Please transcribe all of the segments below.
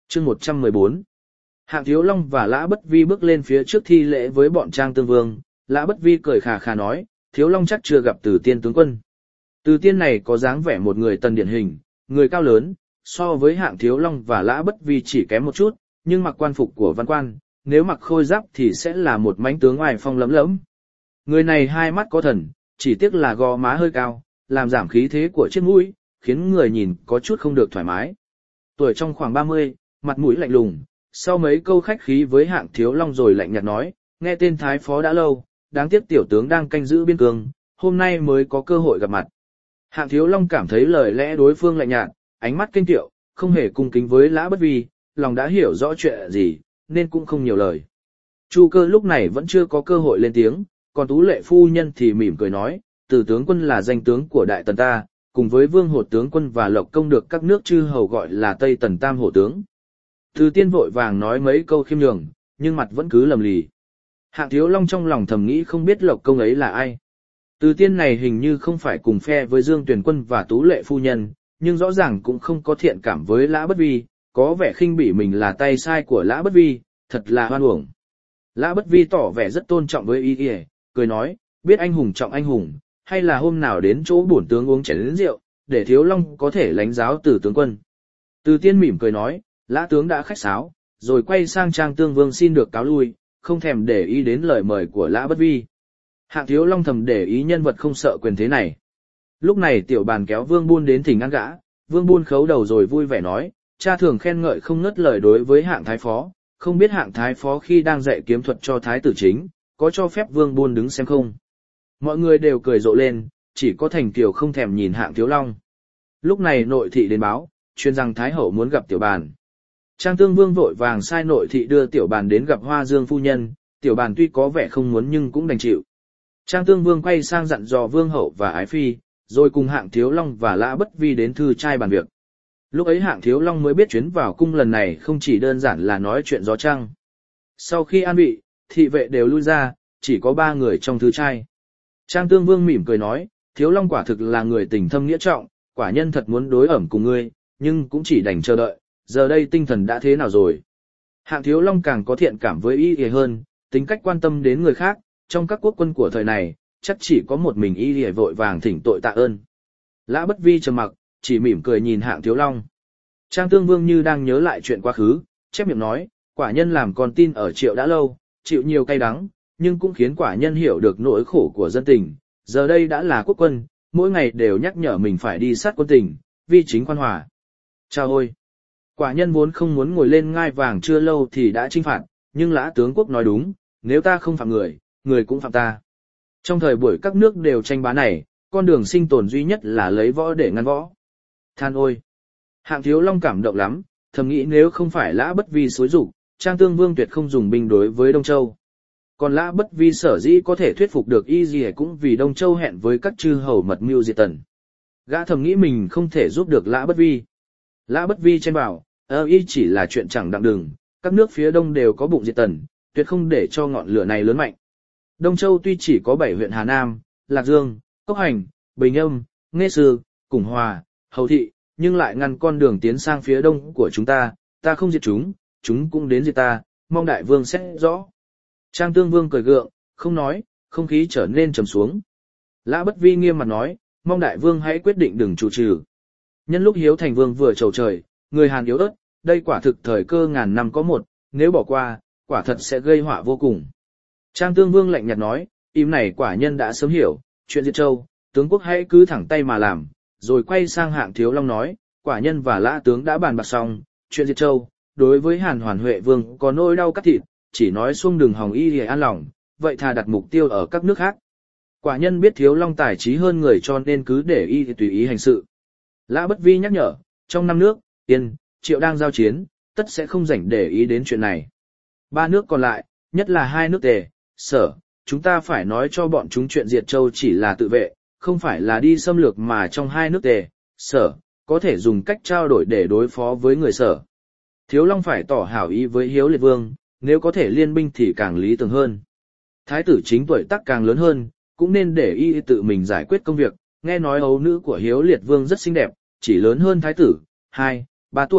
Chương 114. Hạng Thiếu Long và Lã Bất Vi bước lên phía trước thi lễ với bọn Trang Tương Vương. Lã Bất Vi cười khà khà nói, Thiếu Long chắc chưa gặp Từ Tiên tướng quân. Từ Tiên này có dáng vẻ một người Tần điển hình, người cao lớn, so với Hạng Thiếu Long và Lã Bất Vi chỉ kém một chút, nhưng mặc quan phục của văn quan, nếu mặc khôi giáp thì sẽ là một mãnh tướng oai phong lẫm lẫm. Người này hai mắt có thần, chỉ tiếc là gò má hơi cao, làm giảm khí thế của chiếc mũi, khiến người nhìn có chút không được thoải mái. Tuổi trong khoảng 30, mặt mũi lạnh lùng, sau mấy câu khách khí với Hạng Thiếu Long rồi lạnh nhạt nói, nghe tên Thái Phó đã lâu, đáng tiếc tiểu tướng đang canh giữ biên cương, hôm nay mới có cơ hội gặp mặt. Hạng Thiếu Long cảm thấy lời lẽ đối phương lạnh nhạt, ánh mắt kinh tiệu, không hề cung kính với Lã Bất Vi, lòng đã hiểu rõ chuyện gì, nên cũng không nhiều lời. Chu Cơ lúc này vẫn chưa có cơ hội lên tiếng, còn Tú Lệ phu nhân thì mỉm cười nói, Từ tướng quân là danh tướng của Đại Tần ta, cùng với Vương Hổ tướng quân và Lộc công được các nước chư hầu gọi là Tây Tần Tam Hổ tướng. Từ Tiên vội vàng nói mấy câu khiêm nhường, nhưng mặt vẫn cứ lầm lì. Hạng Thiếu Long trong lòng thầm nghĩ không biết Lộc công ấy là ai. Từ Tiên này hình như không phải cùng phe với Dương Tuyền quân và Tú Lệ phu nhân, nhưng rõ ràng cũng không có thiện cảm với Lã Bất Vi, có vẻ khinh bỉ mình là tay sai của Lã Bất Vi, thật là hoan uổng. Lã Bất Vi tỏ vẻ rất tôn trọng với y, cười nói, biết anh hùng trọng anh hùng, hay là hôm nào đến chỗ bổn tướng uống chén rượu, để Thiếu Long có thể lãnh giáo từ tướng quân. Từ Tiên mỉm cười nói, Lã tướng đã khách sáo, rồi quay sang Trang Tương Vương xin được cáo lui, không thèm để ý đến lời mời của Lã Bất Vi. Hạng Thiếu Long thầm để ý nhân vật không sợ quyền thế này. Lúc này Tiểu Bàn kéo Vương Buôn đến thỉnh ăn gã, Vương Buôn khấu đầu rồi vui vẻ nói, cha thường khen ngợi không ngớt lời đối với Hạng Thái Phó, không biết Hạng Thái Phó khi đang dạy kiếm thuật cho Thái tử chính, có cho phép Vương Buôn đứng xem không? Mọi người đều cười rộ lên, chỉ có Thành Kiều không thèm nhìn Hạng Thiếu Long. Lúc này nội thị đến báo, truyền rằng Thái Hậu muốn gặp Tiểu Bàn. Trang Tương Vương vội vàng sai nội thị đưa Tiểu Bàn đến gặp Hoa Dương phu nhân, Tiểu Bàn tuy có vẻ không muốn nhưng cũng đành chịu. Trang Tương Vương quay sang dặn dò Vương Hậu và Ái Phi, rồi cùng Hạng Thiếu Long và Lã Bất Vi đến thư trai bàn việc. Lúc ấy Hạng Thiếu Long mới biết chuyến vào cung lần này không chỉ đơn giản là nói chuyện gió trăng. Sau khi an vị, thị vệ đều lui ra, chỉ có 3 người trong thư trai. Trang Tương Vương mỉm cười nói, Thiếu Long quả thực là người tình thâm nghĩa trọng, quả nhân thật muốn đối ẩm cùng ngươi, nhưng cũng chỉ đành chờ đợi, giờ đây tinh thần đã thế nào rồi. Hạng Thiếu Long càng có thiện cảm với y hơn, tính cách quan tâm đến người khác, trong các quốc quân của thời này, chắc chỉ có một mình y vội vàng thỉnh tội tạ ơn. Lã Bất Vi trầm mặc, chỉ mỉm cười nhìn Hạng Thiếu Long. Trang Tương Vương như đang nhớ lại chuyện quá khứ, chép miệng nói, quả nhân làm con tin ở Triệu đã lâu, chịu nhiều cay đắng, nhưng cũng khiến quả nhân hiểu được nỗi khổ của dân tình, giờ đây đã là quốc quân, mỗi ngày đều nhắc nhở mình phải đi sát quân tình, vi chính khoan hòa. Chao ôi! Quả nhân vốn không muốn ngồi lên ngai vàng chưa lâu thì đã chinh phạt, nhưng Lã tướng quốc nói đúng, nếu ta không phạm người, người cũng phạm ta. Trong thời buổi các nước đều tranh bá này, con đường sinh tồn duy nhất là lấy võ để ngăn võ. Than ôi! Hạng Thiếu Long cảm động lắm, thầm nghĩ nếu không phải Lã Bất Vi xúi giục, Trang Tương Vương tuyệt không dùng binh đối với Đông Châu. Còn Lã Bất Vi sở dĩ có thể thuyết phục được y gì cũng vì Đông Châu hẹn với các chư hầu mật mưu diệt Tần. Gã thầm nghĩ mình không thể giúp được Lã Bất Vi. Lã Bất Vi chen bảo, y chỉ là chuyện chẳng đặng đừng, các nước phía đông đều có bụng diệt Tần, tuyệt không để cho ngọn lửa này lớn mạnh. Đông Châu tuy chỉ có 7 huyện Hà Nam, Lạc Dương, Cốc Hành, Bình Âm, Nghê Sư, Củng Hòa, Hầu Thị, nhưng lại ngăn con đường tiến sang phía đông của chúng ta không diệt chúng cũng đến diệt ta, mong đại vương xét rõ. Trang Tương Vương cười gượng, không nói, không khí trở nên trầm xuống. Lã Bất Vi nghiêm mặt nói, mong đại vương hãy quyết định đừng chủ trừ. Nhân lúc Hiếu Thành Vương vừa chầu trời, người Hàn yếu ớt, đây quả thực thời cơ ngàn năm có một, nếu bỏ qua, quả thật sẽ gây họa vô cùng. Trang Tương Vương lạnh nhạt nói, im này quả nhân đã sớm hiểu, chuyện diệt châu, tướng quốc hãy cứ thẳng tay mà làm, rồi quay sang Hạng Thiếu Long nói, quả nhân và Lã tướng đã bàn bạc xong, chuyện diệt châu, đối với Hàn Hoàn Huệ Vương có nỗi đau cắt thịt, chỉ nói xuông đường hòng y để an lòng, vậy thà đặt mục tiêu ở các nước khác. Quả nhân biết Thiếu Long tài trí hơn người cho nên cứ để y tùy ý hành sự. Lã Bất Vi nhắc nhở, trong 5 nước, Yên, Triệu đang giao chiến, tất sẽ không rảnh để ý đến chuyện này. 3 nước còn lại, nhất là 2 nước Tề, Sở, chúng ta phải nói cho bọn chúng chuyện diệt châu chỉ là tự vệ, không phải là đi xâm lược mà trong 2 nước Tề, Sở, có thể dùng cách trao đổi để đối phó với người Sở. Thiếu Long phải tỏ hảo ý với Hiếu Liệt Vương, nếu có thể liên binh thì càng lý tưởng hơn. Thái tử chính tuổi tác càng lớn hơn, cũng nên để y tự mình giải quyết công việc, nghe nói ấu nữ của Hiếu Liệt Vương rất xinh đẹp, chỉ lớn hơn thái tử 2, 3 tuổi,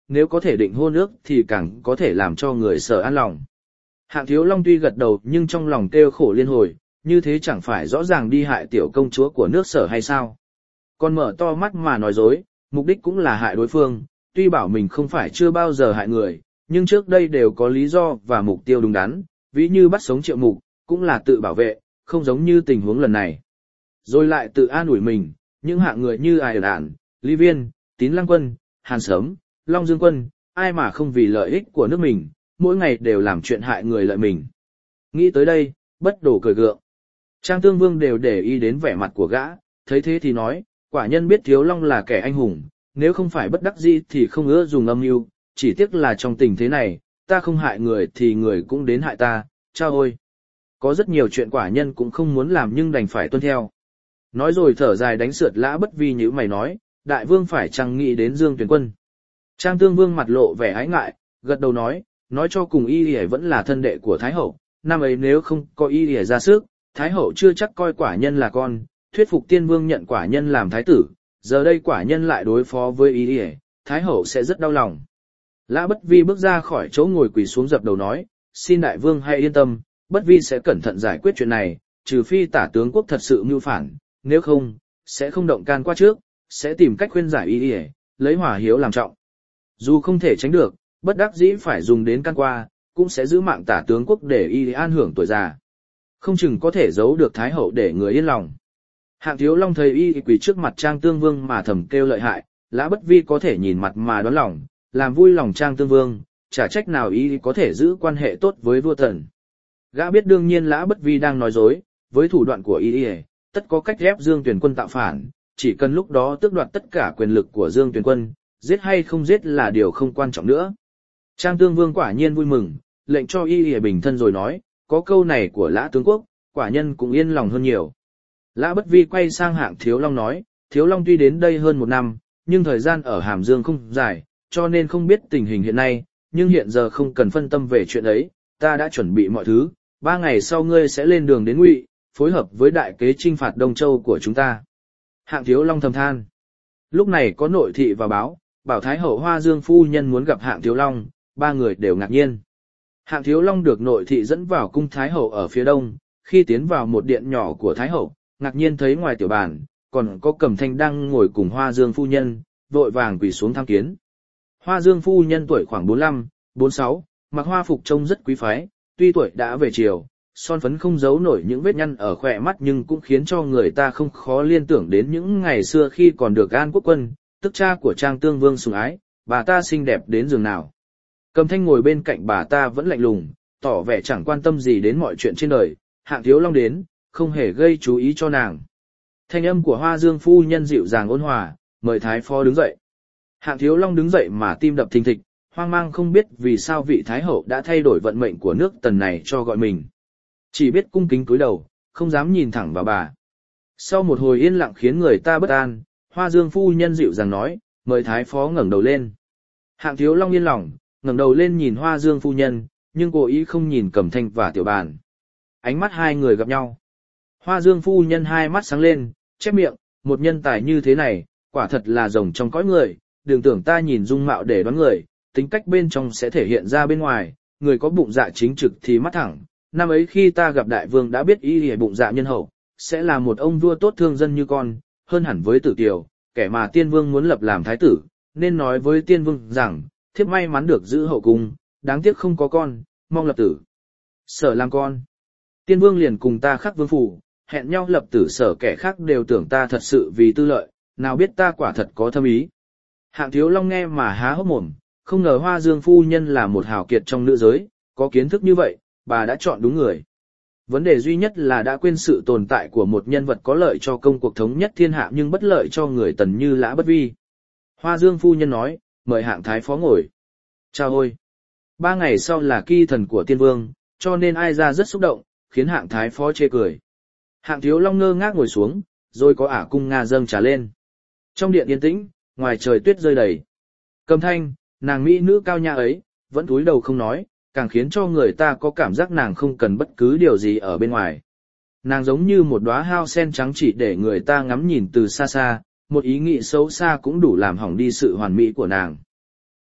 nếu có thể định hôn ước thì càng có thể làm cho người sợ an lòng. Hạng Thiếu Long tuy gật đầu nhưng trong lòng kêu khổ liên hồi, như thế chẳng phải rõ ràng đi hại tiểu công chúa của nước Sở hay sao? Còn mở to mắt mà nói dối, mục đích cũng là hại đối phương, tuy bảo mình không phải chưa bao giờ hại người, nhưng trước đây đều có lý do và mục tiêu đúng đắn, ví như bắt sống Triệu Mục, cũng là tự bảo vệ, không giống như tình huống lần này. Rồi lại tự an ủi mình, những hạng người như Ai Ản, Lý Viên, Tín Lăng Quân, Hàn Sớm, Long Dương Quân, ai mà không vì lợi ích của nước mình, mỗi ngày đều làm chuyện hại người lợi mình. Nghĩ tới đây, Bất Đổ cười gượng. Trang Tương Vương đều để ý đến vẻ mặt của gã, thấy thế thì nói, quả nhân biết Thiếu Long là kẻ anh hùng, nếu không phải bất đắc dĩ thì không ưa dùng âm mưu, chỉ tiếc là trong tình thế này, ta không hại người thì người cũng đến hại ta, chao ôi. Có rất nhiều chuyện quả nhân cũng không muốn làm nhưng đành phải tuân theo. Nói rồi thở dài đánh sượt Lã Bất Vi như mày nói, đại vương phải chăng nghĩ đến Dương Tuyển Quân. Trang Tương Vương mặt lộ vẻ ái ngại, gật đầu nói cho cùng y lìa vẫn là thân đệ của Thái Hậu, năm ấy nếu không có y lìa ra sức, Thái Hậu chưa chắc coi quả nhân là con, thuyết phục Tiên Vương nhận quả nhân làm thái tử, giờ đây quả nhân lại đối phó với y lìa, Thái Hậu sẽ rất đau lòng. Lã Bất Vi bước ra khỏi chỗ ngồi quỳ xuống dập đầu nói, xin đại vương hãy yên tâm, Bất Vi sẽ cẩn thận giải quyết chuyện này, trừ phi tả tướng quốc thật sự mưu phản, nếu không, sẽ không động can qua trước, sẽ tìm cách khuyên giải y lìa, lấy hòa hiếu làm trọng. Dù không thể tránh được, bất đắc dĩ phải dùng đến can qua, cũng sẽ giữ mạng tả tướng quốc để y an hưởng tuổi già. Không chừng có thể giấu được Thái Hậu để người yên lòng. Hạng Thiếu Long thấy y quỳ trước mặt Trang Tương Vương mà thầm kêu lợi hại, Lã Bất Vi có thể nhìn mặt mà đoán lòng, làm vui lòng Trang Tương Vương, chả trách nào y có thể giữ quan hệ tốt với vua Tần. Gã biết đương nhiên Lã Bất Vi đang nói dối, với thủ đoạn của y, tất có cách ép Dương Tuyển Quân tạo phản, chỉ cần lúc đó tước đoạt tất cả quyền lực của Dương Tuyển Quân, giết hay không giết là điều không quan trọng nữa. Trang Tương Vương quả nhiên vui mừng, lệnh cho y bình thân rồi nói, có câu này của Lã tướng quốc, quả nhân cũng yên lòng hơn nhiều. Lã Bất Vi quay sang Hạng Thiếu Long nói, Thiếu Long tuy đến đây hơn 1 năm, nhưng thời gian ở Hàm Dương không dài, cho nên không biết tình hình hiện nay, nhưng hiện giờ không cần phân tâm về chuyện ấy, ta đã chuẩn bị mọi thứ, 3 ngày sau ngươi sẽ lên đường đến Ngụy, phối hợp với đại kế chinh phạt Đông Châu của chúng ta. Hạng Thiếu Long thầm than. Lúc này có nội thị vào báo, bảo Thái Hậu Hoa Dương phu nhân muốn gặp Hạng Thiếu Long, 3 người đều ngạc nhiên. Hạng Thiếu Long được nội thị dẫn vào cung Thái Hậu ở phía đông, khi tiến vào một điện nhỏ của Thái Hậu, ngạc nhiên thấy ngoài tiểu bàn, còn có Cẩm Thanh đang ngồi cùng Hoa Dương phu nhân, vội vàng quỳ xuống tham kiến. Hoa Dương phu nhân tuổi khoảng 45, 46, mặc hoa phục trông rất quý phái, tuy tuổi đã về chiều, son phấn không giấu nổi những vết nhăn ở khóe mắt nhưng cũng khiến cho người ta không khó liên tưởng đến những ngày xưa khi còn được An Quốc Quân, tức cha của Trang Tương Vương sủng ái, bà ta xinh đẹp đến giường nào. Cẩm Thanh ngồi bên cạnh bà ta vẫn lạnh lùng, tỏ vẻ chẳng quan tâm gì đến mọi chuyện trên đời, Hạng Thiếu Long đến, không hề gây chú ý cho nàng. Thanh âm của Hoa Dương phu nhân dịu dàng ôn hòa, mời Thái Phó đứng dậy. Hạng Thiếu Long đứng dậy mà tim đập thình thịch, hoang mang không biết vì sao vị Thái Hậu đã thay đổi vận mệnh của nước Tần này cho gọi mình. Chỉ biết cung kính cúi đầu, không dám nhìn thẳng vào bà. Sau một hồi yên lặng khiến người ta bất an, Hoa Dương phu nhân dịu dàng nói, mời Thái Phó ngẩng đầu lên. Hạng Thiếu Long yên lòng, ngẩng đầu lên nhìn Hoa Dương phu nhân, nhưng cố ý không nhìn Cẩm Thanh và Tiểu Bàn. Ánh mắt hai người gặp nhau. Hoa Dương phu nhân hai mắt sáng lên, chép miệng, một nhân tài như thế này, quả thật là rồng trong cõi người, đừng tưởng ta nhìn dung mạo để đoán người, tính cách bên trong sẽ thể hiện ra bên ngoài, người có bụng dạ chính trực thì mắt thẳng. Năm ấy khi ta gặp đại vương đã biết ý hề bụng dạ nhân hậu, sẽ là một ông vua tốt thương dân như con, hơn hẳn với Tử Kiều, kẻ mà tiên vương muốn lập làm thái tử, nên nói với tiên vương rằng, thiếp may mắn được giữ hậu cung, đáng tiếc không có con, mong lập tử sở làm con. Tiên vương liền cùng ta khắc vương phủ, hẹn nhau lập tử sở, kẻ khác đều tưởng ta thật sự vì tư lợi, nào biết ta quả thật có thâm ý. Hạng Thiếu Long nghe mà há hốc mồm, không ngờ Hoa Dương phu nhân là một hào kiệt trong nữ giới, có kiến thức như vậy, bà đã chọn đúng người. Vấn đề duy nhất là đã quên sự tồn tại của một nhân vật có lợi cho công cuộc thống nhất thiên hạ nhưng bất lợi cho người Tần như Lã Bất Vi. Hoa Dương phu nhân nói, mời Hạng Thái Phó ngồi. Chào ôi! 3 ngày sau là kỳ thần của tiên vương, cho nên ai ra rất xúc động, khiến Hạng Thái Phó chê cười. Hạng Thiếu Long ngơ ngác ngồi xuống, rồi có ả cung Nga dâng trà lên. Trong điện yên tĩnh, ngoài trời tuyết rơi đầy. Cẩm Thanh, nàng mỹ nữ cao nhã ấy, vẫn cúi đầu không nói, càng khiến cho người ta có cảm giác nàng không cần bất cứ điều gì ở bên ngoài. Nàng giống như một đóa hao sen trắng chỉ để người ta ngắm nhìn từ xa xa, một ý nghĩ xấu xa cũng đủ làm hỏng đi sự hoàn mỹ của nàng.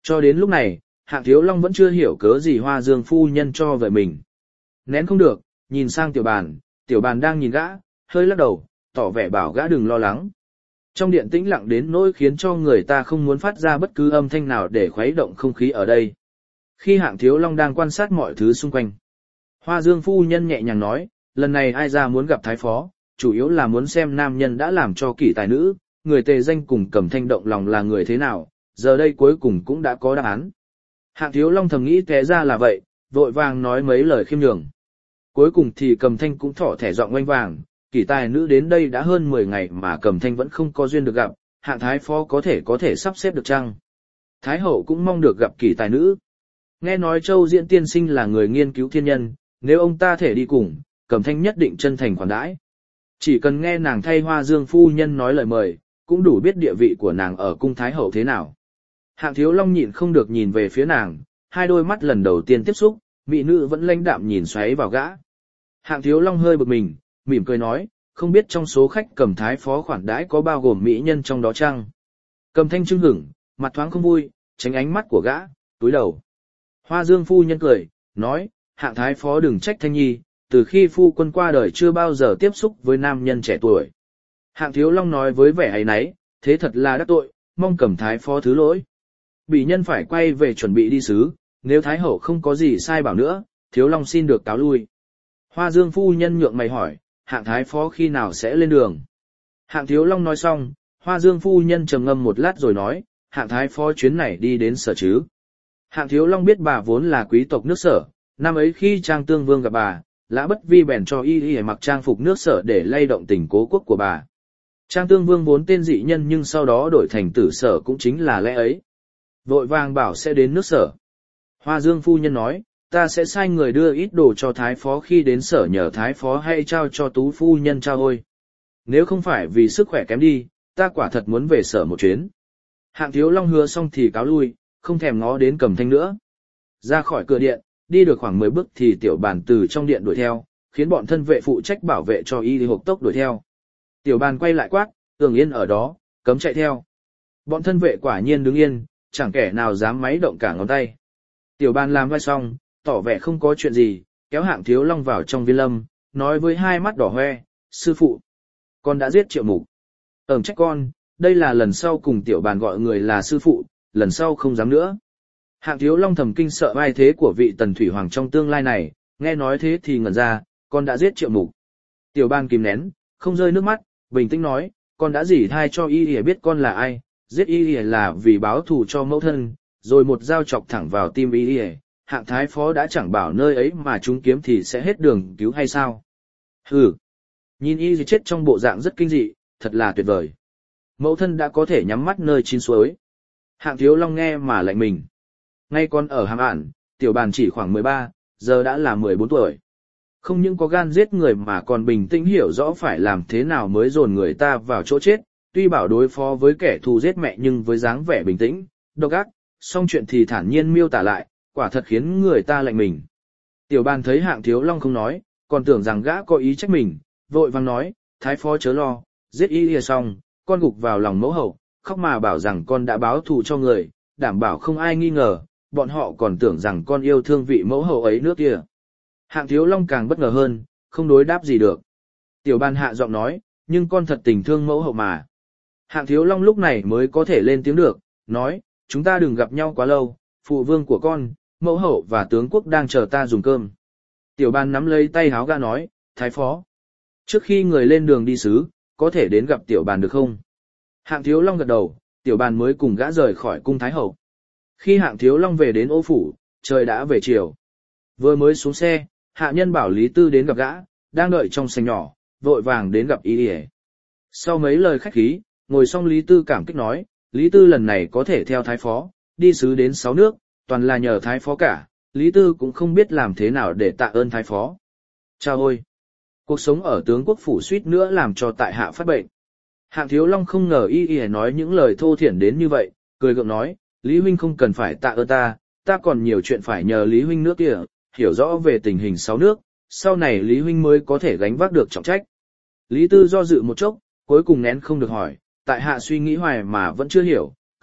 Cho đến lúc này, Hạng Thiếu Long vẫn chưa hiểu cớ gì Hoa Dương phu nhân cho về mình. Nén không được, nhìn sang tiểu bàn đang nhìn gã, hơi lắc đầu, tỏ vẻ bảo gã đừng lo lắng. Trong điện tĩnh lặng đến nỗi khiến cho người ta không muốn phát ra bất cứ âm thanh nào để khuấy động không khí ở đây. Khi Hạng Thiếu Long đang quan sát mọi thứ xung quanh, Hoa Dương phu nhân nhẹ nhàng nói, lần này ai ra muốn gặp Thái Phó, chủ yếu là muốn xem nam nhân đã làm cho kỷ tài nữ, người tề danh cùng Cẩm Thanh động lòng là người thế nào, giờ đây cuối cùng cũng đã có đáp án. Hạng Thiếu Long thầm nghĩ té ra là vậy, vội vàng nói mấy lời khiêm nhường. Cuối cùng thì Cẩm Thanh cũng thỏ thẻ giọng oanh vàng, kỷ tài nữ đến đây đã hơn 10 ngày mà Cẩm Thanh vẫn không có duyên được gặp, Hạng Thái Phó có thể sắp xếp được chăng? Thái hậu cũng mong được gặp kỷ tài nữ. Nghe nói Châu Diễn tiên sinh là người nghiên cứu thiên nhân, nếu ông ta thể đi cùng, Cẩm Thanh nhất định chân thành khoản đãi. Chỉ cần nghe nàng thay Hoa Dương phu nhân nói lời mời, cũng đủ biết địa vị của nàng ở cung Thái hậu thế nào. Hạng Thiếu Long nhịn không được nhìn về phía nàng, hai đôi mắt lần đầu tiên tiếp xúc, mỹ nữ vẫn lãnh đạm nhìn xoáy vào gã. Hạng Thiếu Long hơi bực mình, mỉm cười nói, không biết trong số khách Cẩm Thái Phó khoản đãi có bao gồm mỹ nhân trong đó chăng? Cẩm Thanh chưng hửng, mặt thoáng không vui, tránh ánh mắt của gã, túi đầu. Hoa Dương phu nhân cười, nói, Hạng Thái Phó đừng trách Thanh Nhi, từ khi phu quân qua đời chưa bao giờ tiếp xúc với nam nhân trẻ tuổi. Hạng Thiếu Long nói với vẻ áy náy, thế thật là đắc tội, mong Cẩm Thái Phó thứ lỗi. Bỉ nhân phải quay về chuẩn bị đi sứ, nếu Thái Hậu không có gì sai bảo nữa, Thiếu Long xin được cáo lui. Hoa Dương phu nhân nhượng mày hỏi, Hạng Thái Phó khi nào sẽ lên đường? Hạng Thiếu Long nói xong, Hoa Dương phu nhân trầm ngâm một lát rồi nói, Hạng Thái Phó chuyến này đi đến Sở chứ. Hạng Thiếu Long biết bà vốn là quý tộc nước Sở, năm ấy khi Trang Tương Vương gặp bà, Lã Bất Vi bèn cho y mặc trang phục nước Sở để lay động tình cố quốc của bà. Trang Tương Vương vốn tên dị nhân nhưng sau đó đổi thành Tử Sở cũng chính là lẽ ấy. Vội vàng bảo sẽ đến nước Sở. Hoa Dương phu nhân nói, ta sẽ sai người đưa ít đồ cho Thái Phó khi đến Sở nhờ Thái Phó hay trao cho Tú phu nhân trao ôi. Nếu không phải vì sức khỏe kém đi, ta quả thật muốn về Sở một chuyến. Hạng Thiếu Long hứa xong thì cáo lui, không thèm ngó đến Cẩm Thanh nữa. Ra khỏi cửa điện, đi được khoảng 10 bước thì Tiểu Bàn từ trong điện đuổi theo, khiến bọn thân vệ phụ trách bảo vệ cho y hộp tốc đuổi theo. Tiểu Bàn quay lại quát, Tường Yên ở đó, cấm chạy theo. Bọn thân vệ quả nhiên đứng yên, chẳng kẻ nào dám máy động cả ngón tay. Tiểu Bàn làm vai xong, tỏ vẻ không có chuyện gì, kéo Hạng Thiếu Long vào trong viên lâm, nói với hai mắt đỏ hoe, sư phụ, con đã giết Triệu Mục. Trách con, đây là lần sau cùng Tiểu Bàn gọi người là sư phụ, lần sau không dám nữa. Hạng Thiếu Long thầm kinh sợ vai thế của vị Tần Thủy Hoàng trong tương lai này, nghe nói thế thì ngẩn ra, con đã giết Triệu Mục. Tiểu Bàn kìm nén, không rơi nước mắt, bình tĩnh nói, con đã dỉ thai cho y y biết con là ai, giết y y là vì báo thù cho mẫu thân, rồi một dao chọc thẳng vào tim y y. Hạng Thái Phó đã chẳng bảo nơi ấy mà chúng kiếm thì sẽ hết đường cứu hay sao? Hừ, nhìn y y chết trong bộ dạng rất kinh dị, thật là tuyệt vời. Mẫu thân đã có thể nhắm mắt nơi chín suối. Hạng Thiếu Long nghe mà lạnh mình. Ngay còn ở Hàm Ản, Tiểu Bàn chỉ khoảng 13, giờ đã là 14 tuổi. Không những có gan giết người mà còn bình tĩnh hiểu rõ phải làm thế nào mới dồn người ta vào chỗ chết, tuy bảo đối phó với kẻ thù giết mẹ nhưng với dáng vẻ bình tĩnh, độc ác, xong chuyện thì thản nhiên miêu tả lại, quả thật khiến người ta lạnh mình. Tiểu Bàn thấy Hạng Thiếu Long không nói, còn tưởng rằng gã có ý trách mình, vội vàng nói, Thái Phó chớ lo, giết y xong, con gục vào lòng mẫu hậu, khóc mà bảo rằng con đã báo thù cho người, đảm bảo không ai nghi ngờ, bọn họ còn tưởng rằng con yêu thương vị mẫu hậu ấy nước kia. Hạng Thiếu Long càng bất ngờ hơn, không đối đáp gì được. Tiểu Bàn hạ giọng nói, nhưng con thật tình thương mẫu hậu mà. Hạng Thiếu Long lúc này mới có thể lên tiếng được, nói, chúng ta đừng gặp nhau quá lâu, phụ vương của con, mẫu hậu và tướng quốc đang chờ ta dùng cơm. Tiểu Bàn nắm lấy tay háo gã nói, Thái Phó, trước khi người lên đường đi sứ, có thể đến gặp Tiểu Bàn được không? Hạng Thiếu Long gật đầu, Tiểu Bàn mới cùng gã rời khỏi cung Thái hậu. Khi Hạng Thiếu Long về đến Ô phủ, trời đã về chiều. Vừa mới xuống xe, hạ nhân bảo Lý Tư đến gặp gã, đang đợi trong sảnh nhỏ, vội vàng đến gặp y y. Sau mấy lời khách khí, ngồi xong Lý Tư cảm kích nói, Lý Tư lần này có thể theo Thái Phó, đi sứ đến 6 nước, toàn là nhờ Thái Phó cả, Lý Tư cũng không biết làm thế nào để tạ ơn Thái Phó. Chao ôi! Cuộc sống ở tướng quốc phủ suýt nữa làm cho tại hạ phát bệnh. Hạng Thiếu Long không ngờ y y nói những lời thô thiển đến như vậy, cười gượng nói, Lý huynh không cần phải tạ ơn ta, ta còn nhiều chuyện phải nhờ Lý huynh nước kia, hiểu rõ về tình hình 6 nước, sau này Lý huynh mới có thể gánh vác được trọng trách. Lý Tư do dự một chốc, cuối cùng nén không được hỏi, tại hạ suy nghĩ hoài mà vẫn chưa hiểu,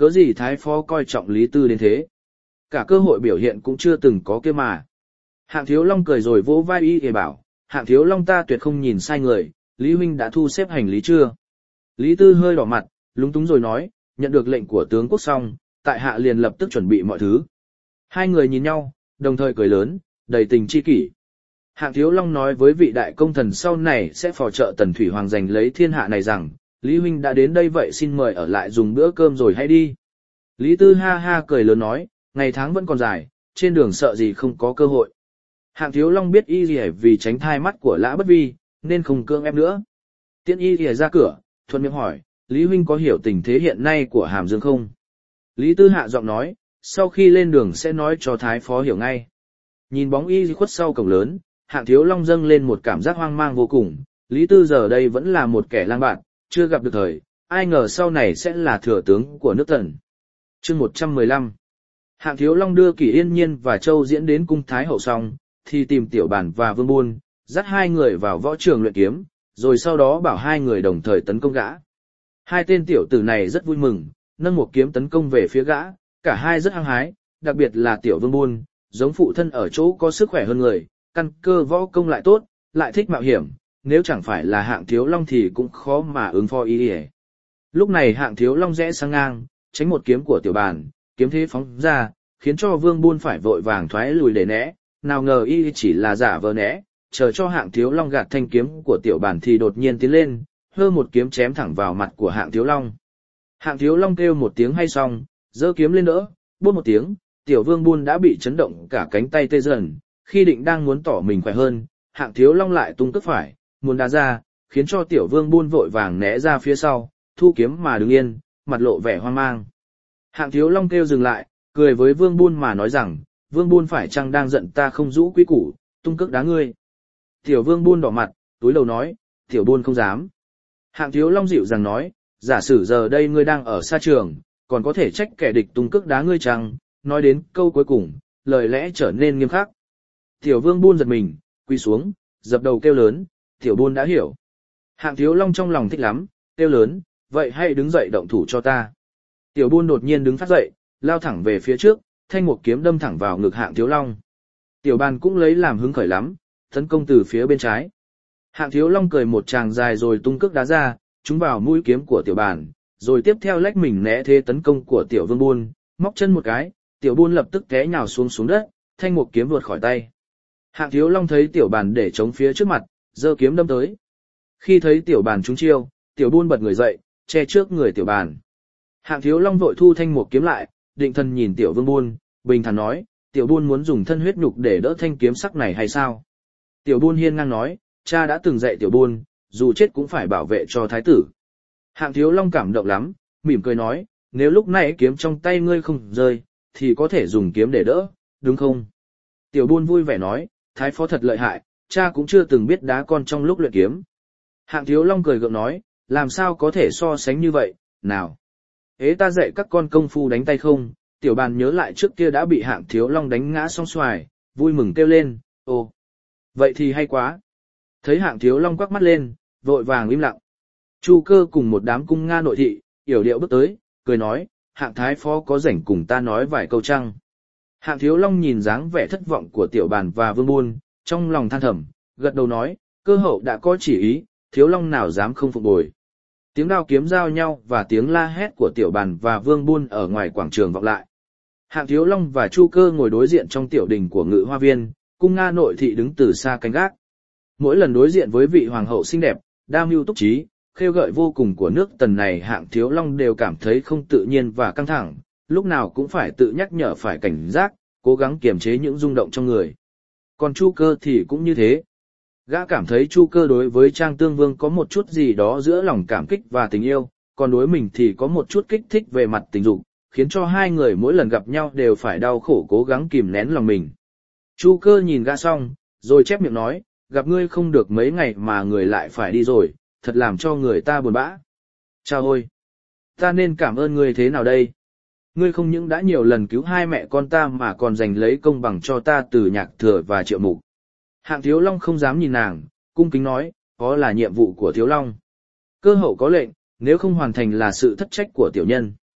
Cớ gì thái phó coi trọng Lý Tư đến thế? Cả cơ hội biểu hiện cũng chưa từng có kia mà. Hạng Thiếu Long cười rồi vỗ vai y để bảo, Hạng Thiếu Long ta tuyệt không nhìn sai người, Lý huynh đã thu xếp hành lý chưa? Lý Tư hơi đỏ mặt, lúng túng rồi nói, nhận được lệnh của tướng quốc xong, tại hạ liền lập tức chuẩn bị mọi thứ. Hai người nhìn nhau, đồng thời cười lớn, đầy tình chi kỷ. Hạng Thiếu Long nói với vị đại công thần sau này sẽ phò trợ Tần Thủy Hoàng giành lấy thiên hạ này rằng, Lý huynh đã đến đây vậy xin mời ở lại dùng bữa cơm rồi hãy đi. Lý Tư ha ha cười lớn nói, ngày tháng vẫn còn dài, trên đường sợ gì không có cơ hội. Hạng Thiếu Long biết y lìa vì tránh thai mắt của Lã Bất Vi, nên không cưỡng ép nữa. Tiễn y lìa ra cửa, thuận miệng hỏi, Lý huynh có hiểu tình thế hiện nay của Hàm Dương không? Lý Tư hạ giọng nói, sau khi lên đường sẽ nói cho Thái Phó hiểu ngay. Nhìn bóng y khuất sau cổng lớn, Hạng Thiếu Long dâng lên một cảm giác hoang mang vô cùng, Lý Tư giờ đây vẫn là một kẻ lang bạt, chưa gặp được thời, ai ngờ sau này sẽ là thừa tướng của nước Tần. Chương 115. Hạng Thiếu Long đưa Kỷ Yên Nhiên và Châu Diễn đến cung Thái Hậu xong, thì tìm Tiểu Bản và Vương Buôn, dắt hai người vào võ trường luyện kiếm, rồi sau đó bảo hai người đồng thời tấn công gã. Hai tên tiểu tử này rất vui mừng, nâng một kiếm tấn công về phía gã, cả hai rất hăng hái, đặc biệt là Tiểu Vương Buôn, giống phụ thân ở chỗ có sức khỏe hơn người, căn cơ võ công lại tốt, lại thích mạo hiểm, nếu chẳng phải là Hạng Thiếu Long thì cũng khó mà ứng phó ý ỉa. Lúc này Hạng Thiếu Long rẽ sang ngang, tránh một kiếm của Tiểu Bản, kiếm thế phóng ra, khiến cho Vương Buôn phải vội vàng thoái lùi để né, nào ngờ y chỉ là giả vờ né, chờ cho Hạng Thiếu Long gạt thanh kiếm của Tiểu Bản thì đột nhiên tiến lên, hơ một kiếm chém thẳng vào mặt của Hạng Thiếu Long. Hạng Thiếu Long kêu một tiếng hay xong, giơ kiếm lên đỡ, bốp một tiếng, Tiểu Vương Buôn đã bị chấn động cả cánh tay tê dần, khi định đang muốn tỏ mình khỏe hơn, Hạng Thiếu Long lại tung cước phải, muốn đá ra, khiến cho Tiểu Vương Buôn vội vàng né ra phía sau, thu kiếm mà đứng yên, mặt lộ vẻ hoang mang. Hạng Thiếu Long kêu dừng lại, cười với Vương Buôn mà nói rằng, Vương Buôn phải chăng đang giận ta không giữ quý củ, tung cước đá ngươi. Tiểu Vương Buôn đỏ mặt, túi đầu nói, Tiểu Buôn không dám. Hạng Thiếu Long dịu dàng nói, giả sử giờ đây ngươi đang ở xa trường, còn có thể trách kẻ địch tung cước đá ngươi chăng? Nói đến câu cuối cùng, lời lẽ trở nên nghiêm khắc. Tiểu Vương Buôn giật mình, quỳ xuống, dập đầu kêu lớn, Tiểu Buôn đã hiểu. Hạng Thiếu Long trong lòng thích lắm, kêu lớn, vậy hãy đứng dậy động thủ cho ta. Tiểu Buôn đột nhiên đứng phát dậy, lao thẳng về phía trước, thanh một kiếm đâm thẳng vào ngực Hạng Thiếu Long. Tiểu Bàn cũng lấy làm hứng khởi lắm, tấn công từ phía bên trái. Hạng Thiếu Long cười một tràng dài rồi tung cước đá ra, trúng vào mũi kiếm của Tiểu Bàn, rồi tiếp theo lách mình né thế tấn công của Tiểu Vương Buôn, móc chân một cái, Tiểu Buôn lập tức té nhào xuống đất, thanh một kiếm vượt khỏi tay. Hạng Thiếu Long thấy Tiểu Bàn để chống phía trước mặt, giơ kiếm đâm tới. Khi thấy Tiểu Bàn trúng chiêu, Tiểu Buôn bật người dậy, che trước người Tiểu Bàn. Hạng Thiếu Long vội thu thanh một kiếm lại, định thần nhìn Tiểu Vương Buôn, bình thản nói, Tiểu Buôn muốn dùng thân huyết nhục để đỡ thanh kiếm sắc này hay sao? Tiểu Buôn hiên ngang nói, cha đã từng dạy Tiểu Buôn, dù chết cũng phải bảo vệ cho thái tử. Hạng Thiếu Long cảm động lắm, mỉm cười nói, nếu lúc này kiếm trong tay ngươi không rơi, thì có thể dùng kiếm để đỡ, đúng không? Tiểu Buôn vui vẻ nói, thái phó thật lợi hại, cha cũng chưa từng biết đá con trong lúc luyện kiếm. Hạng Thiếu Long cười gượng nói, làm sao có thể so sánh như vậy, nào? Ế ta dạy các con công phu đánh tay không? Tiểu Bàn nhớ lại trước kia đã bị Hạng Thiếu Long đánh ngã song xoài, vui mừng kêu lên, ồ, vậy thì hay quá. Thấy Hạng Thiếu Long quắc mắt lên, vội vàng im lặng. Chu Cơ cùng một đám cung Nga nội thị, yểu điệu bước tới, cười nói, Hạng thái phó có rảnh cùng ta nói vài câu chăng? Hạng Thiếu Long nhìn dáng vẻ thất vọng của Tiểu Bàn và Vương Buôn, trong lòng than thầm, gật đầu nói, cơ hậu đã có chỉ ý, Thiếu Long nào dám không phục bồi. Tiếng đao kiếm giao nhau và tiếng la hét của Tiểu Bàn và Vương Buôn ở ngoài quảng trường vọng lại. Hạng Thiếu Long và Chu Cơ ngồi đối diện trong tiểu đình của Ngự Hoa Viên, cung Nga nội thị đứng từ xa canh gác. Mỗi lần đối diện với vị hoàng hậu xinh đẹp, đa mưu túc trí, khêu gợi vô cùng của nước Tần này, Hạng Thiếu Long đều cảm thấy không tự nhiên và căng thẳng, lúc nào cũng phải tự nhắc nhở phải cảnh giác, cố gắng kiềm chế những rung động trong người. Còn Chu Cơ thì cũng như thế. Gã cảm thấy Chu Cơ đối với Trang Tương Vương có một chút gì đó giữa lòng cảm kích và tình yêu, còn đối mình thì có một chút kích thích về mặt tình dục, khiến cho hai người mỗi lần gặp nhau đều phải đau khổ cố gắng kìm nén lòng mình. Chu Cơ nhìn gã xong, rồi chép miệng nói, gặp ngươi không được mấy ngày mà người lại phải đi rồi, thật làm cho người ta buồn bã. Chao ôi! Ta nên cảm ơn ngươi thế nào đây? Ngươi không những đã nhiều lần cứu hai mẹ con ta mà còn giành lấy công bằng cho ta từ Nhạc Thừa và Triệu Mục. Hạng Thiếu Long không dám nhìn nàng, cung kính nói, đó là nhiệm vụ của Thiếu Long. Cơ hậu có lệnh, nếu không hoàn thành là sự thất trách của tiểu nhân.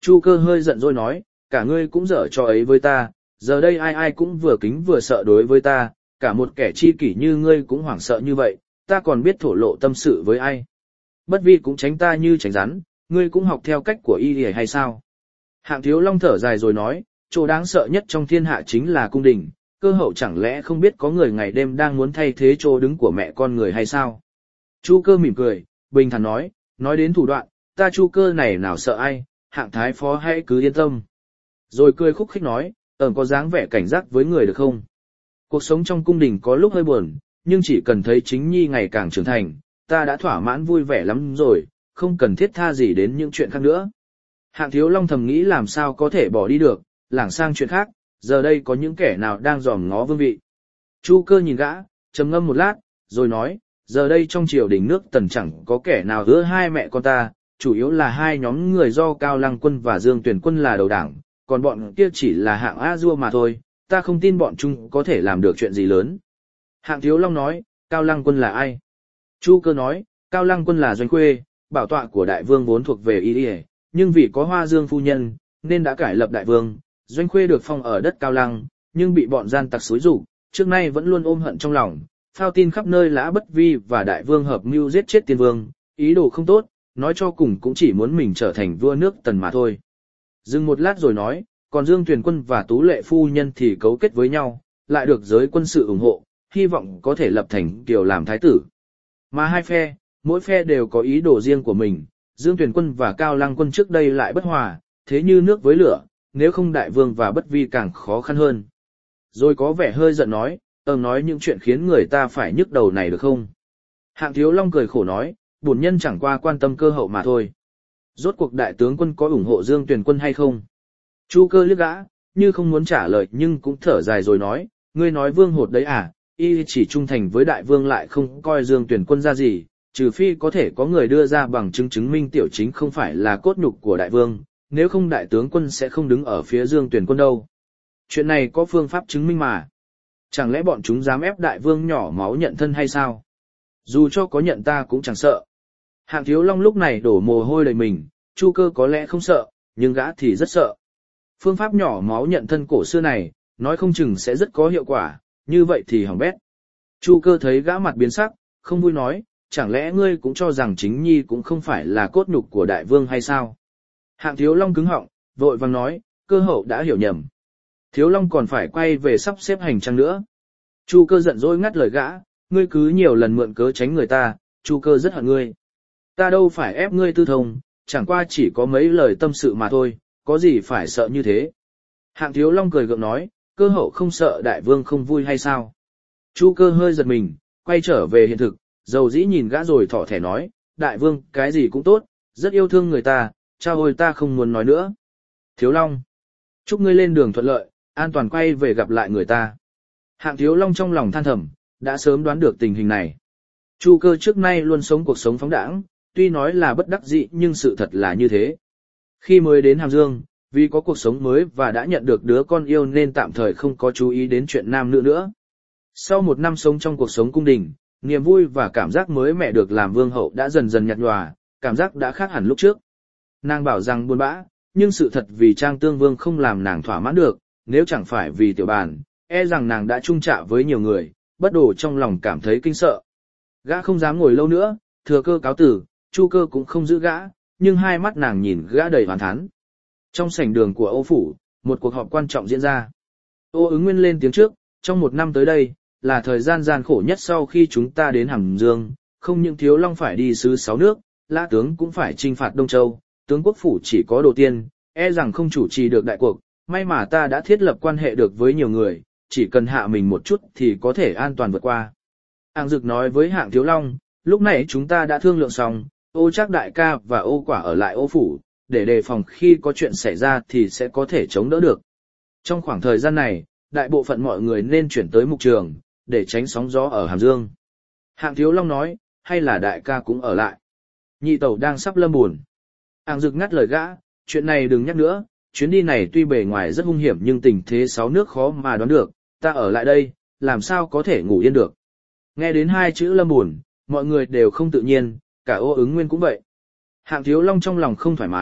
Chu Cơ hơi giận dỗi nói, cả ngươi cũng dở trò ấy với ta, giờ đây ai ai cũng vừa kính vừa sợ đối với ta, cả một kẻ chi kỷ như ngươi cũng hoảng sợ như vậy, ta còn biết thổ lộ tâm sự với ai. Bất vi cũng tránh ta như tránh rắn, ngươi cũng học theo cách của y hay sao? Hạng Thiếu Long thở dài rồi nói, chỗ đáng sợ nhất trong thiên hạ chính là cung đình, cơ hậu chẳng lẽ không biết có người ngày đêm đang muốn thay thế chỗ đứng của mẹ con người hay sao? Chu Cơ mỉm cười, bình thản nói đến thủ đoạn, ta Chu Cơ này nào sợ ai, Hạng thái phó hãy cứ yên tâm. Rồi cười khúc khích nói, có dáng vẻ cảnh giác với người được không? Cuộc sống trong cung đình có lúc hơi buồn, nhưng chỉ cần thấy chính nhi ngày càng trưởng thành, ta đã thỏa mãn vui vẻ lắm rồi, không cần thiết tha gì đến những chuyện khác nữa. Hạng Thiếu Long thầm nghĩ làm sao có thể bỏ đi được, lảng sang chuyện khác, giờ đây có những kẻ nào đang dòm ngó vương vị. Chu Cơ nhìn gã, trầm ngâm một lát, rồi nói, giờ đây trong triều đình nước Tần chẳng có kẻ nào hứa hai mẹ con ta, chủ yếu là hai nhóm người do Cao Lăng Quân và Dương Tuyển Quân là đầu đảng, còn bọn kia chỉ là hạng A Dua mà thôi, ta không tin bọn chúng có thể làm được chuyện gì lớn. Hạng Thiếu Long nói, Cao Lăng Quân là ai? Chu Cơ nói, Cao Lăng Quân là Doanh Khuê, bảo tọa của đại vương vốn thuộc về y, nhưng vì có Hoa Dương phu nhân, nên đã cải lập đại vương. Doanh Khuê được phong ở đất Cao Lăng, nhưng bị bọn gian tặc xúi rục, trước nay vẫn luôn ôm hận trong lòng, phao tin khắp nơi Lã Bất Vi và đại vương hợp mưu giết chết tiên vương, ý đồ không tốt, nói cho cùng cũng chỉ muốn mình trở thành vua nước Tần mà thôi. Dừng một lát rồi nói, còn Dương Tuyền Quân và Tú Lệ phu nhân thì cấu kết với nhau, lại được giới quân sự ủng hộ, hy vọng có thể lập thành kiều làm thái tử. Mà hai phe, mỗi phe đều có ý đồ riêng của mình, Dương Tuyền Quân và Cao Lăng Quân trước đây lại bất hòa, thế như nước với lửa, nếu không đại vương và Bất Vi càng khó khăn hơn. Rồi có vẻ hơi giận nói, nói những chuyện khiến người ta phải nhức đầu này được không? Hạng Thiếu Long cười khổ nói, bổn nhân chẳng qua quan tâm cơ hậu mà thôi. Rốt cuộc đại tướng quân có ủng hộ Dương Tuyền Quân hay không? Chu Cơ liếc gã, như không muốn trả lời nhưng cũng thở dài rồi nói, ngươi nói vương hột đấy à, y chỉ trung thành với đại vương lại không coi Dương Tuyền Quân ra gì, trừ phi có thể có người đưa ra bằng chứng chứng minh tiểu chính không phải là cốt nhục của đại vương, nếu không đại tướng quân sẽ không đứng ở phía Dương Tuyền Quân đâu. Chuyện này có phương pháp chứng minh mà. Chẳng lẽ bọn chúng dám ép đại vương nhỏ máu nhận thân hay sao? Dù cho có nhận ta cũng chẳng sợ. Hạng Thiếu Long lúc này đổ mồ hôi đầy mình, Chu Cơ có lẽ không sợ, nhưng gã thì rất sợ. Phương pháp nhỏ máu nhận thân cổ xưa này, nói không chừng sẽ rất có hiệu quả, như vậy thì hỏng bét. Chu Cơ thấy gã mặt biến sắc, không vui nói, chẳng lẽ ngươi cũng cho rằng chính nhi cũng không phải là cốt nhục của đại vương hay sao? Hạng Thiếu Long cứng họng, vội vàng nói, Cơ hậu đã hiểu nhầm. Thiếu Long còn phải quay về sắp xếp hành trang nữa. Chu Cơ giận dỗi ngắt lời gã, ngươi cứ nhiều lần mượn cớ tránh người ta, Chu Cơ rất hận ngươi. Ta đâu phải ép ngươi tư thông, chẳng qua chỉ có mấy lời tâm sự mà thôi, có gì phải sợ như thế. Hạng Thiếu Long cười gượng nói, Cơ hậu không sợ đại vương không vui hay sao? Chu Cơ hơi giật mình, quay trở về hiện thực, dầu dĩ nhìn gã rồi thỏ thẻ nói, đại vương cái gì cũng tốt, rất yêu thương người ta, cha ôi ta không muốn nói nữa. Thiếu Long, chúc ngươi lên đường thuận lợi, an toàn quay về gặp lại người ta. Hạng Thiếu Long trong lòng than thầm, đã sớm đoán được tình hình này. Chu Cơ trước nay luôn sống cuộc sống phóng đãng, tuy nói là bất đắc dĩ nhưng sự thật là như thế. Khi mới đến Hàm Dương, vì có cuộc sống mới và đã nhận được đứa con yêu nên tạm thời không có chú ý đến chuyện nam nữ nữa. Sau một năm sống trong cuộc sống cung đình, niềm vui và cảm giác mới mẻ được làm vương hậu đã dần dần nhạt nhòa, cảm giác đã khác hẳn lúc trước. Nàng bảo rằng buồn bã, nhưng sự thật vì Trang Tương Vương không làm nàng thỏa mãn được, nếu chẳng phải vì tiểu bàn, e rằng nàng đã chung chạ với nhiều người, bất đồ trong lòng cảm thấy kinh sợ. Gã không dám ngồi lâu nữa, thừa cơ cáo tử, Chu Cơ cũng không giữ gã, nhưng hai mắt nàng nhìn gã đầy oán thán. Trong sảnh đường của Ô Phủ, một cuộc họp quan trọng diễn ra. Ô Ứng Nguyên lên tiếng trước, trong một năm tới đây, là thời gian gian khổ nhất sau khi chúng ta đến Hàm Dương, không những Thiếu Long phải đi sứ 6 nước, Lã tướng cũng phải chinh phạt Đông Châu, tướng quốc phủ chỉ có Đồ Tiên, e rằng không chủ trì được đại cuộc, may mà ta đã thiết lập quan hệ được với nhiều người, chỉ cần hạ mình một chút thì có thể an toàn vượt qua. Hạng Dực nói với Hạng Thiếu Long, lúc này chúng ta đã thương lượng xong, Ô Trác đại ca và Ô Quả ở lại Ô Phủ, để đề phòng khi có chuyện xảy ra thì sẽ có thể chống đỡ được. Trong khoảng thời gian này, đại bộ phận mọi người nên chuyển tới mục trường, để tránh sóng gió ở Hàm Dương. Hạng Thiếu Long nói, hay là đại ca cũng ở lại. Nhị tẩu đang sắp lâm buồn. Hạng Dực ngắt lời gã, chuyện này đừng nhắc nữa, chuyến đi này tuy bề ngoài rất hung hiểm nhưng tình thế 6 nước khó mà đoán được, ta ở lại đây, làm sao có thể ngủ yên được. Nghe đến hai chữ lâm buồn, mọi người đều không tự nhiên, cả Ô Ứng Nguyên cũng vậy. Hạng Thiếu Long trong lòng không thoải mái,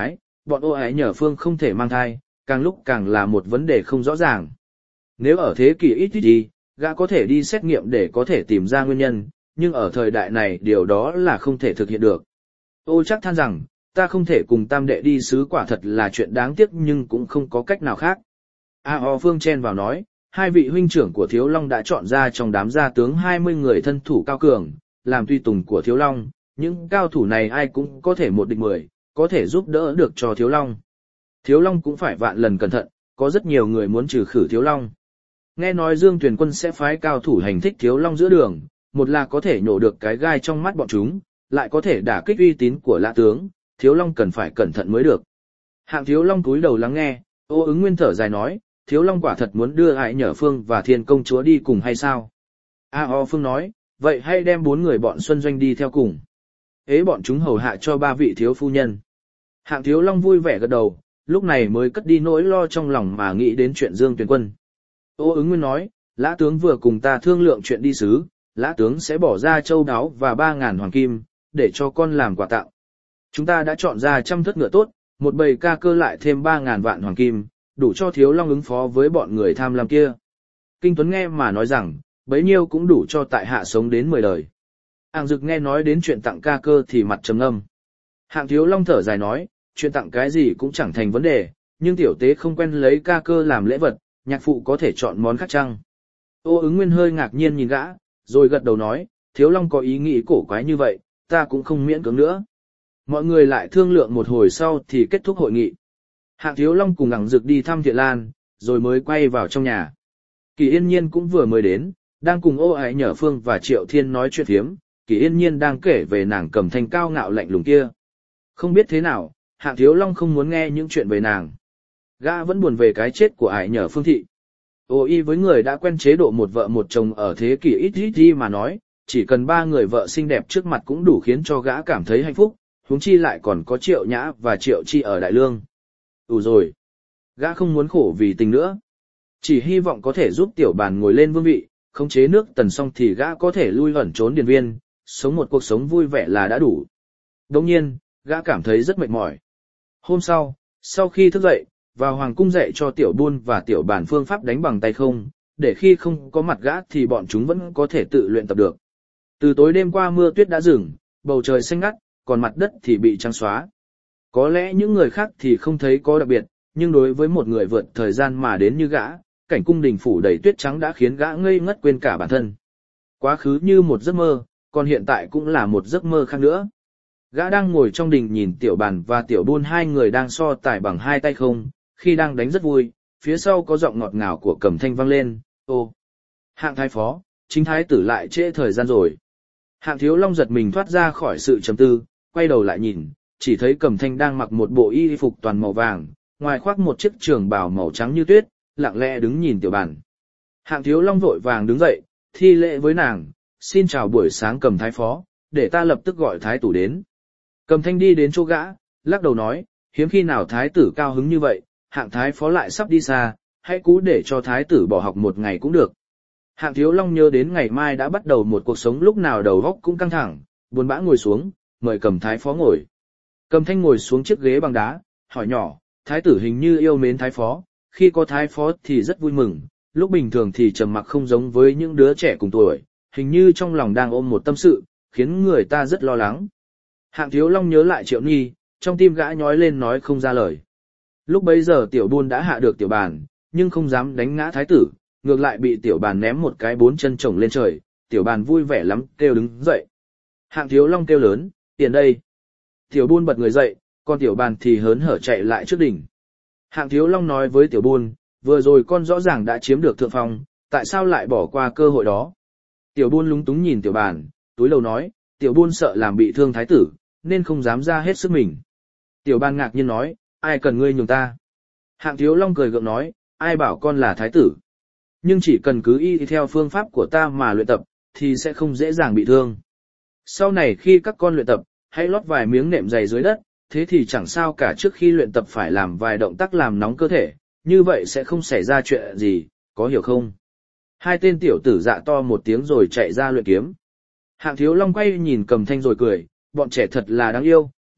bọn ô ái nhờ phương không thể mang thai, càng lúc càng là một vấn đề không rõ ràng. Nếu ở thế kỷ ít đi, gã có thể đi xét nghiệm để có thể tìm ra nguyên nhân, nhưng ở thời đại này điều đó là không thể thực hiện được. Ô chắc than rằng, ta không thể cùng tam đệ đi sứ quả thật là chuyện đáng tiếc nhưng cũng không có cách nào khác. A.O. Phương chen vào nói, hai vị huynh trưởng của Thiếu Long đã chọn ra trong đám gia tướng 20 người thân thủ cao cường, làm tùy tùng của Thiếu Long, những cao thủ này ai cũng có thể một địch 10, có thể giúp đỡ được cho Thiếu Long. Thiếu Long cũng phải vạn lần cẩn thận, có rất nhiều người muốn trừ khử Thiếu Long. Nghe nói Dương Tuyền Quân sẽ phái cao thủ hành thích Thiếu Long giữa đường, một là có thể nhổ được cái gai trong mắt bọn chúng, lại có thể đả kích uy tín của lã tướng, Thiếu Long cần phải cẩn thận mới được. Hạng Thiếu Long cúi đầu lắng nghe, Ô Ứng Nguyên thở dài nói, Thiếu Long quả thật muốn đưa Ái Nhở Phương và Thiên Công Chúa đi cùng hay sao? A.O. Phương nói, vậy hay đem 4 người bọn Xuân Doanh đi theo cùng. Ế bọn chúng hầu hạ cho 3 vị thiếu phu nhân. Hạng Thiếu Long vui vẻ gật đầu, lúc này mới cất đi nỗi lo trong lòng mà nghĩ đến chuyện Dương Tuyền Quân. Ô Ứng Nguyên nói, Lã tướng vừa cùng ta thương lượng chuyện đi sứ, Lã tướng sẽ bỏ ra châu đáo và 3.000 hoàng kim, để cho con làm quà tặng. Chúng ta đã chọn ra 100 thất ngựa tốt, một bầy ca cơ lại thêm 3.000 vạn hoàng kim, đủ cho Thiếu Long ứng phó với bọn người tham lam kia. Kinh Tuấn nghe mà nói rằng, bấy nhiêu cũng đủ cho tại hạ sống đến 10 đời. Hạng Dực nghe nói đến chuyện tặng ca cơ thì mặt trầm ngâm. Hạng Thiếu Long thở dài nói, chuyện tặng cái gì cũng chẳng thành vấn đề, nhưng tiểu tế không quen lấy ca cơ làm lễ vật, nhạc phụ có thể chọn món khác chăng? Ô Ứng Nguyên hơi ngạc nhiên nhìn gã, rồi gật đầu nói, Thiếu Long có ý nghĩ cổ quái như vậy, ta cũng không miễn cưỡng nữa. Mọi người lại thương lượng một hồi sau thì kết thúc hội nghị. Hạng Thiếu Long cùng Hạng Dực đi thăm Thiện Lan, rồi mới quay vào trong nhà. Kỳ Yên Nhiên cũng vừa mới đến, đang cùng Ô Ái Nhở Phương và Triệu Thiên nói chuyện phiếm, Kỳ Yên Nhiên đang kể về nàng Cẩm Thanh cao ngạo lạnh lùng kia. Không biết thế nào, Hạng Thiếu Long không muốn nghe những chuyện về nàng. Gã vẫn buồn về cái chết của Ái Nhở Phương thị. Ô y với người đã quen chế độ một vợ một chồng ở thế kỷ ít đi mà nói, chỉ cần 3 người vợ xinh đẹp trước mặt cũng đủ khiến cho gã cảm thấy hạnh phúc, huống chi lại còn có Triệu Nhã và Triệu Chi ở Đại Lương. Rồi. Gã không muốn khổ vì tình nữa. Chỉ hy vọng có thể giúp Tiểu Bàn ngồi lên vương vị, khống chế nước Tần xong thì gã có thể lui ẩn trốn điền viên, sống một cuộc sống vui vẻ là đã đủ. Đồng nhiên, gã cảm thấy rất mệt mỏi. Hôm sau khi thức dậy, vào hoàng cung dạy cho Tiểu Buôn và Tiểu Bàn phương pháp đánh bằng tay không, để khi không có mặt gã thì bọn chúng vẫn có thể tự luyện tập được. Từ tối đêm qua mưa tuyết đã dừng, bầu trời xanh ngắt, còn mặt đất thì bị trắng xóa. Có lẽ những người khác thì không thấy có đặc biệt, nhưng đối với một người vượt thời gian mà đến như gã, cảnh cung đình phủ đầy tuyết trắng đã khiến gã ngây ngất quên cả bản thân. Quá khứ như một giấc mơ, còn hiện tại cũng là một giấc mơ khác nữa. Gã đang ngồi trong đình nhìn Tiểu Bàn và Tiểu Buôn, hai người đang so tài bằng hai tay không, khi đang đánh rất vui, phía sau có giọng ngọt ngào của Cẩm Thanh vang lên, ô, Hạng thái phó, chính thái tử lại trễ thời gian rồi. Hạng Thiếu Long giật mình thoát ra khỏi sự trầm tư, quay đầu lại nhìn, chỉ thấy Cẩm Thanh đang mặc một bộ y phục toàn màu vàng, ngoài khoác một chiếc trường bào màu trắng như tuyết, lặng lẽ đứng nhìn Tiểu Bàn. Hạng Thiếu Long vội vàng đứng dậy, thi lễ với nàng, xin chào buổi sáng Cẩm thái phó, để ta lập tức gọi thái tử đến. Cẩm Thanh đi đến chỗ gã, lắc đầu nói, hiếm khi nào thái tử cao hứng như vậy, Hạng thái phó lại sắp đi xa, hãy cú để cho thái tử bỏ học một ngày cũng được. Hạng Thiếu Long nhớ đến ngày mai đã bắt đầu một cuộc sống lúc nào đầu óc cũng căng thẳng, buồn bã ngồi xuống, mời Cẩm thái phó ngồi. Cẩm Thanh ngồi xuống chiếc ghế bằng đá, hỏi nhỏ, thái tử hình như yêu mến thái phó, khi có thái phó thì rất vui mừng, lúc bình thường thì trầm mặc không giống với những đứa trẻ cùng tuổi, hình như trong lòng đang ôm một tâm sự, khiến người ta rất lo lắng. Hạng Thiếu Long nhớ lại Triệu Nhi, trong tim gã nhói lên nói không ra lời. Lúc bấy giờ Tiểu Buôn đã hạ được Tiểu Bàn, nhưng không dám đánh ngã thái tử, ngược lại bị Tiểu Bàn ném một cái 4 chân chồng lên trời, Tiểu Bàn vui vẻ lắm, kêu đứng dậy. Hạng Thiếu Long kêu lớn, tiền đây. Tiểu Buôn bật người dậy, còn Tiểu Bàn thì hớn hở chạy lại trước đỉnh. Hạng Thiếu Long nói với Tiểu Buôn, vừa rồi con rõ ràng đã chiếm được thượng phong, tại sao lại bỏ qua cơ hội đó? Tiểu Buôn lúng túng nhìn Tiểu Bàn, túi lầu nói, Tiểu Buôn sợ làm bị thương thái tử, nên không dám ra hết sức mình. Tiểu Bàn ngạc nhiên nói, ai cần ngươi nhường ta? Hạng Thiếu Long cười gượng nói, ai bảo con là thái tử? Nhưng chỉ cần cứ y theo phương pháp của ta mà luyện tập, thì sẽ không dễ dàng bị thương. Sau này khi các con luyện tập, hãy lót vài miếng nệm dày dưới đất, thế thì chẳng sao cả, trước khi luyện tập phải làm vài động tác làm nóng cơ thể, như vậy sẽ không xảy ra chuyện gì, có hiểu không? Hai tên tiểu tử dạ to một tiếng rồi chạy ra luyện kiếm. Hạng Thiếu Long quay nhìn Cẩm Thanh rồi cười, bọn trẻ thật là đáng yêu,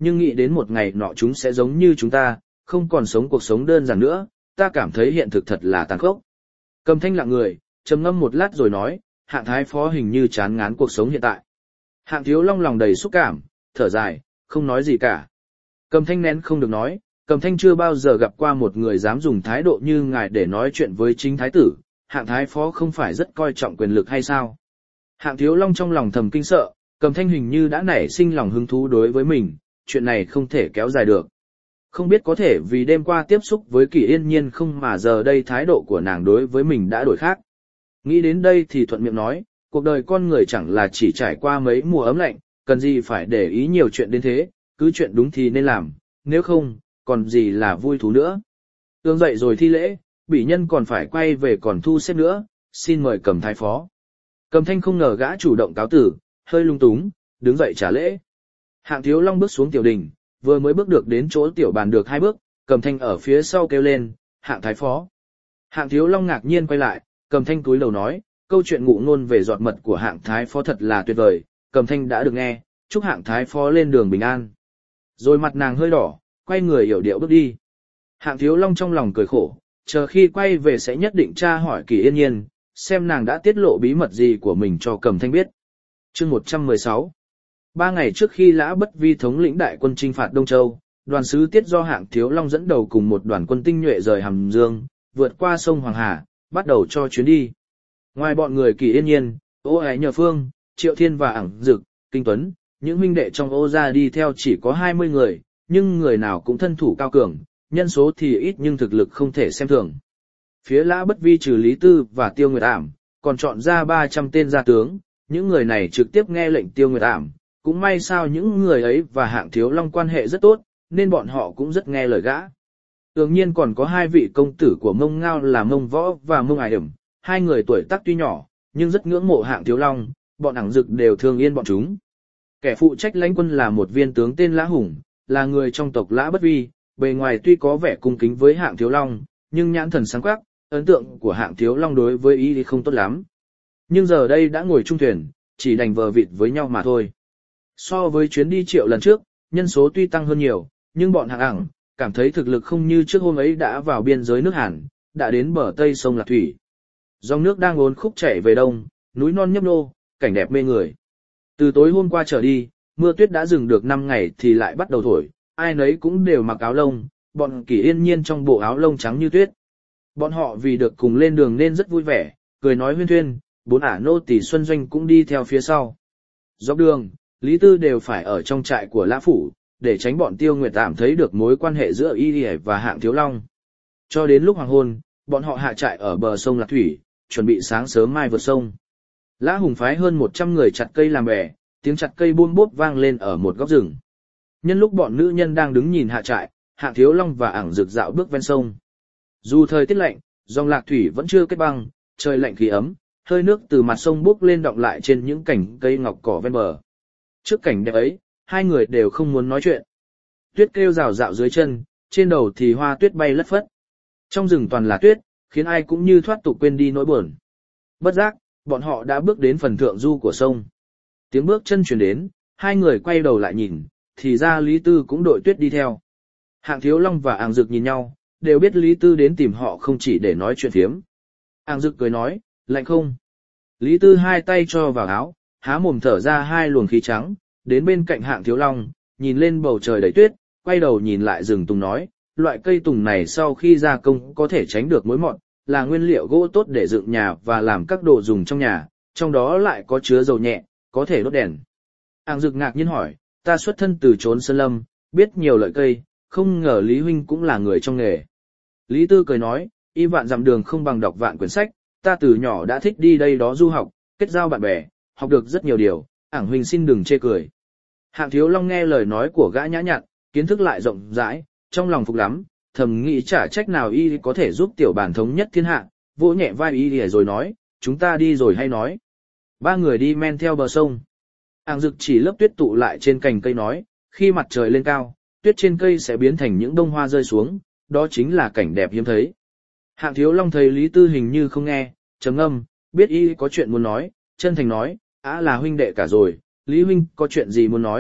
nhưng nghĩ đến một ngày nọ chúng sẽ giống như chúng ta, không còn sống cuộc sống đơn giản nữa, ta cảm thấy hiện thực thật là tàn khốc. Cầm Thanh lặng người, trầm ngâm một lát rồi nói, Hạng Thái Phó hình như chán ngán cuộc sống hiện tại. Hạng Thiếu Long lòng đầy xúc cảm, thở dài, không nói gì cả. Cầm Thanh nén không được nói, Cầm Thanh chưa bao giờ gặp qua một người dám dùng thái độ như ngài để nói chuyện với chính thái tử, Hạng Thái Phó không phải rất coi trọng quyền lực hay sao? Hạng Thiếu Long trong lòng thầm kinh sợ, Cầm Thanh hình như đã nảy sinh lòng hứng thú đối với mình, chuyện này không thể kéo dài được. Không biết có thể vì đêm qua tiếp xúc với Kỳ Yên Nhiên không mà giờ đây thái độ của nàng đối với mình đã đổi khác. Nghĩ đến đây thì thuận miệng nói, cuộc đời con người chẳng là chỉ trải qua mấy mùa ấm lạnh, cần gì phải để ý nhiều chuyện đến thế, cứ chuyện đúng thì nên làm, nếu không, còn gì là vui thú nữa. Tương dậy rồi thi lễ, Bỉ Nhân còn phải quay về còn thu xếp nữa, xin mời Cầm Thái Phó. Cầm Thanh không ngờ gã chủ động cáo tử, hơi lung túng, đứng dậy trả lễ. Hạng Thiếu Long bước xuống tiểu đình, vừa mới bước được đến chỗ tiểu bàn được 2 bước, Cầm Thanh ở phía sau kêu lên, Hạng Thái Phó. Hạng Thiếu Long ngạc nhiên quay lại, Cầm Thanh cúi đầu nói, câu chuyện ngụ ngôn về giọt mật của Hạng Thái Phó thật là tuyệt vời, Cầm Thanh đã được nghe, chúc Hạng Thái Phó lên đường bình an. Rồi mặt nàng hơi đỏ, quay người yểu điệu bước đi. Hạng Thiếu Long trong lòng cười khổ, chờ khi quay về sẽ nhất định tra hỏi Kỳ Yên Nhiên, xem nàng đã tiết lộ bí mật gì của mình cho Cầm Thanh biết. Chương 116. 3 ngày trước khi Lã Bất Vi thống lĩnh đại quân chinh phạt Đông Châu, đoàn sứ Tiết do Hạng Thiếu Long dẫn đầu cùng một đoàn quân tinh nhuệ rời Hàm Dương, vượt qua sông Hoàng Hà, bắt đầu cho chuyến đi. Ngoài bọn người Kỳ Yên Nhiên, Ô Ái Nhờ Phương, Triệu Thiên và Ẳng Dực, Kinh Tuấn, những huynh đệ trong Ô gia đi theo chỉ có 20 người, nhưng người nào cũng thân thủ cao cường, nhân số thì ít nhưng thực lực không thể xem thường. Phía Lã Bất Vi trừ Lý Tư và Tiêu Nguyệt Ảm, còn chọn ra 300 tên gia tướng, những người này trực tiếp nghe lệnh Tiêu Nguyệt Ảm, cũng may sao những người ấy và Hạng Thiếu Long quan hệ rất tốt, nên bọn họ cũng rất nghe lời gã. Tự nhiên còn có 2 vị công tử của Mông Ngao là Mông Võ và Mông Ải Điểm, 2 người tuổi tác tuy nhỏ, nhưng rất ngưỡng mộ Hạng Thiếu Long, bọn Ẳng Dực đều thương yên bọn chúng. Kẻ phụ trách lãnh quân là một viên tướng tên Lã Hùng, là người trong tộc Lã Bất Vi, bề ngoài tuy có vẻ cung kính với Hạng Thiếu Long, nhưng nhãn thần sáng quắc, ấn tượng của Hạng Thiếu Long đối với ý thì không tốt lắm. Nhưng giờ đây đã ngồi chung thuyền, chỉ đành vờ vịt với nhau mà thôi. So với chuyến đi Triệu lần trước, nhân số tuy tăng hơn nhiều, nhưng bọn Hạng Ẳng cảm thấy thực lực không như trước hôm ấy đã vào biên giới nước Hàn, đã đến bờ tây sông Lạc Thủy. Dòng nước đang uốn khúc chảy về đông, núi non nhấp nhô, cảnh đẹp mê người. Từ tối hôm qua trở đi, mưa tuyết đã dừng được 5 ngày thì lại bắt đầu thổi, ai nấy cũng đều mặc áo lông, bọn Kỳ Yên Nhiên trong bộ áo lông trắng như tuyết. Bọn họ vì được cùng lên đường nên rất vui vẻ, cười nói huyên thuyên, 4 ả nô tỳ Xuân Doanh cũng đi theo phía sau. Dọc đường, Lý Tư đều phải ở trong trại của Lã Phủ, để tránh bọn Tiêu Nguyệt Ảm thấy được mối quan hệ giữa Y và Hạng Thiếu Long. Cho đến lúc hoàng hôn, bọn họ hạ trại ở bờ sông Lạc Thủy, chuẩn bị sáng sớm mai vượt sông. Lã Hùng phái hơn 100 người chặt cây làm bè, tiếng chặt cây buôn bốp vang lên ở một góc rừng. Nhân lúc bọn nữ nhân đang đứng nhìn hạ trại, Hạng Thiếu Long và Ẳng Dực dạo bước ven sông. Dù thời tiết lạnh, dòng Lạc Thủy vẫn chưa kết băng, trời lạnh khí ấm, hơi nước từ mặt sông bốc lên đọng lại trên những cành cây ngọc cỏ ven bờ. Trước cảnh đẹp ấy, 2 người đều không muốn nói chuyện. Tuyết kêu rào rạo dưới chân, trên đầu thì hoa tuyết bay lất phất. Trong rừng toàn là tuyết, khiến ai cũng như thoát tục quên đi nỗi buồn. Bất giác, bọn họ đã bước đến phần thượng du của sông. Tiếng bước chân truyền đến, 2 người quay đầu lại nhìn, thì ra Lý Tư cũng đội tuyết đi theo. Hạng Thiếu Long và Ảng Dực nhìn nhau, đều biết Lý Tư đến tìm họ không chỉ để nói chuyện phiếm. Ảng Dực cười nói, lạnh không? Lý Tư 2 tay cho vào áo, há mồm thở ra 2 luồng khí trắng, đến bên cạnh Hạng Thiếu Long, nhìn lên bầu trời đầy tuyết, quay đầu nhìn lại rừng tùng nói, loại cây tùng này sau khi gia công có thể tránh được mối mọt, là nguyên liệu gỗ tốt để dựng nhà và làm các đồ dùng trong nhà, trong đó lại có chứa dầu nhẹ, có thể đốt đèn. Ảng Dực ngạc nhiên hỏi, ta xuất thân từ chốn sơn lâm, biết nhiều lợi cây, không ngờ Lý huynh cũng là người trong nghề. Lý Tư cười nói, y vạn dặm đường không bằng đọc vạn quyển sách, ta từ nhỏ đã thích đi đây đó du học, kết giao bạn bè, học được rất nhiều điều, Ảng huynh xin đừng chê cười. Hạng Thiếu Long nghe lời nói của gã nhã nhặn, kiến thức lại rộng rãi, trong lòng phục lắm, thầm nghĩ chả trách nào y có thể giúp tiểu bản thống nhất thiên hạ, vỗ nhẹ vai y rồi nói, chúng ta đi rồi hay nói. 3 người đi men theo bờ sông. Ảng Dực chỉ lớp tuyết tụ lại trên cành cây nói, khi mặt trời lên cao, tuyết trên cây sẽ biến thành những bông hoa rơi xuống, đó chính là cảnh đẹp hiếm thấy. Hạng Thiếu Long thấy Lý Tư hình như không nghe, trầm ngâm, biết y có chuyện muốn nói, chân thành nói, là huynh đệ cả rồi, Lý huynh có chuyện gì muốn nói,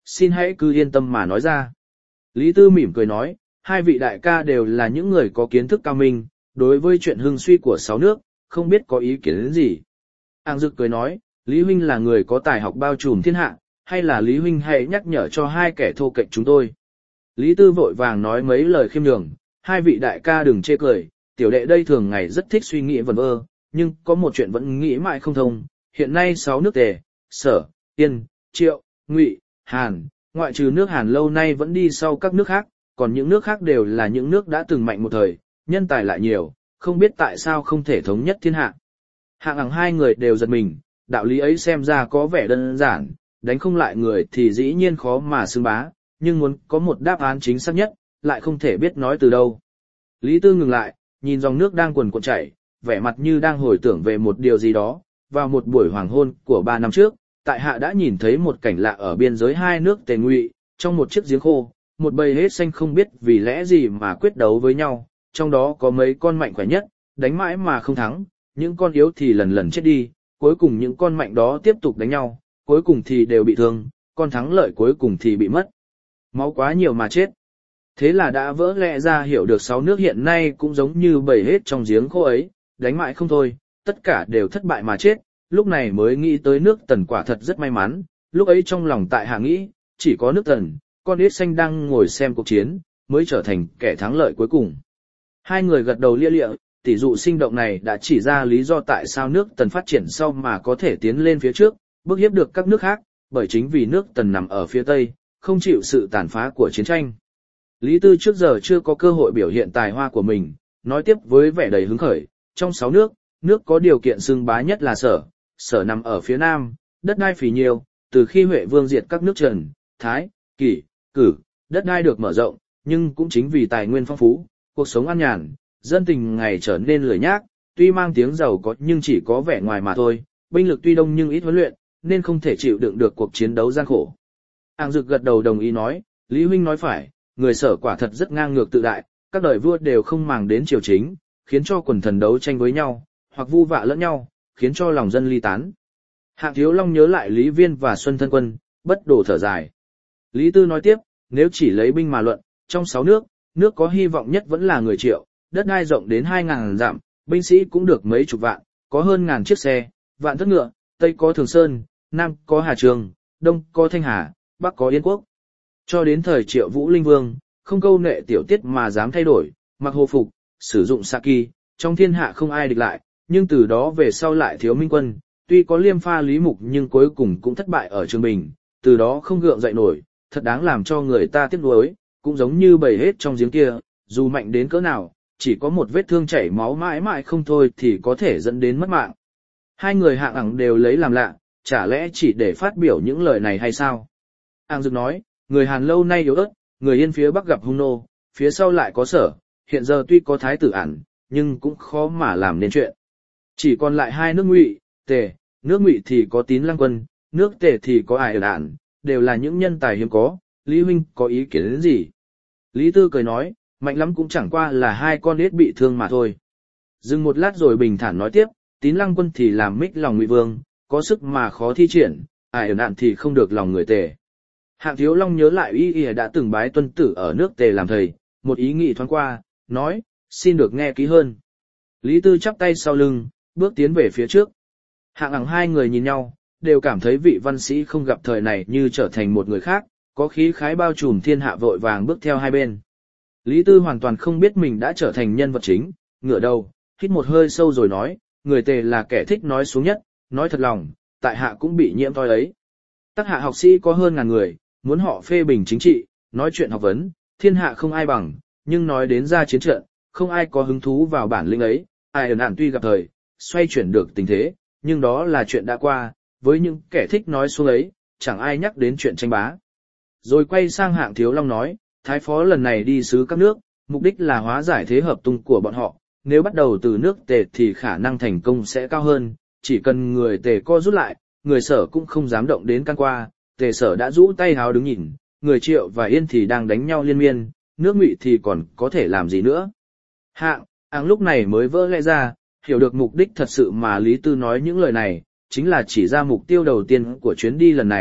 xin hãy cứ yên tâm mà nói ra. Lý Tư mỉm cười nói, hai vị đại ca đều là những người có kiến thức cao minh, đối với chuyện hưng suy của 6 nước, không biết có ý kiến đến gì. Áng Dực cười nói, Lý huynh là người có tài học bao trùm thiên hạ, hay là Lý huynh hãy nhắc nhở cho hai kẻ thô kệch chúng tôi. Lý Tư vội vàng nói mấy lời khiêm nhường, hai vị đại ca đừng chê cười, tiểu đệ đây thường ngày rất thích suy nghĩ vẩn vơ, nhưng có một chuyện vẫn nghĩ mãi không thông, hiện nay 6 nước Tề, Sở, Yên, Triệu, Ngụy, Hàn, ngoại trừ nước Hàn lâu nay vẫn đi sau các nước khác, còn những nước khác đều là những nước đã từng mạnh một thời, nhân tài lại nhiều, không biết tại sao không thể thống nhất thiên hạ. Hạng Ẳng hai người đều giật mình, đạo lý ấy xem ra có vẻ đơn giản, đánh không lại người thì dĩ nhiên khó mà xưng bá, nhưng muốn có một đáp án chính xác nhất, lại không thể biết nói từ đâu. Lý Tư ngừng lại, nhìn dòng nước đang quần cuộn chảy, vẻ mặt như đang hồi tưởng về một điều gì đó. Vào một buổi hoàng hôn của 3 năm trước, tại hạ đã nhìn thấy một cảnh lạ ở biên giới hai nước Tề Ngụy, trong một chiếc giếng khô, một bầy hết xanh không biết vì lẽ gì mà quyết đấu với nhau, trong đó có mấy con mạnh khỏe nhất, đánh mãi mà không thắng, những con yếu thì lần lần chết đi, cuối cùng những con mạnh đó tiếp tục đánh nhau, cuối cùng thì đều bị thương, con thắng lợi cuối cùng thì bị mất. Máu quá nhiều mà chết. Thế là đã vỡ lẽ ra hiểu được 6 nước hiện nay cũng giống như bầy hết trong giếng khô ấy, đánh mãi không thôi, tất cả đều thất bại mà chết, lúc này mới nghĩ tới nước Tần quả thật rất may mắn, lúc ấy trong lòng tại hạ nghĩ, chỉ có nước Tần, con ít xanh đang ngồi xem cuộc chiến, mới trở thành kẻ thắng lợi cuối cùng. Hai người gật đầu lia lịa, tỷ dụ sinh động này đã chỉ ra lý do tại sao nước Tần phát triển sau mà có thể tiến lên phía trước, bức hiếp được các nước khác, bởi chính vì nước Tần nằm ở phía Tây, không chịu sự tàn phá của chiến tranh. Lý Tư trước giờ chưa có cơ hội biểu hiện tài hoa của mình, nói tiếp với vẻ đầy hứng khởi, trong 6 nước, nước có điều kiện xưng bá nhất là Sở, Sở nằm ở phía Nam, đất đai phì nhiều, từ khi Huệ Vương diệt các nước Trần, Thái, Kỷ, Cử, đất đai được mở rộng, nhưng cũng chính vì tài nguyên phong phú, cuộc sống an nhàn, dân tình ngày trở nên lười nhác, tuy mang tiếng giàu có nhưng chỉ có vẻ ngoài mà thôi, binh lực tuy đông nhưng ít huấn luyện, nên không thể chịu đựng được cuộc chiến đấu gian khổ. Áng Dực gật đầu đồng ý nói, Lý huynh nói phải, người Sở quả thật rất ngang ngược tự đại, các đời vua đều không màng đến triều chính, khiến cho quần thần đấu tranh với nhau, hoặc vu vạ lẫn nhau, khiến cho lòng dân ly tán. Hạng Thiếu Long nhớ lại Lý Viên và Xuân Thân Quân, bất đổ thở dài. Lý Tư nói tiếp, nếu chỉ lấy binh mà luận, trong 6 nước, nước có hy vọng nhất vẫn là người Triệu, đất đai rộng đến 2.000 dặm, binh sĩ cũng được mấy chục vạn, có hơn ngàn chiếc xe, vạn thất ngựa, Tây có Thường Sơn, Nam có Hà Trường, Đông có Thanh Hà, Bắc có Yên Quốc. Cho đến thời Triệu Vũ Linh Vương, không câu nệ tiểu tiết mà dám thay đổi, mặc hồ phục, sử dụng xạ kỳ, trong thiên hạ không ai địch lại, nhưng từ đó về sau lại thiếu minh quân, tuy có Liêm Pha Lý Mục nhưng cuối cùng cũng thất bại ở Trường Bình, từ đó không gượng dậy nổi, thật đáng làm cho người ta tiếc nuối, cũng giống như bầy hết trong giếng kia, dù mạnh đến cỡ nào, chỉ có một vết thương chảy máu mãi mãi không thôi thì có thể dẫn đến mất mạng. Hai người Hạng Ẳng đều lấy làm lạ, chả lẽ chỉ để phát biểu những lời này hay sao? Áng Dực nói, người Hàn lâu nay yếu ớt, người Yên phía Bắc gặp hung nô, phía sau lại có Sở, hiện giờ tuy có thái tử Ản, nhưng cũng khó mà làm nên chuyện. Chỉ còn lại hai nước Ngụy, Tề, nước Ngụy thì có Tín Lăng Quân, nước Tề thì có Ải Ản, đều là những nhân tài hiếm có, Lý huynh có ý kiến đến gì? Lý Tư cười nói, mạnh lắm cũng chẳng qua là hai con ếch bị thương mà thôi. Dừng một lát rồi bình thản nói tiếp, Tín Lăng Quân thì làm mích lòng Ngụy Vương, có sức mà khó thi triển, Ải Ản thì không được lòng người Tề. Hạng Thiếu Long nhớ lại y đã từng bái tuân tử ở nước Tề làm thầy, một ý nghĩ thoáng qua, nói, xin được nghe kỹ hơn. Lý Tư chắp tay sau lưng, bước tiến về phía trước. Hạng Ẳng hai người nhìn nhau, đều cảm thấy vị văn sĩ không gặp thời này như trở thành một người khác, có khí khái bao trùm thiên hạ vội vàng bước theo hai bên. Lý Tư hoàn toàn không biết mình đã trở thành nhân vật chính, ngửa đầu, hít một hơi sâu rồi nói, người Tề là kẻ thích nói xuống nhất, nói thật lòng, tại hạ cũng bị nhiễm thói ấy. Tác hạ học sĩ có hơn ngàn người, muốn họ phê bình chính trị, nói chuyện học vấn, thiên hạ không ai bằng, nhưng nói đến ra chiến trận, không ai có hứng thú vào bản lĩnh ấy. Ai ẩn tuy gặp thời, xoay chuyển được tình thế, nhưng đó là chuyện đã qua, với những kẻ thích nói xuống ấy, chẳng ai nhắc đến chuyện tranh bá. Rồi quay sang Hạng Thiếu Long nói, Thái Phó lần này đi sứ các nước, mục đích là hóa giải thế hợp tung của bọn họ, nếu bắt đầu từ nước Tề thì khả năng thành công sẽ cao hơn, chỉ cần người Tề co rút lại, người Sở cũng không dám động đến can qua, Tề Sở đã rũ tay háo đứng nhìn, người Triệu và Yên thì đang đánh nhau liên miên, nước Ngụy thì còn có thể làm gì nữa. Hạng Áng lúc này mới vỡ lẽ ra, hiểu được mục đích thật sự mà Lý Tư nói những lời này, chính là chỉ ra mục tiêu đầu tiên của chuyến đi lần này,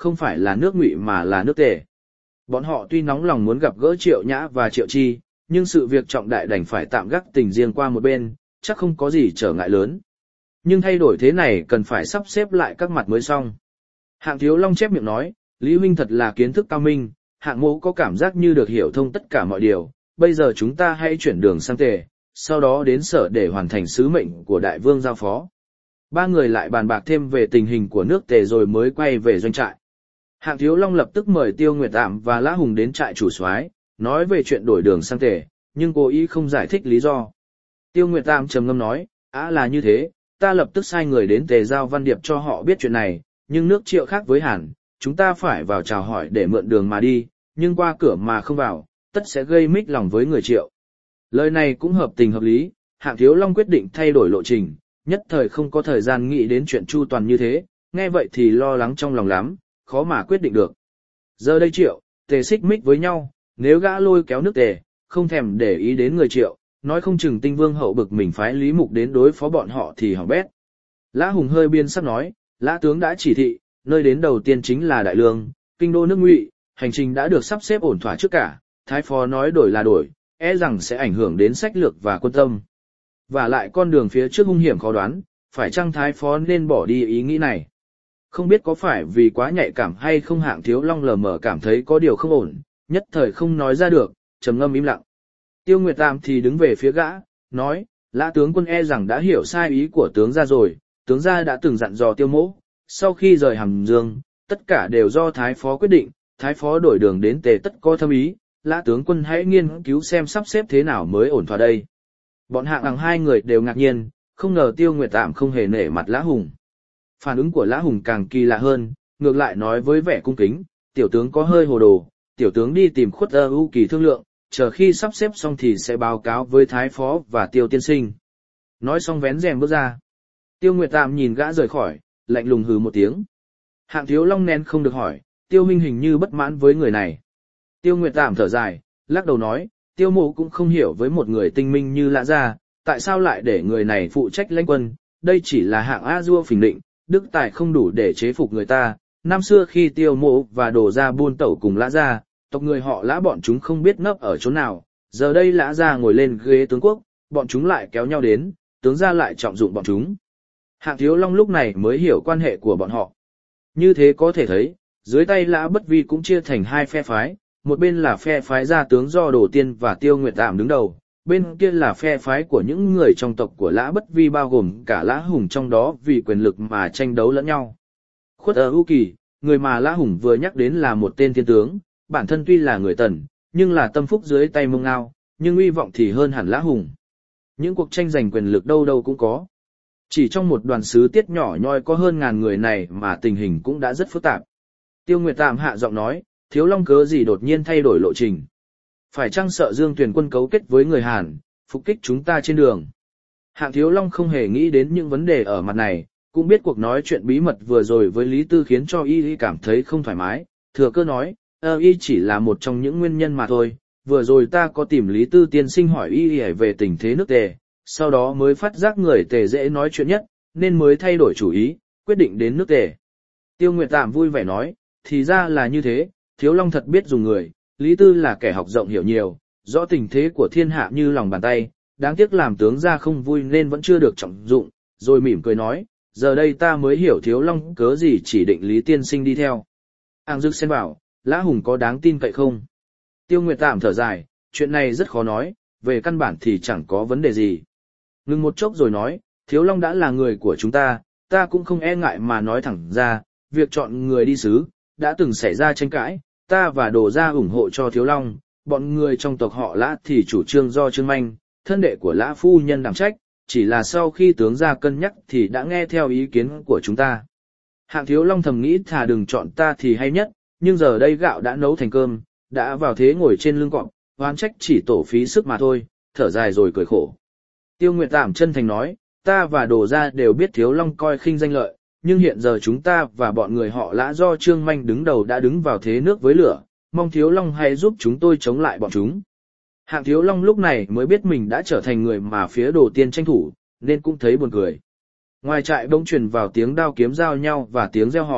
không phải là nước Ngụy mà là nước Tề. Bọn họ tuy nóng lòng muốn gặp gỡ Triệu Nhã và Triệu Chi, nhưng sự việc trọng đại đành phải tạm gác tình riêng qua một bên, chắc không có gì trở ngại lớn. Nhưng thay đổi thế này cần phải sắp xếp lại các mặt mới xong. Hạng Thiếu Long chép miệng nói, Lý huynh thật là kiến thức cao minh, Hạng mỗ có cảm giác như được hiểu thông tất cả mọi điều, bây giờ chúng ta hãy chuyển đường sang Tề, sau đó đến sở để hoàn thành sứ mệnh của đại vương giao phó. Ba người lại bàn bạc thêm về tình hình của nước Tề rồi mới quay về doanh trại. Hạng Thiếu Long lập tức mời Tiêu Nguyệt Ảm và Lã Hùng đến trại chủ soái, nói về chuyện đổi đường sang Tề, nhưng cố ý không giải thích lý do. Tiêu Nguyệt Ảm trầm ngâm nói, là như thế, ta lập tức sai người đến Tề giao văn điệp cho họ biết chuyện này, nhưng nước Triệu khác với Hàn, chúng ta phải vào chào hỏi để mượn đường mà đi, nhưng qua cửa mà không vào, tất sẽ gây mích lòng với người Triệu. Lời này cũng hợp tình hợp lý, Hạng Thiếu Long quyết định thay đổi lộ trình, nhất thời không có thời gian nghĩ đến chuyện chu toàn như thế, nghe vậy thì lo lắng trong lòng lắm, khó mà quyết định được. Giờ đây Triệu, Tề xích mích với nhau, nếu gã lôi kéo nước Tề, không thèm để ý đến người Triệu, nói không chừng Tinh Vương hậu bực mình phái Lý Mục đến đối phó bọn họ thì hỏng bét. Lã Hùng hơi biên sắp nói, Lã tướng đã chỉ thị, nơi đến đầu tiên chính là Đại Lương, kinh đô nước Ngụy, hành trình đã được sắp xếp ổn thỏa trước cả, Thái phó nói đổi là đổi, rằng sẽ ảnh hưởng đến sách lược và quân tâm. Và lại con đường phía trước hung hiểm khó đoán, phải chăng Thái phó nên bỏ đi ý nghĩ này? Không biết có phải vì quá nhạy cảm hay không, Hạng Thiếu Long lờ mờ cảm thấy có điều không ổn, nhất thời không nói ra được, trầm ngâm im lặng. Tiêu Nguyệt Tam thì đứng về phía gã, nói, Lã tướng quân rằng đã hiểu sai ý của tướng gia rồi, tướng gia đã từng dặn dò Tiêu mỗ, sau khi rời Hàm Dương, tất cả đều do Thái phó quyết định, Thái phó đổi đường đến Tề tất có thâm ý, Lã tướng quân hãy nghiên cứu xem sắp xếp thế nào mới ổn thỏa đây. Bọn Hạng hai người đều ngạc nhiên, không ngờ Tiêu Nguyệt Tam không hề nể mặt Lã Hùng. Phản ứng của Lã Hùng càng kỳ lạ hơn, ngược lại nói với vẻ cung kính, tiểu tướng có hơi hồ đồ, tiểu tướng đi tìm Khuất U Kỳ thương lượng, chờ khi sắp xếp xong thì sẽ báo cáo với Thái phó và Tiêu tiên sinh. Nói xong vén rèm bước ra. Tiêu Nguyệt Tam nhìn gã rời khỏi, lạnh lùng hừ một tiếng. Hạng Thiếu Long nén không được hỏi, Tiêu huynh hình như bất mãn với người này. Tiêu Nguyệt Tam thở dài, lắc đầu nói, Tiêu mộ cũng không hiểu với một người tinh minh như Lã gia, tại sao lại để người này phụ trách lãnh quân, đây chỉ là hạng A Dua phỉnh định, đức tài không đủ để chế phục người ta. Năm xưa khi Tiêu mộ và Đồ gia buôn tẩu cùng Lã gia, tộc người họ Lã bọn chúng không biết nấp ở chỗ nào, giờ đây Lã gia ngồi lên ghế tướng quốc, bọn chúng lại kéo nhau đến, tướng gia lại trọng dụng bọn chúng. Hạng Thiếu Long lúc này mới hiểu quan hệ của bọn họ. Như thế có thể thấy, dưới tay Lã Bất Vi cũng chia thành hai phe phái, một bên là phe phái gia tướng do Đồ Tiên và Tiêu Nguyệt Tạm đứng đầu, bên kia là phe phái của những người trong tộc của Lã Bất Vi bao gồm cả Lã Hùng trong đó vì quyền lực mà tranh đấu lẫn nhau. Khuất U Kỳ, người mà Lã Hùng vừa nhắc đến là một tên thiên tướng, bản thân tuy là người Tần, nhưng là tâm phúc dưới tay Mông Ngao, nhưng uy vọng thì hơn hẳn Lã Hùng. Những cuộc tranh giành quyền lực đâu đâu cũng có. Chỉ trong một đoàn sứ tiết nhỏ nhoi có hơn ngàn người này mà tình hình cũng đã rất phức tạp. Tiêu Nguyệt Tạm hạ giọng nói, Thiếu Long cớ gì đột nhiên thay đổi lộ trình. Phải chăng sợ Dương Tuyền quân cấu kết với người Hàn, phục kích chúng ta trên đường. Hạng Thiếu Long không hề nghĩ đến những vấn đề ở mặt này, cũng biết cuộc nói chuyện bí mật vừa rồi với Lý Tư khiến cho y cảm thấy không thoải mái, thừa cơ nói, y chỉ là một trong những nguyên nhân mà thôi, vừa rồi ta có tìm Lý Tư tiên sinh hỏi y về tình thế nước Tề, sau đó mới phát giác người Tề dễ nói chuyện nhất, nên mới thay đổi chủ ý, quyết định đến nước Tề. Tiêu Nguyệt Tạm vui vẻ nói, thì ra là như thế, Thiếu Long thật biết dùng người, Lý Tư là kẻ học rộng hiểu nhiều, rõ tình thế của thiên hạ như lòng bàn tay, đáng tiếc làm tướng gia không vui nên vẫn chưa được trọng dụng, rồi mỉm cười nói, giờ đây ta mới hiểu Thiếu Long cớ gì chỉ định Lý tiên sinh đi theo. Áng Dực xen bảo, Lã Hùng có đáng tin cậy không? Tiêu Nguyệt Tạm thở dài, chuyện này rất khó nói, về căn bản thì chẳng có vấn đề gì. Ngừng một chốc rồi nói, Thiếu Long đã là người của chúng ta cũng không e ngại mà nói thẳng ra, việc chọn người đi sứ, đã từng xảy ra tranh cãi, ta và Đồ gia ủng hộ cho Thiếu Long, bọn người trong tộc họ Lã thì chủ trương do Trương Manh, thân đệ của Lã phu nhân đảm trách, chỉ là sau khi tướng gia cân nhắc thì đã nghe theo ý kiến của chúng ta. Hạng Thiếu Long thầm nghĩ thà đừng chọn ta thì hay nhất, nhưng giờ đây gạo đã nấu thành cơm, đã vào thế ngồi trên lưng cọp, oán trách chỉ tổ phí sức mà thôi, thở dài rồi cười khổ. Tiêu Nguyệt Tạm chân thành nói, ta và Đồ gia đều biết Thiếu Long coi khinh danh lợi, nhưng hiện giờ chúng ta và bọn người họ Lã do Trương Manh đứng đầu đã đứng vào thế nước với lửa, mong Thiếu Long hãy giúp chúng tôi chống lại bọn chúng. Hạng Thiếu Long lúc này mới biết mình đã trở thành người mà phía Đồ Tiên tranh thủ, nên cũng thấy buồn cười. Ngoài trại bỗng truyền vào tiếng đao kiếm giao nhau và tiếng reo hò,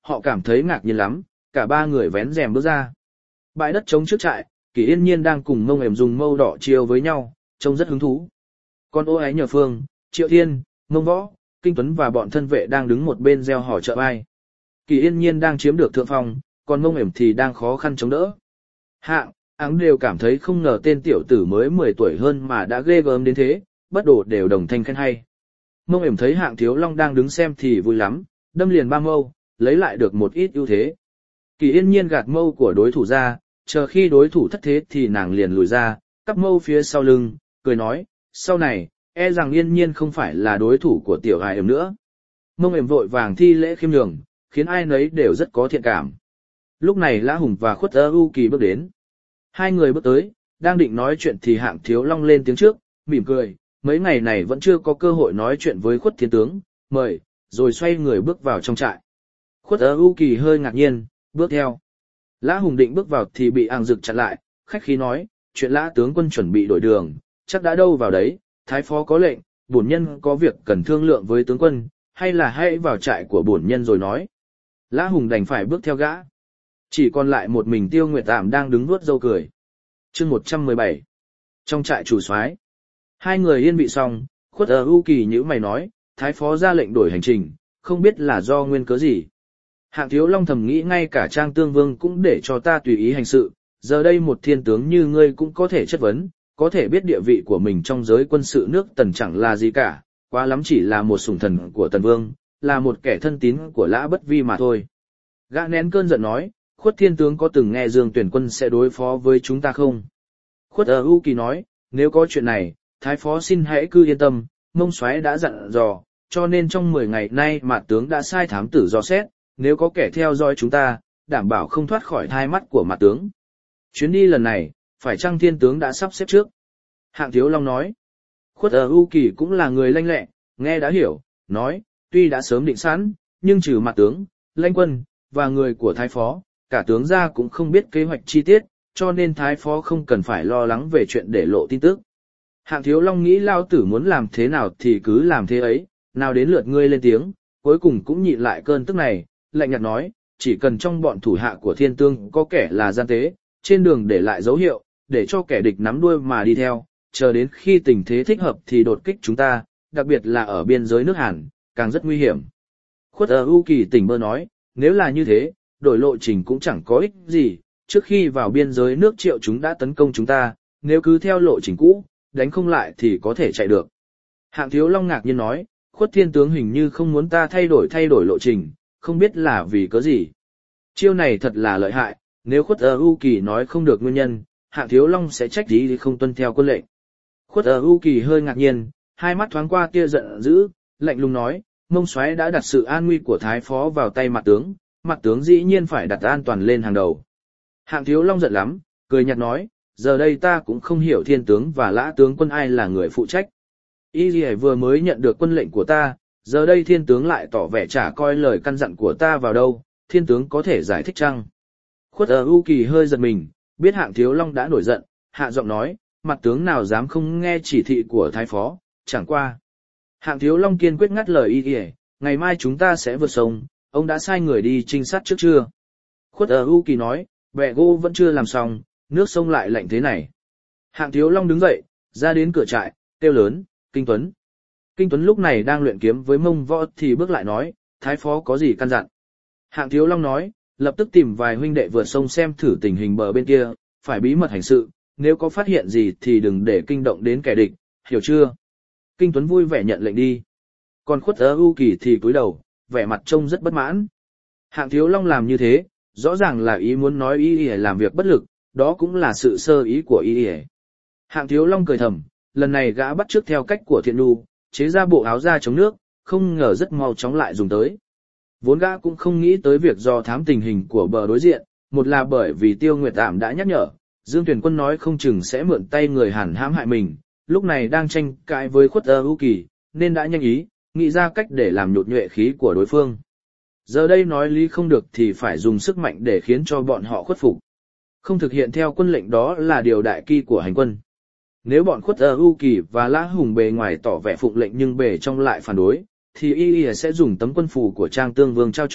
họ cảm thấy ngạc nhiên lắm, cả ba người vén rèm bước ra. Bãi đất trống trước trại, Kỷ Yên Nhiên đang cùng Mông Ẻm dùng mâu đỏ chiêu với nhau, trông rất hứng thú. Còn Ô Ái Nhờ Phương, Triệu Thiên, Mông Võ, Kinh Tuấn và bọn thân vệ đang đứng một bên gieo hò trợ vai. Kỷ Yên Nhiên đang chiếm được thượng phong, còn Mông Ẻm thì đang khó khăn chống đỡ. Hạng, Áng đều cảm thấy không ngờ tên tiểu tử mới 10 tuổi hơn mà đã ghê gớm đến thế, bất đồ đều đồng thanh khen hay. Mông Ẻm thấy Hạng Thiếu Long đang đứng xem thì vui lắm, đâm liền ba mâu, lấy lại được một ít ưu thế. Kỷ Yên Nhiên gạt mâu của đối thủ ra, chờ khi đối thủ thất thế thì nàng liền lùi ra, cắp mâu phía sau lưng, cười nói, sau này, e rằng Yên Nhiên không phải là đối thủ của tiểu hài Ẻm nữa. Mông Ẻm vội vàng thi lễ khiêm nhường, khiến ai nấy đều rất có thiện cảm. Lúc này Lã Hùng và Khuất U Kỳ bước đến. Hai người bước tới, đang định nói chuyện thì Hạng Thiếu Long lên tiếng trước, mỉm cười, mấy ngày này vẫn chưa có cơ hội nói chuyện với Khuất Thiên Tướng, mời, rồi xoay người bước vào trong trại. Khuất U Kỳ hơi ngạc nhiên, bước theo. Lã Hùng định bước vào thì bị Àng Dực chặn lại, khách khí nói, chuyện Lã tướng quân chuẩn bị đổi đường, chắc đã đâu vào đấy, thái phó có lệnh, bổn nhân có việc cần thương lượng với tướng quân, hay là hãy vào trại của bổn nhân rồi nói. Lã Hùng đành phải bước theo gã. Chỉ còn lại một mình Tiêu Nguyệt Ảm đang đứng vuốt râu cười. Chương 117. Trong trại chủ soái, hai người yên vị xong, Khuất U Kỳ nhíu mày nói, thái phó ra lệnh đổi hành trình, không biết là do nguyên cớ gì. Hạng Thiếu Long thầm nghĩ ngay cả Trang Tương Vương cũng để cho ta tùy ý hành sự, giờ đây một thiên tướng như ngươi cũng có thể chất vấn, có thể biết địa vị của mình trong giới quân sự nước Tần chẳng là gì cả, quá lắm chỉ là một sủng thần của Tần Vương, là một kẻ thân tín của Lã Bất Vi mà thôi. Gã nén cơn giận nói, Khuất thiên tướng có từng nghe Dương Tuyển quân sẽ đối phó với chúng ta không? Khuất U Kỳ nói, nếu có chuyện này, thái phó xin hãy cứ yên tâm, Mông soái đã dặn dò, cho nên trong 10 ngày nay Mạt tướng đã sai thám tử dò xét, nếu có kẻ theo dõi chúng ta, đảm bảo không thoát khỏi thai mắt của Mạt tướng. Chuyến đi lần này, phải chăng thiên tướng đã sắp xếp trước? Hạng Thiếu Long nói. Khuất U Kỳ cũng là người lanh lẹ, nghe đã hiểu, nói, tuy đã sớm định sẵn, nhưng trừ Mạt tướng, Lãnh quân, và người của thái phó, cả tướng gia cũng không biết kế hoạch chi tiết, cho nên thái phó không cần phải lo lắng về chuyện để lộ tin tức. Hạng Thiếu Long nghĩ lao tử muốn làm thế nào thì cứ làm thế ấy, nào đến lượt ngươi lên tiếng, cuối cùng cũng nhịn lại cơn tức này, lạnh nhạt nói, chỉ cần trong bọn thủ hạ của thiên tương có kẻ là gian tế, trên đường để lại dấu hiệu, để cho kẻ địch nắm đuôi mà đi theo, chờ đến khi tình thế thích hợp thì đột kích chúng ta, đặc biệt là ở biên giới nước Hàn, càng rất nguy hiểm. Khuất U Kỳ tỉnh bơ nói, nếu là như thế, đổi lộ trình cũng chẳng có ích gì, trước khi vào biên giới nước Triệu chúng đã tấn công chúng ta, nếu cứ theo lộ trình cũ, đánh không lại thì có thể chạy được. Hạng Thiếu Long ngạc nhiên nói, Khuất thiên tướng hình như không muốn ta thay đổi lộ trình, không biết là vì cớ gì. Chiêu này thật là lợi hại, nếu Khuất U Kỳ nói không được nguyên nhân, Hạng Thiếu Long sẽ trách gì không tuân theo quân lệnh. Khuất U Kỳ hơi ngạc nhiên, hai mắt thoáng qua tia giận dữ, lạnh lùng nói, Mông soái đã đặt sự an nguy của thái phó vào tay Mạt tướng dĩ nhiên phải đặt an toàn lên hàng đầu. Hạng Thiếu Long giận lắm, cười nhạt nói, giờ đây ta cũng không hiểu thiên tướng và Lã tướng quân ai là người phụ trách. Y Lì vừa mới nhận được quân lệnh của ta, giờ đây thiên tướng lại tỏ vẻ chả coi lời căn dặn của ta vào đâu, thiên tướng có thể giải thích chăng? Khuất U Kỳ hơi giật mình, biết Hạng Thiếu Long đã nổi giận, hạ giọng nói, Mặt tướng nào dám không nghe chỉ thị của thái phó, chẳng qua. Hạng Thiếu Long kiên quyết ngắt lời Y Lì, ngày mai chúng ta sẽ vượt sông, ông đã sai người đi trinh sát trước chưa? Khuất U Kỳ nói, bè gỗ vẫn chưa làm xong, nước sông lại lạnh thế này. Hạng Thiếu Long đứng dậy, ra đến cửa trại, kêu lớn, Kinh Tuấn. Kinh Tuấn lúc này đang luyện kiếm với Mông Võ thì bước lại nói, thái phó có gì căn dặn. Hạng Thiếu Long nói, lập tức tìm vài huynh đệ vượt sông xem thử tình hình bờ bên kia, phải bí mật hành sự, nếu có phát hiện gì thì đừng để kinh động đến kẻ địch, hiểu chưa? Kinh Tuấn vui vẻ nhận lệnh đi. Còn Khuất U Kỳ thì cúi đầu, vẻ mặt trông rất bất mãn. Hạng Thiếu Long làm như thế, rõ ràng là ý muốn nói Y làm việc bất lực, đó cũng là sự sơ ý của Y. Hạng Thiếu Long cười thầm, lần này gã bắt chước theo cách của Thiện Nhu, chế ra bộ áo da chống nước, không ngờ rất mau chóng lại dùng tới. Vốn gã cũng không nghĩ tới việc do thám tình hình của bờ đối diện, một là bởi vì Tiêu Nguyệt Ảm đã nhắc nhở, Dương Tuyển quân nói không chừng sẽ mượn tay người Hàn hãm hại mình, lúc này đang tranh cãi với Khuất U Kỳ, nên đã nhanh ý, nghĩ ra cách để làm nhột nhuệ khí của đối phương. Giờ đây nói lý không được thì phải dùng sức mạnh để khiến cho bọn họ khuất phục. Không thực hiện theo quân lệnh đó là điều đại kỳ của hành quân. Nếu bọn Khuất U Kỳ và Lã Hùng bề ngoài tỏ vẻ phụng lệnh nhưng bề trong lại phản đối, thì Y sẽ dùng tấm quân phù của Trang Tương Vương trao cho,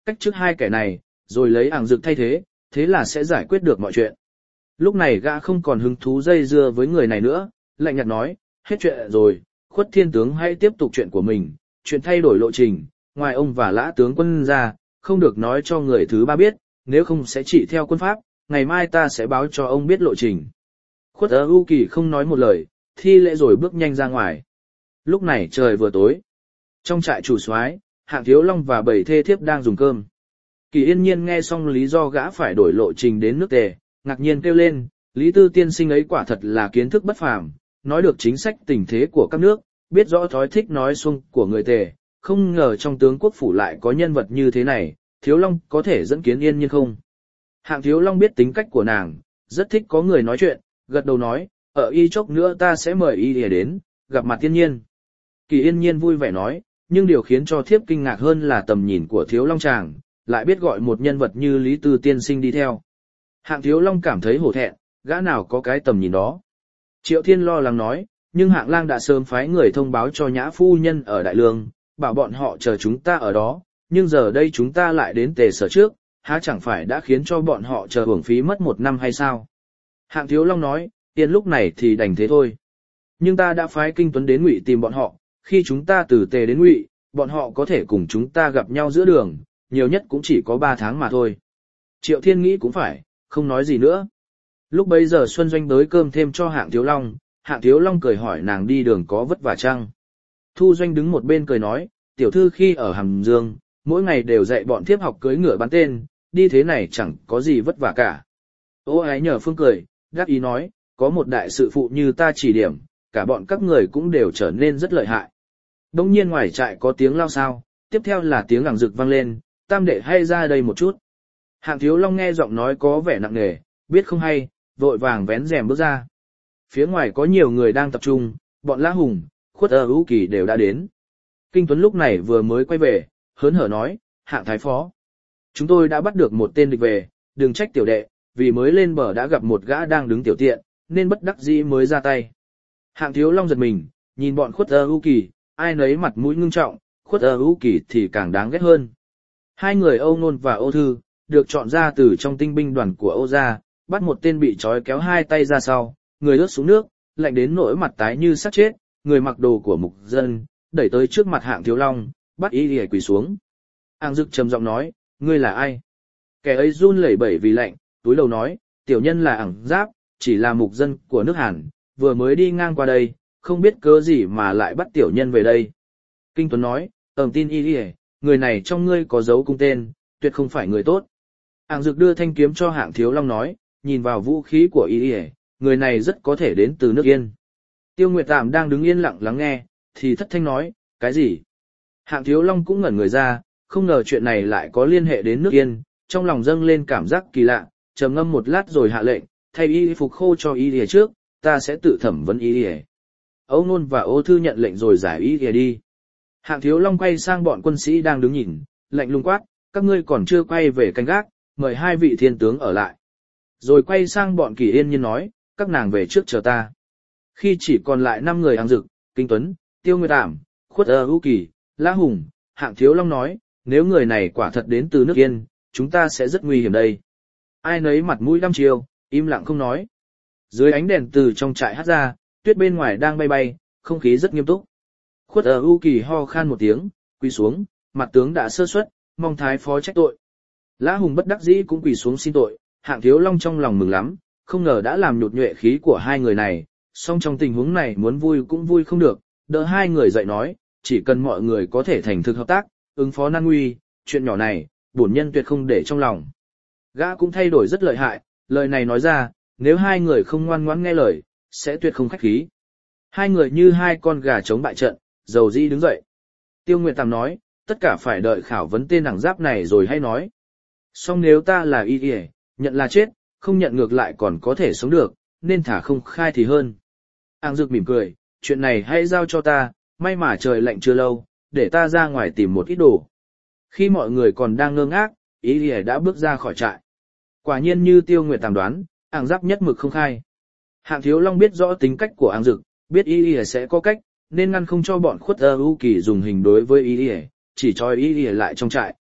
cách trước hai kẻ này, rồi lấy ảng dực thay thế, thế là sẽ giải quyết được mọi chuyện. Lúc này gã không còn hứng thú dây dưa với người này nữa, lạnh nhạt nói, hết chuyện rồi, Khuất Thiên tướng hãy tiếp tục chuyện của mình, chuyện thay đổi lộ trình, ngoài ông và Lã tướng quân ra, không được nói cho người thứ ba biết, nếu không sẽ chỉ theo quân pháp, ngày mai ta sẽ báo cho ông biết lộ trình. Khuất U Kỳ không nói một lời, thi lễ rồi bước nhanh ra ngoài. Lúc này trời vừa tối. Trong trại chủ soái, Hạng Thiếu Long và 7 thê thiếp đang dùng cơm. Kỳ Yên Nhiên nghe xong lý do gã phải đổi lộ trình đến nước Tề, ngạc nhiên kêu lên, Lý Tư tiên sinh ấy quả thật là kiến thức bất phàm, nói được chính sách tình thế của các nước, biết rõ thói thích nói xuông của người Tề, không ngờ trong tướng quốc phủ lại có nhân vật như thế này, Thiếu Long có thể dẫn kiến Yên Nhiên không? Hạng Thiếu Long biết tính cách của nàng, rất thích có người nói chuyện, gật đầu nói, ở y chốc nữa ta sẽ mời y đến, gặp mặt Yên Nhiên. Kỳ Yên Nhiên vui vẻ nói, nhưng điều khiến cho thiếp kinh ngạc hơn là tầm nhìn của Thiếu Long chàng, lại biết gọi một nhân vật như Lý Tư tiên sinh đi theo. Hạng Thiếu Long cảm thấy hổ thẹn, gã nào có cái tầm nhìn đó. Triệu Thiên lo lắng nói, nhưng Hạng Lang đã sớm phái người thông báo cho Nhã phu nhân ở Đại Lương, bảo bọn họ chờ chúng ta ở đó, nhưng giờ đây chúng ta lại đến Tề Sở trước, há chẳng phải đã khiến cho bọn họ chờ hưởng phí mất 1 năm hay sao? Hạng Thiếu Long nói, tiền lúc này thì đành thế thôi. Nhưng ta đã phái Kinh Tuấn đến Ngụy tìm bọn họ, khi chúng ta từ Tề đến Ngụy, bọn họ có thể cùng chúng ta gặp nhau giữa đường, nhiều nhất cũng chỉ có 3 tháng mà thôi. Triệu Thiên nghĩ cũng phải, không nói gì nữa. Lúc bấy giờ Xuân Doanh tới cơm thêm cho Hạng Thiếu Long, Hạng Thiếu Long cười hỏi nàng đi đường có vất vả chăng? Thu Doanh đứng một bên cười nói, tiểu thư khi ở Hàm Dương, mỗi ngày đều dạy bọn thiếp học cưỡi ngựa bắn tên, đi thế này chẳng có gì vất vả cả. Ô ái nhờ phương cười, đáp ý nói, có một đại sự phụ như ta chỉ điểm, cả bọn các người cũng đều trở nên rất lợi hại. Đông nhiên ngoài trại có tiếng lao sao, tiếp theo là tiếng ảng rực vang lên, tam đệ hay ra đây một chút. Hạng Thiếu Long nghe giọng nói có vẻ nặng nề, biết không hay, vội vàng vén rèm bước ra. Phía ngoài có nhiều người đang tập trung, bọn Lã Hùng, Khuất U Kỳ đều đã đến. Kinh Tuấn lúc này vừa mới quay về, hớn hở nói, Hạng Thái Phó. Chúng tôi đã bắt được một tên địch về, đừng trách tiểu đệ, vì mới lên bờ đã gặp một gã đang đứng tiểu tiện, nên bất đắc dĩ mới ra tay. Hạng Thiếu Long giật mình, nhìn bọn Khuất U Kỳ, ai nấy mặt mũi ngưng trọng, Khuất U Kỳ thì càng đáng ghét hơn. Hai người Âu Nôn và Âu Thư, được chọn ra từ trong tinh binh đoàn của Âu gia, bắt một tên bị trói kéo hai tay ra sau, người ướt xuống nước, lạnh đến nỗi mặt tái như sắp chết, người mặc đồ của mục dân, đẩy tới trước mặt Hạng Thiếu Long, bắt y lìa quỳ xuống. Hạng Dực trầm giọng nói, ngươi là ai? Kẻ ấy run lẩy bẩy vì lạnh, túi đầu nói, tiểu nhân là Ảng Giáp, chỉ là mục dân của nước Hàn, vừa mới đi ngang qua đây, không biết cớ gì mà lại bắt tiểu nhân về đây. Kinh Tuấn nói, tin y lìa, người này trong ngươi có dấu cung tên, tuyệt không phải người tốt. Hạng Dực đưa thanh kiếm cho Hạng Thiếu Long nói, nhìn vào vũ khí của y lìa, người này rất có thể đến từ nước Yên. Tiêu Nguyệt Tạm đang đứng yên lặng lắng nghe, thì thất thanh nói, cái gì? Hạng Thiếu Long cũng ngẩn người ra, không ngờ chuyện này lại có liên hệ đến nước Yên, trong lòng dâng lên cảm giác kỳ lạ, trầm ngâm một lát rồi hạ lệnh, thay y phục khô cho y lìa trước, ta sẽ tự thẩm vấn y lìa. Âu Nôn và Âu Thư nhận lệnh rồi giải y lìa đi. Hạng Thiếu Long quay sang bọn quân sĩ đang đứng nhìn, lạnh lùng quát, các ngươi còn chưa quay về canh gác, mời hai vị thiên tướng ở lại. Rồi quay sang bọn Kỳ Yên Nhiên nói, các nàng về trước chờ ta. Khi chỉ còn lại 5 người Hạng Dực, Kinh Tuấn, Tiêu Nguyệt Tạm, Khuất U Kỳ, Lã Hùng, Hạng Thiếu Long nói, nếu người này quả thật đến từ nước Yên, chúng ta sẽ rất nguy hiểm đây. Ai nấy mặt mũi đăm chiêu, im lặng không nói. Dưới ánh đèn từ trong trại hắt ra, tuyết bên ngoài đang bay bay, không khí rất nghiêm túc. Khuất U Kỳ ho khan một tiếng, quỳ xuống, mặt tướng đã sơ suất, mong thái phó trách tội. Lã Hùng bất đắc dĩ cũng quỳ xuống xin tội, Hạng Thiếu Long trong lòng mừng lắm, không ngờ đã làm nhụt nhuệ khí của hai người này, song trong tình huống này muốn vui cũng vui không được, đỡ hai người dậy nói, chỉ cần mọi người có thể thành thực hợp tác, ứng phó nan nguy, chuyện nhỏ này, bổn nhân tuyệt không để trong lòng. Gã cũng thay đổi rất lợi hại, lời này nói ra, nếu hai người không ngoan ngoãn nghe lời, sẽ tuyệt không khách khí. Hai người như hai con gà chống bại trận, dầu dĩ đứng dậy. Tiêu Nguyệt Tạm nói, tất cả phải đợi khảo vấn tên Ảng Giáp này rồi hay nói. Song nếu ta là y y, nhận là chết, không nhận ngược lại còn có thể sống được, nên thả không khai thì hơn. Ảng Dực mỉm cười, chuyện này hãy giao cho ta, may mà trời lạnh chưa lâu, để ta ra ngoài tìm một ít đồ. Khi mọi người còn đang ngơ ngác, y y đã bước ra khỏi trại. Quả nhiên như Tiêu Nguyệt Tạm đoán, Ảng Giáp nhất mực không khai. Hạng Thiếu Long biết rõ tính cách của Ảng Dực, biết y y sẽ có cách, nên ngăn không cho bọn Khuất U Kỳ dùng hình đối với y y, chỉ cho y y lại trong trại,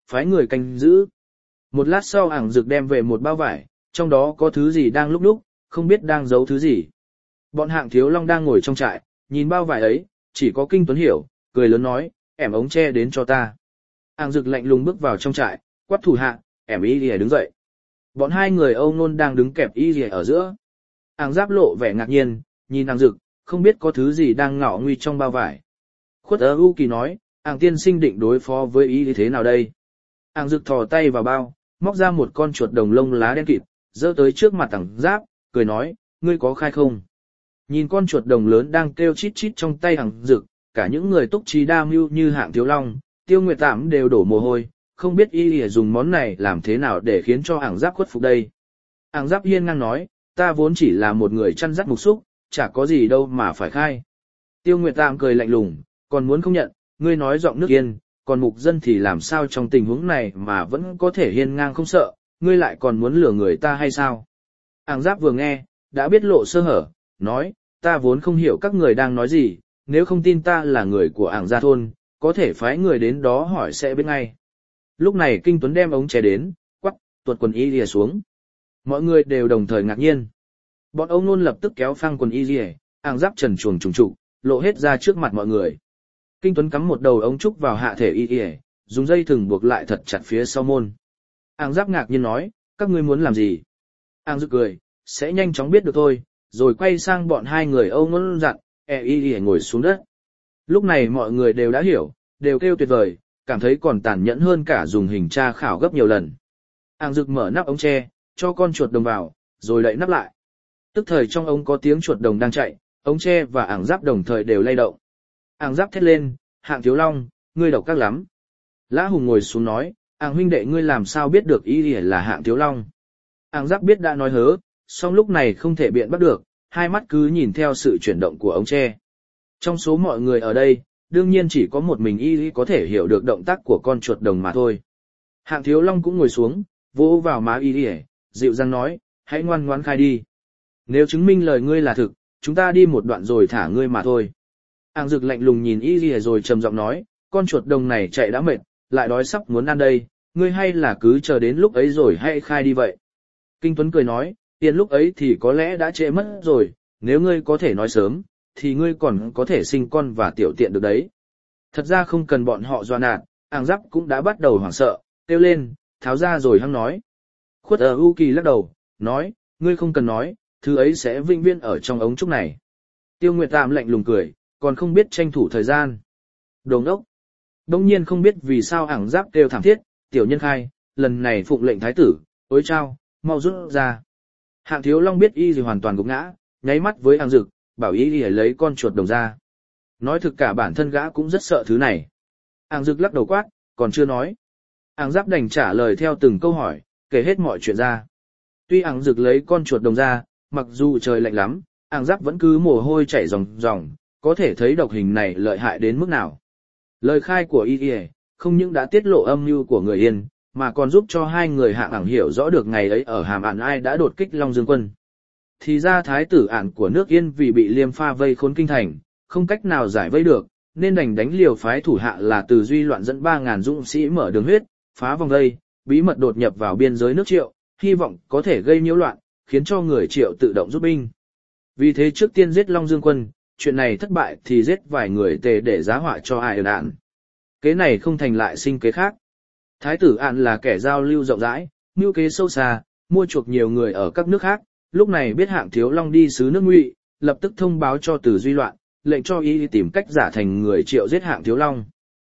phái người canh giữ. Một lát sau ảng dực đem về một bao vải, trong đó có thứ gì đang lúc đúc, không biết đang giấu thứ gì. Bọn Hạng Thiếu Long đang ngồi trong trại, nhìn bao vải ấy, chỉ có Kinh Tuấn hiểu, cười lớn nói, ẻm ống tre đến cho ta. Ảng dực lạnh lùng bước vào trong trại, quát thủ hạ, ẻm y lìa đứng dậy. Bọn hai người Âu Nôn đang đứng kẹp y lìa ở giữa. Ảng Giáp lộ vẻ ngạc nhiên, nhìn Ảng dực, không biết có thứ gì đang ngọ nguy trong bao vải. Khuất U Kỳ nói, Ảng tiên sinh định đối phó với y thế nào đây? Ảng dực thò tay vào bao, móc ra một con chuột đồng lông lá đen kịt, giơ tới trước mặt Ảng Giáp, cười nói, ngươi có khai không? Nhìn con chuột đồng lớn đang kêu chít chít trong tay Ảng dực, cả những người túc trí đa mưu như Hạng Thiếu Long, Tiêu Nguyệt Tạm đều đổ mồ hôi, không biết y lìa dùng món này làm thế nào để khiến cho Ảng Giáp khuất phục đây. Ảng Giáp hiên ngang nói, ta vốn chỉ là một người chăn dắt mục xúc, chả có gì đâu mà phải khai. Tiêu Nguyệt Tạm cười lạnh lùng, còn muốn không nhận, ngươi nói giọng nước Yên, còn mục dân thì làm sao trong tình huống này mà vẫn có thể hiên ngang không sợ, ngươi lại còn muốn lừa người ta hay sao? Ảng Giáp vừa nghe, đã biết lộ sơ hở, nói, ta vốn không hiểu các người đang nói gì, nếu không tin ta là người của Ảng gia thôn, có thể phái người đến đó hỏi sẽ biết ngay. Lúc này Kinh Tuấn đem ống tre đến, quắc, tuột quần y lìa xuống. Mọi người đều đồng thời ngạc nhiên. Bọn Âu Nôn lập tức kéo phăng quần y lìa, Ảng Giáp trần truồng trùng trụ, lộ hết ra trước mặt mọi người. Kinh Tuấn cắm một đầu ống trúc vào hạ thể y lìa, dùng dây thừng buộc lại thật chặt phía sau môn. Ảng Giáp ngạc nhiên nói, các ngươi muốn làm gì? Ảng Dực cười, sẽ nhanh chóng biết được thôi, rồi quay sang bọn hai người Âu Nôn dặn, y lìa ngồi xuống đất. Lúc này mọi người đều đã hiểu, đều kêu tuyệt vời, cảm thấy còn tàn nhẫn hơn cả dùng hình tra khảo gấp nhiều lần. Ảng Dực mở nắp ống tre, cho con chuột đồng vào, rồi đậy nắp lại. Tức thời trong ống có tiếng chuột đồng đang chạy, ống tre và Ảng Giáp đồng thời đều lay động. Ảng Giáp thét lên, Hạng Thiếu Long, ngươi độc ác lắm. Lã Hùng ngồi xuống nói, Ảng huynh đệ ngươi làm sao biết được y lìa là Hạng Thiếu Long. Ảng Giáp biết đã nói hớ, song lúc này không thể biện bắt được, hai mắt cứ nhìn theo sự chuyển động của ống tre. Trong số mọi người ở đây, đương nhiên chỉ có một mình y có thể hiểu được động tác của con chuột đồng mà thôi. Hạng Thiếu Long cũng ngồi xuống, vỗ vào má y, dịu dàng nói, hãy ngoan ngoãn khai đi. Nếu chứng minh lời ngươi là thực, chúng ta đi một đoạn rồi thả ngươi mà thôi. Ảng Dực lạnh lùng nhìn y rồi trầm giọng nói, con chuột đồng này chạy đã mệt, lại đói sắp muốn ăn đây, ngươi hay là cứ chờ đến lúc ấy rồi hãy khai đi vậy. Kinh Tuấn cười nói, tiền lúc ấy thì có lẽ đã trễ mất rồi, nếu ngươi có thể nói sớm, thì ngươi còn có thể sinh con và tiểu tiện được đấy. Thật ra không cần bọn họ dọa nạt, Ảng Giáp cũng đã bắt đầu hoảng sợ, kêu lên, tháo ra rồi hăng nói. Khuất U Kỳ lắc đầu, nói, ngươi không cần nói, thứ ấy sẽ vĩnh viễn ở trong ống trúc này. Tiêu Nguyệt Tạm lạnh lùng cười, còn không biết tranh thủ thời gian. Đồ ngốc. Đông nhiên không biết vì sao Ảng Giáp kêu thảm thiết, tiểu nhân khai, lần này phụng lệnh thái tử, ối chao, mau rút ra. Hạng Thiếu Long biết y gì hoàn toàn gục ngã, nháy mắt với Ảng Dực, bảo y đi lấy con chuột đồng ra. Nói thực cả bản thân gã cũng rất sợ thứ này. Ảng Dực lắc đầu quát, còn chưa nói. Ảng Giáp đành trả lời theo từng câu hỏi, kể hết mọi chuyện ra. Tuy Ảng Dực lấy con chuột đồng ra, mặc dù trời lạnh lắm, Ảng Giáp vẫn cứ mồ hôi chảy ròng ròng, có thể thấy độc hình này lợi hại đến mức nào. Lời khai của y không những đã tiết lộ âm mưu của người Yên, mà còn giúp cho hai người Hạng Ảng hiểu rõ được ngày ấy ở Hàm Ản ai đã đột kích Long Dương quân. Thì ra thái tử Ản của nước Yên vì bị Liêm Pha vây khốn kinh thành, không cách nào giải vây được, nên đành đánh liều phái thủ hạ là Từ Duy loạn dẫn 3.000 dũng sĩ mở đường huyết, phá vòng vây, bí mật đột nhập vào biên giới nước Triệu, hy vọng có thể gây nhiễu loạn, khiến cho người Triệu tự động rút binh. Vì thế trước tiên giết Long Dương quân, chuyện này thất bại thì giết vài người Tề để giá họa cho ai Ản. Kế này không thành lại sinh kế khác. Thái tử Ản là kẻ giao lưu rộng rãi, mưu kế sâu xa, mua chuộc nhiều người ở các nước khác, lúc này biết Hạng Thiếu Long đi xứ nước Ngụy, lập tức thông báo cho Từ Duy loạn, lệnh cho y tìm cách giả thành người Triệu giết Hạng Thiếu Long.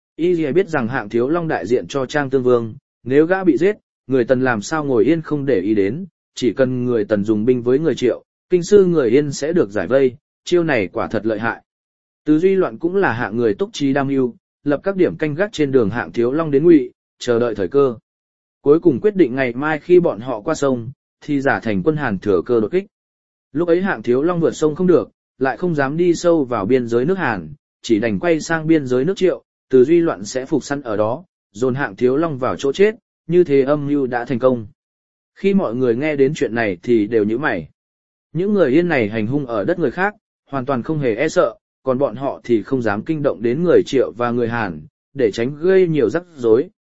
Y biết rằng Hạng Thiếu Long đại diện cho Trang Tương Vương, nếu gã bị giết, người Tần làm sao ngồi yên không để ý đến, chỉ cần người Tần dùng binh với người Triệu, kinh sư người Yên sẽ được giải vây, chiêu này quả thật lợi hại. Từ Duy loạn cũng là hạng người túc trí đam mưu, lập các điểm canh gác trên đường Hạng Thiếu Long đến Ngụy, chờ đợi thời cơ. Cuối cùng quyết định ngày mai khi bọn họ qua sông, thì giả thành quân Hàn thừa cơ đột kích. Lúc ấy Hạng Thiếu Long vượt sông không được, lại không dám đi sâu vào biên giới nước Hàn, chỉ đành quay sang biên giới nước Triệu, Từ Duy loạn sẽ phục săn ở đó, dồn Hạng Thiếu Long vào chỗ chết, như thế âm mưu đã thành công. Khi mọi người nghe đến chuyện này thì đều nhíu mày. Những người Yên này hành hung ở đất người khác, hoàn toàn không hề e sợ, còn bọn họ thì không dám kinh động đến người Triệu và người Hàn, để tránh gây nhiều rắc rối,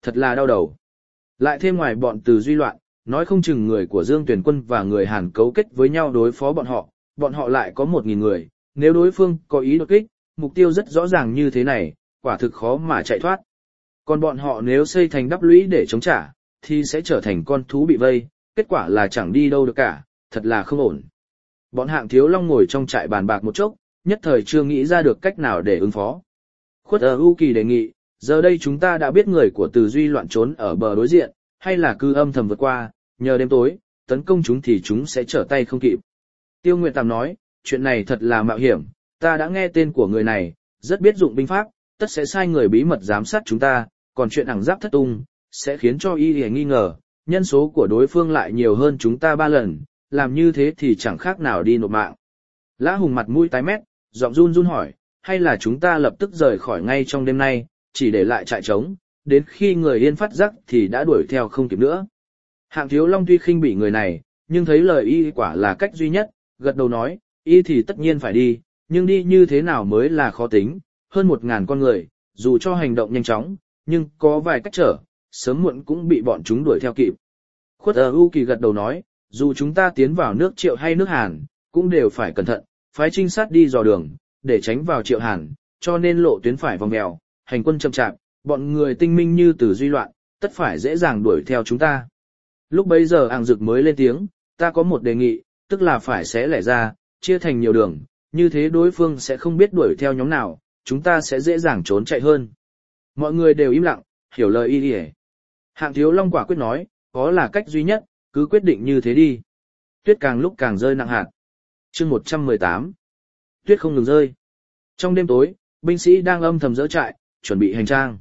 thật là đau đầu. Lại thêm ngoài bọn Từ Duy loạn, nói không chừng người của Dương Tuyển Quân và người Hàn cấu kết với nhau đối phó bọn họ lại có 1.000 người, nếu đối phương có ý đột kích, mục tiêu rất rõ ràng như thế này, quả thực khó mà chạy thoát. Còn bọn họ nếu xây thành đắp lũy để chống trả, thì sẽ trở thành con thú bị vây, kết quả là chẳng đi đâu được cả, thật là không ổn. Bọn Hạng Thiếu Long ngồi trong trại bàn bạc một chốc, nhất thời chưa nghĩ ra được cách nào để ứng phó. Khuất U Kỳ đề nghị, giờ đây chúng ta đã biết người của Từ Duy loạn trốn ở bờ đối diện, hay là cứ âm thầm vượt qua, nhờ đêm tối, tấn công chúng thì chúng sẽ trở tay không kịp. Tiêu Nguyệt Tàm nói, chuyện này thật là mạo hiểm, ta đã nghe tên của người này, rất biết dụng binh pháp, tất sẽ sai người bí mật giám sát chúng ta, còn chuyện ẳng giáp thất tung, sẽ khiến cho y hề nghi ngờ, nhân số của đối phương lại nhiều hơn chúng ta 3 lần, làm như thế thì chẳng khác nào đi nộp mạng. Lã Hùng mặt mũi tái mét, giọng run run hỏi, hay là chúng ta lập tức rời khỏi ngay trong đêm nay, chỉ để lại trại trống, đến khi người Yên phát giác thì đã đuổi theo không kịp nữa. Hạng Thiếu Long tuy khinh bỉ người này, nhưng thấy lời y quả là cách duy nhất, gật đầu nói, y thì tất nhiên phải đi, nhưng đi như thế nào mới là khó tính, hơn 1.000 con người, dù cho hành động nhanh chóng, nhưng có vài cách trở, sớm muộn cũng bị bọn chúng đuổi theo kịp. Khuất U Kỳ gật đầu nói, dù chúng ta tiến vào nước Triệu hay nước Hàn, cũng đều phải cẩn thận, phái trinh sát đi dò đường, để tránh vào Triệu Hàn, cho nên lộ tuyến phải vòng mèo, hành quân chậm chạp, bọn người tinh minh như Từ Duy loạn, tất phải dễ dàng đuổi theo chúng ta. Lúc bấy giờ Ảng Dực mới lên tiếng, ta có một đề nghị, tức là phải xé lẻ ra, chia thành nhiều đường, như thế đối phương sẽ không biết đuổi theo nhóm nào, chúng ta sẽ dễ dàng trốn chạy hơn. Mọi người đều im lặng, hiểu lời y y. Hạng Thiếu Long quả quyết nói, có là cách duy nhất, cứ quyết định như thế đi. Tuyết càng lúc càng rơi nặng hạt. Chương 118. Tuyết không ngừng rơi. Trong đêm tối, binh sĩ đang âm thầm dỡ trại, chuẩn bị hành trang.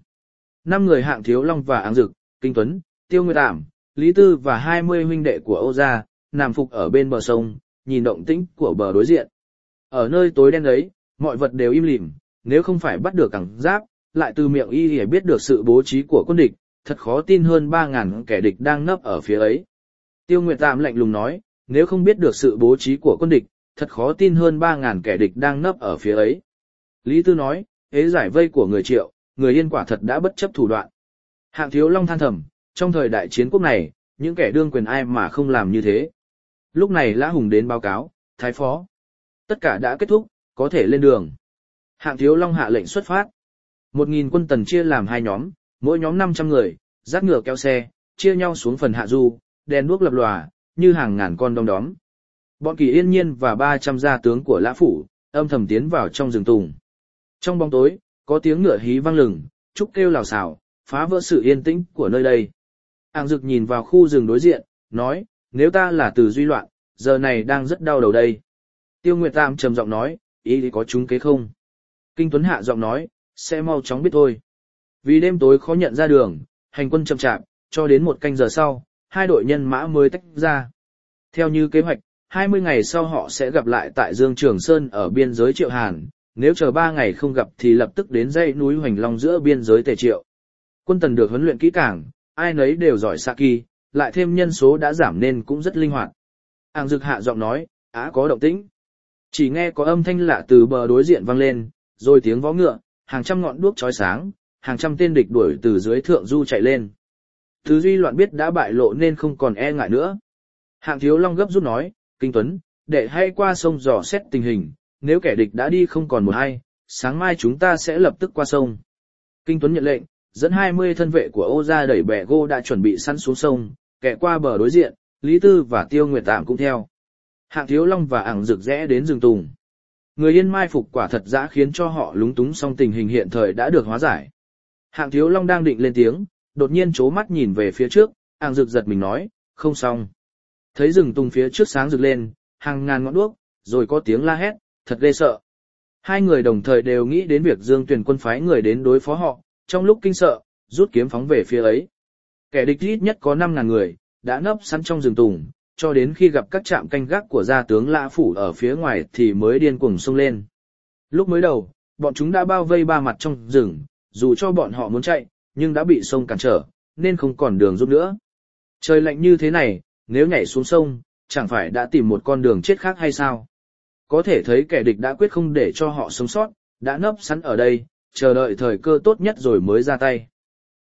5 người Hạng Thiếu Long và Áng Dực, Kinh Tuấn, Tiêu Nguyệt Ảm, Lý Tư và 20 huynh đệ của Âu gia, nằm phục ở bên bờ sông, nhìn động tĩnh của bờ đối diện. Ở nơi tối đen ấy, mọi vật đều im lìm, nếu không phải bắt được cẳng giáp, lại từ miệng y thì biết được sự bố trí của quân địch, thật khó tin hơn 3.000 kẻ địch đang nấp ở phía ấy. Tiêu Nguyệt Tạm lạnh lùng nói, nếu không biết được sự bố trí của quân địch, thật khó tin hơn 3.000 kẻ địch đang nấp ở phía ấy. Lý Tư nói, ế giải vây của người Triệu, người Yên quả thật đã bất chấp thủ đoạn. Hạng Thiếu Long than thầm, trong thời đại chiến quốc này, những kẻ đương quyền ai mà không làm như thế. Lúc này Lã Hùng đến báo cáo, Thái Phó. Tất cả đã kết thúc, có thể lên đường. Hạng Thiếu Long hạ lệnh xuất phát. 1.000 quân Tần chia làm 2 nhóm, mỗi nhóm 500 người, dắt ngựa kéo xe, chia nhau xuống phần hạ du, đèn đuốc lập lòa, như hàng ngàn con đom đóm. Bọn Kỳ Yên Nhiên và 300 gia tướng của Lã Phủ, âm thầm tiến vào trong rừng tùng. Trong bóng tối, có tiếng ngựa hí vang lừng, trúc kêu lào xào, phá vỡ sự yên tĩnh của nơi đây. Áng Dực nhìn vào khu rừng đối diện, nói, nếu ta là Từ Duy loạn, giờ này đang rất đau đầu đây. Tiêu Nguyệt Tam trầm giọng nói, ý có trúng kế không? Kinh Tuấn hạ giọng nói, sẽ mau chóng biết thôi. Vì đêm tối khó nhận ra đường, hành quân chậm chạp, cho đến 1 canh giờ sau, 2 đội nhân mã mới tách ra. Theo như kế hoạch, 20 ngày sau họ sẽ gặp lại tại Dương Trường Sơn ở biên giới Triệu Hàn, nếu chờ 3 ngày không gặp thì lập tức đến dãy núi Hoành Long giữa biên giới Tề Triệu. Quân Tần được huấn luyện kỹ càng, ai nấy đều giỏi xạ kỳ, lại thêm nhân số đã giảm nên cũng rất linh hoạt. Áng Dực hạ giọng nói, có động tĩnh. Chỉ nghe có âm thanh lạ từ bờ đối diện vang lên, rồi tiếng vó ngựa, hàng trăm ngọn đuốc chói sáng, hàng trăm tên địch đuổi từ dưới thượng du chạy lên. Từ Duy loạn biết đã bại lộ nên không còn e ngại nữa. Hạng Thiếu Long gấp rút nói, Kinh Tuấn, để hay qua sông dò xét tình hình, nếu kẻ địch đã đi không còn một ai, sáng mai chúng ta sẽ lập tức qua sông. Kinh Tuấn nhận lệnh, dẫn 20 thân vệ của Âu gia đẩy bè gô đã chuẩn bị sẵn xuống sông, kẻ qua bờ đối diện, Lý Tư và Tiêu Nguyệt Tạm cũng theo. Hạng Thiếu Long và Ảng Dực rẽ đến rừng tùng. Người Yên mai phục quả thật dã khiến cho họ lúng túng, song tình hình hiện thời đã được hóa giải. Hạng Thiếu Long đang định lên tiếng, đột nhiên chố mắt nhìn về phía trước, Ảng Dực giật mình nói, không xong. Thấy rừng tùng phía trước sáng rực lên, hàng ngàn ngọn đuốc, rồi có tiếng la hét, thật ghê sợ. 2 người đồng thời đều nghĩ đến việc Dương Tuyển quân phái người đến đối phó họ, trong lúc kinh sợ, rút kiếm phóng về phía ấy. Kẻ địch ít nhất có 5.000 người, đã nấp sẵn trong rừng tùng, cho đến khi gặp các trạm canh gác của gia tướng Lã Phủ ở phía ngoài thì mới điên cuồng xông lên. Lúc mới đầu, bọn chúng đã bao vây 3 mặt trong rừng, dù cho bọn họ muốn chạy, nhưng đã bị sông cản trở, nên không còn đường giúp nữa. Trời lạnh như thế này, nếu nhảy xuống sông, chẳng phải đã tìm một con đường chết khác hay sao? Có thể thấy kẻ địch đã quyết không để cho họ sống sót, đã nấp sẵn ở đây, chờ đợi thời cơ tốt nhất rồi mới ra tay.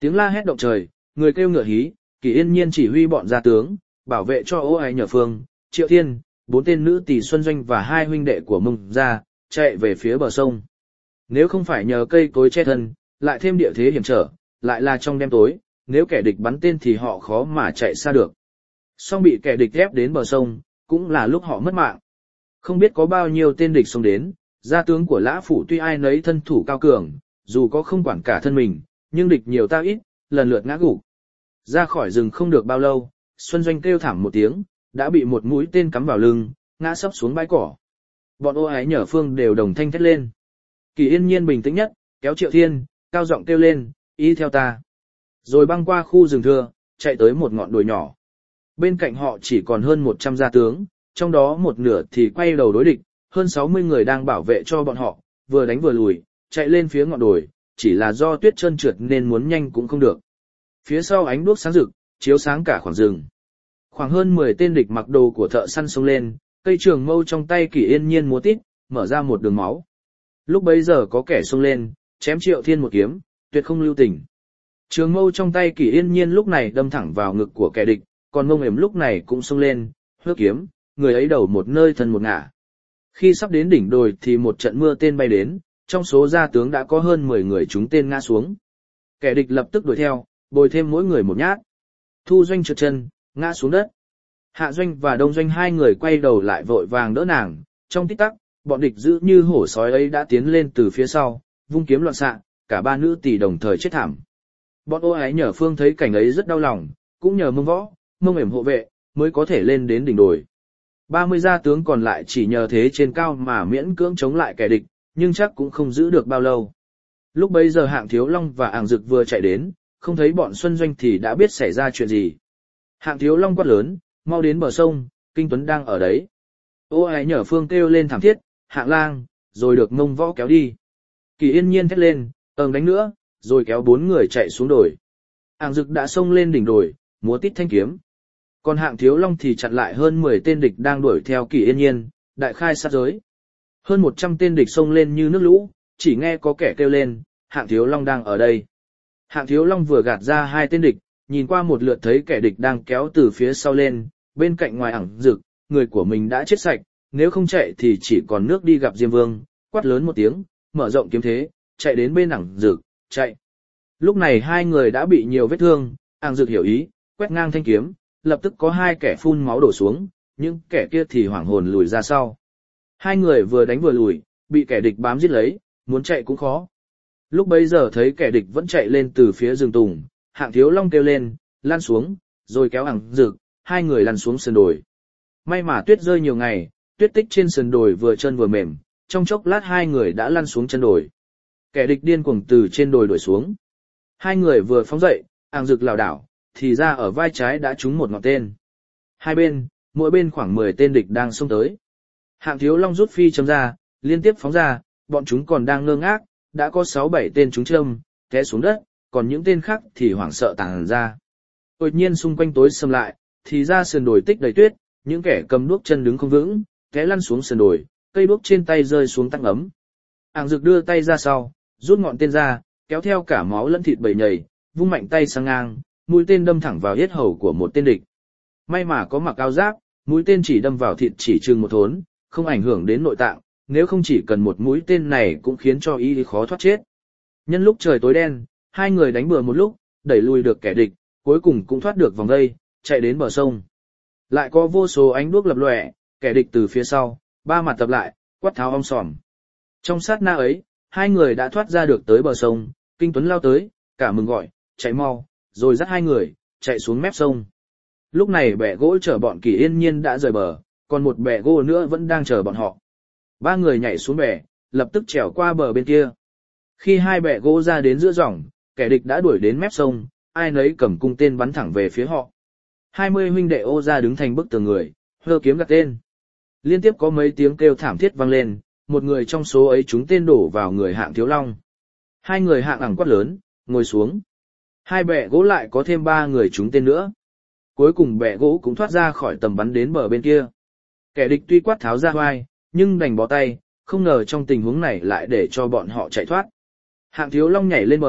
Tiếng la hét động trời, người kêu ngựa hí, Kỳ Yên Nhiên chỉ huy bọn gia tướng, bảo vệ cho Ô Ái Nhờ Phương, Triệu Thiên, 4 tên nữ tỷ Xuân Doanh và 2 huynh đệ của Mông gia, chạy về phía bờ sông. Nếu không phải nhờ cây cối che thân, lại thêm địa thế hiểm trở, lại là trong đêm tối, nếu kẻ địch bắn tên thì họ khó mà chạy xa được. Song bị kẻ địch ép đến bờ sông, cũng là lúc họ mất mạng. Không biết có bao nhiêu tên địch xông đến, gia tướng của Lã Phủ tuy ai nấy thân thủ cao cường, dù có không quản cả thân mình, nhưng địch nhiều ta ít, lần lượt ngã gục. Ra khỏi rừng không được bao lâu, Xuân Doanh kêu thảm một tiếng, đã bị một mũi tên cắm vào lưng, ngã sấp xuống bãi cỏ. Bọn Ô Ái Nhờ Phương đều đồng thanh thét lên. Kỳ Yên Nhiên bình tĩnh nhất, kéo Triệu Thiên, cao giọng kêu lên, y theo ta. Rồi băng qua khu rừng thưa, chạy tới một ngọn đồi nhỏ. Bên cạnh họ chỉ còn hơn 100 gia tướng, trong đó một nửa thì quay đầu đối địch, hơn 60 người đang bảo vệ cho bọn họ, vừa đánh vừa lùi, chạy lên phía ngọn đồi, chỉ là do tuyết trơn trượt nên muốn nhanh cũng không được. Phía sau ánh đuốc sáng rực, chiếu sáng cả khoảng rừng. Khoảng hơn 10 tên địch mặc đồ của thợ săn xông lên, cây trường mâu trong tay Kỳ Yên Nhiên múa tít, mở ra một đường máu. Lúc bấy giờ có kẻ xông lên, chém Triệu Thiên một kiếm, tuyệt không lưu tình. Trường mâu trong tay Kỳ Yên Nhiên lúc này đâm thẳng vào ngực của kẻ địch, còn Mông Ềm lúc này cũng xông lên, hước kiếm, người ấy đầu một nơi thân một ngả. Khi sắp đến đỉnh đồi thì một trận mưa tên bay đến, trong số gia tướng đã có hơn 10 người trúng tên ngã xuống. Kẻ địch lập tức đuổi theo, bồi thêm mỗi người một nhát. Thu Doanh trượt chân, ngã xuống đất. Hạ Doanh và Đông Doanh hai người quay đầu lại vội vàng đỡ nàng, trong tích tắc, bọn địch dữ như hổ sói ấy đã tiến lên từ phía sau, vung kiếm loạn xạ, cả ba nữ tỷ đồng thời chết thảm. Bọn Ô Ái Nhờ Phương thấy cảnh ấy rất đau lòng, cũng nhờ Mông Võ, Mông Ềm hộ vệ, mới có thể lên đến đỉnh đồi. 30 gia tướng còn lại chỉ nhờ thế trên cao mà miễn cưỡng chống lại kẻ địch, nhưng chắc cũng không giữ được bao lâu. Lúc bấy giờ Hạng Thiếu Long và Ảng Dực vừa chạy đến, không thấy bọn Xuân Doanh thì đã biết xảy ra chuyện gì. Hạng Thiếu Long quát lớn, mau đến bờ sông, Kinh Tuấn đang ở đấy. Ô Ái Nhờ Phương kêu lên thảm thiết, Hạng Lang, rồi được Mông Võ kéo đi. Kỳ Yên Nhiên thét lên, đánh nữa, rồi kéo 4 người chạy xuống đồi. Ảng Dực đã xông lên đỉnh đồi, múa tít thanh kiếm. Còn Hạng Thiếu Long thì chặn lại hơn 10 tên địch đang đuổi theo Kỳ Yên Nhiên, đại khai sát giới. Hơn 100 tên địch xông lên như nước lũ, chỉ nghe có kẻ kêu lên, Hạng Thiếu Long đang ở đây. Hạng Thiếu Long vừa gạt ra 2 tên địch, nhìn qua một lượt thấy kẻ địch đang kéo từ phía sau lên, bên cạnh ngoài Ảng Dực, người của mình đã chết sạch, nếu không chạy thì chỉ còn nước đi gặp Diêm Vương, quát lớn một tiếng, mở rộng kiếm thế, chạy đến bên Ảng Dực, chạy. Lúc này hai người đã bị nhiều vết thương, Ảng Dực hiểu ý, quét ngang thanh kiếm, lập tức có 2 kẻ phun máu đổ xuống, những kẻ kia thì hoảng hồn lùi ra sau. Hai người vừa đánh vừa lùi, bị kẻ địch bám giết lấy, muốn chạy cũng khó. Lúc bấy giờ thấy kẻ địch vẫn chạy lên từ phía rừng tùng, Hạng Thiếu Long kêu lên, lăn xuống, rồi kéo Ảng Dực, hai người lăn xuống sườn đồi. May mà tuyết rơi nhiều ngày, tuyết tích trên sườn đồi vừa trơn vừa mềm, trong chốc lát hai người đã lăn xuống chân đồi. Kẻ địch điên cuồng từ trên đồi đuổi xuống. Hai người vừa phóng dậy, Ảng Dực lảo đảo, thì ra ở vai trái đã trúng một ngọn tên. Hai bên, mỗi bên khoảng 10 tên địch đang xông tới. Hạng Thiếu Long rút phi châm ra, liên tiếp phóng ra, bọn chúng còn đang ngơ ngác, đã có 6-7 tên trúng châm, té xuống đất, còn những tên khác thì hoảng sợ tàng ra. Đột nhiên xung quanh tối sầm lại, thì ra sườn đồi tích đầy tuyết, những kẻ cầm đuốc chân đứng không vững, té lăn xuống sườn đồi, cây đuốc trên tay rơi xuống tắc ấm. Ảng Dực đưa tay ra sau, rút ngọn tên ra, kéo theo cả máu lẫn thịt bầy nhầy, vung mạnh tay sang ngang, mũi tên đâm thẳng vào yết hầu của một tên địch. May mà có mặc áo giáp, mũi tên chỉ đâm vào thịt chỉ chừng một thốn, không ảnh hưởng đến nội tạng, nếu không chỉ cần một mũi tên này cũng khiến cho y khó thoát chết. Nhân lúc trời tối đen, hai người đánh bừa một lúc, đẩy lùi được kẻ địch, cuối cùng cũng thoát được vòng vây, chạy đến bờ sông. Lại có vô số ánh đuốc lập lòe, kẻ địch từ phía sau, ba mặt tập lại, quát tháo om sòm. Trong sát na ấy, hai người đã thoát ra được tới bờ sông, Kinh Tuấn lao tới, cả mừng gọi, chạy mau, rồi dắt hai người, chạy xuống mép sông. Lúc này bè gỗ chở bọn Kỳ Yên Nhiên đã rời bờ, còn một bè gỗ nữa vẫn đang chờ bọn họ. Ba người nhảy xuống bè, lập tức trèo qua bờ bên kia. Khi hai bè gỗ ra đến giữa dòng, kẻ địch đã đuổi đến mép sông, ai nấy cầm cung tên bắn thẳng về phía họ. 20 huynh đệ Ô gia đứng thành bức tường người, hơ kiếm gạt tên. Liên tiếp có mấy tiếng kêu thảm thiết vang lên, một người trong số ấy trúng tên đổ vào người Hạng Thiếu Long. Hai người Hạng Ẳng quát lớn, ngồi xuống. Hai bè gỗ lại có thêm 3 người trúng tên nữa. Cuối cùng bè gỗ cũng thoát ra khỏi tầm bắn đến bờ bên kia. Kẻ địch tuy quát tháo ra hoai, nhưng đành bó tay, không ngờ trong tình huống này lại để cho bọn họ chạy thoát. Hạng Thiếu Long nhảy lên bờ,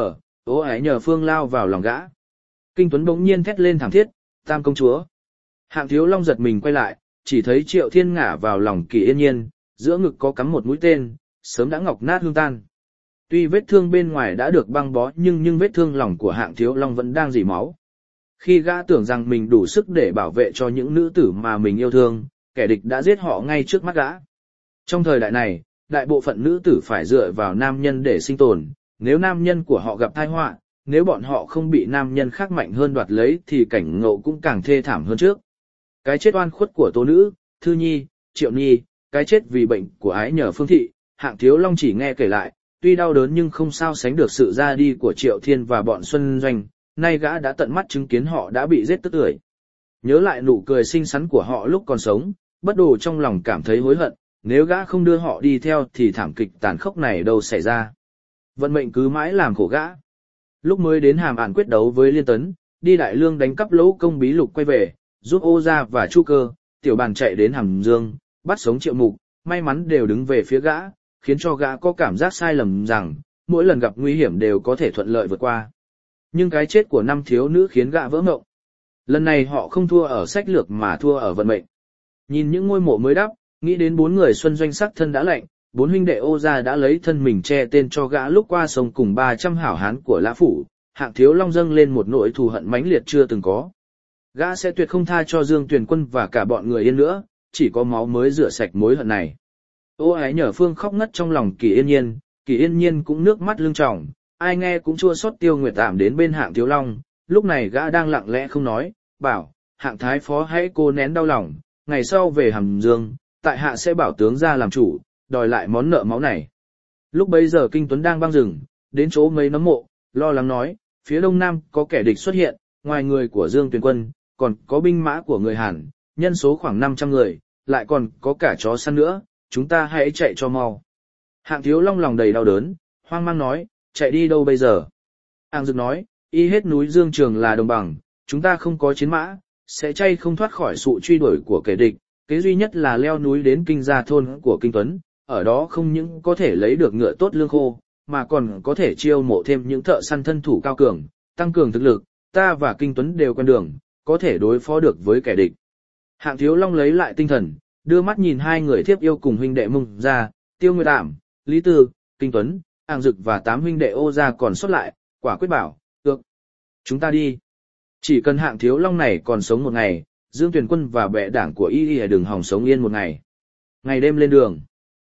Ô ái nhờ phương lao vào lòng gã. Kinh Tuấn bỗng nhiên thét lên thảm thiết, Tam công chúa. Hạng Thiếu Long giật mình quay lại, chỉ thấy Triệu Thiên ngã vào lòng Kỳ Yên Nhiên, giữa ngực có cắm một mũi tên, sớm đã ngọc nát hương tan. Tuy vết thương bên ngoài đã được băng bó nhưng vết thương lòng của Hạng Thiếu Long vẫn đang rỉ máu. Khi gã tưởng rằng mình đủ sức để bảo vệ cho những nữ tử mà mình yêu thương, kẻ địch đã giết họ ngay trước mắt gã. Trong thời đại này, đại bộ phận nữ tử phải dựa vào nam nhân để sinh tồn, nếu nam nhân của họ gặp tai họa, nếu bọn họ không bị nam nhân khác mạnh hơn đoạt lấy thì cảnh ngộ cũng càng thê thảm hơn trước. Cái chết oan khuất của Tố Nữ, Thư Nhi, Triệu Nhi, cái chết vì bệnh của ái nhờ Phương Thị, Hạng Thiếu Long chỉ nghe kể lại, tuy đau đớn nhưng không sao sánh được sự ra đi của Triệu Thiên và bọn Xuân Doanh, nay gã đã tận mắt chứng kiến họ đã bị giết tức tưởi. Nhớ lại nụ cười xinh xắn của họ lúc còn sống, bất đồ trong lòng cảm thấy hối hận, nếu gã không đưa họ đi theo thì thảm kịch tàn khốc này đâu xảy ra. Vận mệnh cứ mãi làm khổ gã. Lúc mới đến Hàm Ản quyết đấu với Liên Tấn, đi Đại Lương đánh cắp lỗ công bí lục quay về, giúp Ô Gia và Chu Cơ, Tiểu Bàn chạy đến Hàm Dương, bắt sống Triệu Mục, may mắn đều đứng về phía gã, khiến cho gã có cảm giác sai lầm rằng, mỗi lần gặp nguy hiểm đều có thể thuận lợi vượt qua. Nhưng cái chết của 5 thiếu nữ khiến gã vỡ mộng. Lần này họ không thua ở sách lược mà thua ở vận mệnh. Nhìn những ngôi mộ mới đắp, nghĩ đến 4 người Xuân Doanh sắc thân đã lạnh, 4 huynh đệ Ô Gia đã lấy thân mình che tên cho gã lúc qua sông cùng 300 hảo hán của Lã Phủ, Hạng Thiếu Long dâng lên một nỗi thù hận mãnh liệt chưa từng có. Gã sẽ tuyệt không tha cho Dương Tuyền Quân và cả bọn người Yên nữa, chỉ có máu mới rửa sạch mối hận này. Ô ái nhờ Phương khóc ngất trong lòng Kỳ Yên Nhiên, Kỳ Yên Nhiên cũng nước mắt lưng tròng, ai nghe cũng chua xót. Tiêu Nguyệt Tạm đến bên Hạng Thiếu Long, lúc này gã đang lặng lẽ không nói, bảo, Hạng Thái Phó hãy cố nén đau lòng, ngày sau về Hàm Dương, tại hạ sẽ bảo tướng ra làm chủ, đòi lại món nợ máu này. Lúc bấy giờ Kinh Tuấn đang băng rừng, đến chỗ mấy nấm mộ, lo lắng nói, phía đông nam có kẻ địch xuất hiện, ngoài người của Dương Tuyền Quân, còn có binh mã của người Hàn, nhân số khoảng 500 người, lại còn có cả chó săn nữa, chúng ta hãy chạy cho mau. Hạng Thiếu Long lòng đầy đau đớn, hoang mang nói, chạy đi đâu bây giờ? Áng Dực nói, y hết núi Dương Trường là đồng bằng, chúng ta không có chiến mã, sẽ chay không thoát khỏi sự truy đuổi của kẻ địch, kế duy nhất là leo núi đến Kinh Gia thôn của Kinh Tuấn, ở đó không những có thể lấy được ngựa tốt lương khô, mà còn có thể chiêu mộ thêm những thợ săn thân thủ cao cường, tăng cường thực lực, ta và Kinh Tuấn đều quen đường, có thể đối phó được với kẻ địch. Hạng Thiếu Long lấy lại tinh thần, đưa mắt nhìn hai người thiếp yêu cùng huynh đệ Mông Gia, Tiêu Nguyệt Ảm, Lý Tư, Kinh Tuấn, Áng Dực và 8 huynh đệ Ô Gia còn sót lại, quả quyết bảo, được, chúng ta đi. Chỉ cần Hạng Thiếu Long này còn sống một ngày, Dương Tuyền Quân và bệ đảng của y đừng hòng sống yên một ngày. Ngày đêm lên đường.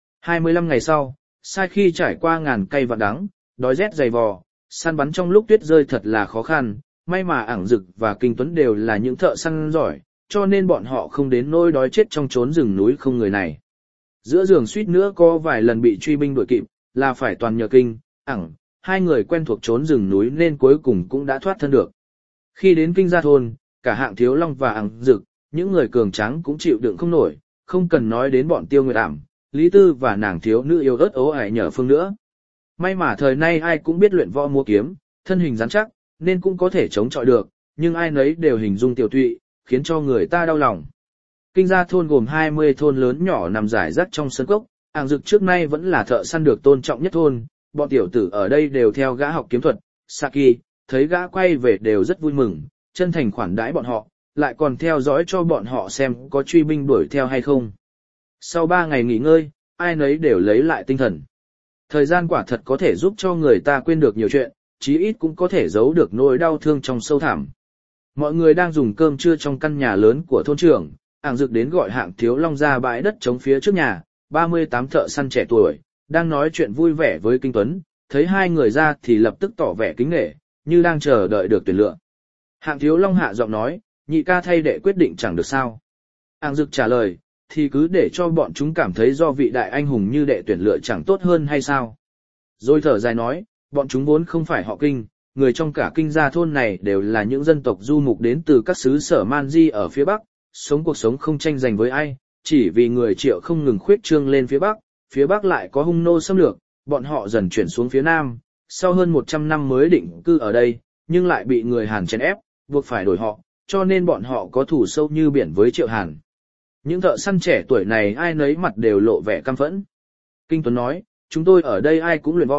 25 ngày sau, sai khi trải qua ngàn cây vạn đắng, đói rét dày vò, săn bắn trong lúc tuyết rơi thật là khó khăn, may mà Áng Dực và Kinh Tuấn đều là những thợ săn giỏi, cho nên bọn họ không đến nỗi đói chết trong chốn rừng núi không người này. Giữa đường suýt nữa có vài lần bị truy binh đuổi kịp, là phải toàn nhờ Kinh, Ẳng, hai người quen thuộc chốn rừng núi nên cuối cùng cũng đã thoát thân được. Khi đến Kinh Gia thôn, cả Hạng Thiếu Long và Áng Dực, những người cường tráng cũng chịu đựng không nổi, không cần nói đến bọn Tiêu Nguyệt Ảm, Lý Tư và nàng thiếu nữ yêu ớt ố ải nhờ Phương nữa. May mà thời nay ai cũng biết luyện võ múa kiếm, thân hình rắn chắc, nên cũng có thể chống chọi được, nhưng ai nấy đều hình dung tiểu tụy, khiến cho người ta đau lòng. Kinh Gia thôn gồm 20 thôn lớn nhỏ nằm rải rác trong sơn cốc, Áng Dực trước nay vẫn là thợ săn được tôn trọng nhất thôn, bọn tiểu tử ở đây đều theo gã học kiếm thuật, Saki, thấy gã quay về đều rất vui mừng, chân thành khoản đãi bọn họ, lại còn theo dõi cho bọn họ xem có truy binh đuổi theo hay không. Sau 3 ngày nghỉ ngơi, ai nấy đều lấy lại tinh thần. Thời gian quả thật có thể giúp cho người ta quên được nhiều chuyện, chí ít cũng có thể giấu được nỗi đau thương trong sâu thẳm. Mọi người đang dùng cơm trưa trong căn nhà lớn của thôn trưởng, Áng Dực đến gọi Hạng Thiếu Long ra bãi đất trống phía trước nhà, 38 thợ săn trẻ tuổi, đang nói chuyện vui vẻ với Kinh Tuấn, thấy hai người ra thì lập tức tỏ vẻ kính nể, như đang chờ đợi được tuyển lựa. Hạng Thiếu Long hạ giọng nói, nhị ca thay đệ quyết định chẳng được sao. Áng Dực trả lời, thì cứ để cho bọn chúng cảm thấy do vị đại anh hùng như đệ tuyển lựa chẳng tốt hơn hay sao. Rồi thở dài nói, bọn chúng vốn không phải họ Kinh, người trong cả Kinh Gia thôn này đều là những dân tộc du mục đến từ các xứ sở Man Di ở phía Bắc, sống cuộc sống không tranh giành với ai, chỉ vì người Triệu không ngừng khuyết trương lên phía Bắc lại có hung nô xâm lược, bọn họ dần chuyển xuống phía Nam, sau hơn 100 năm mới định cư ở đây, nhưng lại bị người Hàn chèn ép, buộc phải đổi họ, cho nên bọn họ có thù sâu như biển với Triệu Hàn. Những thợ săn trẻ tuổi này ai nấy mặt đều lộ vẻ căm phẫn. Kinh Tuấn nói, chúng tôi ở đây ai cũng luyện võ,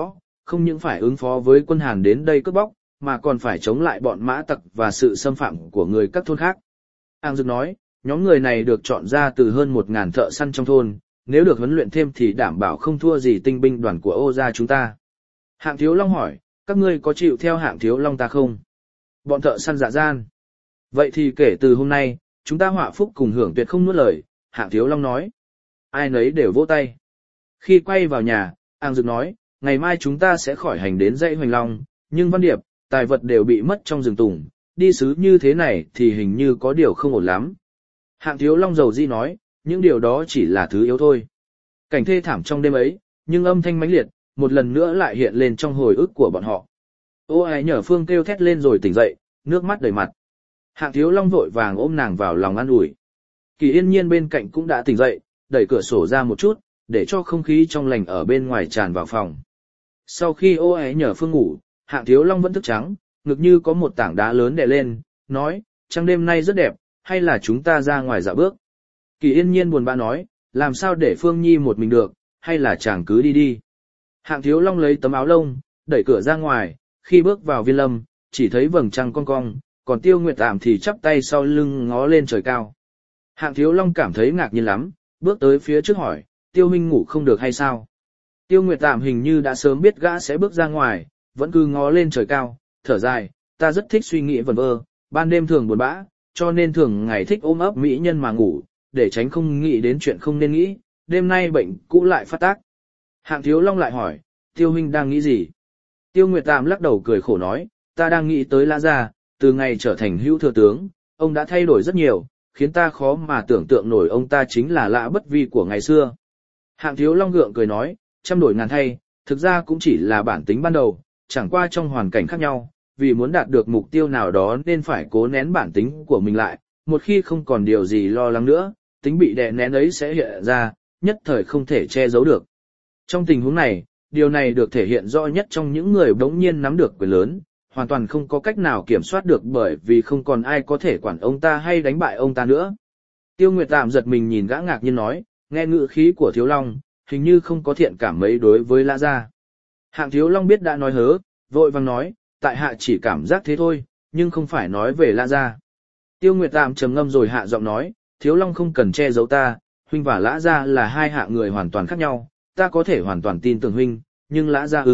không những phải ứng phó với quân Hàn đến đây cướp bóc, mà còn phải chống lại bọn mã tặc và sự xâm phạm của người các thôn khác. Áng Dực nói, nhóm người này được chọn ra từ hơn 1.000 thợ săn trong thôn, nếu được huấn luyện thêm thì đảm bảo không thua gì tinh binh đoàn của Ô gia chúng ta. Hạng Thiếu Long hỏi, các ngươi có chịu theo Hạng Thiếu Long ta không? Bọn thợ săn dạ gian. Vậy thì kể từ hôm nay, chúng ta họa phúc cùng hưởng tuyệt không nuốt lời, Hạng Thiếu Long nói. Ai nấy đều vỗ tay. Khi quay vào nhà, Áng Dực nói, ngày mai chúng ta sẽ khỏi hành đến dãy Hoành Long, nhưng Văn Điệp, tài vật đều bị mất trong rừng tùng, đi sứ như thế này thì hình như có điều không ổn lắm. Hạng Thiếu Long dầu di nói, những điều đó chỉ là thứ yếu thôi. Cảnh thê thảm trong đêm ấy, nhưng âm thanh mãnh liệt, một lần nữa lại hiện lên trong hồi ức của bọn họ. Ô Ái Nhở Phương kêu thét lên rồi tỉnh dậy, nước mắt đầy mặt. Hạng Thiếu Long vội vàng ôm nàng vào lòng an ủi. Kỳ Yên Nhiên bên cạnh cũng đã tỉnh dậy, đẩy cửa sổ ra một chút, để cho không khí trong lành ở bên ngoài tràn vào phòng. Sau khi Ô Ái Nhở Phương ngủ, Hạng Thiếu Long vẫn thức trắng, ngực như có một tảng đá lớn đè lên, nói, trăng đêm nay rất đẹp, hay là chúng ta ra ngoài dạo bước. Kỳ Yên Nhiên buồn bã nói, làm sao để Phương Nhi một mình được, hay là chàng cứ đi đi. Hạng Thiếu Long lấy tấm áo lông, đẩy cửa ra ngoài, khi bước vào viên lâm, chỉ thấy vầng trăng cong cong, còn Tiêu Nguyệt Ảm thì chắp tay sau lưng ngó lên trời cao. Hạng Thiếu Long cảm thấy ngạc nhiên lắm, bước tới phía trước hỏi, Tiêu huynh ngủ không được hay sao? Tiêu Nguyệt Ảm hình như đã sớm biết gã sẽ bước ra ngoài, vẫn cứ ngó lên trời cao, thở dài, ta rất thích suy nghĩ vẩn vơ, ban đêm thường buồn bã, cho nên thường ngày thích ôm ấp mỹ nhân mà ngủ, để tránh không nghĩ đến chuyện không nên nghĩ, đêm nay bệnh cũ lại phát tác. Hạng Thiếu Long lại hỏi, Tiêu huynh đang nghĩ gì? Tiêu Nguyệt Ảm lắc đầu cười khổ nói, ta đang nghĩ tới Lã Gia, từ ngày trở thành hữu thừa tướng, ông đã thay đổi rất nhiều, khiến ta khó mà tưởng tượng nổi ông ta chính là Lã Bất Vi của ngày xưa. Hạng Thiếu Long gượng cười nói, trăm đổi ngàn thay, thực ra cũng chỉ là bản tính ban đầu, chẳng qua trong hoàn cảnh khác nhau, vì muốn đạt được mục tiêu nào đó nên phải cố nén bản tính của mình lại, một khi không còn điều gì lo lắng nữa, tính bị đè nén ấy sẽ hiện ra, nhất thời không thể che giấu được. Trong tình huống này, điều này được thể hiện rõ nhất trong những người bỗng nhiên nắm được quyền lớn, hoàn toàn không có cách nào kiểm soát được bởi vì không còn ai có thể quản ông ta hay đánh bại ông ta nữa. Tiêu Nguyệt Tạm giật mình nhìn gã ngạc nhiên nói, nghe ngữ khí của Thiếu Long, hình như không có thiện cảm mấy đối với Lã Gia. Hạng Thiếu Long biết đã nói hớ, vội vàng nói, tại hạ chỉ cảm giác thế thôi, nhưng không phải nói về Lã Gia. Tiêu Nguyệt Tạm trầm ngâm rồi hạ giọng nói, Thiếu Long không cần che giấu ta, huynh và Lã Gia là hai hạng người hoàn toàn khác nhau, ta có thể hoàn toàn tin tưởng huynh, nhưng Lã Gia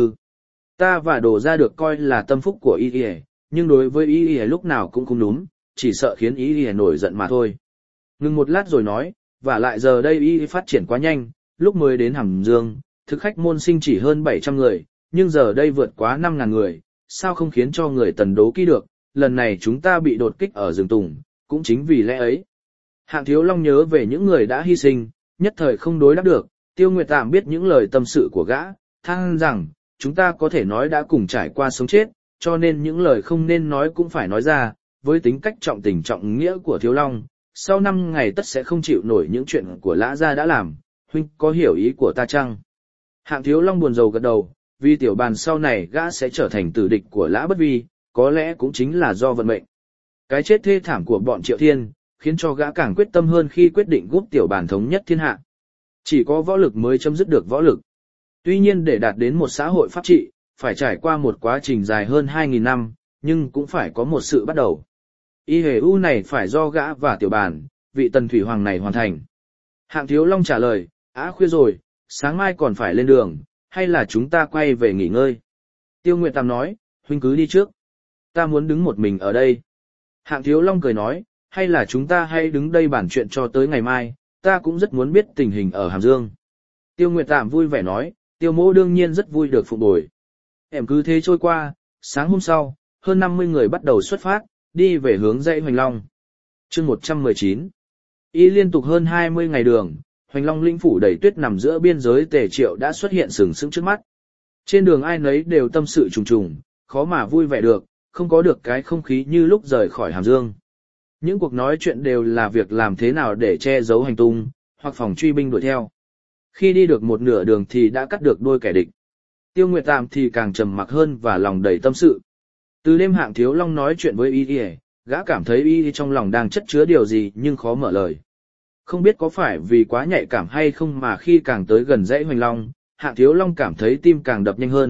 ta và Đồ Gia được coi là tâm phúc của Y Y, nhưng đối với Y Y lúc nào cũng không đúng, chỉ sợ khiến Y Y nổi giận mà thôi. Ngừng một lát rồi nói, và lại giờ đây Y phát triển quá nhanh, lúc mới đến Hàm Dương, thực khách môn sinh chỉ hơn 700 người, nhưng giờ đây vượt quá 5.000 người, sao không khiến cho người Tần đố kỹ được, lần này chúng ta bị đột kích ở rừng tùng, cũng chính vì lẽ ấy. Hạng Thiếu Long nhớ về những người đã hy sinh, nhất thời không đối đáp được, Tiêu Nguyệt Tạm biết những lời tâm sự của gã, than rằng, chúng ta có thể nói đã cùng trải qua sống chết, cho nên những lời không nên nói cũng phải nói ra, với tính cách trọng tình trọng nghĩa của Thiếu Long, sau 5 ngày tất sẽ không chịu nổi những chuyện của Lã Gia đã làm, huynh có hiểu ý của ta chăng? Hạng Thiếu Long buồn rầu gật đầu, vì tiểu bàn sau này gã sẽ trở thành tử địch của Lã Bất Vi, có lẽ cũng chính là do vận mệnh. Cái chết thê thảm của bọn Triệu Thiên, khiến cho gã càng quyết tâm hơn khi quyết định giúp tiểu bàn thống nhất thiên hạ. Chỉ có võ lực mới chấm dứt được võ lực. Tuy nhiên để đạt đến một xã hội pháp trị, phải trải qua một quá trình dài hơn 2.000 năm, nhưng cũng phải có một sự bắt đầu. Y hề u này phải do gã và tiểu bàn, vị Tần Thủy Hoàng này hoàn thành. Hạng Thiếu Long trả lời, khuya rồi, sáng mai còn phải lên đường, hay là chúng ta quay về nghỉ ngơi? Tiêu Nguyệt Tam nói, huynh cứ đi trước. Ta muốn đứng một mình ở đây. Hạng Thiếu Long cười nói, hay là chúng ta hãy đứng đây bàn chuyện cho tới ngày mai, ta cũng rất muốn biết tình hình ở Hàm Dương. Tiêu Nguyệt Tạm vui vẻ nói, Tiêu mỗ đương nhiên rất vui được phục bồi. Em cứ thế trôi qua, sáng hôm sau, hơn 50 người bắt đầu xuất phát, đi về hướng dãy Hoành Long. Chương 119. Y liên tục hơn 20 ngày đường, Hoành Long lĩnh phủ đầy tuyết nằm giữa biên giới Tề Triệu đã xuất hiện sừng sững trước mắt. Trên đường ai nấy đều tâm sự trùng trùng, khó mà vui vẻ được, không có được cái không khí như lúc rời khỏi Hàm Dương. Những cuộc nói chuyện đều là việc làm thế nào để che giấu hành tung, hoặc phòng truy binh đuổi theo. Khi đi được một nửa đường thì đã cắt được đôi kẻ địch. Tiêu Nguyệt Tạm thì càng trầm mặc hơn và lòng đầy tâm sự. Từ đêm Hạng Thiếu Long nói chuyện với Y, gã cảm thấy Y trong lòng đang chất chứa điều gì nhưng khó mở lời. Không biết có phải vì quá nhạy cảm hay không mà khi càng tới gần dãy Hoành Long, Hạng Thiếu Long cảm thấy tim càng đập nhanh hơn,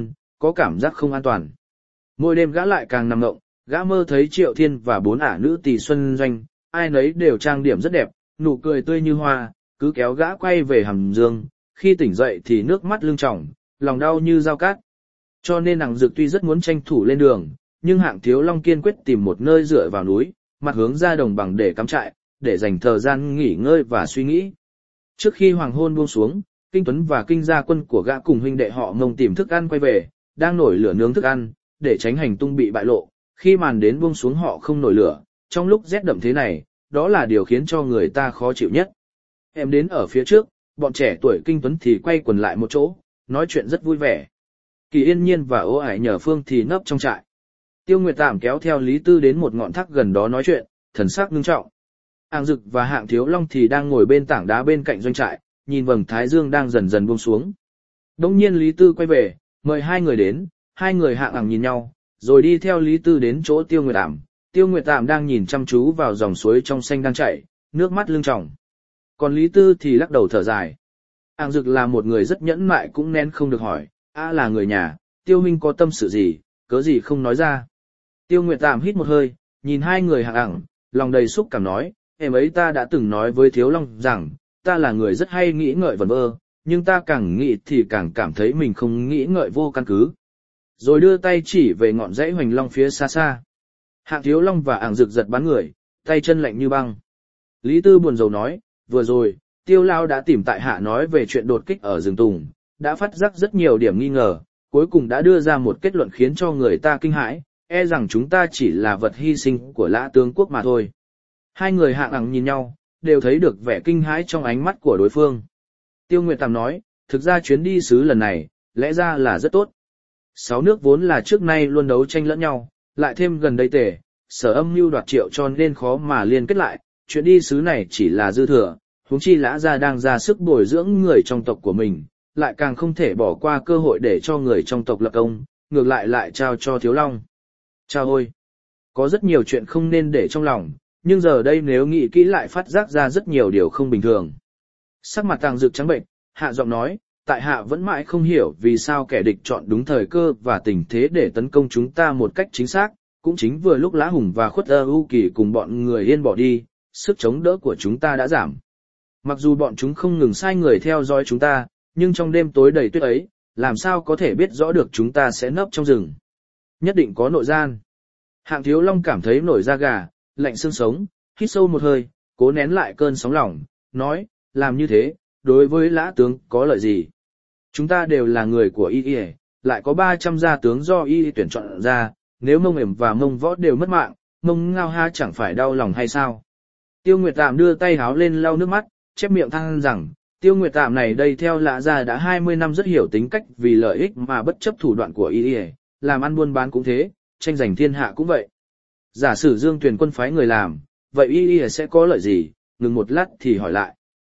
có cảm giác không an toàn. Mỗi đêm gã lại càng nằm ngộng, gã mơ thấy Triệu Thiên và 4 ả nữ tỳ xuân doanh, ai nấy đều trang điểm rất đẹp, nụ cười tươi như hoa, cứ kéo gã quay về Hàm Dương, khi tỉnh dậy thì nước mắt lưng tròng, lòng đau như dao cát. Cho nên Hạng Dực tuy rất muốn tranh thủ lên đường, nhưng Hạng Thiếu Long kiên quyết tìm một nơi dựa vào núi, mặt hướng ra đồng bằng để cắm trại, để dành thời gian nghỉ ngơi và suy nghĩ. Trước khi hoàng hôn buông xuống, Kinh Tuấn và Kinh Gia Quân của gã cùng huynh đệ họ Ngông tìm thức ăn quay về, đang nổi lửa nướng thức ăn, để tránh hành tung bị bại lộ. Khi màn đến buông xuống họ không nổi lửa, trong lúc rét đậm thế này, đó là điều khiến cho người ta khó chịu nhất. Em đến ở phía trước, bọn trẻ tuổi Kinh Tuấn thì quay quần lại một chỗ, nói chuyện rất vui vẻ. Kỳ Yên Nhiên và Ô Ải Nhờ Phương thì nấp trong trại. Tiêu Nguyệt Tạm kéo theo Lý Tư đến một ngọn thác gần đó nói chuyện, thần sắc nghiêm trọng. Hạng Dực và Hạng Thiếu Long thì đang ngồi bên tảng đá bên cạnh doanh trại, nhìn vầng thái dương đang dần dần buông xuống. Đông nhiên Lý Tư quay về, mời hai người đến, hai người Hạng Ẳng nhìn nhau, rồi đi theo Lý Tư đến chỗ Tiêu Nguyệt Tạm. Tiêu Nguyệt Tạm đang nhìn chăm chú vào dòng suối trong xanh đang chảy, nước mắt lưng tròng. Còn Lý Tư thì lắc đầu thở dài. Hạng Dực là một người rất nhẫn nại cũng nén không được hỏi, là người nhà, Tiêu huynh có tâm sự gì, cớ gì không nói ra. Tiêu Nguyệt Tạm hít một hơi, nhìn hai người Hạng Ẳng, lòng đầy xúc cảm nói, em ấy ta đã từng nói với Thiếu Long rằng, ta là người rất hay nghĩ ngợi vẩn vơ, nhưng ta càng nghĩ thì càng cảm thấy mình không nghĩ ngợi vô căn cứ. Rồi đưa tay chỉ về ngọn dãy hoành long phía xa xa. Hạng Thiếu Long và Hạng Dực giật bắn người, tay chân lạnh như băng. Lý Tư buồn rầu nói, vừa rồi, Tiêu Lao đã tìm tại hạ nói về chuyện đột kích ở rừng tùng, đã phát giác rất nhiều điểm nghi ngờ, cuối cùng đã đưa ra một kết luận khiến cho người ta kinh hãi, e rằng chúng ta chỉ là vật hy sinh của Lã tướng quốc mà thôi. Hai người Hạng Ẳng nhìn nhau, đều thấy được vẻ kinh hãi trong ánh mắt của đối phương. Tiêu Nguyệt Tạm nói, thực ra chuyến đi sứ lần này, lẽ ra là rất tốt. 6 nước vốn là trước nay luôn đấu tranh lẫn nhau, lại thêm gần đây Tề, Sở âm mưu đoạt Triệu cho nên khó mà liên kết lại, chuyện đi sứ này chỉ là dư thừa, huống chi Lã gia đang ra sức bồi dưỡng người trong tộc của mình, lại càng không thể bỏ qua cơ hội để cho người trong tộc lập công, ngược lại trao cho Thiếu Long. Chao ôi! Có rất nhiều chuyện không nên để trong lòng, nhưng giờ đây nếu nghĩ kỹ lại phát giác ra rất nhiều điều không bình thường. Sắc mặt Hạng Dực trắng bệnh, hạ giọng nói, tại hạ vẫn mãi không hiểu vì sao kẻ địch chọn đúng thời cơ và tình thế để tấn công chúng ta một cách chính xác, cũng chính vừa lúc Lã Hùng và Khuất U Kỳ cùng bọn người Yên bỏ đi, sức chống đỡ của chúng ta đã giảm. Mặc dù bọn chúng không ngừng sai người theo dõi chúng ta, nhưng trong đêm tối đầy tuyết ấy, làm sao có thể biết rõ được chúng ta sẽ nấp trong rừng. Nhất định có nội gian. Hạng Thiếu Long cảm thấy nổi da gà, lạnh xương sống, hít sâu một hơi, cố nén lại cơn sóng lòng, nói, làm như thế, đối với Lã tướng có lợi gì? Chúng ta đều là người của Y, lại có 300 gia tướng do Y tuyển chọn ra, nếu Mông Ểm và Mông Võ đều mất mạng, Mông Ngao Ha chẳng phải đau lòng hay sao? Tiêu Nguyệt Tạm đưa tay háo lên lau nước mắt, chép miệng than rằng, Tiêu Nguyệt Tạm này đây theo Lã gia đã 20 năm rất hiểu tính cách vì lợi ích mà bất chấp thủ đoạn của Y, làm ăn buôn bán cũng thế, tranh giành thiên hạ cũng vậy. Giả sử Dương Tuyền Quân phái người làm, vậy Y sẽ có lợi gì? Ngừng một lát thì hỏi lại.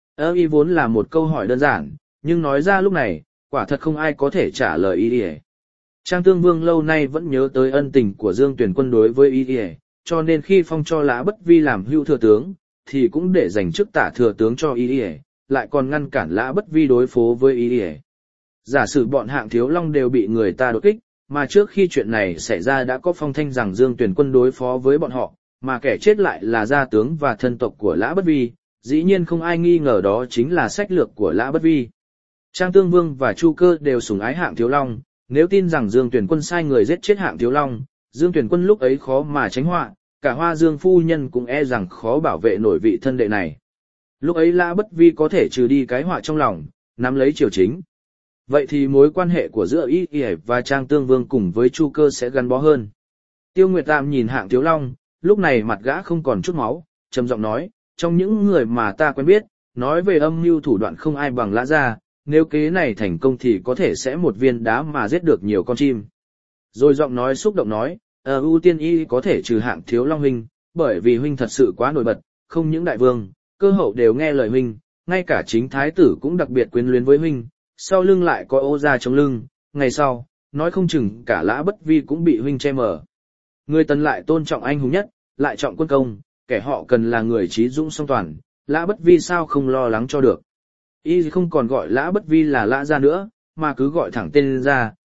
Y vốn là một câu hỏi đơn giản, nhưng nói ra lúc này, quả thật không ai có thể trả lời Y. Trang Tương Vương lâu nay vẫn nhớ tới ân tình của Dương Tuyền Quân đối với Y, cho nên khi phong cho Lã Bất Vi làm hữu thừa tướng, thì cũng để dành chức tả thừa tướng cho Y, lại còn ngăn cản Lã Bất Vi đối phó với Y. Giả sử bọn Hạng Thiếu Long đều bị người ta đột kích, mà trước khi chuyện này xảy ra đã có phong thanh rằng Dương Tuyền Quân đối phó với bọn họ, mà kẻ chết lại là gia tướng và thân tộc của Lã Bất Vi, dĩ nhiên không ai nghi ngờ đó chính là sách lược của Lã Bất Vi. Trang Tương Vương và Chu Cơ đều sủng ái Hạng Thiếu Long, nếu tin rằng Dương Tuyền Quân sai người giết chết Hạng Thiếu Long, Dương Tuyền Quân lúc ấy khó mà tránh họa, cả Hoa Dương phu nhân cũng e rằng khó bảo vệ nổi vị thân đệ này. Lúc ấy Lã Bất Vi có thể trừ đi cái họa trong lòng, nắm lấy triều chính. Vậy thì mối quan hệ của giữa Y và Trang Tương Vương cùng với Chu Cơ sẽ gắn bó hơn. Tiêu Nguyệt Tạm nhìn Hạng Thiếu Long, lúc này mặt gã không còn chút máu, trầm giọng nói, trong những người mà ta quen biết, nói về âm mưu thủ đoạn không ai bằng Lã gia, nếu kế này thành công thì có thể sẽ một viên đá mà giết được nhiều con chim. Rồi giọng nói xúc động nói, ưu tiên Y có thể trừ Hạng Thiếu Long huynh, bởi vì huynh thật sự quá nổi bật, không những đại vương, cơ hậu đều nghe lời huynh, ngay cả chính thái tử cũng đặc biệt quyến luyến với huynh, sau lưng lại có Ô gia chống lưng, ngày sau, nói không chừng cả Lã Bất Vi cũng bị huynh che mờ. Người Tần lại tôn trọng anh hùng nhất, lại trọng quân công, kẻ họ cần là người trí dũng song toàn, Lã Bất Vi sao không lo lắng cho được. Y không còn gọi Lã Bất Vi là Lã gia nữa, mà cứ gọi thẳng tên ra,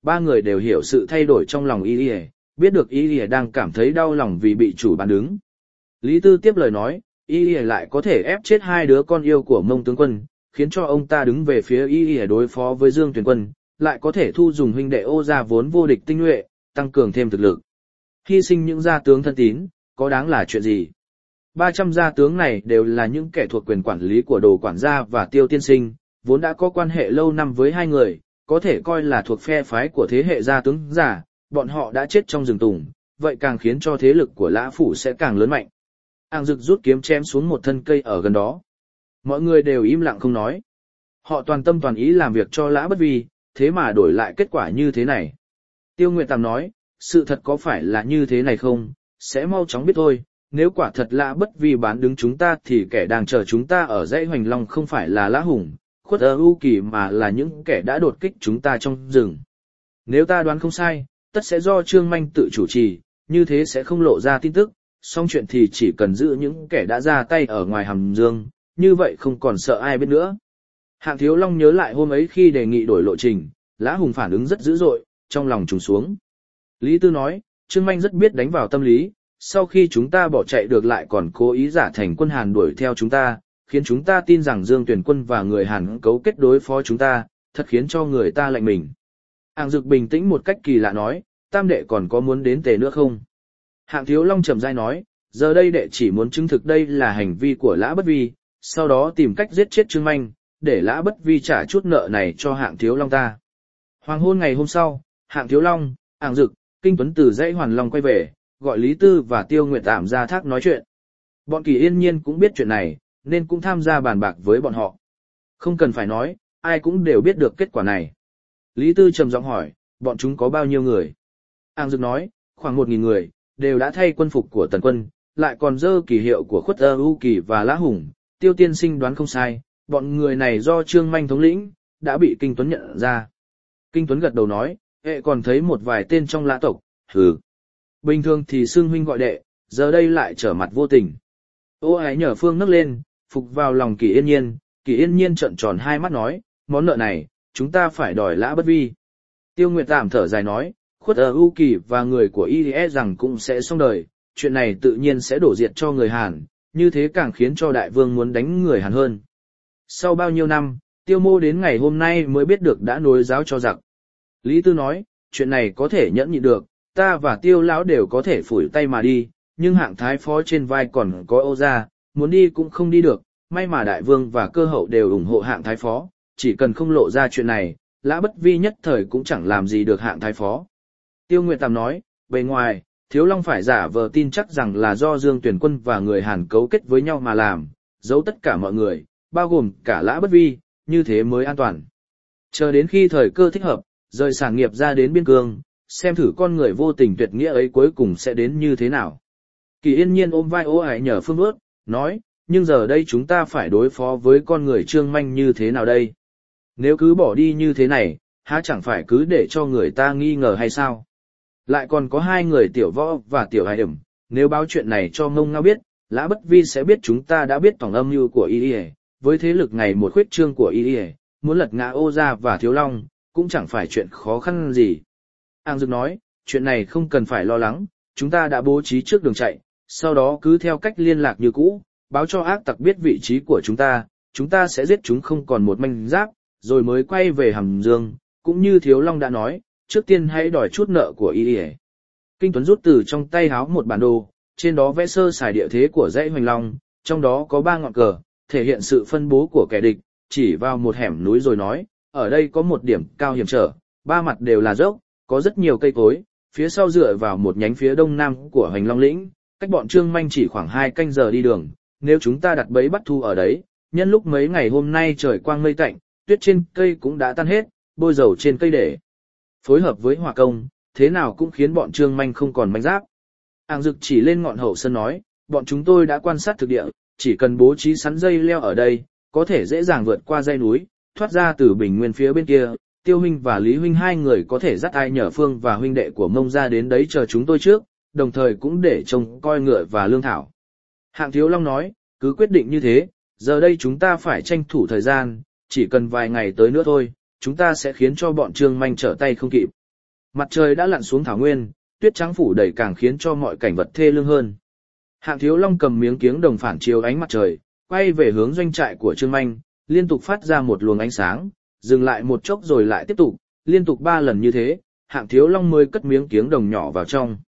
ba người đều hiểu sự thay đổi trong lòng Y Y, biết được Y Y đang cảm thấy đau lòng vì bị chủ bán đứng. Lý Tư tiếp lời nói, Y Y lại có thể ép chết hai đứa con yêu của Mông tướng quân, khiến cho ông ta đứng về phía Y Y đối phó với Dương Tuyền quân, lại có thể thu dùng huynh đệ Ô gia vốn vô địch tinh nhuệ, tăng cường thêm thực lực. Hy sinh những gia tướng thân tín, có đáng là chuyện gì? 300 gia tướng này đều là những kẻ thuộc quyền quản lý của Đồ quản gia và Tiêu tiên sinh, vốn đã có quan hệ lâu năm với hai người, có thể coi là thuộc phe phái của thế hệ gia tướng giả, bọn họ đã chết trong rừng tùng, vậy càng khiến cho thế lực của Lã phủ sẽ càng lớn mạnh. Áng Dực rút kiếm chém xuống một thân cây ở gần đó. Mọi người đều im lặng không nói. Họ toàn tâm toàn ý làm việc cho Lã Bất Vi, thế mà đổi lại kết quả như thế này. Tiêu Nguyệt Tàm nói, sự thật có phải là như thế này không, sẽ mau chóng biết thôi, nếu quả thật Lã Bất Vi bán đứng chúng ta thì kẻ đang chờ chúng ta ở dãy Hoành Long không phải là Lã Hùng, Khuất U Kỳ mà là những kẻ đã đột kích chúng ta trong rừng. Nếu ta đoán không sai, tất sẽ do Trương Manh tự chủ trì, như thế sẽ không lộ ra tin tức, xong chuyện thì chỉ cần giữ những kẻ đã ra tay ở ngoài Hàm Dương, như vậy không còn sợ ai biết nữa. Hạng Thiếu Long nhớ lại hôm ấy khi đề nghị đổi lộ trình, Lã Hùng phản ứng rất dữ dội, trong lòng trùng xuống. Lý Tư nói, Trương Manh rất biết đánh vào tâm lý, sau khi chúng ta bỏ chạy được lại còn cố ý giả thành quân Hàn đuổi theo chúng ta, khiến chúng ta tin rằng Dương Tuyển quân và người Hàn cấu kết đối phó chúng ta, thật khiến cho người ta lạnh mình. Áng Dực bình tĩnh một cách kỳ lạ nói, tam đệ còn có muốn đến Tề nữa không? Hạng Thiếu Long trầm dai nói, giờ đây đệ chỉ muốn chứng thực đây là hành vi của Lã Bất Vi, sau đó tìm cách giết chết Trương Manh, để Lã Bất Vi trả chút nợ này cho Hạng Thiếu Long ta. Hoàng hôn ngày hôm sau, Hạng Thiếu Long, Áng Dực, Kinh Tuấn từ dãy Hoàn Long quay về, gọi Lý Tư và Tiêu Nguyệt Tạm ra thác nói chuyện. Bọn Kỳ Yên Nhiên cũng biết chuyện này, nên cũng tham gia bàn bạc với bọn họ. Không cần phải nói, ai cũng đều biết được kết quả này. Lý Tư trầm giọng hỏi, bọn chúng có bao nhiêu người? Áng Dực nói, khoảng 1.000 người, đều đã thay quân phục của Tần quân, lại còn dơ kỳ hiệu của Khuất U Kỳ và Lã Hùng. Tiêu tiên sinh đoán không sai, bọn người này do Trương Manh thống lĩnh, đã bị Kinh Tuấn nhận ra. Kinh Tuấn gật đầu nói, hệ còn thấy một vài tên trong Lã tộc, hừ. Bình thường thì xưng huynh gọi đệ, giờ đây lại trở mặt vô tình. Ô Ái nhờ Phương nấc lên, phục vào lòng Kỳ Yên Nhiên, Kỳ Yên Nhiên trợn tròn hai mắt nói, món nợ này, chúng ta phải đòi Lã Bất Vi. Tiêu Nguyệt Tạm thở dài nói, Khuất U Kỳ và người của Y rằng cũng sẽ xong đời, chuyện này tự nhiên sẽ đổ diệt cho người Hàn, như thế càng khiến cho đại vương muốn đánh người Hàn hơn. Sau bao nhiêu năm, Tiêu Mô đến ngày hôm nay mới biết được đã nối giáo cho giặc. Lý Tư nói, chuyện này có thể nhẫn nhịn được, ta và Tiêu lão đều có thể phủi tay mà đi, nhưng Hạng thái phó trên vai còn có Ô gia, muốn đi cũng không đi được, may mà đại vương và cơ hậu đều ủng hộ Hạng thái phó, chỉ cần không lộ ra chuyện này, Lã Bất Vi nhất thời cũng chẳng làm gì được Hạng thái phó. Tiêu Nguyệt Tạm nói, bề ngoài, Thiếu Long phải giả vờ tin chắc rằng là do Dương Tuyển quân và người Hàn cấu kết với nhau mà làm, giấu tất cả mọi người, bao gồm cả Lã Bất Vi, như thế mới an toàn. Chờ đến khi thời cơ thích hợp, rời sản nghiệp ra đến biên cương, xem thử con người vô tình tuyệt nghĩa ấy cuối cùng sẽ đến như thế nào. Kỳ Yên Nhiên ôm vai Ô Ái nhờ Phương ướt, nói, nhưng giờ đây chúng ta phải đối phó với con người Trương Manh như thế nào đây? Nếu cứ bỏ đi như thế này, há chẳng phải cứ để cho người ta nghi ngờ hay sao? Lại còn có hai người Tiểu Võ và Tiểu Hải Ẩm, nếu báo chuyện này cho Mông Ngao biết, Lã Bất Vi sẽ biết chúng ta đã biết tổng âm mưu của Y, với thế lực ngày một khuyết trương của Y, muốn lật ngã Ô gia và Thiếu Long, cũng chẳng phải chuyện khó khăn gì. Áng Dực nói, chuyện này không cần phải lo lắng, chúng ta đã bố trí trước đường chạy, sau đó cứ theo cách liên lạc như cũ, báo cho ác tặc biết vị trí của chúng ta sẽ giết chúng không còn một manh giáp, rồi mới quay về Hàm Dương, cũng như Thiếu Long đã nói, trước tiên hãy đòi chút nợ của Y. Kinh Tuấn rút từ trong tay háo một bản đồ, trên đó vẽ sơ sài địa thế của dãy Hoành Long, trong đó có 3 ngọn cờ, thể hiện sự phân bố của kẻ địch, chỉ vào một hẻm núi rồi nói, ở đây có một điểm cao hiểm trở, 3 mặt đều là dốc, có rất nhiều cây cối, phía sau dựa vào một nhánh phía đông nam của Hoành Long lĩnh, cách bọn Trương Manh chỉ khoảng 2 canh giờ đi đường, nếu chúng ta đặt bẫy bắt thu ở đấy, nhân lúc mấy ngày hôm nay trời quang mây tạnh, tuyết trên cây cũng đã tan hết, bôi dầu trên cây để phối hợp với hỏa công, thế nào cũng khiến bọn Trương Manh không còn manh giáp. Áng Dực chỉ lên ngọn hậu sơn nói, bọn chúng tôi đã quan sát thực địa, chỉ cần bố trí sắn dây leo ở đây, có thể dễ dàng vượt qua dãy núi, thoát ra từ bình nguyên phía bên kia. Tiêu huynh và Lý huynh hai người có thể dắt Ai Nhờ Phương và huynh đệ của Mông ra đến đấy chờ chúng tôi trước, đồng thời cũng để trông coi ngựa và lương thảo. Hạng Thiếu Long nói, cứ quyết định như thế, giờ đây chúng ta phải tranh thủ thời gian, chỉ cần vài ngày tới nữa thôi, chúng ta sẽ khiến cho bọn Trương Manh trở tay không kịp. Mặt trời đã lặn xuống thảo nguyên, tuyết trắng phủ đầy càng khiến cho mọi cảnh vật thê lương hơn. Hạng Thiếu Long cầm miếng kiếng đồng phản chiếu ánh mặt trời, quay về hướng doanh trại của Trương Manh, liên tục phát ra một luồng ánh sáng, dừng lại một chốc rồi lại tiếp tục, liên tục 3 lần như thế, Hạng Thiếu Long mới cất miếng kiếng đồng nhỏ vào trong.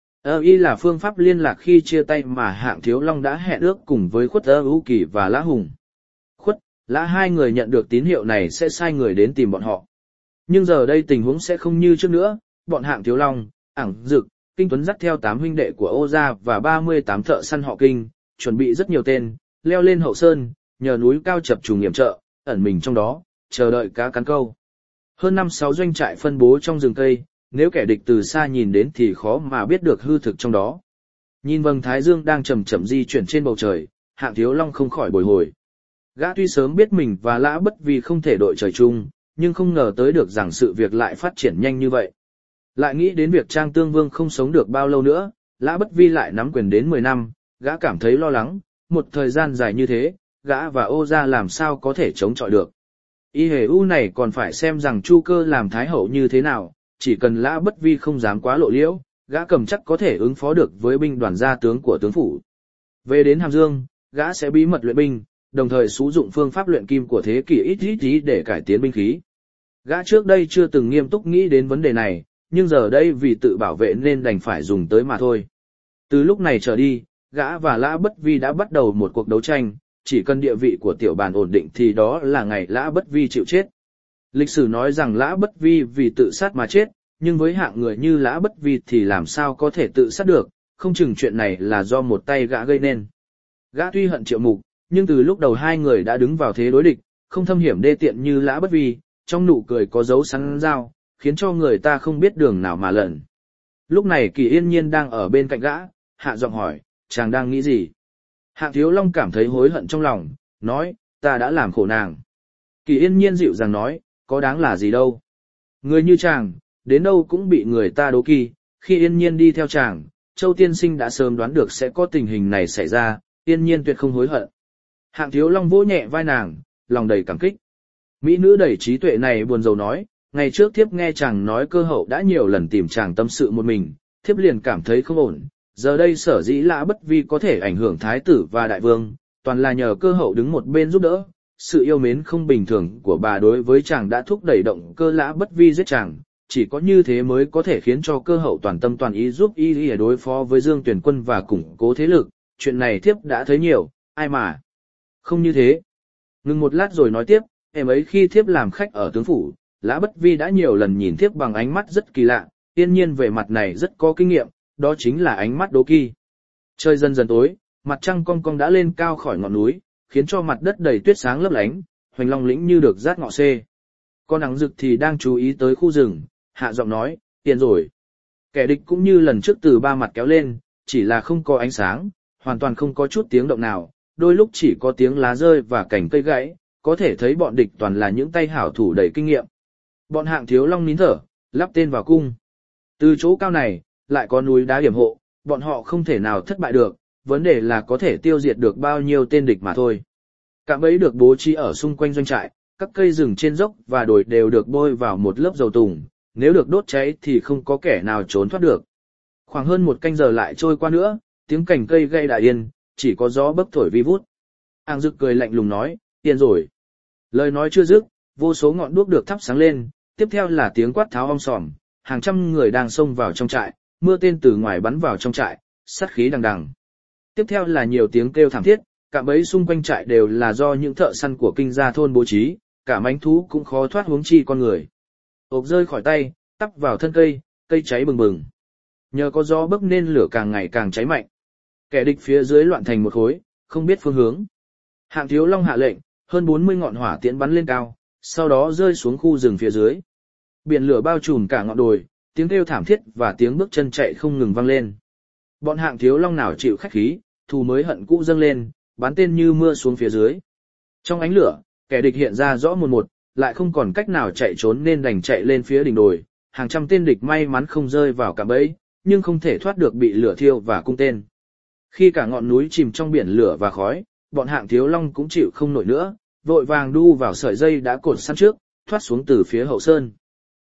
Y là phương pháp liên lạc khi chia tay mà Hạng Thiếu Long đã hẹn ước cùng với Khuất U Kỳ và Lã Hùng. Khuất, Lã hai người nhận được tín hiệu này sẽ sai người đến tìm bọn họ. Nhưng giờ đây tình huống sẽ không như trước nữa, bọn Hạng Thiếu Long, Ảng Dực, Kinh Tuấn dắt theo 8 huynh đệ của Ô gia và 38 thợ săn họ Kinh, chuẩn bị rất nhiều tên, leo lên hậu sơn, nhờ núi cao chập trùng hiểm trợ, ẩn mình trong đó, chờ đợi cá cắn câu. Hơn 5-6 doanh trại phân bố trong rừng cây, nếu kẻ địch từ xa nhìn đến thì khó mà biết được hư thực trong đó. Nhìn vầng thái dương đang chậm chậm di chuyển trên bầu trời, Hạng Thiếu Long không khỏi bồi hồi. Gã tuy sớm biết mình và Lã Bất Vi không thể đội trời chung, nhưng không ngờ tới được rằng sự việc lại phát triển nhanh như vậy. Lại nghĩ đến việc Trang Tương Vương không sống được bao lâu nữa, Lã Bất Vi lại nắm quyền đến 10 năm, gã cảm thấy lo lắng, một thời gian dài như thế, gã và Ô gia làm sao có thể chống chọi được. Y hề u này còn phải xem rằng Chu Cơ làm thái hậu như thế nào, chỉ cần Lã Bất Vi không dám quá lộ liễu, gã cầm chắc có thể ứng phó được với binh đoàn gia tướng của tướng phủ. Về đến Hàm Dương, gã sẽ bí mật luyện binh, đồng thời sử dụng phương pháp luyện kim của thế kỷ ít để cải tiến binh khí. Gã trước đây chưa từng nghiêm túc nghĩ đến vấn đề này, nhưng giờ đây vì tự bảo vệ nên đành phải dùng tới mà thôi. Từ lúc này trở đi, gã và Lã Bất Vi đã bắt đầu một cuộc đấu tranh, chỉ cần địa vị của tiểu bàn ổn định thì đó là ngày Lã Bất Vi chịu chết. Lịch sử nói rằng Lã Bất Vi vì tự sát mà chết, nhưng với hạng người như Lã Bất Vi thì làm sao có thể tự sát được, không chừng chuyện này là do một tay gã gây nên. Gã tuy hận Triệu Mục, nhưng từ lúc đầu hai người đã đứng vào thế đối địch, không thâm hiểm đê tiện như Lã Bất Vi, trong nụ cười có dấu sắn dao, khiến cho người ta không biết đường nào mà lẩn. Lúc này Kỳ Yên Nhiên đang ở bên cạnh gã, hạ giọng hỏi, chàng đang nghĩ gì? Hạng Thiếu Long cảm thấy hối hận trong lòng, nói, ta đã làm khổ nàng. Kỳ Yên Nhiên dịu dàng nói, có đáng là gì đâu. Người như chàng, đến đâu cũng bị người ta đố kỵ. Khi Yên Nhiên đi theo chàng, Châu Tiên Sinh đã sớm đoán được sẽ có tình hình này xảy ra, Yên Nhiên tuyệt không hối hận. Hạng Thiếu Long vỗ nhẹ vai nàng, lòng đầy cảm kích. Mỹ nữ đầy trí tuệ này buồn rầu nói, ngày trước thiếp nghe chàng nói Cơ Hậu đã nhiều lần tìm chàng tâm sự một mình, thiếp liền cảm thấy không ổn. Giờ đây sở dĩ Lã Bất Vi có thể ảnh hưởng thái tử và đại vương, toàn là nhờ Cơ Hậu đứng một bên giúp đỡ. Sự yêu mến không bình thường của bà đối với chàng đã thúc đẩy động cơ Lã Bất Vi giết chàng, chỉ có như thế mới có thể khiến cho Cơ Hậu toàn tâm toàn ý giúp y đối phó với Dương Tuyển Quân và củng cố thế lực. Chuyện này thiếp đã thấy nhiều, ai mà không như thế. Ngừng một lát rồi nói tiếp, em ấy khi thiếp làm khách ở tướng phủ, Lã Bất Vi đã nhiều lần nhìn thiếp bằng ánh mắt rất kỳ lạ, Yên Nhiên về mặt này rất có kinh nghiệm, đó chính là ánh mắt đố kỵ. Trời dần dần tối, mặt trăng cong cong đã lên cao khỏi ngọn núi, khiến cho mặt đất đầy tuyết sáng lấp lánh, Hoành Long lĩnh như được rát ngọ xê. Con Ảng Dực thì đang chú ý tới khu rừng, hạ giọng nói, tiền rồi. Kẻ địch cũng như lần trước từ ba mặt kéo lên, chỉ là không có ánh sáng, hoàn toàn không có chút tiếng động nào, đôi lúc chỉ có tiếng lá rơi và cành cây gãy, có thể thấy bọn địch toàn là những tay hảo thủ đầy kinh nghiệm. Bọn Hạng Thiếu Long nín thở, lắp tên vào cung. Từ chỗ cao này, lại có núi đá hiểm hộ, bọn họ không thể nào thất bại được, vấn đề là có thể tiêu diệt được bao nhiêu tên địch mà thôi. Cạm bẫy được bố trí ở xung quanh doanh trại, các cây rừng trên dốc và đồi đều được bôi vào một lớp dầu tùng, nếu được đốt cháy thì không có kẻ nào trốn thoát được. Khoảng hơn một canh giờ lại trôi qua nữa, tiếng cành cây gãy đã yên, chỉ có gió bấc thổi vi vút. Ảng Dực cười lạnh lùng nói, yên rồi. Lời nói chưa dứt, vô số ngọn đuốc được thắp sáng lên, tiếp theo là tiếng quát tháo om sòm, hàng trăm người đang xông vào trong trại, mưa tên từ ngoài bắn vào trong trại, sát khí đằng đằng. Tiếp theo là nhiều tiếng kêu thảm thiết, cạm bẫy xung quanh trại đều là do những thợ săn của Kinh gia thôn bố trí, cả mãnh thú cũng khó thoát huống chi con người. Ộp rơi khỏi tay, tắp vào thân cây, cây cháy bừng bừng. Nhờ có gió bấc nên lửa càng ngày càng cháy mạnh. Kẻ địch phía dưới loạn thành một khối, không biết phương hướng. Hạng Thiếu Long hạ lệnh, hơn 40 ngọn hỏa tiễn bắn lên cao, sau đó rơi xuống khu rừng phía dưới. Biển lửa bao trùm cả ngọn đồi, tiếng kêu thảm thiết và tiếng bước chân chạy không ngừng vang lên. Bọn Hạng Thiếu Long nào chịu khách khí, thù mới hận cũ dâng lên, bắn tên như mưa xuống phía dưới. Trong ánh lửa, kẻ địch hiện ra rõ một, lại không còn cách nào chạy trốn nên đành chạy lên phía đỉnh đồi. Hàng trăm tên địch may mắn không rơi vào cạm bẫy, nhưng không thể thoát được bị lửa thiêu và cung tên. Khi cả ngọn núi chìm trong biển lửa và khói, bọn Hạng Thiếu Long cũng chịu không nổi nữa, vội vàng đu vào sợi dây đã cột sẵn trước, thoát xuống từ phía hậu sơn.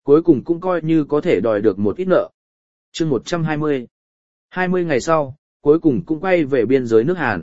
cuối cùng cũng coi như có thể đòi được một ít nợ. Chương 120. 20 ngày sau, cuối cùng cũng quay về biên giới nước Hàn.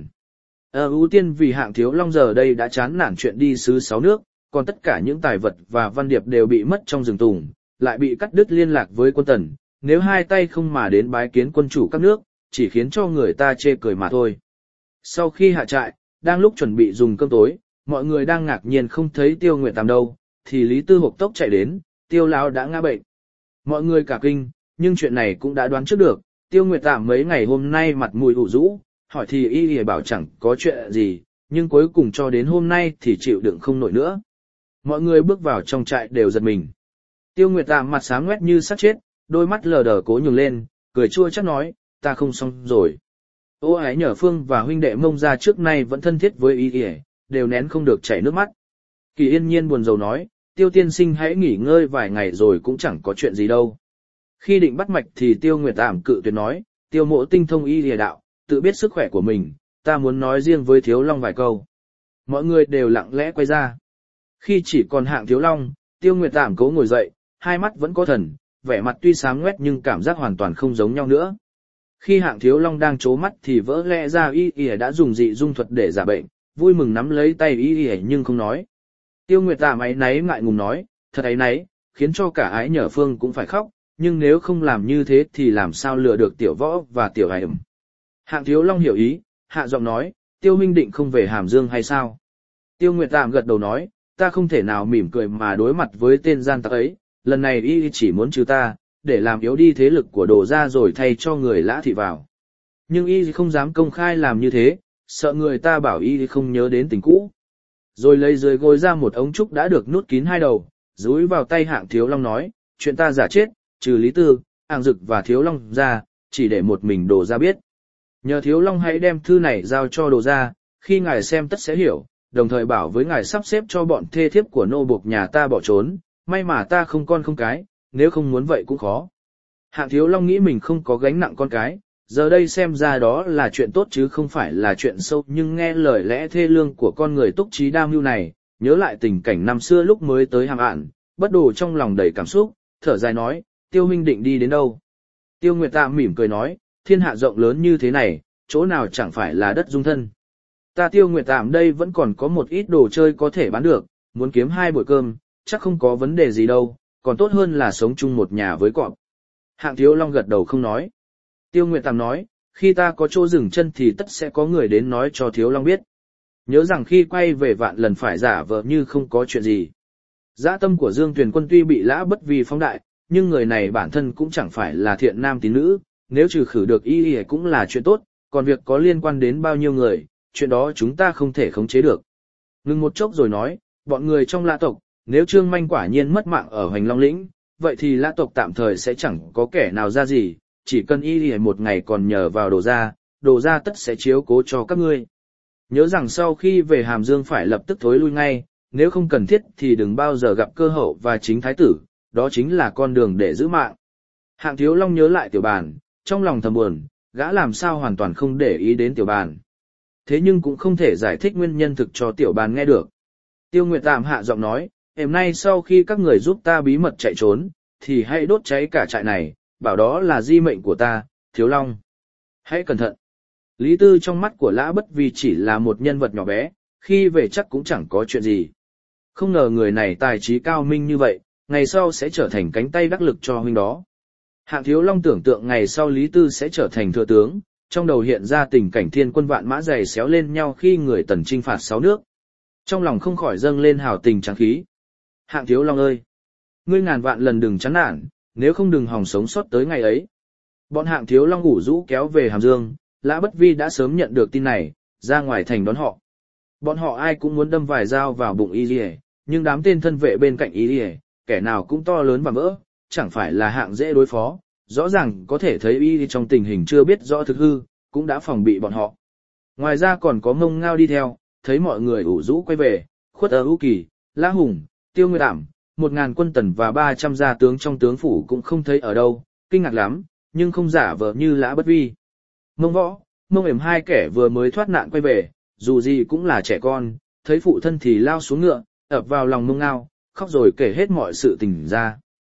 Ưu tiên vì Hạng Thiếu Long giờ đây đã chán nản chuyện đi sứ 6 nước, còn tất cả những tài vật và văn điệp đều bị mất trong rừng tùng, lại bị cắt đứt liên lạc với quân Tần, nếu hai tay không mà đến bái kiến quân chủ các nước, chỉ khiến cho người ta chê cười mà thôi. Sau khi hạ trại, đang lúc chuẩn bị dùng cơm tối, mọi người đang ngạc nhiên không thấy Tiêu Nguyệt Tàm đâu, thì Lý Tư hộc tốc chạy đến, Tiêu lão đã ngã bệnh. Mọi người cả kinh, nhưng chuyện này cũng đã đoán trước được, Tiêu Nguyệt Tàm mấy ngày hôm nay mặt mũi ủ rũ, hỏi thì y bảo chẳng có chuyện gì, nhưng cuối cùng cho đến hôm nay thì chịu đựng không nổi nữa. Mọi người bước vào trong trại đều giật mình. Tiêu Nguyệt Tàm mặt sáng ngoét như sắp chết, đôi mắt lờ đờ cố nhường lên, cười chua chắc nói, ta không xong rồi. Ô Ái Nhờ Phương và huynh đệ Mông Gia trước nay vẫn thân thiết với y, đều nén không được chảy nước mắt. Kỳ Yên Nhiên buồn rầu nói, Tiêu tiên sinh hãy nghỉ ngơi vài ngày rồi cũng chẳng có chuyện gì đâu. Khi định bắt mạch thì Tiêu Nguyệt Tàm cự tuyệt nói, Tiêu mộ tinh thông y lìa đạo, tự biết sức khỏe của mình, ta muốn nói riêng với Thiếu Long vài câu. Mọi người đều lặng lẽ quay ra. Khi chỉ còn Hạng Thiếu Long, Tiêu Nguyệt Tàm cố ngồi dậy, hai mắt vẫn có thần, vẻ mặt tuy sáng ngoét nhưng cảm giác hoàn toàn không giống nhau nữa. Khi Hạng Thiếu Long đang trố mắt thì vỡ lẽ ra y đã dùng dị dung thuật để giả bệnh, vui mừng nắm lấy tay y nhưng không nói. Tiêu Nguyệt Tàm áy náy ngại ngùng nói, thật áy náy, khiến cho cả Ái Nhờ Phương cũng phải khóc, nhưng nếu không làm như thế thì làm sao lừa được Tiểu Võ và Tiểu Hải ẩm. Hạng Thiếu Long hiểu ý, hạ giọng nói, Tiêu huynh định không về Hàm Dương hay sao? Tiêu Nguyệt Tàm gật đầu nói, ta không thể nào mỉm cười mà đối mặt với tên gian tặc ấy, lần này y chỉ muốn trừ ta, để làm yếu đi thế lực của Đồ gia rồi thay cho người Lã thị vào. Nhưng y không dám công khai làm như thế, sợ người ta bảo y không nhớ đến tình cũ. Rồi lấy dưới gối ra một ống trúc đã được nút kín hai đầu, dúi vào tay Hạng Thiếu Long nói, chuyện ta giả chết, trừ Lý Tư, Hạng Dực và Thiếu Long ra, chỉ để một mình Đồ gia biết. Nhờ Thiếu Long hãy đem thư này giao cho Đồ gia, khi ngài xem tất sẽ hiểu, đồng thời bảo với ngài sắp xếp cho bọn thê thiếp của nô buộc nhà ta bỏ trốn, may mà ta không con không cái, nếu không muốn vậy cũng khó. Hạng Thiếu Long nghĩ mình không có gánh nặng con cái, giờ đây xem ra đó là chuyện tốt chứ không phải là chuyện sâu, nhưng nghe lời lẽ thê lương của con người túc trí đam mưu này, nhớ lại tình cảnh năm xưa lúc mới tới Hàm Ản, bất đồ trong lòng đầy cảm xúc, thở dài nói, Tiêu huynh định đi đến đâu? Tiêu Nguyệt Tàm mỉm cười nói, thiên hạ rộng lớn như thế này, chỗ nào chẳng phải là đất dung thân. Ta Tiêu Nguyệt Tàm đây vẫn còn có một ít đồ chơi có thể bán được, muốn kiếm 2 bữa cơm, chắc không có vấn đề gì đâu, còn tốt hơn là sống chung một nhà với cọp. Hạng Thiếu Long gật đầu không nói. Tiêu Nguyệt Tàm nói, khi ta có chỗ dừng chân thì tất sẽ có người đến nói cho Thiếu Long biết. Nhớ rằng khi quay về vạn lần phải giả vờ như không có chuyện gì. Dã tâm của Dương Tuyền Quân tuy bị Lã Bất Vi phóng đại, nhưng người này bản thân cũng chẳng phải là thiện nam tín nữ, nếu trừ khử được y cũng là chuyện tốt, còn việc có liên quan đến bao nhiêu người, chuyện đó chúng ta không thể khống chế được. Ngừng một chốc rồi nói, bọn người trong Lã tộc, nếu Trương Manh quả nhiên mất mạng ở Hoành Long Lĩnh, vậy thì Lã tộc tạm thời sẽ chẳng có kẻ nào ra gì, chỉ cần y một ngày còn nhờ vào Đồ gia tất sẽ chiếu cố cho các ngươi. Nhớ rằng sau khi về Hàm Dương phải lập tức thối lui ngay, nếu không cần thiết thì đừng bao giờ gặp cơ hậu và chính thái tử, đó chính là con đường để giữ mạng. Hạng Thiếu Long nhớ lại Tiểu Bàn, trong lòng thầm buồn, gã làm sao hoàn toàn không để ý đến Tiểu Bàn. Thế nhưng cũng không thể giải thích nguyên nhân thực cho Tiểu Bàn nghe được. Tiêu Nguyệt Tàm hạ giọng nói, hôm nay sau khi các người giúp ta bí mật chạy trốn, thì hãy đốt cháy cả trại này, bảo đó là di mệnh của ta, Thiếu Long. Hãy cẩn thận. Lý Tư trong mắt của Lã Bất Vi chỉ là một nhân vật nhỏ bé, khi về chắc cũng chẳng có chuyện gì. Không ngờ người này tài trí cao minh như vậy, ngày sau sẽ trở thành cánh tay đắc lực cho huynh đó. Hạng Thiếu Long tưởng tượng ngày sau Lý Tư sẽ trở thành thừa tướng, trong đầu hiện ra tình cảnh thiên quân vạn mã dày xéo lên nhau khi người Tần chinh phạt 6 nước. Trong lòng không khỏi dâng lên hào tình tráng khí. Hạng Thiếu Long ơi! Ngươi ngàn vạn lần đừng chán nản, nếu không đừng hòng sống sót tới ngày ấy. Bọn Hạng Thiếu Long ủ rũ kéo về Hàm Dương, Lã Bất Vi đã sớm nhận được tin này, ra ngoài thành đón họ. Bọn họ ai cũng muốn đâm vài dao vào bụng y lìa, nhưng đám tên thân vệ bên cạnh y lìa, kẻ nào cũng to lớn và vỡ, chẳng phải là hạng dễ đối phó. Rõ ràng có thể thấy y trong tình hình chưa biết rõ thực hư, cũng đã phòng bị bọn họ. Ngoài ra còn có Mông Ngao đi theo, thấy mọi người ủ rũ quay về, Khuất Ở Ưu Kỳ, Lã Hùng, Tiêu Nguyệt Tàm, 1000 quân Tần và 300 gia tướng trong tướng phủ cũng không thấy ở đâu, kinh ngạc lắm, nhưng không giả vờ như Lã Bất Vi. Mông Võ, Mông Ểm hai kẻ vừa mới thoát nạn quay về, dù gì cũng là trẻ con, thấy phụ thân thì lao xuống ngựa, ập vào lòng Mông Ngao, khóc rồi kể hết mọi sự tình ra.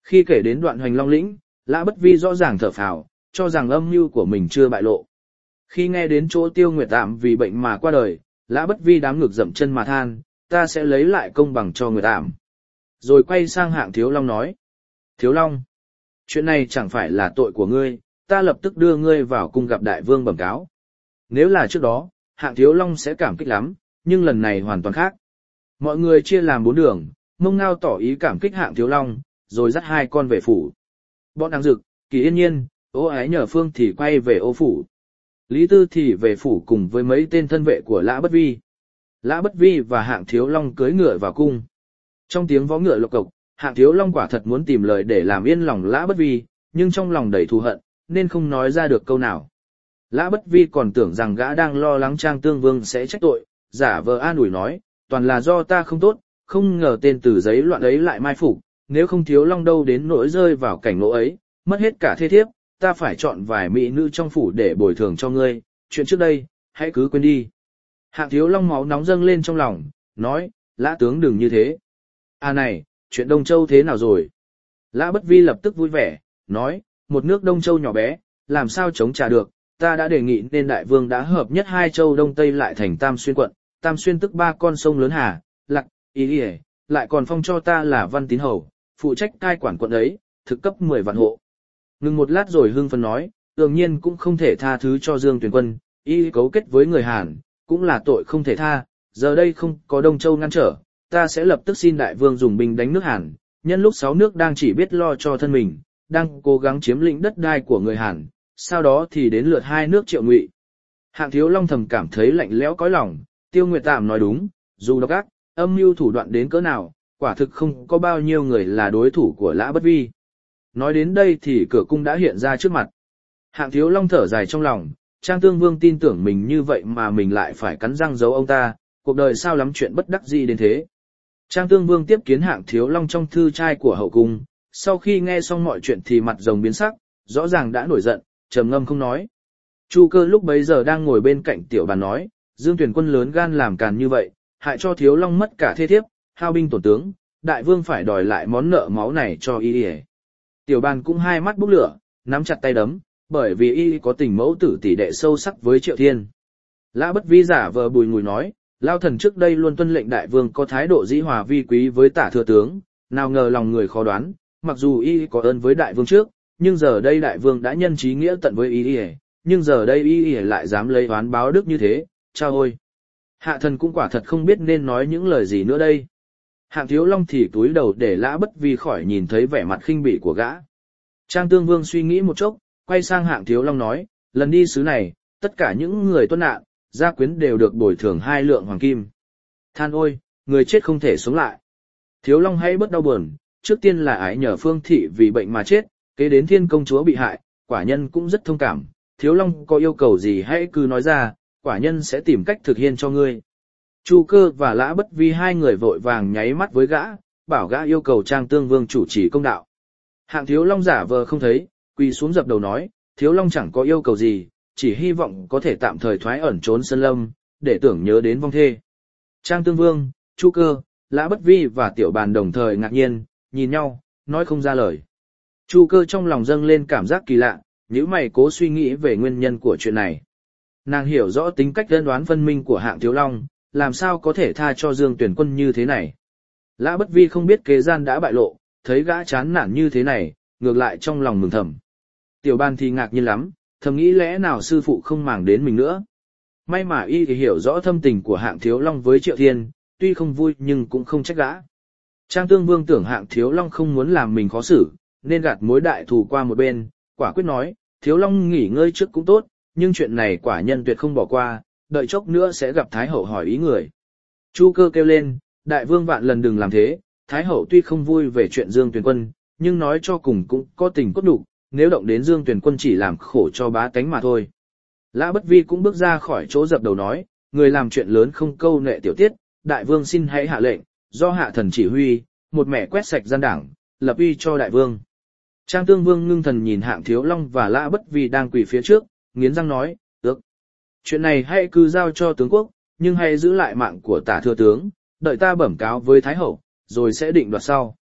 Khi kể đến đoạn Hoành Long lĩnh, Lã Bất Vi rõ ràng thở phào, cho rằng âm mưu của mình chưa bại lộ. Khi nghe đến chỗ Tiêu Nguyệt Ảm vì bệnh mà qua đời, Lã Bất Vi đám ngược dậm chân mà than, ta sẽ lấy lại công bằng cho Nguyệt Ảm. Rồi quay sang Hạng Thiếu Long nói, Thiếu Long, chuyện này chẳng phải là tội của ngươi, ta lập tức đưa ngươi vào cung gặp đại vương bẩm cáo. Nếu là trước đó, Hạng Thiếu Long sẽ cảm kích lắm, nhưng lần này hoàn toàn khác. Mọi người chia làm 4 đường, Mông Ngao tỏ ý cảm kích Hạng Thiếu Long, rồi dắt 2 con về phủ. Bọn Đặng Dực, Kỳ Yên Nhiên, Ô Ái Nhờ Phương thì quay về Ô phủ. Lý Tư thì về phủ cùng với mấy tên thân vệ của Lã Bất Vi. Lã Bất Vi và Hạng Thiếu Long cưỡi ngựa vào cung. Trong tiếng vó ngựa lộc cộc, Hạng Thiếu Long quả thật muốn tìm lời để làm yên lòng Lã Bất Vi, nhưng trong lòng đầy thù hận, nên không nói ra được câu nào. Lã Bất Vi còn tưởng rằng gã đang lo lắng Trang Tương Vương sẽ trách tội, giả vờ an ủi nói, toàn là do ta không tốt, không ngờ tên Từ Giấy loạn ấy lại mai phục, nếu không Thiếu Long đâu đến nỗi rơi vào cảnh ngộ ấy, mất hết cả thê thiếp, ta phải chọn vài mỹ nữ trong phủ để bồi thường cho ngươi, chuyện trước đây, hãy cứ quên đi. Hạng Thiếu Long máu nóng dâng lên trong lòng, nói, Lã tướng đừng như thế. À này, chuyện Đông Châu thế nào rồi? Lã Bất Vi lập tức vui vẻ, nói, một nước Đông Châu nhỏ bé, làm sao chống trả được, ta đã đề nghị nên đại vương đã hợp nhất 2 châu Đông Tây lại thành Tam Xuyên quận, Tam Xuyên tức 3 con sông lớn Hà, Lặc, Ý Ý, lại còn phong cho ta là Văn Tín Hầu, phụ trách cai quản quận ấy, thực cấp 10 vạn hộ. Ngừng một lát rồi hưng phấn nói, tự nhiên cũng không thể tha thứ cho Dương Tuyền Quân, y cấu kết với người Hàn, cũng là tội không thể tha, giờ đây không có Đông Châu ngăn trở, ta sẽ lập tức xin đại vương dùng binh đánh nước Hàn, nhân lúc 6 nước đang chỉ biết lo cho thân mình, đang cố gắng chiếm lĩnh đất đai của người Hàn, sau đó thì đến lượt 2 nước Triệu Ngụy. Hạng Thiếu Long thầm cảm thấy lạnh lẽo cõi lòng, Tiêu Nguyệt Tạm nói đúng, dù độc ác, âm mưu thủ đoạn đến cỡ nào, quả thực không có bao nhiêu người là đối thủ của Lã Bất Vi. Nói đến đây thì cửa cung đã hiện ra trước mặt. Hạng Thiếu Long thở dài trong lòng, Trang Tương Vương tin tưởng mình như vậy mà mình lại phải cắn răng giấu ông ta, cuộc đời sao lắm chuyện bất đắc dĩ đến thế. Trang Tương Vương tiếp kiến Hạng Thiếu Long trong thư trai của hậu cung, sau khi nghe xong mọi chuyện thì mặt rồng biến sắc, rõ ràng đã nổi giận, trầm ngâm không nói. Chu Cơ lúc bấy giờ đang ngồi bên cạnh Tiểu Bàn nói, Dương Tuyền Quân lớn gan làm càn như vậy, hại cho Thiếu Long mất cả thê thiếp, hao binh tổn tướng, đại vương phải đòi lại món nợ máu này cho y. Tiểu Bàn cũng hai mắt bốc lửa, nắm chặt tay đấm, bởi vì y có tình mẫu tử tỷ đệ sâu sắc với Triệu Thiên. Lã Bất Vi giả vờ bùi ngùi nói, Lao thần trước đây luôn tuân lệnh đại vương có thái độ dĩ hòa vi quý với Tả thừa tướng, nào ngờ lòng người khó đoán, mặc dù y có ơn với đại vương trước, nhưng giờ đây đại vương đã nhân trí nghĩa tận với y, nhưng giờ đây y lại dám lấy oán báo đức như thế, chao ôi. Hạ thần cũng quả thật không biết nên nói những lời gì nữa đây. Hạng Thiếu Long thì túi đầu để Lã Bất Vi khỏi nhìn thấy vẻ mặt khinh bỉ của gã. Trang Tương Vương suy nghĩ một chốc, quay sang Hạng Thiếu Long nói, lần đi xứ này, tất cả những người tuân nạn, gia quyến đều được bồi thường 2 lượng hoàng kim. Than ôi, người chết không thể sống lại. Thiếu Long hãy bớt đau buồn, trước tiên là Ái Nhờ Phương thị vì bệnh mà chết, kế đến Thiên công chúa bị hại, quả nhân cũng rất thông cảm. Thiếu Long có yêu cầu gì hãy cứ nói ra, quả nhân sẽ tìm cách thực hiện cho ngươi. Chu Cơ và Lã Bất Vi hai người vội vàng nháy mắt với gã, bảo gã yêu cầu Trang Tương Vương chủ trì công đạo. Hạng Thiếu Long giả vờ không thấy, quỳ xuống dập đầu nói, Thiếu Long chẳng có yêu cầu gì, chỉ hy vọng có thể tạm thời thoái ẩn trốn sơn lâm, để tưởng nhớ đến vong thê. Trang Tương Vương, Chu Cơ, Lã Bất Vi và Tiểu Bàn đồng thời ngạc nhiên, nhìn nhau, nói không ra lời. Chu Cơ trong lòng dâng lên cảm giác kỳ lạ, nhíu mày cố suy nghĩ về nguyên nhân của chuyện này. Nàng hiểu rõ tính cách đơn đoán phân minh của Hạng Thiếu Long, làm sao có thể tha cho Dương Tuyển Quân như thế này. Lã Bất Vi không biết kế gian đã bại lộ, thấy gã chán nản như thế này, ngược lại trong lòng mừng thầm. Tiểu Bàn thì ngạc nhiên lắm, thầm nghĩ lẽ nào sư phụ không màng đến mình nữa. May mà y thì hiểu rõ thâm tình của Hạng Thiếu Long với Triệu Thiên, tuy không vui nhưng cũng không trách gã. Trang Tương Vương tưởng Hạng Thiếu Long không muốn làm mình khó xử, nên gạt mối đại thù qua một bên, quả quyết nói, Thiếu Long nghỉ ngơi trước cũng tốt, nhưng chuyện này quả nhân tuyệt không bỏ qua, đợi chốc nữa sẽ gặp Thái Hậu hỏi ý người. Chu Cơ kêu lên, đại vương vạn lần đừng làm thế, Thái Hậu tuy không vui về chuyện Dương Tuyền Quân, nhưng nói cho cùng cũng có tình cốt đủ, nếu động đến Dương Tuyền Quân chỉ làm khổ cho bá tánh mà thôi. Lã Bất Vi cũng bước ra khỏi chỗ dập đầu nói, người làm chuyện lớn không câu nệ tiểu tiết, đại vương xin hãy hạ lệnh, do hạ thần chỉ huy, một mẻ quét sạch gian đảng, lập uy cho đại vương. Trang Tương Vương ngưng thần nhìn Hạng Thiếu Long và Lã Bất Vi đang quỳ phía trước, nghiến răng nói, được. Chuyện này hãy cứ giao cho tướng quốc, nhưng hãy giữ lại mạng của Tả thừa tướng, đợi ta bẩm cáo với Thái Hậu, rồi sẽ định đoạt sau.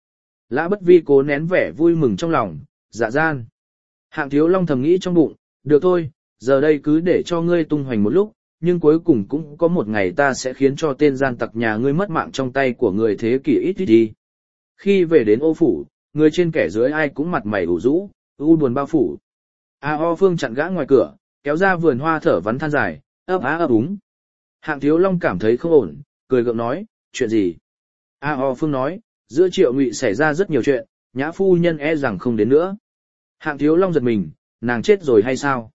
Lã Bất Vi cố nén vẻ vui mừng trong lòng, dạ gian. Hạng Thiếu Long thầm nghĩ trong bụng, được thôi, giờ đây cứ để cho ngươi tung hoành một lúc, nhưng cuối cùng cũng có một ngày ta sẽ khiến cho tên gian tặc nhà ngươi mất mạng trong tay của người thế kỷ ít đi. Khi về đến Ô phủ, người trên kẻ dưới ai cũng mặt mày ủ rũ, u buồn bao phủ. O Phương chặn gã ngoài cửa, kéo ra vườn hoa thở vắn than dài, ấp á ấp úng. Hạng Thiếu Long cảm thấy không ổn, cười gượng nói, chuyện gì? O Phương nói, giữa Triệu Ngụy xảy ra rất nhiều chuyện, Nhã phu nhân e rằng không đến nữa. Hạng Thiếu Long giật mình, nàng chết rồi hay sao?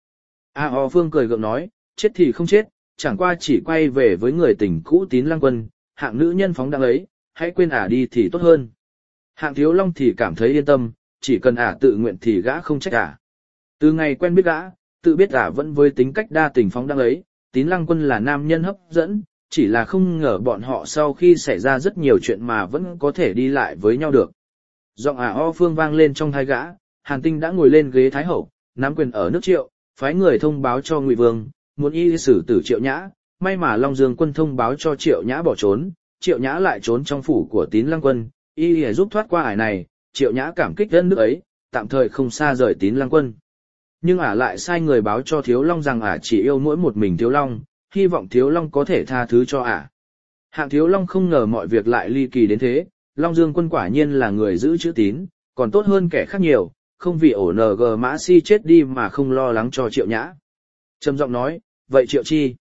O Phương cười gượng nói, chết thì không chết, chẳng qua chỉ quay về với người tình cũ Tín Lăng Quân, hạng nữ nhân phóng đãng ấy, hãy quên ả đi thì tốt hơn. Hạng Thiếu Long thì cảm thấy yên tâm, chỉ cần ả tự nguyện thì gã không trách ả. Từ ngày quen biết gã, tự biết ả vẫn với tính cách đa tình phóng đãng ấy, Tín Lăng Quân là nam nhân hấp dẫn, chỉ là không ngờ bọn họ sau khi xảy ra rất nhiều chuyện mà vẫn có thể đi lại với nhau được. Giọng O Phương vang lên trong tai gã, Hàn Tinh đã ngồi lên ghế thái hậu, nắm quyền ở nước Triệu, phái người thông báo cho Ngụy Vương, muốn y xử tử Triệu Nhã, may mà Long Dương Quân thông báo cho Triệu Nhã bỏ trốn, Triệu Nhã lại trốn trong phủ của Tín Lăng Quân, y giúp thoát qua ải này, Triệu Nhã cảm kích đất nước ấy, tạm thời không xa rời Tín Lăng Quân. Nhưng ả lại sai người báo cho Thiếu Long rằng ả chỉ yêu mỗi một mình Thiếu Long, hy vọng Thiếu Long có thể tha thứ cho ả. Hạng Thiếu Long không ngờ mọi việc lại ly kỳ đến thế, Long Dương Quân quả nhiên là người giữ chữ tín, còn tốt hơn kẻ khác nhiều, không vì ổ NG Mã Si chết đi mà không lo lắng cho Triệu Nhã. Trầm giọng nói, vậy Triệu Chi?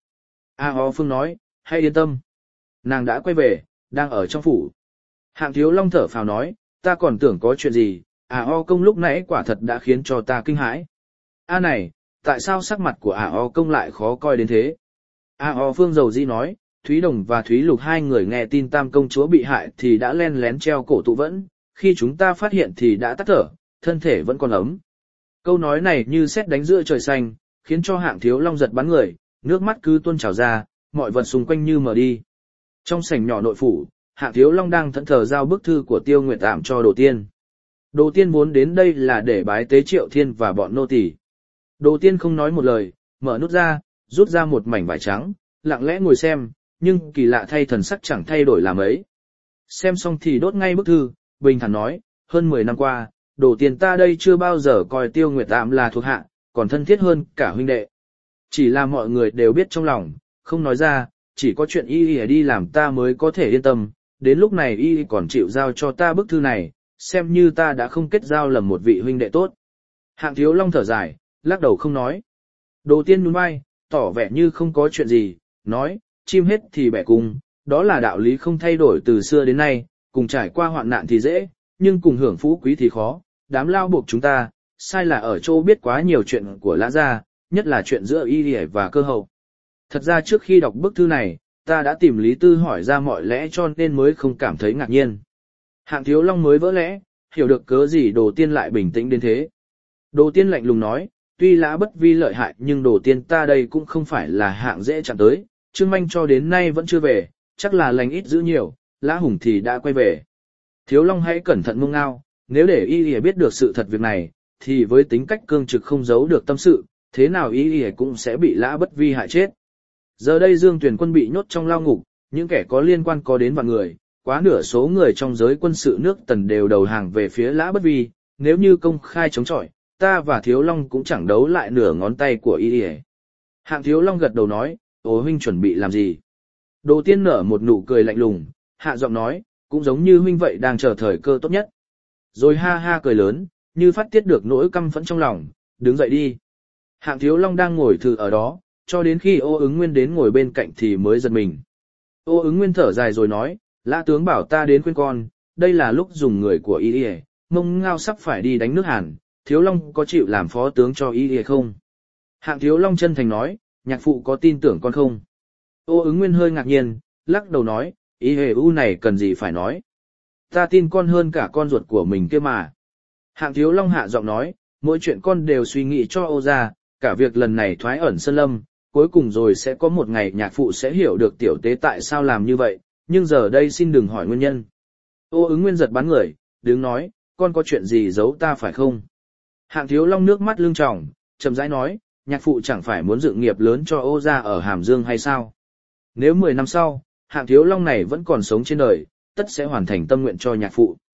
O Phương nói, hãy yên tâm. Nàng đã quay về, đang ở trong phủ. Hạng Thiếu Long thở phào nói, ta còn tưởng có chuyện gì, O Công lúc nãy quả thật đã khiến cho ta kinh hãi. Này, tại sao sắc mặt của O Công lại khó coi đến thế? O Phương dầu dĩ nói, Thúy Đồng và Thúy Lục hai người nghe tin Tam công chúa bị hại thì đã len lén treo cổ tụ vẫn, khi chúng ta phát hiện thì đã tắt thở, thân thể vẫn còn ấm. Câu nói này như sét đánh giữa trời xanh, khiến cho Hạng Thiếu Long giật bắn người, nước mắt cứ tuôn trào ra, mọi vật xung quanh như mờ đi. Trong sảnh nhỏ nội phủ, Hạng Thiếu Long đang thẫn thờ giao bức thư của Tiêu Nguyệt Ảm cho Đồ Tiên. Đồ Tiên muốn đến đây là để bái tế Triệu Thiên và bọn nô tỳ. Đồ Tiên không nói một lời, mở nút ra, rút ra một mảnh vải trắng, lặng lẽ ngồi xem, nhưng kỳ lạ thay thần sắc chẳng thay đổi làm ấy. Xem xong thì đốt ngay bức thư, bình thản nói, hơn 10 năm qua, Đồ Tiên ta đây chưa bao giờ coi Tiêu Nguyệt Ảm là thuộc hạ, còn thân thiết hơn cả huynh đệ. Chỉ là mọi người đều biết trong lòng, không nói ra, chỉ có chuyện y đi làm ta mới có thể yên tâm, đến lúc này y còn chịu giao cho ta bức thư này, xem như ta đã không kết giao lầm một vị huynh đệ tốt. Hạng Thiếu Long thở dài, lắc đầu không nói. Đồ Tiên nhún vai, tỏ vẻ như không có chuyện gì, nói, chim hết thì bẻ cung, đó là đạo lý không thay đổi từ xưa đến nay, cùng trải qua hoạn nạn thì dễ, nhưng cùng hưởng phú quý thì khó, đám lao buộc chúng ta, sai là ở chỗ biết quá nhiều chuyện của Lã gia, nhất là chuyện giữa y và cơ hậu. Thật ra trước khi đọc bức thư này, ta đã tìm Lý Tư hỏi ra mọi lẽ cho nên mới không cảm thấy ngạc nhiên. Hạng Thiếu Long mới vỡ lẽ, hiểu được cớ gì Đồ Tiên lại bình tĩnh đến thế. Đồ Tiên lạnh lùng nói, tuy Lã Bất Vi lợi hại nhưng Đồ Tiên ta đây cũng không phải là hạng dễ chạm tới, Trương Manh cho đến nay vẫn chưa về, chắc là lành ít giữ nhiều, Lã Hùng thì đã quay về. Thiếu Long hãy cẩn thận mông ngao, nếu để y biết được sự thật việc này, thì với tính cách cương trực không giấu được tâm sự, thế nào y cũng sẽ bị Lã Bất Vi hại chết. Giờ đây Dương Tuyền Quân bị nhốt trong lao ngục, những kẻ có liên quan có đến vạn người, quá nửa số người trong giới quân sự nước Tần đều đầu hàng về phía Lã Bất Vi, nếu như công khai chống chọi, ta và Thiếu Long cũng chẳng đấu lại nửa ngón tay của y. Hạng Thiếu Long gật đầu nói, Ô huynh chuẩn bị làm gì? Đồ Tiên nở một nụ cười lạnh lùng, hạ giọng nói, cũng giống như huynh vậy đang chờ thời cơ tốt nhất. Rồi ha ha cười lớn, như phát tiết được nỗi căm phẫn trong lòng, đứng dậy đi. Hạng Thiếu Long đang ngồi thử ở đó, cho đến khi Ô Ứng Nguyên đến ngồi bên cạnh thì mới giật mình. Ô Ứng Nguyên thở dài rồi nói, Lã tướng bảo ta đến khuyên con, đây là lúc dùng người của y, Mông Ngao sắp phải đi đánh nước Hàn, Thiếu Long có chịu làm phó tướng cho y không? Hạng Thiếu Long chân thành nói, nhạc phụ có tin tưởng con không? Ô Ứng Nguyên hơi ngạc nhiên, lắc đầu nói, ý hề u này cần gì phải nói. Ta tin con hơn cả con ruột của mình kia mà. Hạng Thiếu Long hạ giọng nói, mỗi chuyện con đều suy nghĩ cho Ô ra, cả việc lần này thoái ẩn sơn lâm, cuối cùng rồi sẽ có một ngày nhạc phụ sẽ hiểu được tiểu tế tại sao làm như vậy, nhưng giờ đây xin đừng hỏi nguyên nhân. Ô Ứng Nguyên giật bắn người, đứng nói, con có chuyện gì giấu ta phải không? Hạng Thiếu Long nước mắt lưng tròng, chậm rãi nói, nhạc phụ chẳng phải muốn dựng nghiệp lớn cho Ô gia ở Hàm Dương hay sao? Nếu 10 năm sau, Hạng Thiếu Long này vẫn còn sống trên đời, tất sẽ hoàn thành tâm nguyện cho nhạc phụ.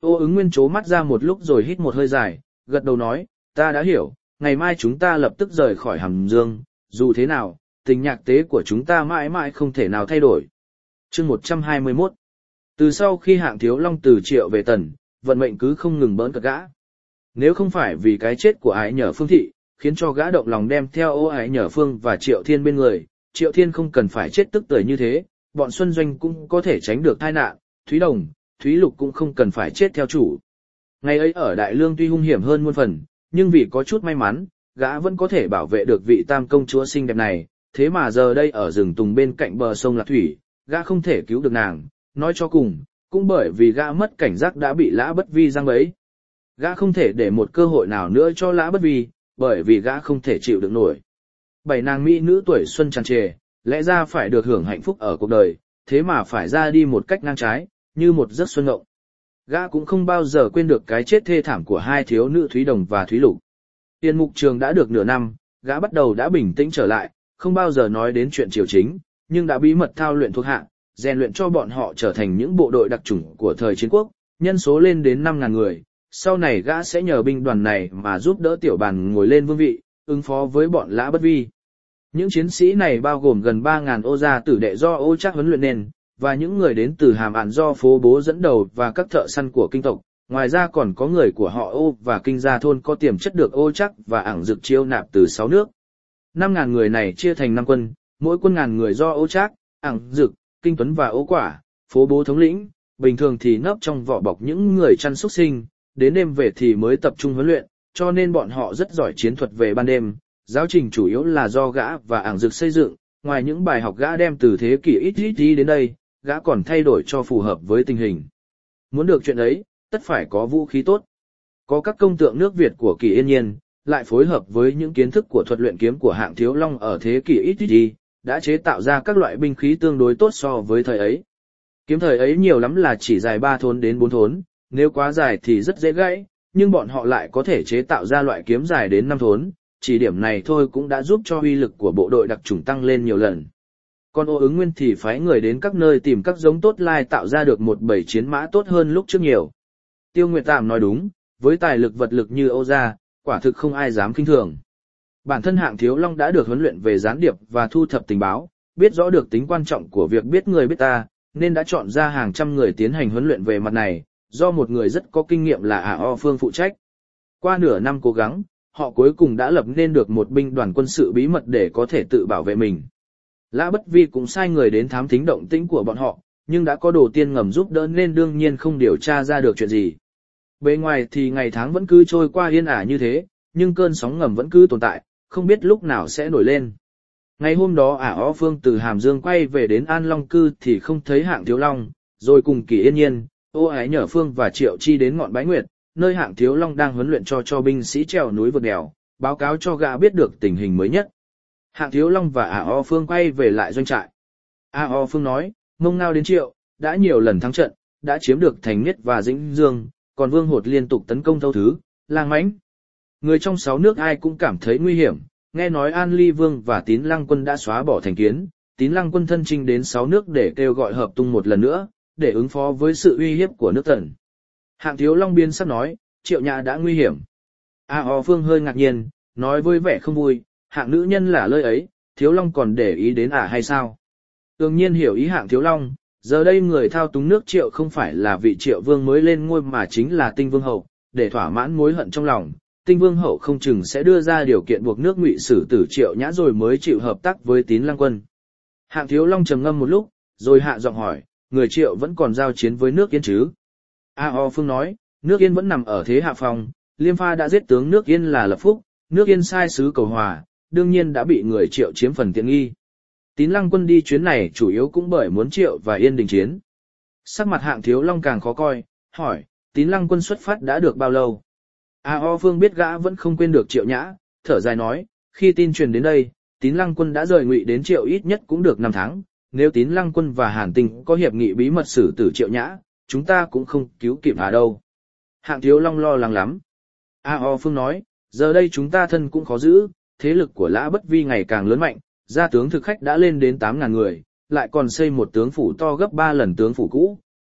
Ô ứng nguyên chố mắt ra một lúc rồi hít một hơi dài, gật đầu nói, ta đã hiểu, ngày mai chúng ta lập tức rời khỏi Hàm Dương, dù thế nào, tình nhạc tế của chúng ta mãi mãi không thể nào thay đổi. Chương 121. Từ sau khi Hạng Thiếu Long từ Triệu về Tần, vận mệnh cứ không ngừng bỡn cợt gã. Nếu không phải vì cái chết của Ái Nhở Phương thị, khiến cho gã động lòng đem theo Ô Ái Nhở Phương và Triệu Thiên bên người, Triệu Thiên không cần phải chết tức tưởi như thế, bọn Xuân Doanh cũng có thể tránh được tai nạn, Thúy Đồng, Thúy Lục cũng không cần phải chết theo chủ. Ngày ấy ở Đại Lương tuy hung hiểm hơn muôn phần, nhưng vì có chút may mắn, gã vẫn có thể bảo vệ được vị tam công chúa xinh đẹp này, thế mà giờ đây ở rừng tùng bên cạnh bờ sông Lạc Thủy, gã không thể cứu được nàng, nói cho cùng, cũng bởi vì gã mất cảnh giác đã bị Lã Bất Vi giăng bẫy. Gã không thể để một cơ hội nào nữa cho Lã Bất Vi, bởi vì gã không thể chịu được nổi. 7 nàng mỹ nữ tuổi xuân tràn trề, lẽ ra phải được hưởng hạnh phúc ở cuộc đời, thế mà phải ra đi một cách ngang trái, như một giấc xuân ngộng. Gã cũng không bao giờ quên được cái chết thê thảm của hai thiếu nữ Thúy Đồng và Thúy Lục. Yên Mục Trường đã được nửa năm, gã bắt đầu đã bình tĩnh trở lại, không bao giờ nói đến chuyện triều chính, nhưng đã bí mật thao luyện thuộc hạ, rèn luyện cho bọn họ trở thành những bộ đội đặc chủng của thời chiến quốc, nhân số lên đến 5.000 người. Sau này gã sẽ nhờ binh đoàn này mà giúp đỡ Tiểu Bàn ngồi lên vương vị, ứng phó với bọn Lã Bất Vi. Những chiến sĩ này bao gồm gần 3.000 ô gia tử đệ do Ô Trác huấn luyện nên, và những người đến từ Hàm Ản do Phố Bố dẫn đầu và các thợ săn của kinh tộc. Ngoài ra còn có người của họ Ô và kinh gia thôn có tiềm chất được Ô Trác và Ảng Dực chiêu nạp từ 6 nước. 5.000 người này chia thành 5 quân, mỗi quân ngàn người do Ô Trác, Ảng Dực, Kinh Tuấn và Ô Quả, Phố Bố thống lĩnh, bình thường thì nấp trong vỏ bọc những người chăn súc sinh, đến đêm về thì mới tập trung huấn luyện, cho nên bọn họ rất giỏi chiến thuật về ban đêm. Giáo trình chủ yếu là do gã và Ảng Dực xây dựng, ngoài những bài học gã đem từ thế kỷ ít đến đây, gã còn thay đổi cho phù hợp với tình hình. Muốn được chuyện ấy, tất phải có vũ khí tốt. Có các công tượng nước Việt của Kỳ Yên Nhiên, lại phối hợp với những kiến thức của thuật luyện kiếm của Hạng Thiếu Long ở thế kỷ ít đã chế tạo ra các loại binh khí tương đối tốt so với thời ấy. Kiếm thời ấy nhiều lắm là chỉ dài 3 thốn đến 4 thốn, nếu quá dài thì rất dễ gãy, nhưng bọn họ lại có thể chế tạo ra loại kiếm dài đến 5 thốn, chỉ điểm này thôi cũng đã giúp cho uy lực của bộ đội đặc chủng tăng lên nhiều lần. Còn Ô Ứng Nguyên thì phái người đến các nơi tìm các giống tốt lai tạo ra được một bầy chiến mã tốt hơn lúc trước nhiều. Tiêu Nguyệt Tạm nói đúng, với tài lực vật lực như Âu gia, quả thực không ai dám khinh thường. Bản thân Hạng Thiếu Long đã được huấn luyện về gián điệp và thu thập tình báo, biết rõ được tính quan trọng của việc biết người biết ta, nên đã chọn ra hàng trăm người tiến hành huấn luyện về mặt này, do một người rất có kinh nghiệm là A.O. Phương phụ trách. Qua nửa năm cố gắng, họ cuối cùng đã lập nên được một binh đoàn quân sự bí mật để có thể tự bảo vệ mình. Lã Bất Vi cũng sai người đến thám thính động tĩnh của bọn họ, nhưng đã có Đồ Tiên ngầm giúp đỡ nên đương nhiên không điều tra ra được chuyện gì. Bề ngoài thì ngày tháng vẫn cứ trôi qua yên ả như thế, nhưng cơn sóng ngầm vẫn cứ tồn tại, không biết lúc nào sẽ nổi lên. Ngày hôm đó A.O. Phương từ Hàm Dương quay về đến An Long Cư thì không thấy Hạng Thiếu Long, rồi cùng Kỳ Yên Nhiên, Ô Ái Nhở Phương và Triệu Chi đến ngọn Bái Nguyệt, nơi Hạng Thiếu Long đang huấn luyện cho binh sĩ trèo núi vượt đèo, báo cáo cho gã biết được tình hình mới nhất. Hạng Thiếu Long và A.O. Phương quay về lại doanh trại. A.O. Phương nói, Mông Ngao đến Triệu, đã nhiều lần thắng trận, đã chiếm được Thành Nhất và Dĩnh Dương, còn Vương Hột liên tục tấn công Thâu Thứ, Lang Mãnh. Người trong 6 nước ai cũng cảm thấy nguy hiểm, nghe nói An Ly Vương và Tín Lăng Quân đã xóa bỏ thành kiến, Tín Lăng Quân thân chinh đến 6 nước để kêu gọi hợp tung một lần nữa, để ứng phó với sự uy hiếp của nước Tần. Hạng Thiếu Long biến sắc nói, Triệu Nhã đã nguy hiểm. A.O. Phương hơi ngạc nhiên, nói với vẻ không vui, Hạng nữ nhân là lơi ấy, Thiếu Long còn để ý đến hay sao? Tường Nhiên hiểu ý Hạng Thiếu Long, giờ đây người thao túng nước Triệu không phải là vị Triệu Vương mới lên ngôi mà chính là Tinh Vương Hậu, để thỏa mãn mối hận trong lòng. Tinh Vương Hậu không chừng sẽ đưa ra điều kiện buộc nước Ngụy xử tử Triệu Nhã rồi mới chịu hợp tác với Tín Lăng Quân. Hạng Thiếu Long trầm ngâm một lúc, rồi hạ giọng hỏi, người Triệu vẫn còn giao chiến với nước Yên chứ? A.O. Phương nói, nước Yên vẫn nằm ở thế hạ phong, Liêm Pha đã giết tướng nước Yên là Lập Phúc, nước Yên sai sứ cầu hòa, đương nhiên đã bị người Triệu chiếm phần tiện nghi. Tín Lăng Quân đi chuyến này chủ yếu cũng bởi muốn Triệu và Yên đình chiến. Sắc mặt Hạng Thiếu Long càng khó coi, hỏi, Tín Lăng Quân xuất phát đã được bao lâu? A.O. Phương biết gã vẫn không quên được Triệu Nhã, thở dài nói, khi tin truyền đến đây, Tín Lăng Quân đã rời Ngụy đến Triệu ít nhất cũng được 5 tháng, nếu Tín Lăng Quân và Hàn Tinh có hiệp nghị bí mật xử tử Triệu Nhã, chúng ta cũng không cứu kịp đâu. Hạng Thiếu Long lo lắng lắm. A.O. Phương nói, giờ đây chúng ta thân cũng khó giữ, thế lực của Lã Bất Vi ngày càng lớn mạnh, gia tướng thực khách đã lên đến 8.000 người, lại còn xây một tướng phủ to gấp 3 lần tướng phủ cũ,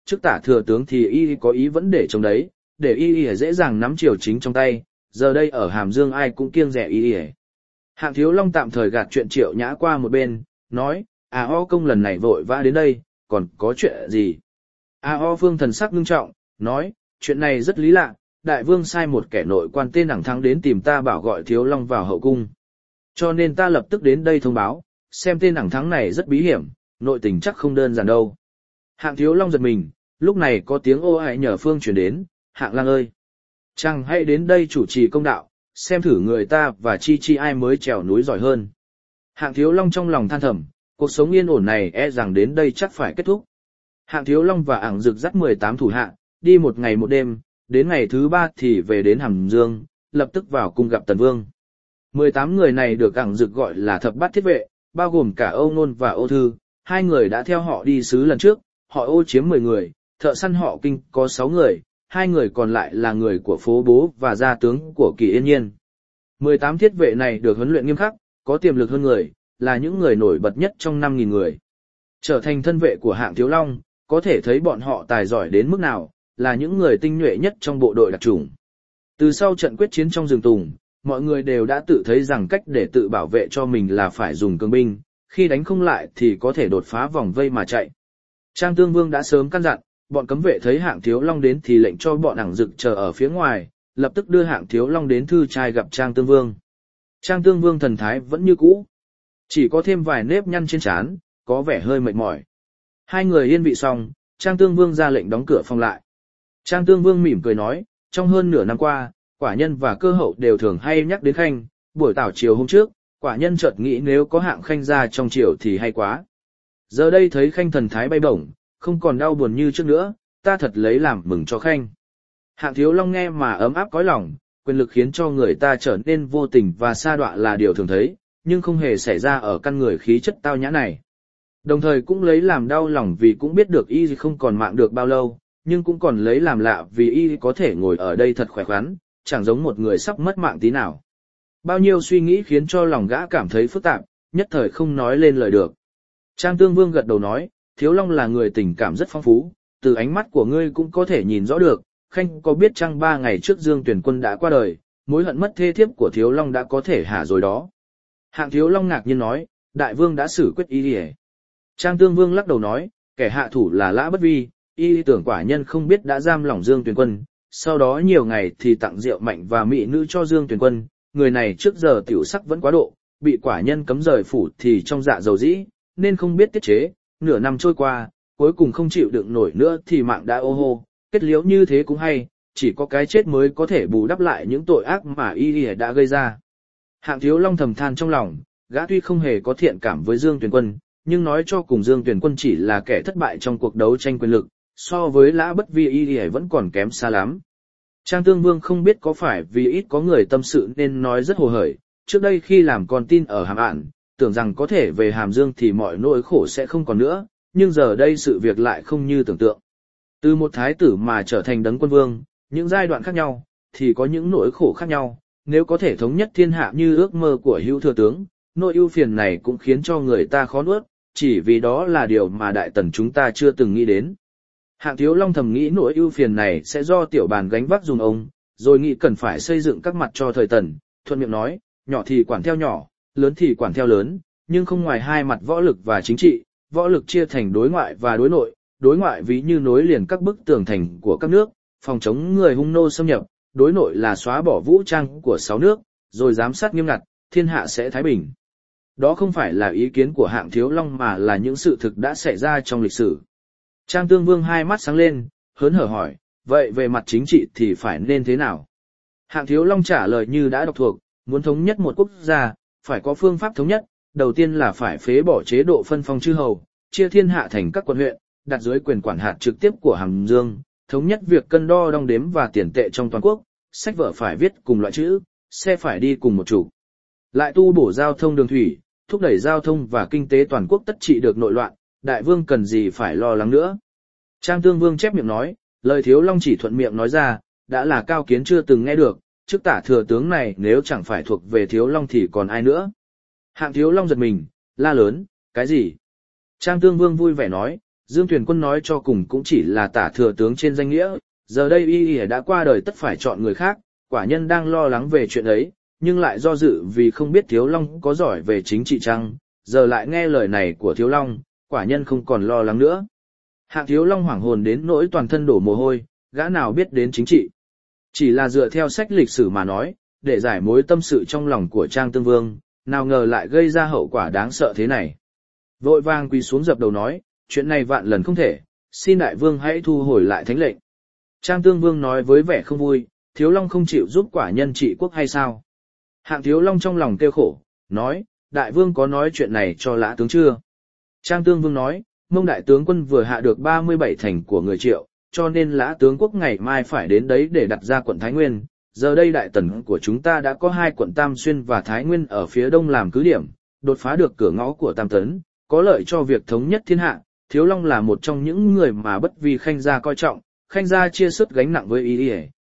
trước tả thừa tướng thì y có ý vẫn để chống đấy, để y dễ dàng nắm triều chính trong tay, giờ đây ở Hàm Dương ai cũng kiêng dè y. Hạng Thiếu Long tạm thời gạt chuyện Triệu Nhã qua một bên, nói, O công lần này vội vã đến đây, còn có chuyện gì? O Vương thần sắc nghiêm trọng, nói, chuyện này rất lý lạ, đại vương sai một kẻ nội quan tên Ẳng Thắng đến tìm ta bảo gọi Thiếu Long vào hậu cung. Cho nên ta lập tức đến đây thông báo, xem tên Ẳng Thắng này rất bí hiểm, nội tình chắc không đơn giản đâu. Hạng Thiếu Long giật mình, lúc này có tiếng ô ái nhờ phương truyền đến, Hạng lang ơi, chàng hãy đến đây chủ trì công đạo, xem thử người ta và chi ai mới trèo núi giỏi hơn. Hạng Thiếu Long trong lòng than thầm, cuộc sống yên ổn này rằng đến đây chắc phải kết thúc. Hạng Thiếu Long và Ảng Dực dắt 18 thủ hạ, đi một ngày một đêm, đến ngày thứ 3 thì về đến Hàm Dương, lập tức vào cung gặp Tần Vương. 18 người này được Ảng Dực gọi là thập bát thiết vệ, bao gồm cả Âu Nôn và Âu Thư, hai người đã theo họ đi sứ lần trước, họ Ô chiếm 10 người, thợ săn họ Kinh có 6 người, hai người còn lại là người của phố bố và gia tướng của Kỳ Yên Nhiên. 18 thiết vệ này được huấn luyện nghiêm khắc, có tiềm lực hơn người, là những người nổi bật nhất trong 5.000 người. Trở thành thân vệ của Hạng Thiếu Long, có thể thấy bọn họ tài giỏi đến mức nào, là những người tinh nhuệ nhất trong bộ đội đặc chủng. Từ sau trận quyết chiến trong rừng tùng, mọi người đều đã tự thấy rằng cách để tự bảo vệ cho mình là phải dùng cường binh, khi đánh không lại thì có thể đột phá vòng vây mà chạy. Trang Tương Vương đã sớm căn dặn, bọn cấm vệ thấy Hạng Thiếu Long đến thì lệnh cho bọn Ảng Dực chờ ở phía ngoài, lập tức đưa Hạng Thiếu Long đến thư trai gặp Trang Tương Vương. Trang Tương Vương thần thái vẫn như cũ, chỉ có thêm vài nếp nhăn trên trán, có vẻ hơi mệt mỏi. Hai người yên vị xong, Trang Tương Vương ra lệnh đóng cửa phòng lại. Trang Tương Vương mỉm cười nói, trong hơn nửa năm qua, quả nhân và cơ hậu đều thường hay nhắc đến Khanh, buổi tảo chiều hôm trước, quả nhân chợt nghĩ nếu có Hạng Khanh ra trong triều thì hay quá. Giờ đây thấy Khanh thần thái bay bổng, không còn đau buồn như trước nữa, ta thật lấy làm mừng cho Khanh. Hạng Thiếu Long nghe mà ấm áp cõi lòng, quyền lực khiến cho người ta trở nên vô tình và sa đọa là điều thường thấy, nhưng không hề xảy ra ở căn người khí chất tao nhã này. Đồng thời cũng lấy làm đau lòng vì cũng biết được y không còn mạng được bao lâu, nhưng cũng còn lấy làm lạ vì y có thể ngồi ở đây thật khỏe khoắn, chẳng giống một người sắp mất mạng tí nào. Bao nhiêu suy nghĩ khiến cho lòng gã cảm thấy phức tạp, nhất thời không nói lên lời được. Trang Tương Vương gật đầu nói, Thiếu Long là người tình cảm rất phong phú, từ ánh mắt của ngươi cũng có thể nhìn rõ được, Khanh có biết chăng 3 ngày trước Dương Tuyển Quân đã qua đời, mối hận mất thê thiếp của Thiếu Long đã có thể hả rồi đó. Hạng Thiếu Long ngạc nhiên nói, Đại Vương đã xử quyết y đi. Trang Tương Vương lắc đầu nói, kẻ hạ thủ là Lã Bất Vi, y tưởng quả nhân không biết đã giam lỏng Dương Tuyển Quân, sau đó nhiều ngày thì tặng rượu mạnh và mỹ nữ cho Dương Tuyển Quân, người này trước giờ tiểu sắc vẫn quá độ, bị quả nhân cấm rời phủ thì trong dạ dầu dĩ, nên không biết tiết chế, nửa năm trôi qua, cuối cùng không chịu đựng nổi nữa thì mạng đã ô hô, kết liễu như thế cũng hay, chỉ có cái chết mới có thể bù đắp lại những tội ác mà y đã gây ra. Hạng Thiếu Long thầm than trong lòng, gã tuy không hề có thiện cảm với Dương Tuyển Quân, nhưng nói cho cùng Dương Tuyển Quân chỉ là kẻ thất bại trong cuộc đấu tranh quyền lực, so với Lã Bất Vi y vẫn còn kém xa lắm. Trang Tương Vương không biết có phải vì ít có người tâm sự nên nói rất hồ hởi, trước đây khi làm con tin ở Hàm Ản, tưởng rằng có thể về Hàm Dương thì mọi nỗi khổ sẽ không còn nữa, nhưng giờ đây sự việc lại không như tưởng tượng. Từ một thái tử mà trở thành đấng quân vương, những giai đoạn khác nhau, thì có những nỗi khổ khác nhau, nếu có thể thống nhất thiên hạ như ước mơ của Hữu Thừa Tướng, nỗi ưu phiền này cũng khiến cho người ta khó nuốt, chỉ vì đó là điều mà Đại Tần chúng ta chưa từng nghĩ đến. Hạng Thiếu Long thầm nghĩ nỗi ưu phiền này sẽ do tiểu bàn gánh vác dùng ông, rồi nghĩ cần phải xây dựng các mặt cho thời Tần, thuận miệng nói, nhỏ thì quản theo nhỏ, lớn thì quản theo lớn, nhưng không ngoài hai mặt võ lực và chính trị, võ lực chia thành đối ngoại và đối ngoại ví như nối liền các bức tường thành của các nước, phòng chống người hung nô xâm nhập, đối nội là xóa bỏ vũ trang của 6 nước, rồi giám sát nghiêm ngặt, thiên hạ sẽ thái bình. Đó không phải là ý kiến của Hạng Thiếu Long mà là những sự thực đã xảy ra trong lịch sử. Trang Tương Vương hai mắt sáng lên, hớn hở hỏi, vậy về mặt chính trị thì phải nên thế nào? Hạng Thiếu Long trả lời như đã đọc thuộc, muốn thống nhất một quốc gia, phải có phương pháp thống nhất, đầu tiên là phải phế bỏ chế độ phân phong chư hầu, chia thiên hạ thành các quận huyện, đặt dưới quyền quản hạt trực tiếp của Hàm Dương, thống nhất việc cân đo đong đếm và tiền tệ trong toàn quốc, sách vở phải viết cùng loại chữ, xe phải đi cùng một chủ. Lại tu bổ giao thông đường thủy, thúc đẩy giao thông và kinh tế toàn quốc tất trị được nội loạn, Đại Vương cần gì phải lo lắng nữa. Trang Tương Vương chép miệng nói, lời Thiếu Long chỉ thuận miệng nói ra, đã là cao kiến chưa từng nghe được, trước tả thừa tướng này nếu chẳng phải thuộc về Thiếu Long thì còn ai nữa. Hạng Thiếu Long giật mình, la lớn, cái gì? Trang Tương Vương vui vẻ nói, Dương Tuyền Quân nói cho cùng cũng chỉ là tả thừa tướng trên danh nghĩa, giờ đây y đã qua đời tất phải chọn người khác, quả nhân đang lo lắng về chuyện ấy, nhưng lại do dự vì không biết Thiếu Long có giỏi về chính trị chăng, giờ lại nghe lời này của Thiếu Long, quả nhân không còn lo lắng nữa. Hạng Thiếu Long hoảng hồn đến nỗi toàn thân đổ mồ hôi, gã nào biết đến chính trị. Chỉ là dựa theo sách lịch sử mà nói, để giải mối tâm sự trong lòng của Trang Tương Vương, nào ngờ lại gây ra hậu quả đáng sợ thế này. Vội vàng quỳ xuống dập đầu nói, chuyện này vạn lần không thể, xin đại vương hãy thu hồi lại thánh lệnh. Trang Tương Vương nói với vẻ không vui, Thiếu Long không chịu giúp quả nhân trị quốc hay sao? Hạng Thiếu Long trong lòng kêu khổ, nói, đại vương có nói chuyện này cho lã tướng chưa? Trang Tương Vương nói, Mông đại tướng quân vừa hạ được 37 thành của người Triệu, cho nên lã tướng quốc ngày mai phải đến đấy để đặt ra quận Thái Nguyên. Giờ đây đại tần của chúng ta đã có 2 quận Tam Xuyên và Thái Nguyên ở phía đông làm cứ điểm, đột phá được cửa ngõ của Tam Tấn, có lợi cho việc thống nhất thiên hạ. Thiếu Long là một trong những người mà Bất Vi Khanh gia coi trọng, Khanh gia chia sớt gánh nặng với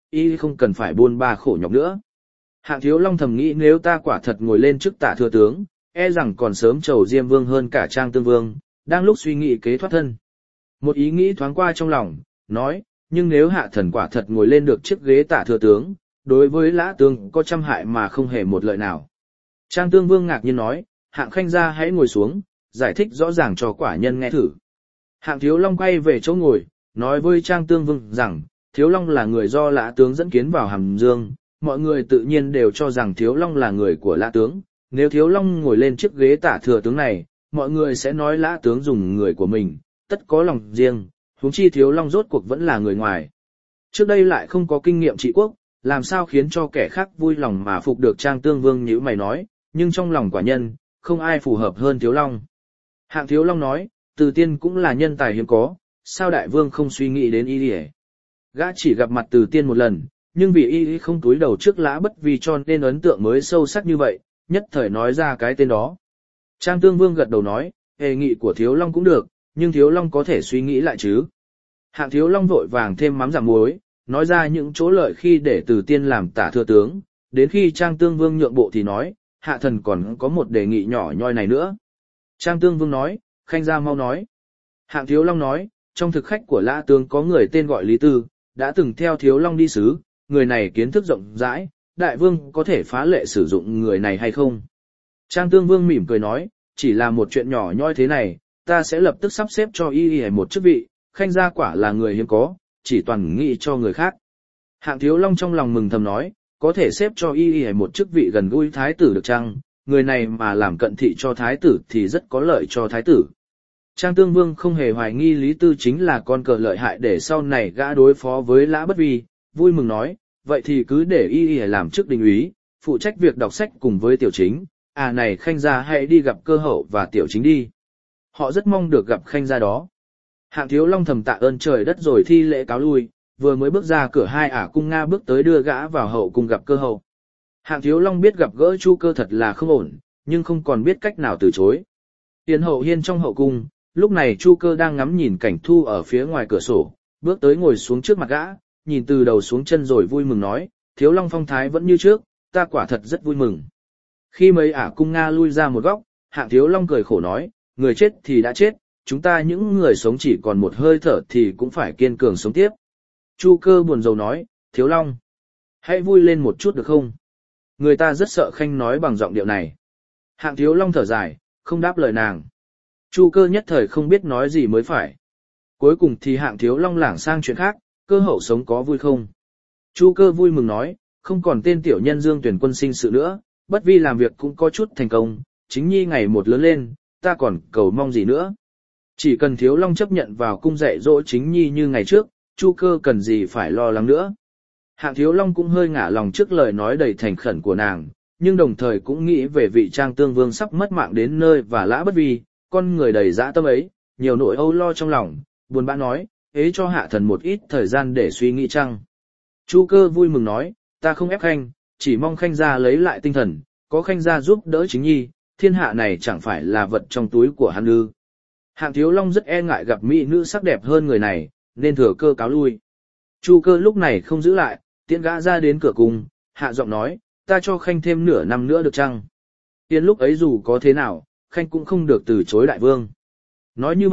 y không cần phải buôn ba khổ nhọc nữa. Hạng Thiếu Long thầm nghĩ nếu ta quả thật ngồi lên chức tả thừa tướng, e rằng còn sớm trầu Diêm Vương hơn cả Trang Tương Vương, đang lúc suy nghĩ kế thoát thân. Một ý nghĩ thoáng qua trong lòng, nói, nhưng nếu hạ thần quả thật ngồi lên được chiếc ghế tả thừa tướng, đối với lã tướng có trăm hại mà không hề một lợi nào. Trang Tương Vương ngạc nhiên nói, Hạng Khanh gia hãy ngồi xuống, giải thích rõ ràng cho quả nhân nghe thử. Hạng Thiếu Long quay về chỗ ngồi, nói với Trang Tương Vương rằng, Thiếu Long là người do lã tướng dẫn kiến vào Hàm Dương, mọi người tự nhiên đều cho rằng Thiếu Long là người của lã tướng, nếu Thiếu Long ngồi lên chiếc ghế tả thừa tướng này, mọi người sẽ nói lã tướng dùng người của mình, tất có lòng riêng, huống chi Thiếu Long rốt cuộc vẫn là người ngoài. Trước đây lại không có kinh nghiệm trị quốc, làm sao khiến cho kẻ khác vui lòng mà phục được. Trang Tương Vương nhíu mày nói, nhưng trong lòng quả nhân, không ai phù hợp hơn Thiếu Long. Hạng Thiếu Long nói, Từ Tiên cũng là nhân tài hiếm có, sao đại vương không suy nghĩ đến y đi. Gã chỉ gặp mặt Từ Tiên một lần, nhưng vì y không túi đầu trước lã Bất Vi cho nên ấn tượng mới sâu sắc như vậy, nhất thời nói ra cái tên đó. Trang Tương Vương gật đầu nói, đề nghị của Thiếu Long cũng được, nhưng Thiếu Long có thể suy nghĩ lại chứ. Hạng Thiếu Long vội vàng thêm mắm giảm muối, nói ra những chỗ lợi khi để Từ Tiên làm tả thừa tướng, đến khi Trang Tương Vương nhượng bộ thì nói, hạ thần còn có một đề nghị nhỏ nhoi này nữa. Trang Tương Vương nói, Khanh gia mau nói. Hạng Thiếu Long nói, trong thực khách của lã tướng có người tên gọi Lý Tư, đã từng theo Thiếu Long đi sứ, người này kiến thức rộng rãi, đại vương có thể phá lệ sử dụng người này hay không? Trang Tương Vương mỉm cười nói, chỉ là một chuyện nhỏ nhoi thế này, ta sẽ lập tức sắp xếp cho y một chức vị, Khanh gia quả là người hiếm có, chỉ toàn nghĩ cho người khác. Hạng Thiếu Long trong lòng mừng thầm nói, có thể xếp cho y một chức vị gần gũi thái tử được chăng, người này mà làm cận thị cho thái tử thì rất có lợi cho thái tử. Trang Tương Vương không hề hoài nghi Lý Tư chính là con cờ lợi hại để sau này gã đối phó với lã Bất Vi, vui mừng nói, vậy thì cứ để y làm chức đình úy, phụ trách việc đọc sách cùng với tiểu chính, này Khanh gia hãy đi gặp cơ hậu và tiểu chính đi. Họ rất mong được gặp Khanh gia đó. Hạng Thiếu Long thầm tạ ơn trời đất rồi thi lễ cáo lui, vừa mới bước ra cửa hai cung Nga bước tới đưa gã vào hậu cung gặp cơ hậu. Hạng Thiếu Long biết gặp gỡ Chu Cơ thật là không ổn, nhưng không còn biết cách nào từ chối. Tiền hậu hiên trong hậu cung, lúc này Chu Cơ đang ngắm nhìn cảnh thu ở phía ngoài cửa sổ, bước tới ngồi xuống trước mặt gã, nhìn từ đầu xuống chân rồi vui mừng nói, Thiếu Long phong thái vẫn như trước, ta quả thật rất vui mừng. Khi mấy cung Nga lui ra một góc, Hạng Thiếu Long cười khổ nói, người chết thì đã chết, chúng ta những người sống chỉ còn một hơi thở thì cũng phải kiên cường sống tiếp. Chu Cơ buồn rầu nói, Thiếu Long, hãy vui lên một chút được không? Người ta rất sợ Khanh nói bằng giọng điệu này. Hạng Thiếu Long thở dài, không đáp lời nàng. Chu Cơ nhất thời không biết nói gì mới phải. Cuối cùng thì Hạng Thiếu Long lảng sang chuyện khác, cơ hậu sống có vui không? Chu Cơ vui mừng nói, không còn tên tiểu nhân Dương Tuyển Quân sinh sự nữa, Bất Vi làm việc cũng có chút thành công, chính nhi ngày một lớn lên, ta còn cầu mong gì nữa. Chỉ cần Thiếu Long chấp nhận vào cung dạy dỗ chính nhi như ngày trước, Chu Cơ cần gì phải lo lắng nữa. Hạng Thiếu Long cũng hơi ngả lòng trước lời nói đầy thành khẩn của nàng, nhưng đồng thời cũng nghĩ về vị Trang Tương Vương sắp mất mạng đến nơi và lã Bất Vi, con người đầy dã tâm ấy, nhiều nỗi âu lo trong lòng, buồn bã nói, ế cho hạ thần một ít thời gian để suy nghĩ chăng. Chu Cơ vui mừng nói, ta không ép Khanh, chỉ mong Khanh gia lấy lại tinh thần, có Khanh gia giúp đỡ chính nhi, thiên hạ này chẳng phải là vật trong túi của hắn ư. Hạng Thiếu Long rất e ngại gặp mỹ nữ sắc đẹp hơn người này, nên thừa cơ cáo lui. Chu Cơ lúc này không giữ lại, tiễn gã ra đến cửa cung, hạ giọng nói, ta cho Khanh thêm nửa năm nữa được chăng? Tiên lúc ấy dù có thế nào, Khanh cũng không được từ chối đại vương. Nói như vậy,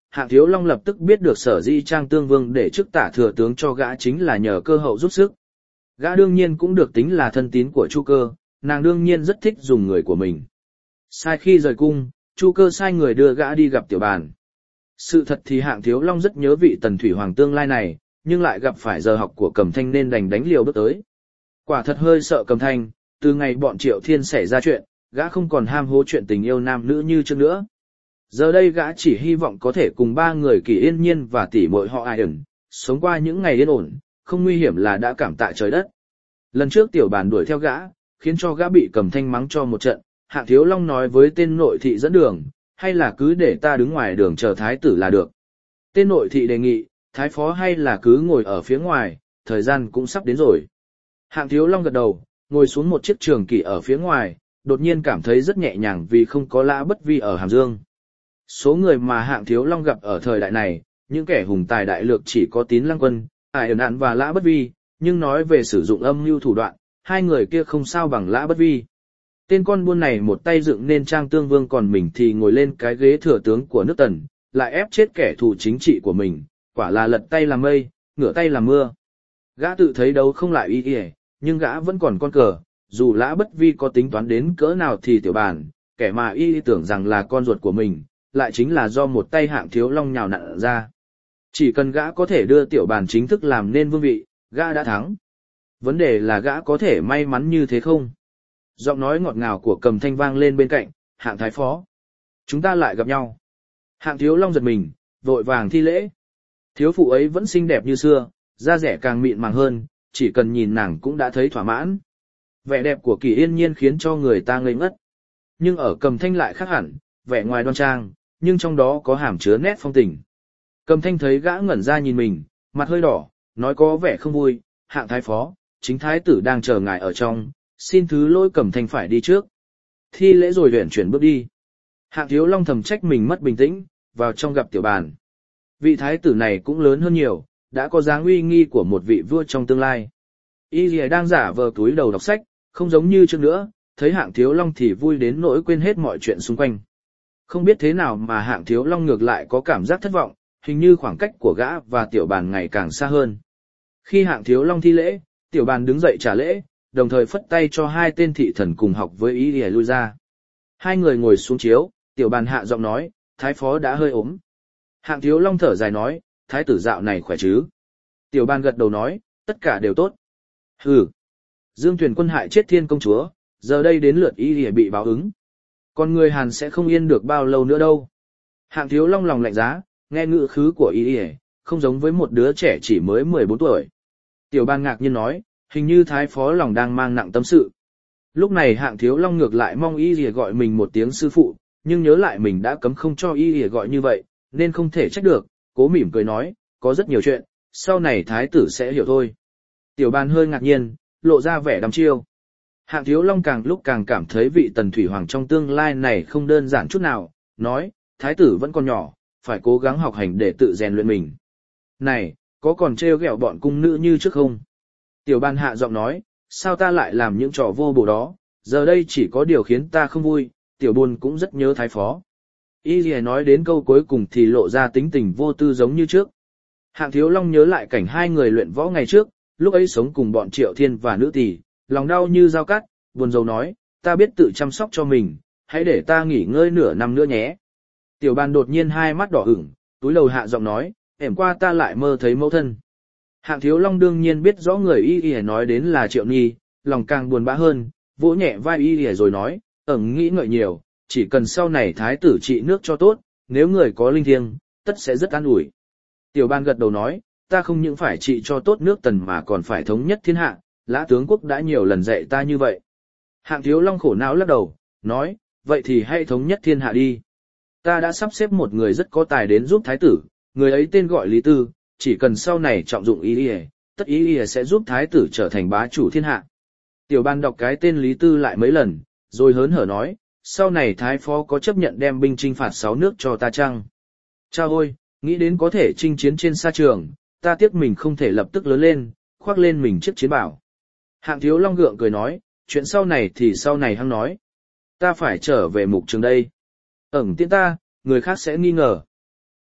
Hạng Thiếu Long lập tức biết được sở dĩ Trang Tương Vương để chức tả thừa tướng cho gã chính là nhờ cơ hậu giúp sức. Gã đương nhiên cũng được tính là thân tín của Chu Cơ, nàng đương nhiên rất thích dùng người của mình. Sai khi rời cung, Chu Cơ sai người đưa gã đi gặp Tiểu Bàn. Sự thật thì Hạng Thiếu Long rất nhớ vị Tần Thủy Hoàng tương lai này, nhưng lại gặp phải giờ học của Cẩm Thanh nên đành đánh liều bước tới. Quả thật hơi sợ Cẩm Thanh, từ ngày bọn Triệu Thiên xảy ra chuyện, gã không còn ham hố chuyện tình yêu nam nữ như trước nữa. Giờ đây gã chỉ hy vọng có thể cùng ba người Kỳ Yên Nhiên và tỷ muội họ Ai ẩn, sống qua những ngày yên ổn, không nguy hiểm là đã cảm tạ trời đất. Lần trước Tiểu Bàn đuổi theo gã, khiến cho gã bị Cẩm Thanh mắng cho một trận, Hạng Thiếu Long nói với tên nội thị dẫn đường, hay là cứ để ta đứng ngoài đường chờ thái tử là được. Tên nội thị đề nghị, thái phó hay là cứ ngồi ở phía ngoài, thời gian cũng sắp đến rồi. Hạng Thiếu Long gật đầu, ngồi xuống một chiếc trường kỷ ở phía ngoài, đột nhiên cảm thấy rất nhẹ nhàng vì không có Lã Bất Vi ở Hàm Dương. Số người mà Hạng Thiếu Long gặp ở thời đại này, những kẻ hùng tài đại lược chỉ có Tín Lăng Quân, Ai Ẩn Ạn và Lã Bất Vi, nhưng nói về sử dụng âm mưu thủ đoạn, hai người kia không sao bằng Lã Bất Vi. Tên con buôn này một tay dựng nên Trang Tương Vương còn mình thì ngồi lên cái ghế thừa tướng của nước Tần, lại ép chết kẻ thù chính trị của mình, quả là lật tay làm mây, ngửa tay làm mưa. Gã tự thấy đấu không lại y y, nhưng gã vẫn còn con cờ, dù Lã Bất Vi có tính toán đến cỡ nào thì Tiểu Bàn, kẻ mà y tưởng rằng là con ruột của mình, lại chính là do một tay Hạng Thiếu Long nhào nặn ra. Chỉ cần gã có thể đưa Tiểu Bàn chính thức làm nên vương vị, gã đã thắng. Vấn đề là gã có thể may mắn như thế không? Giọng nói ngọt ngào của Cẩm Thanh vang lên bên cạnh, Hạng thái phó. Chúng ta lại gặp nhau. Hạng Thiếu Long giật mình, vội vàng thi lễ. Thiếu phụ ấy vẫn xinh đẹp như xưa, da dẻ càng mịn màng hơn, chỉ cần nhìn nàng cũng đã thấy thỏa mãn. Vẻ đẹp của Kỳ Yên Nhiên khiến cho người ta ngây ngất. Nhưng ở Cẩm Thanh lại khác hẳn, vẻ ngoài đoan trang, nhưng trong đó có hàm chứa nét phong tình. Cẩm Thanh thấy gã ngẩn ra nhìn mình, mặt hơi đỏ, nói có vẻ không vui, Hạng thái phó, chính thái tử đang chờ ngài ở trong, xin thứ lỗi Cẩm Thanh phải đi trước. Thi lễ rồi luyện chuyển bước đi. Hạng Thiếu Long thầm trách mình mất bình tĩnh, vào trong gặp Tiểu Bàn. Vị thái tử này cũng lớn hơn nhiều, đã có dáng uy nghi của một vị vua trong tương lai. Y Lìa đang giả vờ túi đầu đọc sách, không giống như trước nữa, thấy Hạng Thiếu Long thì vui đến nỗi quên hết mọi chuyện xung quanh. Không biết thế nào mà Hạng Thiếu Long ngược lại có cảm giác thất vọng, hình như khoảng cách của gã và Tiểu Bàn ngày càng xa hơn. Khi Hạng Thiếu Long thi lễ, Tiểu Bàn đứng dậy trả lễ, đồng thời phất tay cho hai tên thị thần cùng học với Y Lìa lui ra. Hai người ngồi xuống chiếu, Tiểu Bàn hạ giọng nói, thái phó đã hơi ốm. Hạng Thiếu Long thở dài nói, thái tử dạo này khỏe chứ? Tiểu Bàn gật đầu nói, tất cả đều tốt. Hừ. Dương Tuyền Quân hại chết Thiên công chúa, giờ đây đến lượt Y Lìa bị báo ứng. Còn người Hàn sẽ không yên được bao lâu nữa đâu. Hạng Thiếu Long lòng lạnh giá, nghe ngữ khứ của Y Lìa, không giống với một đứa trẻ chỉ mới 14 tuổi. Tiểu Bàn ngạc nhiên nói, hình như thái phó lòng đang mang nặng tâm sự. Lúc này Hạng Thiếu Long ngược lại mong Y Lìa gọi mình một tiếng sư phụ, nhưng nhớ lại mình đã cấm không cho Y Lìa gọi như vậy, nên không thể trách được, cố mỉm cười nói, có rất nhiều chuyện, sau này thái tử sẽ hiểu thôi. Tiểu Bàn hơi ngạc nhiên, lộ ra vẻ đăm chiêu. Hạng Thiếu Long càng lúc càng cảm thấy vị Tần Thủy Hoàng trong tương lai này không đơn giản chút nào, nói, thái tử vẫn còn nhỏ, phải cố gắng học hành để tự rèn luyện mình. Này, có còn trêu ghẹo bọn cung nữ như trước không? Tiểu Bàn hạ giọng nói, sao ta lại làm những trò vô bổ đó, giờ đây chỉ có điều khiến ta không vui, Tiểu Buồn cũng rất nhớ thái phó. Y Lìa nói đến câu cuối cùng thì lộ ra tính tình vô tư giống như trước. Hạng Thiếu Long nhớ lại cảnh hai người luyện võ ngày trước, lúc ấy sống cùng bọn Triệu Thiên và nữ tỷ, lòng đau như dao cắt, buồn rầu nói, ta biết tự chăm sóc cho mình, hãy để ta nghỉ ngơi nửa năm nữa nhé. Tiểu Bàn đột nhiên hai mắt đỏ ửng, túi lầu hạ giọng nói, ẻm qua ta lại mơ thấy mẫu thân. Hạng Thiếu Long đương nhiên biết rõ người Y Lìa nói đến là Triệu Nhi, lòng càng buồn bã hơn, vỗ nhẹ vai Y Lìa rồi nói, nghĩ ngợi nhiều, chỉ cần sau này thái tử trị nước cho tốt, nếu người có linh thiêng, tất sẽ rất an ủi. Tiểu Bàn gật đầu nói, ta không những phải trị cho tốt nước Tần mà còn phải thống nhất thiên hạ, Lã tướng quốc đã nhiều lần dạy ta như vậy. Hạng Thiếu Long khổ não lắc đầu, nói, vậy thì hãy thống nhất thiên hạ đi. Ta đã sắp xếp một người rất có tài đến giúp thái tử, người ấy tên gọi Lý Tư, chỉ cần sau này trọng dụng Y Lìa, tất Y Lìa sẽ giúp thái tử trở thành bá chủ thiên hạ. Tiểu Bàn đọc cái tên Lý Tư lại mấy lần, rồi hớn hở nói, sau này thái phó có chấp nhận đem binh chinh phạt 6 nước cho ta chăng? Chao ôi, nghĩ đến có thể chinh chiến trên sa trường, ta tiếc mình không thể lập tức lớn lên, khoác lên mình chiếc chiến bảo. Hạng Thiếu Long gượng cười nói, chuyện sau này thì sau này hăng nói. Ta phải trở về mục trường đây. Tiễn ta, người khác sẽ nghi ngờ.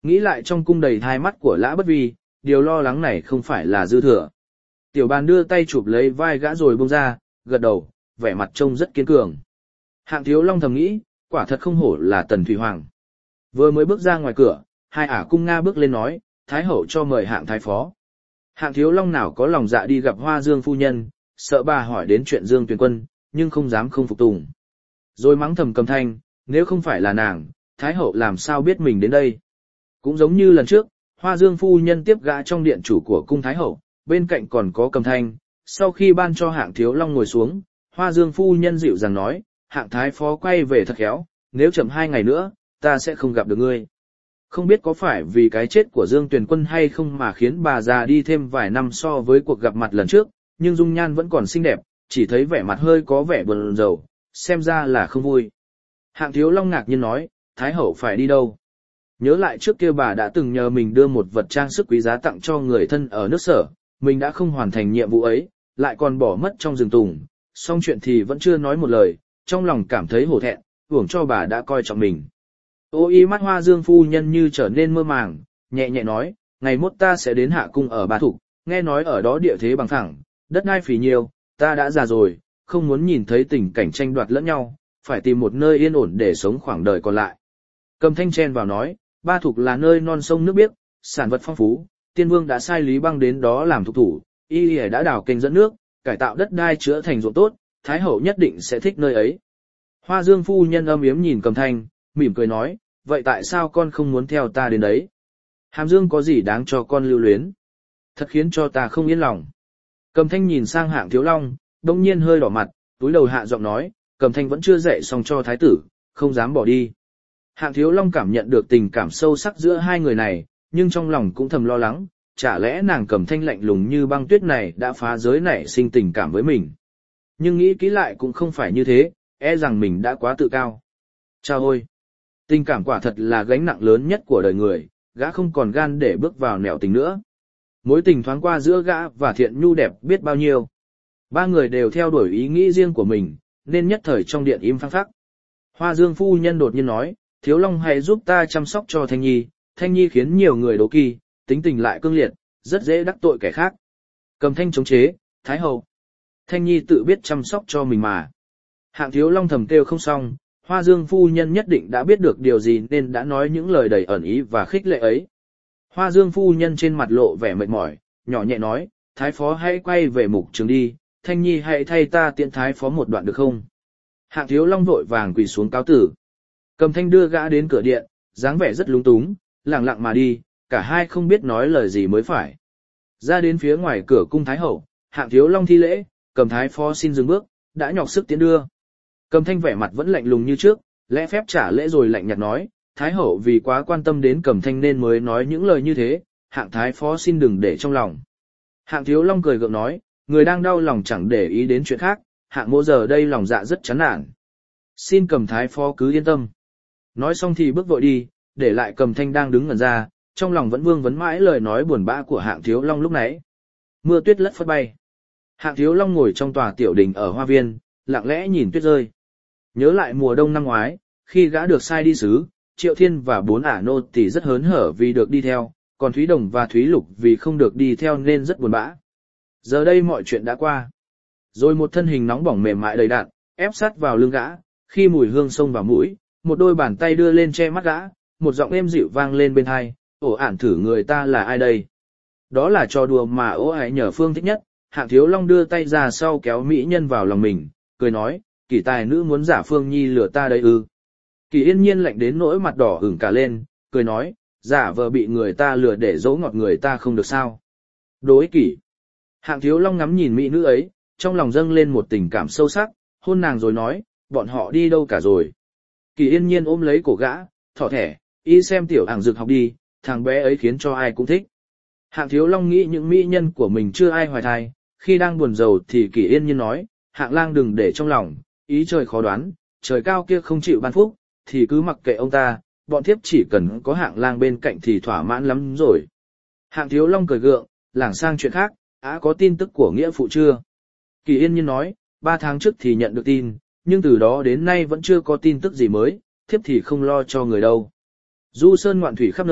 Nghĩ lại trong cung đầy hai mắt của Lã Bất Vi, điều lo lắng này không phải là dư thừa. Tiểu Bàn đưa tay chụp lấy vai gã rồi buông ra, gật đầu, vẻ mặt trông rất kiên cường. Hạng Thiếu Long thầm nghĩ, quả thật không hổ là Tần Thủy Hoàng. Vừa mới bước ra ngoài cửa, hai ả cung Nga bước lên nói, Thái hậu cho mời Hạng Thái Phó. Hạng Thiếu Long nào có lòng dạ đi gặp Hoa Dương phu nhân, sợ bà hỏi đến chuyện Dương Tuyền Quân, nhưng không dám không phục tùng. Rồi mắng thầm Cầm Thanh, nếu không phải là nàng, Thái hậu làm sao biết mình đến đây. Cũng giống như lần trước, Hoa Dương phu nhân tiếp gã trong điện chủ của cung Thái hậu, bên cạnh còn có Cầm Thanh. Sau khi ban cho Hạng Thiếu Long ngồi xuống, Hoa Dương phu nhân dịu dàng nói, Hạng Thái Phó quay về thật khéo, nếu chậm 2 ngày nữa, ta sẽ không gặp được ngươi. Không biết có phải vì cái chết của Dương Tuyền Quân hay không mà khiến bà già đi thêm vài năm so với cuộc gặp mặt lần trước, nhưng dung nhan vẫn còn xinh đẹp, chỉ thấy vẻ mặt hơi có vẻ buồn rầu, xem ra là không vui. Hạng Thiếu Long ngạc nhiên nói, Thái hậu phải đi đâu? Nhớ lại trước kia bà đã từng nhờ mình đưa một vật trang sức quý giá tặng cho người thân ở nước Sở, mình đã không hoàn thành nhiệm vụ ấy, lại còn bỏ mất trong rừng tùng, xong chuyện thì vẫn chưa nói một lời, trong lòng cảm thấy hổ thẹn, uổng cho bà đã coi trọng mình. Ô y mắt Hoa Dương phu nhân như trở nên mơ màng, nhẹ nhẹ nói, ngày mốt ta sẽ đến Hạ cung ở Ba Thục, nghe nói ở đó địa thế bằng phẳng, đất đai phì nhiều, ta đã già rồi, không muốn nhìn thấy tình cảnh tranh đoạt lẫn nhau, phải tìm một nơi yên ổn để sống khoảng đời còn lại. Cầm Thanh chen vào nói, Ba Thục là nơi non sông nước biếc, sản vật phong phú, Tiên Vương đã sai Lý Băng đến đó làm thục thủ, y đã đào kênh dẫn nước, cải tạo đất đai chữa thành ruộng tốt, Thái hậu nhất định sẽ thích nơi ấy. Hoa Dương phu nhân âm yếm nhìn Cầm Thanh, mỉm cười nói, vậy tại sao con không muốn theo ta đến đấy? Hàm Dương có gì đáng cho con lưu luyến? Thật khiến cho ta không yên lòng. Cầm Thanh nhìn sang Hạng Thiếu Long, đông nhiên hơi đỏ mặt, túi đầu hạ giọng nói, Cầm Thanh vẫn chưa dạy xong cho thái tử, không dám bỏ đi. Hạng Thiếu Long cảm nhận được tình cảm sâu sắc giữa hai người này, nhưng trong lòng cũng thầm lo lắng, chả lẽ nàng Cầm Thanh lạnh lùng như băng tuyết này đã phá giới nảy sinh tình cảm với mình. Nhưng nghĩ kỹ lại cũng không phải như thế, e rằng mình đã quá tự cao. Chao ôi! Tình cảm quả thật là gánh nặng lớn nhất của đời người, gã không còn gan để bước vào nẻo tình nữa. Mối tình thoáng qua giữa gã và Thiện Nhu đẹp biết bao nhiêu. Ba người đều theo đuổi ý nghĩ riêng của mình, nên nhất thời trong điện im phăng phắc. Hoa Dương phu nhân đột nhiên nói, Thiếu Long hãy giúp ta chăm sóc cho Thanh Nhi khiến nhiều người đố kỵ, tính tình lại cương liệt, rất dễ đắc tội kẻ khác. Cầm Thanh chống chế, Thái hậu. Thanh Nhi tự biết chăm sóc cho mình mà. Hạng Thiếu Long thầm kêu không xong, Hoa Dương phu nhân nhất định đã biết được điều gì nên đã nói những lời đầy ẩn ý và khích lệ ấy. Hoa Dương phu nhân trên mặt lộ vẻ mệt mỏi, nhỏ nhẹ nói, Thái phó hãy quay về mục trường đi, Thanh Nhi hãy thay ta tiễn Thái phó một đoạn được không? Hạng Thiếu Long vội vàng quỳ xuống cáo tử. Cầm Thanh đưa gã đến cửa điện, dáng vẻ rất lúng túng, lẳng lặng mà đi, cả hai không biết nói lời gì mới phải. Ra đến phía ngoài cửa cung Thái hậu, Hạng Thiếu Long thi lễ, Cầm Thái phó xin dừng bước, đã nhọc sức tiến đưa. Cầm Thanh vẻ mặt vẫn lạnh lùng như trước, lễ phép trả lễ rồi lạnh nhạt nói, Thái hậu vì quá quan tâm đến Cầm Thanh nên mới nói những lời như thế, Hạng Thái phó xin đừng để trong lòng. Hạng Thiếu Long cười gượng nói, người đang đau lòng chẳng để ý đến chuyện khác, Hạng mỗ giờ đây lòng dạ rất chán nản. Xin Cầm Thái phó cứ yên tâm. Nói xong thì bước vội đi, để lại Cầm Thanh đang đứng ngẩn ra, trong lòng vẫn vương vấn mãi lời nói buồn bã của Hạng Thiếu Long lúc nãy. Mưa tuyết lất phất bay. Hạng Thiếu Long ngồi trong tòa tiểu đình ở hoa viên, lặng lẽ nhìn tuyết rơi. Nhớ lại mùa đông năm ngoái, khi gã được sai đi sứ, Triệu Thiên và 4 ả nô tỳ rất hớn hở vì được đi theo, còn Thúy Đồng và Thúy Lục vì không được đi theo nên rất buồn bã. Giờ đây mọi chuyện đã qua. Rồi một thân hình nóng bỏng mềm mại đầy đặn, ép sát vào lưng gã, khi mùi hương xông vào mũi, một đôi bàn tay đưa lên che mắt gã, một giọng êm dịu vang lên bên tai, ổ ản thử người ta là ai đây? Đó là trò đùa mà ố ái nhờ Phương thích nhất. Hạng Thiếu Long đưa tay ra sau kéo mỹ nhân vào lòng mình, cười nói, Kỳ tài nữ muốn giả Phương Nhi lừa ta đấy ư? Kỳ Yên Nhiên lạnh đến nỗi mặt đỏ ửng cả lên, cười nói, giả vờ bị người ta lừa để dỗ ngọt người ta không được sao? Đồ ích kỷ. Hạng Thiếu Long ngắm nhìn mỹ nữ ấy, trong lòng dâng lên một tình cảm sâu sắc, hôn nàng rồi nói, bọn họ đi đâu cả rồi? Kỳ Yên Nhiên ôm lấy cổ gã, thỏ thẻ, y xem tiểu ảng dược học đi, thằng bé ấy khiến cho ai cũng thích. Hạng Thiếu Long nghĩ những mỹ nhân của mình chưa ai hoài thai, khi đang buồn rầu thì Kỳ Yên Nhiên nói, Hạng lang đừng để trong lòng, ý trời khó đoán, trời cao kia không chịu ban phúc, thì cứ mặc kệ ông ta, bọn thiếp chỉ cần có Hạng lang bên cạnh thì thỏa mãn lắm rồi. Hạng Thiếu Long cười gượng, lảng sang chuyện khác, có tin tức của nghĩa phụ chưa? Kỳ Yên Nhiên nói, 3 tháng trước thì nhận được tin, nhưng từ đó đến nay vẫn chưa có tin tức gì mới, thiếp thì không lo cho người đâu. Du sơn ngoạn thủy khắp nơi,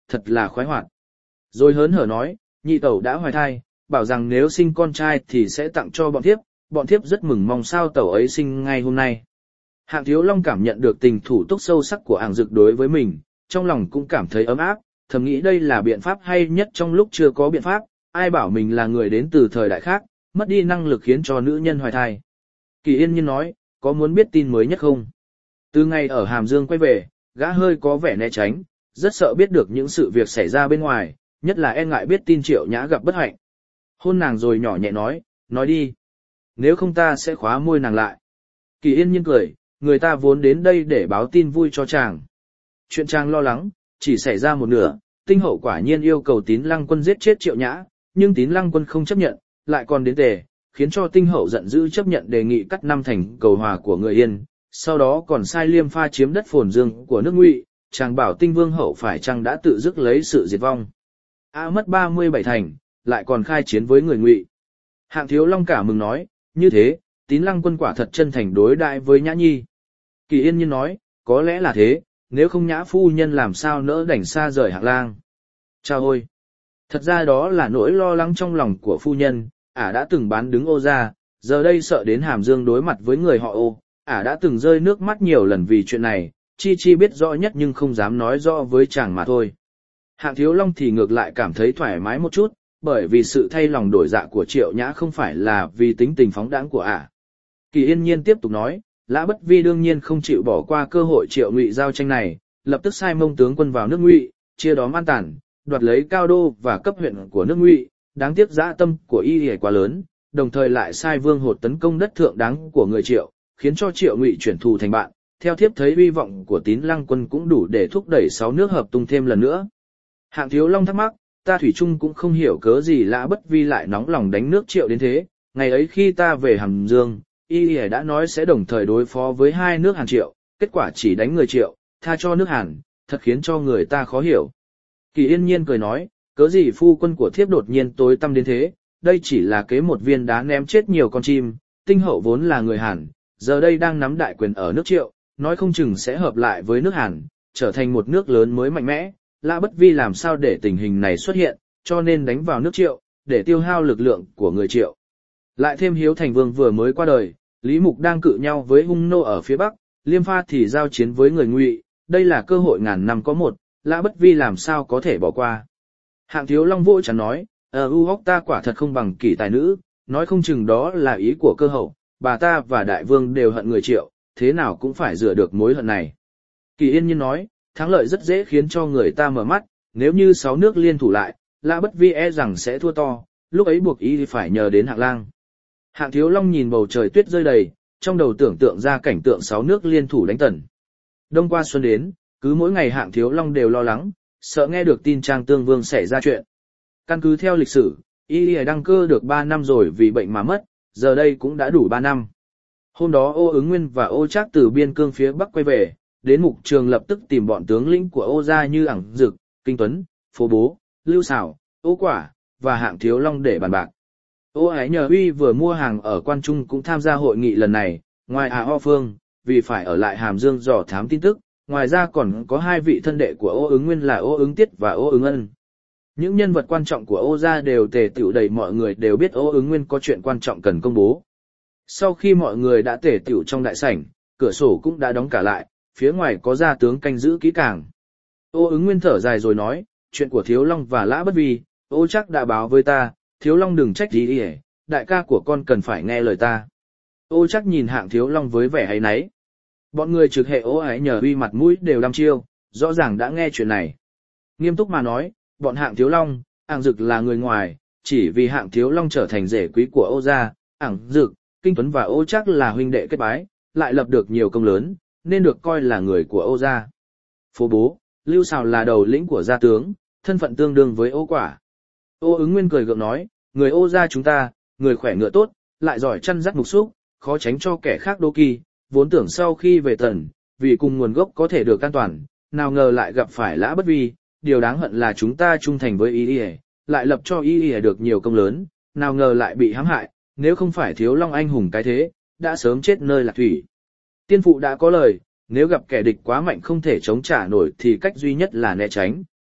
thật là khoái hoạt. Rồi hớn hở nói, nhị tẩu đã hoài thai, bảo rằng nếu sinh con trai thì sẽ tặng cho bọn thiếp rất mừng mong sao tẩu ấy sinh ngay hôm nay. Hạng Thiếu Long cảm nhận được tình thủ túc sâu sắc của Ảng Dực đối với mình, trong lòng cũng cảm thấy ấm áp, thầm nghĩ đây là biện pháp hay nhất trong lúc chưa có biện pháp, ai bảo mình là người đến từ thời đại khác, mất đi năng lực khiến cho nữ nhân hoài thai. Kỳ Yên Nhiên nói, có muốn biết tin mới nhất không? Từ ngày ở Hàm Dương quay về, gã hơi có vẻ né tránh, rất sợ biết được những sự việc xảy ra bên ngoài, nhất là e ngại biết tin Triệu Nhã gặp bất hạnh. Hôn nàng rồi nhỏ nhẹ nói đi. Nếu không ta sẽ khóa môi nàng lại. Kỳ Yên Nhiên cười, người ta vốn đến đây để báo tin vui cho chàng. Chuyện chàng lo lắng, chỉ xảy ra một nửa, Tinh Hậu quả nhiên yêu cầu Tín Lăng Quân giết chết Triệu Nhã, nhưng Tín Lăng Quân không chấp nhận, lại còn đến tề, khiến cho Tinh Hậu giận dữ chấp nhận đề nghị cắt 5 thành cầu hòa của người Yên, sau đó còn sai Liêm Pha chiếm đất Phồn Dương của nước Ngụy, chàng bảo Tinh Vương Hậu phải chăng đã tự dứt lấy sự diệt vong. Mất 37 thành, lại còn khai chiến với người Ngụy. Hạng Thiếu Long cả mừng nói, như thế, Tín Lăng Quân quả thật chân thành đối đãi với Nhã Nhi. Kỳ Yên Nhiên nói, có lẽ là thế, nếu không Nhã phu nhân làm sao nỡ đành xa rời Hạng Lang. Chao ôi! Thật ra đó là nỗi lo lắng trong lòng của phu nhân, đã từng bán đứng Ô gia, giờ đây sợ đến Hàm Dương đối mặt với người họ Ô, đã từng rơi nước mắt nhiều lần vì chuyện này, Chi biết rõ nhất nhưng không dám nói rõ với chàng mà thôi. Hạng Thiếu Long thì ngược lại cảm thấy thoải mái một chút, bởi vì sự thay lòng đổi dạ của Triệu Nhã không phải là vì tính tình phóng đãng của Kỳ Yên Nhiên tiếp tục nói, Lã Bất Vi đương nhiên không chịu bỏ qua cơ hội Triệu Ngụy giao tranh này, lập tức sai Mông tướng quân vào nước Ngụy, chia đóm An Tản, đoạt lấy Cao Đô và cấp huyện của nước Ngụy, đáng tiếc dã tâm của y quá lớn, đồng thời lại sai Vương Hột tấn công đất thượng đáng của người Triệu, khiến cho Triệu Ngụy chuyển thù thành bạn. Theo thiếp thấy uy vọng của Tín Lăng Quân cũng đủ để thúc đẩy 6 nước hợp tung thêm lần nữa. Hạng Thiếu Long thắc mắc, ta thủy chung cũng không hiểu cớ gì Lã Bất Vi lại nóng lòng đánh nước Triệu đến thế, ngày ấy khi ta về Hàm Dương, y đã nói sẽ đồng thời đối phó với 2 nước Hàn Triệu, kết quả chỉ đánh người Triệu, tha cho nước Hàn, thật khiến cho người ta khó hiểu. Kỳ Yên Nhiên cười nói, cớ gì phu quân của thiếp đột nhiên tối tăm đến thế, đây chỉ là kế một viên đá ném chết nhiều con chim, Tinh Hậu vốn là người Hàn, giờ đây đang nắm đại quyền ở nước Triệu, nói không chừng sẽ hợp lại với nước Hàn, trở thành một nước lớn mới mạnh mẽ. Lã Bất Vi làm sao để tình hình này xuất hiện, cho nên đánh vào nước Triệu, để tiêu hao lực lượng của người Triệu. Lại thêm Hiếu Thành Vương vừa mới qua đời, Lý Mục đang cự nhau với hung nô ở phía Bắc, Liêm Pha thì giao chiến với người Ngụy, đây là cơ hội ngàn năm có một, Lã Bất Vi làm sao có thể bỏ qua. Hạng Thiếu Long vỗ chán nói, Hóc ta quả thật không bằng kỷ tài nữ, nói không chừng đó là ý của cơ hậu, bà ta và đại vương đều hận người Triệu, thế nào cũng phải rửa được mối hận này. Kỳ Yên Nhiên nói, thắng lợi rất dễ khiến cho người ta mở mắt, nếu như 6 nước liên thủ lại, Lã Bất Vi e rằng sẽ thua to, lúc ấy buộc ý phải nhờ đến Hạng Lang. Hạng Thiếu Long nhìn bầu trời tuyết rơi đầy, trong đầu tưởng tượng ra cảnh tượng 6 nước liên thủ đánh Tần. Đông qua xuân đến, cứ mỗi ngày Hạng Thiếu Long đều lo lắng, sợ nghe được tin Trang Tương Vương xảy ra chuyện. Căn cứ theo lịch sử, y đăng cơ được 3 năm rồi vì bệnh mà mất, giờ đây cũng đã đủ 3 năm. Hôm đó Ô Ứng Nguyên và Ô Trác từ biên cương phía Bắc quay về, đến Mục Trường lập tức tìm bọn tướng lĩnh của Ô gia như Ảng Dực, Kinh Tuấn, Phố Bố, Lưu Xảo, Ô Quả và Hạng Thiếu Long để bàn bạc. Ô Ái Nhờ Uy vừa mua hàng ở Quan Trung cũng tham gia hội nghị lần này, ngoài Ho Phương, vì phải ở lại Hàm Dương dò thám tin tức, ngoài ra còn có 2 vị thân đệ của Ô Ứng Nguyên là Ô Ứng Tiết và Ô Ứng Ân. Những nhân vật quan trọng của Ô gia đều tề tựu đầy, mọi người đều biết Ô Ứng Nguyên có chuyện quan trọng cần công bố. Sau khi mọi người đã tề tựu trong đại sảnh, cửa sổ cũng đã đóng cả lại, phía ngoài có gia tướng canh giữ kỹ càng. Ô Ứng Nguyên thở dài rồi nói, chuyện của Thiếu Long và Lã Bất Vi, Ô Trác đã báo với ta, Thiếu Long đừng trách gì đi, đại ca của con cần phải nghe lời ta. Ô Trác nhìn Hạng Thiếu Long với vẻ áy náy. Bọn người trực hệ Ô Ái Nhờ Uy mặt mũi đều đăm chiêu, rõ ràng đã nghe chuyện này. Nghiêm túc mà nói, bọn Hạng Thiếu Long, Ảng Dực là người ngoài, chỉ vì Hạng Thiếu Long trở thành rể quý của Ô gia, Ảng Dực, Kinh Tuấn và Ô Trác là huynh đệ kết bái, lại lập được nhiều công lớn, nên được coi là người của Ô gia. Phố Bố, Lưu Xào là đầu lĩnh của gia tướng, thân phận tương đương với Ô Quả. Ô Ứng Nguyên cười gượng nói, người Ô gia chúng ta, người khỏe ngựa tốt, lại giỏi chăn dắt mục xúc, khó tránh cho kẻ khác đố kỳ, vốn tưởng sau khi về Tần, vì cùng nguồn gốc có thể được an toàn, nào ngờ lại gặp phải Lã Bất Vi, điều đáng hận là chúng ta trung thành với y, lại lập cho y được nhiều công lớn, nào ngờ lại bị hãm hại, nếu không phải Thiếu Long anh hùng cái thế, đã sớm chết nơi lạc thủy. Tiên phụ đã có lời, nếu gặp kẻ địch quá mạnh không thể chống trả nổi thì cách duy nhất là né tránh.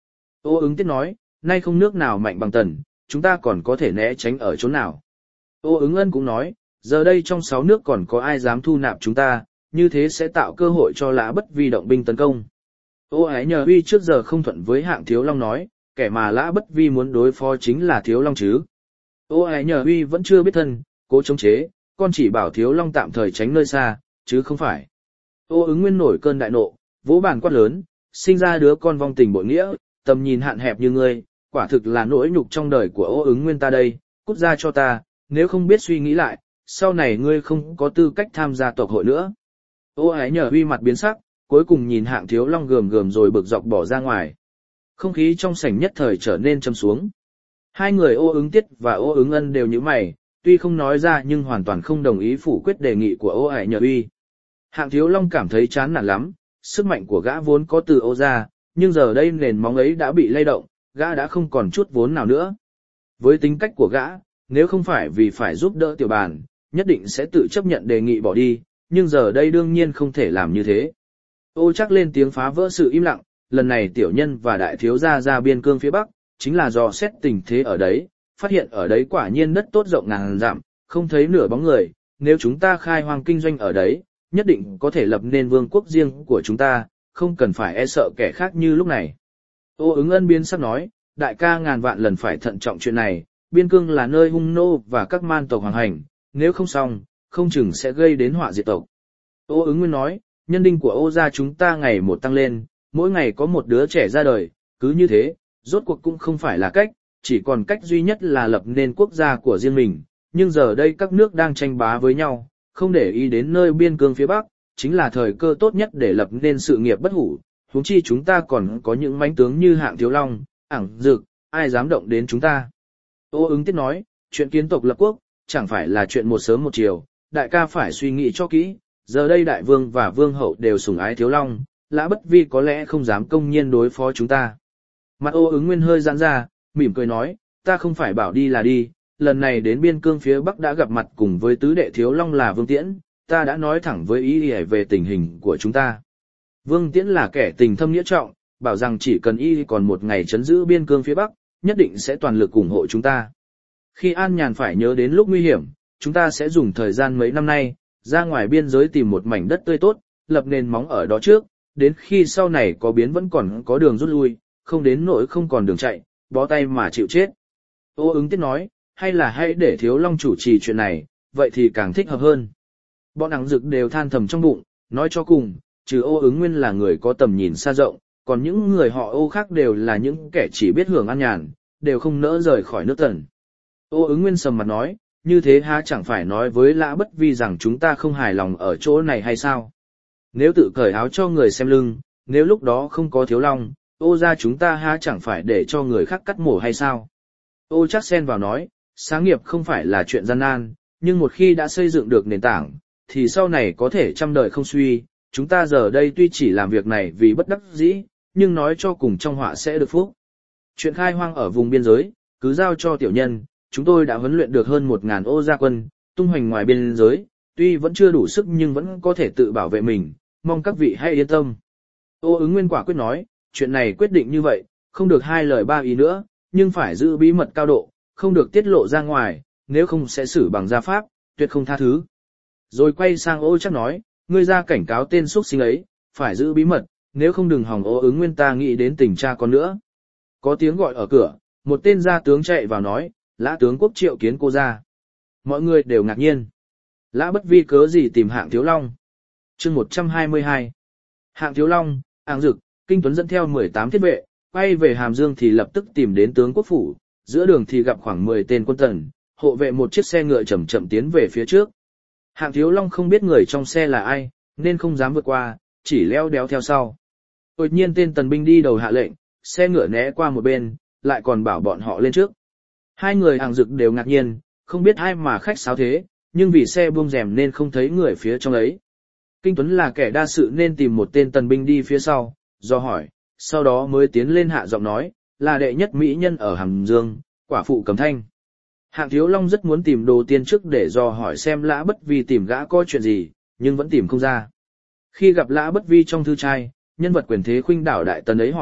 Ô ứng tiết nói, nay không nước nào mạnh bằng Tần, chúng ta còn có thể né tránh ở chỗ nào. Ô ứng ân cũng nói, giờ đây trong 6 nước còn có ai dám thu nạp chúng ta, như thế sẽ tạo cơ hội cho Lã Bất Vi động binh tấn công. Ô Ái Nhờ Uy trước giờ không thuận với Hạng Thiếu Long nói, kẻ mà Lã Bất Vi muốn đối phó chính là Thiếu Long chứ. Ô Ái Nhờ Uy vẫn chưa biết thân, cố chống chế, con chỉ bảo Thiếu Long tạm thời tránh nơi xa, chứ không phải. Ô ứng nguyên nổi cơn đại nộ, vỗ bàn quát lớn, sinh ra đứa con vong tình bội nghĩa, tầm nhìn hạn hẹp như ngươi, quả thực là nỗi nhục trong đời của Ô ứng nguyên ta đây, cút ra cho ta, nếu không biết suy nghĩ lại, sau này ngươi không có tư cách tham gia tộc hội nữa. Ô Ái Nhờ Uy mặt biến sắc, cuối cùng nhìn Hạng Thiếu Long gườm gườm rồi bực dọc bỏ ra ngoài. Không khí trong sảnh nhất thời trở nên trầm xuống. Hai người Ô ứng tiết và Ô ứng ân đều nhíu mày, tuy không nói ra nhưng hoàn toàn không đồng ý phủ quyết đề nghị của Ô Ái Nhờ Uy. Hạng Thiếu Long cảm thấy chán nản lắm, sức mạnh của gã vốn có từ Ô gia, nhưng giờ đây nền móng ấy đã bị lay động, gã đã không còn chút vốn nào nữa. Với tính cách của gã, nếu không phải vì phải giúp đỡ tiểu bàn, nhất định sẽ tự chấp nhận đề nghị bỏ đi, nhưng giờ đây đương nhiên không thể làm như thế. Ô chắc lên tiếng phá vỡ sự im lặng, lần này tiểu nhân và đại thiếu gia ra biên cương phía Bắc, chính là do xét tình thế ở đấy, phát hiện ở đấy quả nhiên đất tốt rộng ngàn dặm, không thấy nửa bóng người, nếu chúng ta khai hoang kinh doanh ở đấy, nhất định có thể lập nên vương quốc riêng của chúng ta, không cần phải e sợ kẻ khác như lúc này. Ô ứng ân biến sắc nói, đại ca ngàn vạn lần phải thận trọng chuyện này, biên cương là nơi hung nô và các man tộc hoàng hành, nếu không xong, không chừng sẽ gây đến họa diệt tộc. Ô ứng nguyên nói, nhân đinh của Ô gia chúng ta ngày một tăng lên, mỗi ngày có một đứa trẻ ra đời, cứ như thế, rốt cuộc cũng không phải là cách, chỉ còn cách duy nhất là lập nên quốc gia của riêng mình, nhưng giờ đây các nước đang tranh bá với nhau, không để ý đến nơi biên cương phía Bắc, chính là thời cơ tốt nhất để lập nên sự nghiệp bất hủ, huống chi chúng ta còn có những mãnh tướng như Hạng Thiếu Long, Ảng Dực, ai dám động đến chúng ta. Ô ứng tiết nói, chuyện kiến tộc lập quốc, chẳng phải là chuyện một sớm một chiều, đại ca phải suy nghĩ cho kỹ, giờ đây đại vương và vương hậu đều sủng ái Thiếu Long, Lã Bất Vi có lẽ không dám công nhiên đối phó chúng ta. Mặt Ô ứng nguyên hơi giãn ra, mỉm cười nói, ta không phải bảo đi là đi, lần này đến biên cương phía Bắc đã gặp mặt cùng với tứ đệ Thiếu Long là Vương Tiễn, ta đã nói thẳng với y về tình hình của chúng ta. Vương Tiễn là kẻ tình thâm nghĩa trọng, bảo rằng chỉ cần y còn một ngày trấn giữ biên cương phía Bắc, nhất định sẽ toàn lực ủng hộ chúng ta. Khi an nhàn phải nhớ đến lúc nguy hiểm, chúng ta sẽ dùng thời gian mấy năm nay, ra ngoài biên giới tìm một mảnh đất tươi tốt, lập nền móng ở đó trước, đến khi sau này có biến vẫn còn có đường rút lui, không đến nỗi không còn đường chạy, bó tay mà chịu chết. Ô ứng tiết nói, hay là hãy để Thiếu Long chủ trì chuyện này, vậy thì càng thích hợp hơn. Bọn Ảng Dực đều than thầm trong bụng, nói cho cùng, trừ Ô ứng nguyên là người có tầm nhìn xa rộng, còn những người họ Ô khác đều là những kẻ chỉ biết hưởng an nhàn, đều không nỡ rời khỏi nước Tần. Ô ứng nguyên sầm mặt nói, như thế há chẳng phải nói với Lã Bất Vi rằng chúng ta không hài lòng ở chỗ này hay sao? Nếu tự cởi áo cho người xem lưng, nếu lúc đó không có Thiếu Long, Ô gia chúng ta há chẳng phải để cho người khác cắt mổ hay sao? Ô chắc xen vào nói, sáng nghiệp không phải là chuyện gian nan, nhưng một khi đã xây dựng được nền tảng, thì sau này có thể trăm đời không suy, chúng ta giờ đây tuy chỉ làm việc này vì bất đắc dĩ, nhưng nói cho cùng trong họa sẽ được phúc. Chuyện khai hoang ở vùng biên giới, cứ giao cho tiểu nhân, chúng tôi đã huấn luyện được hơn 1000 Ô gia quân, tung hoành ngoài biên giới, tuy vẫn chưa đủ sức nhưng vẫn có thể tự bảo vệ mình, mong các vị hãy yên tâm. Ô ứng nguyên quả quyết nói, chuyện này quyết định như vậy, không được hai lời ba ý nữa, nhưng phải giữ bí mật cao độ, không được tiết lộ ra ngoài, nếu không sẽ xử bằng gia pháp, tuyệt không tha thứ. Rồi quay sang Ô chắc nói, ngươi ra cảnh cáo tên xuất sinh ấy, phải giữ bí mật, nếu không đừng hòng Ô ứng nguyên ta nghĩ đến tình cha con nữa. Có tiếng gọi ở cửa, một tên gia tướng chạy vào nói, Lã tướng quốc triệu kiến cô ra. Mọi người đều ngạc nhiên. Lã Bất Vi cớ gì tìm Hạng Thiếu Long? Chương 122. Hạng Thiếu Long, Ảng Dực, Kinh Tuấn dẫn theo 18 thiết vệ, quay về Hàm Dương thì lập tức tìm đến tướng quốc phủ, giữa đường thì gặp khoảng 10 tên quân tần, hộ vệ một chiếc xe ngựa chậm chậm tiến về phía trước. Hạng Thiếu Long không biết người trong xe là ai, nên không dám vượt qua, chỉ leo đéo theo sau. Đột nhiên tên tần binh đi đầu hạ lệnh, xe ngựa né qua một bên, lại còn bảo bọn họ lên trước. Hai người Ảng Dực đều ngạc nhiên, không biết ai mà khách sáo thế, nhưng vì xe buông rèm nên không thấy người phía trong ấy. Kinh Tuấn là kẻ đa sự nên tìm một tên tần binh đi phía sau, do hỏi, sau đó mới tiến lên hạ giọng nói, là đệ nhất mỹ nhân ở Hàm Dương, quả phụ Cẩm Thanh. Hạng Thiếu Long rất muốn tìm Đồ Tiên trước để dò hỏi xem Lã Bất Vi tìm gã có chuyện gì, nhưng vẫn tìm không ra. Khi gặp Lã Bất Vi trong thư trai, nhân vật quyền thế khuynh đảo đại tần ấy hỏi,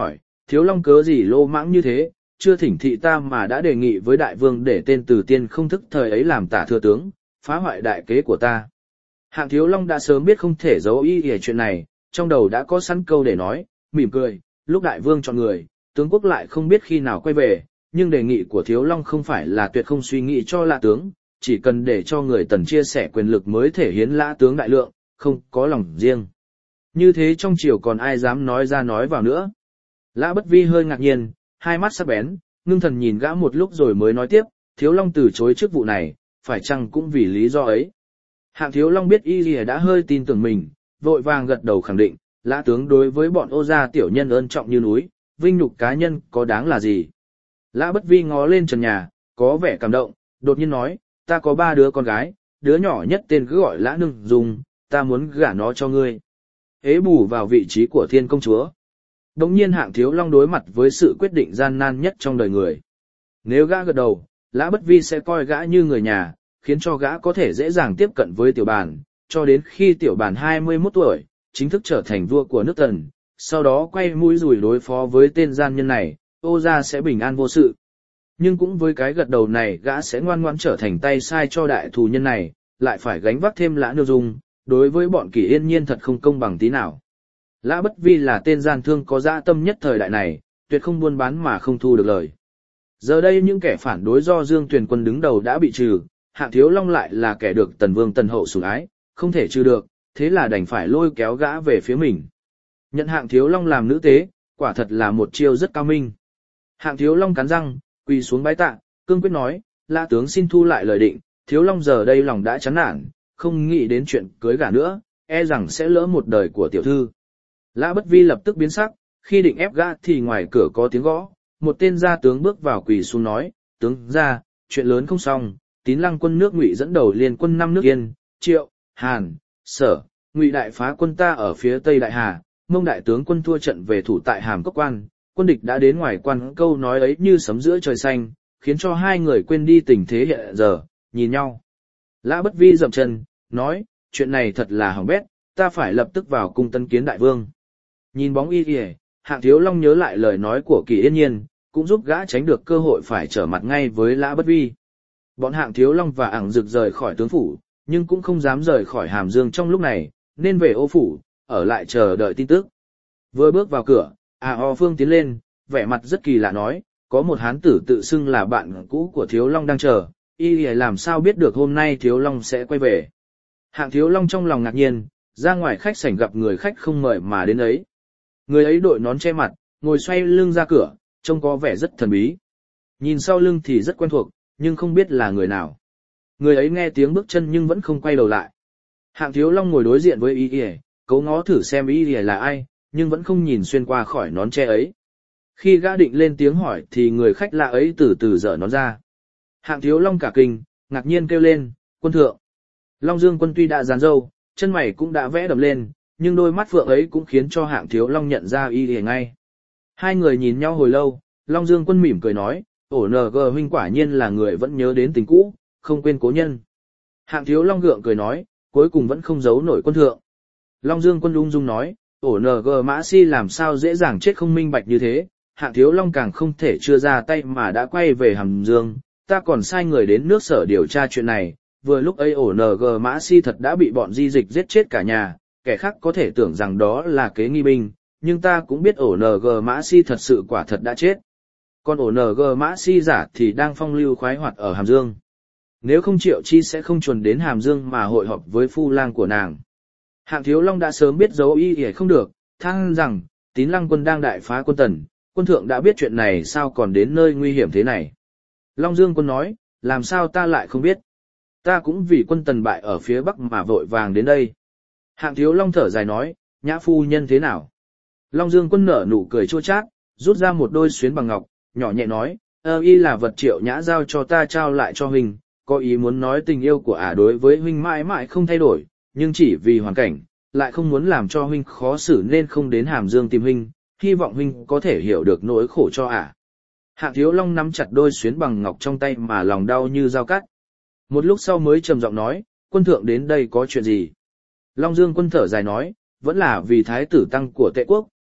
Thiếu Long cớ gì lô mãng như thế, chưa thỉnh thị ta mà đã đề nghị với đại vương để tên Từ Tiên không thức thời ấy làm tả thừa tướng, phá hoại đại kế của ta. Hạng Thiếu Long đã sớm biết không thể giấu ý ỉa chuyện này, trong đầu đã có sẵn câu để nói, mỉm cười, lúc đại vương chọn người, tướng quốc lại không biết khi nào quay về, nhưng đề nghị của Thiếu Long không phải là tuyệt không suy nghĩ cho Lã tướng, chỉ cần để cho người Tần chia sẻ quyền lực mới thể hiến Lã tướng đại lượng, không có lòng riêng. Như thế trong triều còn ai dám nói ra nói vào nữa. Lã Bất Vi hơi ngạc nhiên, hai mắt sắc bén, ngưng thần nhìn gã một lúc rồi mới nói tiếp, Thiếu Long từ chối chức vụ này, phải chăng cũng vì lý do ấy. Hạng Thiếu Long biết Y Lìa đã hơi tin tưởng mình, vội vàng gật đầu khẳng định, Lã tướng đối với bọn Ô gia tiểu nhân ơn trọng như núi, vinh nhục cá nhân có đáng là gì. Lã Bất Vi ngó lên trần nhà, có vẻ cảm động, đột nhiên nói, ta có 3 đứa con gái, đứa nhỏ nhất tên cứ gọi Lã Nương Dung, ta muốn gả nó cho ngươi. Ế bù vào vị trí của thiên công chúa. Đống nhiên Hạng Thiếu Long đối mặt với sự quyết định gian nan nhất trong đời người. Nếu gã gật đầu, Lã Bất Vi sẽ coi gã như người nhà, khiến cho gã có thể dễ dàng tiếp cận với tiểu bàn, cho đến khi tiểu bàn 21 tuổi, chính thức trở thành vua của nước Tần, sau đó quay mũi rùi đối phó với tên gian nhân này, Ô gia sẽ bình an vô sự. Nhưng cũng với cái gật đầu này gã sẽ ngoan ngoãn trở thành tay sai cho đại thù nhân này, lại phải gánh vác thêm Lã Nương Dung, đối với bọn Kỷ Yên Nhiên thật không công bằng tí nào. Lã Bất Vi là tên gian thương có dã tâm nhất thời đại này, tuyệt không buôn bán mà không thu được lời. Giờ đây những kẻ phản đối do Dương Tuyền Quân đứng đầu đã bị trừ, Hạng Thiếu Long lại là kẻ được Tần Vương Tần Hậu sủng ái, không thể trừ được, thế là đành phải lôi kéo gã về phía mình. Nhận Hạng Thiếu Long làm nữ tế, quả thật là một chiêu rất cao minh. Hạng Thiếu Long cắn răng, quỳ xuống bái tạ, cương quyết nói, Lã tướng xin thu lại lời định, Thiếu Long giờ đây lòng đã chán nản, không nghĩ đến chuyện cưới gả nữa, e rằng sẽ lỡ một đời của tiểu thư. Lã Bất Vi lập tức biến sắc, khi định ép gã thì ngoài cửa có tiếng gõ, một tên gia tướng bước vào quỳ xuống nói, tướng gia, chuyện lớn không xong, Tín Lăng quân nước Ngụy dẫn đầu liên quân 5 nước Yên, Triệu, Hàn, Sở, Ngụy đại phá quân ta ở phía Tây Đại Hà, Mông đại tướng quân thua trận về thủ tại Hàm Cốc Quan, quân địch đã đến ngoài quan, câu nói ấy như sấm giữa trời xanh, khiến cho hai người quên đi tình thế hiện giờ, nhìn nhau. Lã Bất Vi dậm chân, nói, chuyện này thật là hỏng bét, ta phải lập tức vào cung tân kiến đại vương. Nhìn bóng Y Lìa, Hạng Thiếu Long nhớ lại lời nói của Kỷ Yên Nhiên, cũng giúp gã tránh được cơ hội phải trở mặt ngay với Lã Bất Vi. Bọn Hạng Thiếu Long và Ảng Dực rời khỏi tướng phủ, nhưng cũng không dám rời khỏi Hàm Dương trong lúc này, nên về Ô phủ, ở lại chờ đợi tin tức. Vừa bước vào cửa, Ho Phương tiến lên, vẻ mặt rất kỳ lạ nói, có một hán tử tự xưng là bạn cũ của Thiếu Long đang chờ, Y Lìa làm sao biết được hôm nay Thiếu Long sẽ quay về. Hạng Thiếu Long trong lòng ngạc nhiên, ra ngoài khách sảnh gặp người khách không mời mà đến ấy. Người ấy đội nón che mặt, ngồi xoay lưng ra cửa, trông có vẻ rất thần bí. Nhìn sau lưng thì rất quen thuộc, nhưng không biết là người nào. Người ấy nghe tiếng bước chân nhưng vẫn không quay đầu lại. Hạng Thiếu Long ngồi đối diện với Y Lìa, cố ngó thử xem Y Lìa là ai, nhưng vẫn không nhìn xuyên qua khỏi nón che ấy. Khi gã định lên tiếng hỏi thì người khách lạ ấy từ từ dở nón ra. Hạng Thiếu Long cả kinh, ngạc nhiên kêu lên, quân thượng. Long Dương Quân tuy đã dán râu, chân mày cũng đã vẽ đậm lên, nhưng đôi mắt phượng ấy cũng khiến cho Hạng Thiếu Long nhận ra Y Lìa ngay. Hai người nhìn nhau hồi lâu, Long Dương Quân mỉm cười nói, NG huynh quả nhiên là người vẫn nhớ đến tình cũ, không quên cố nhân. Hạng Thiếu Long gượng cười nói, cuối cùng vẫn không giấu nổi quân thượng. Long Dương Quân ung dung nói, NG Mã Si làm sao dễ dàng chết không minh bạch như thế, Hạng Thiếu Long càng không thể chưa ra tay mà đã quay về Hàm Dương, ta còn sai người đến nước Sở điều tra chuyện này, vừa lúc ấy NG Mã Si thật đã bị bọn di dịch giết chết cả nhà, kẻ khác có thể tưởng rằng đó là kế nghi binh, nhưng ta cũng biết NG Mã Si thật sự quả thật đã chết. Còn NG Mã Si giả thì đang phong lưu khoái hoạt ở Hàm Dương. Nếu không Triệu Chi sẽ không chuồn đến Hàm Dương mà hội họp với phu lang của nàng. Hạng Thiếu Long đã sớm biết dấu Y Lìa không được, than rằng, Tín Lăng quân đang đại phá quân Tần, quân thượng đã biết chuyện này sao còn đến nơi nguy hiểm thế này. Long Dương Quân nói, làm sao ta lại không biết. Ta cũng vì quân Tần bại ở phía Bắc mà vội vàng đến đây. Hạng Thiếu Long thở dài nói, nhã phu nhân thế nào. Long Dương Quân nở nụ cười chua chát, rút ra một đôi xuyến bằng ngọc, nhỏ nhẹ nói, y là vật Triệu nhã giao cho ta trao lại cho huynh, có ý muốn nói tình yêu của ả đối với huynh mãi mãi không thay đổi, nhưng chỉ vì hoàn cảnh, lại không muốn làm cho huynh khó xử nên không đến Hàm Dương tìm huynh, hy vọng huynh có thể hiểu được nỗi khổ cho ả. Hạng Thiếu Long nắm chặt đôi xuyến bằng ngọc trong tay mà lòng đau như dao cắt. Một lúc sau mới trầm giọng nói, quân thượng đến đây có chuyện gì? Long Dương Quân thở dài nói, vẫn là vì thái tử tăng của Tệ quốc,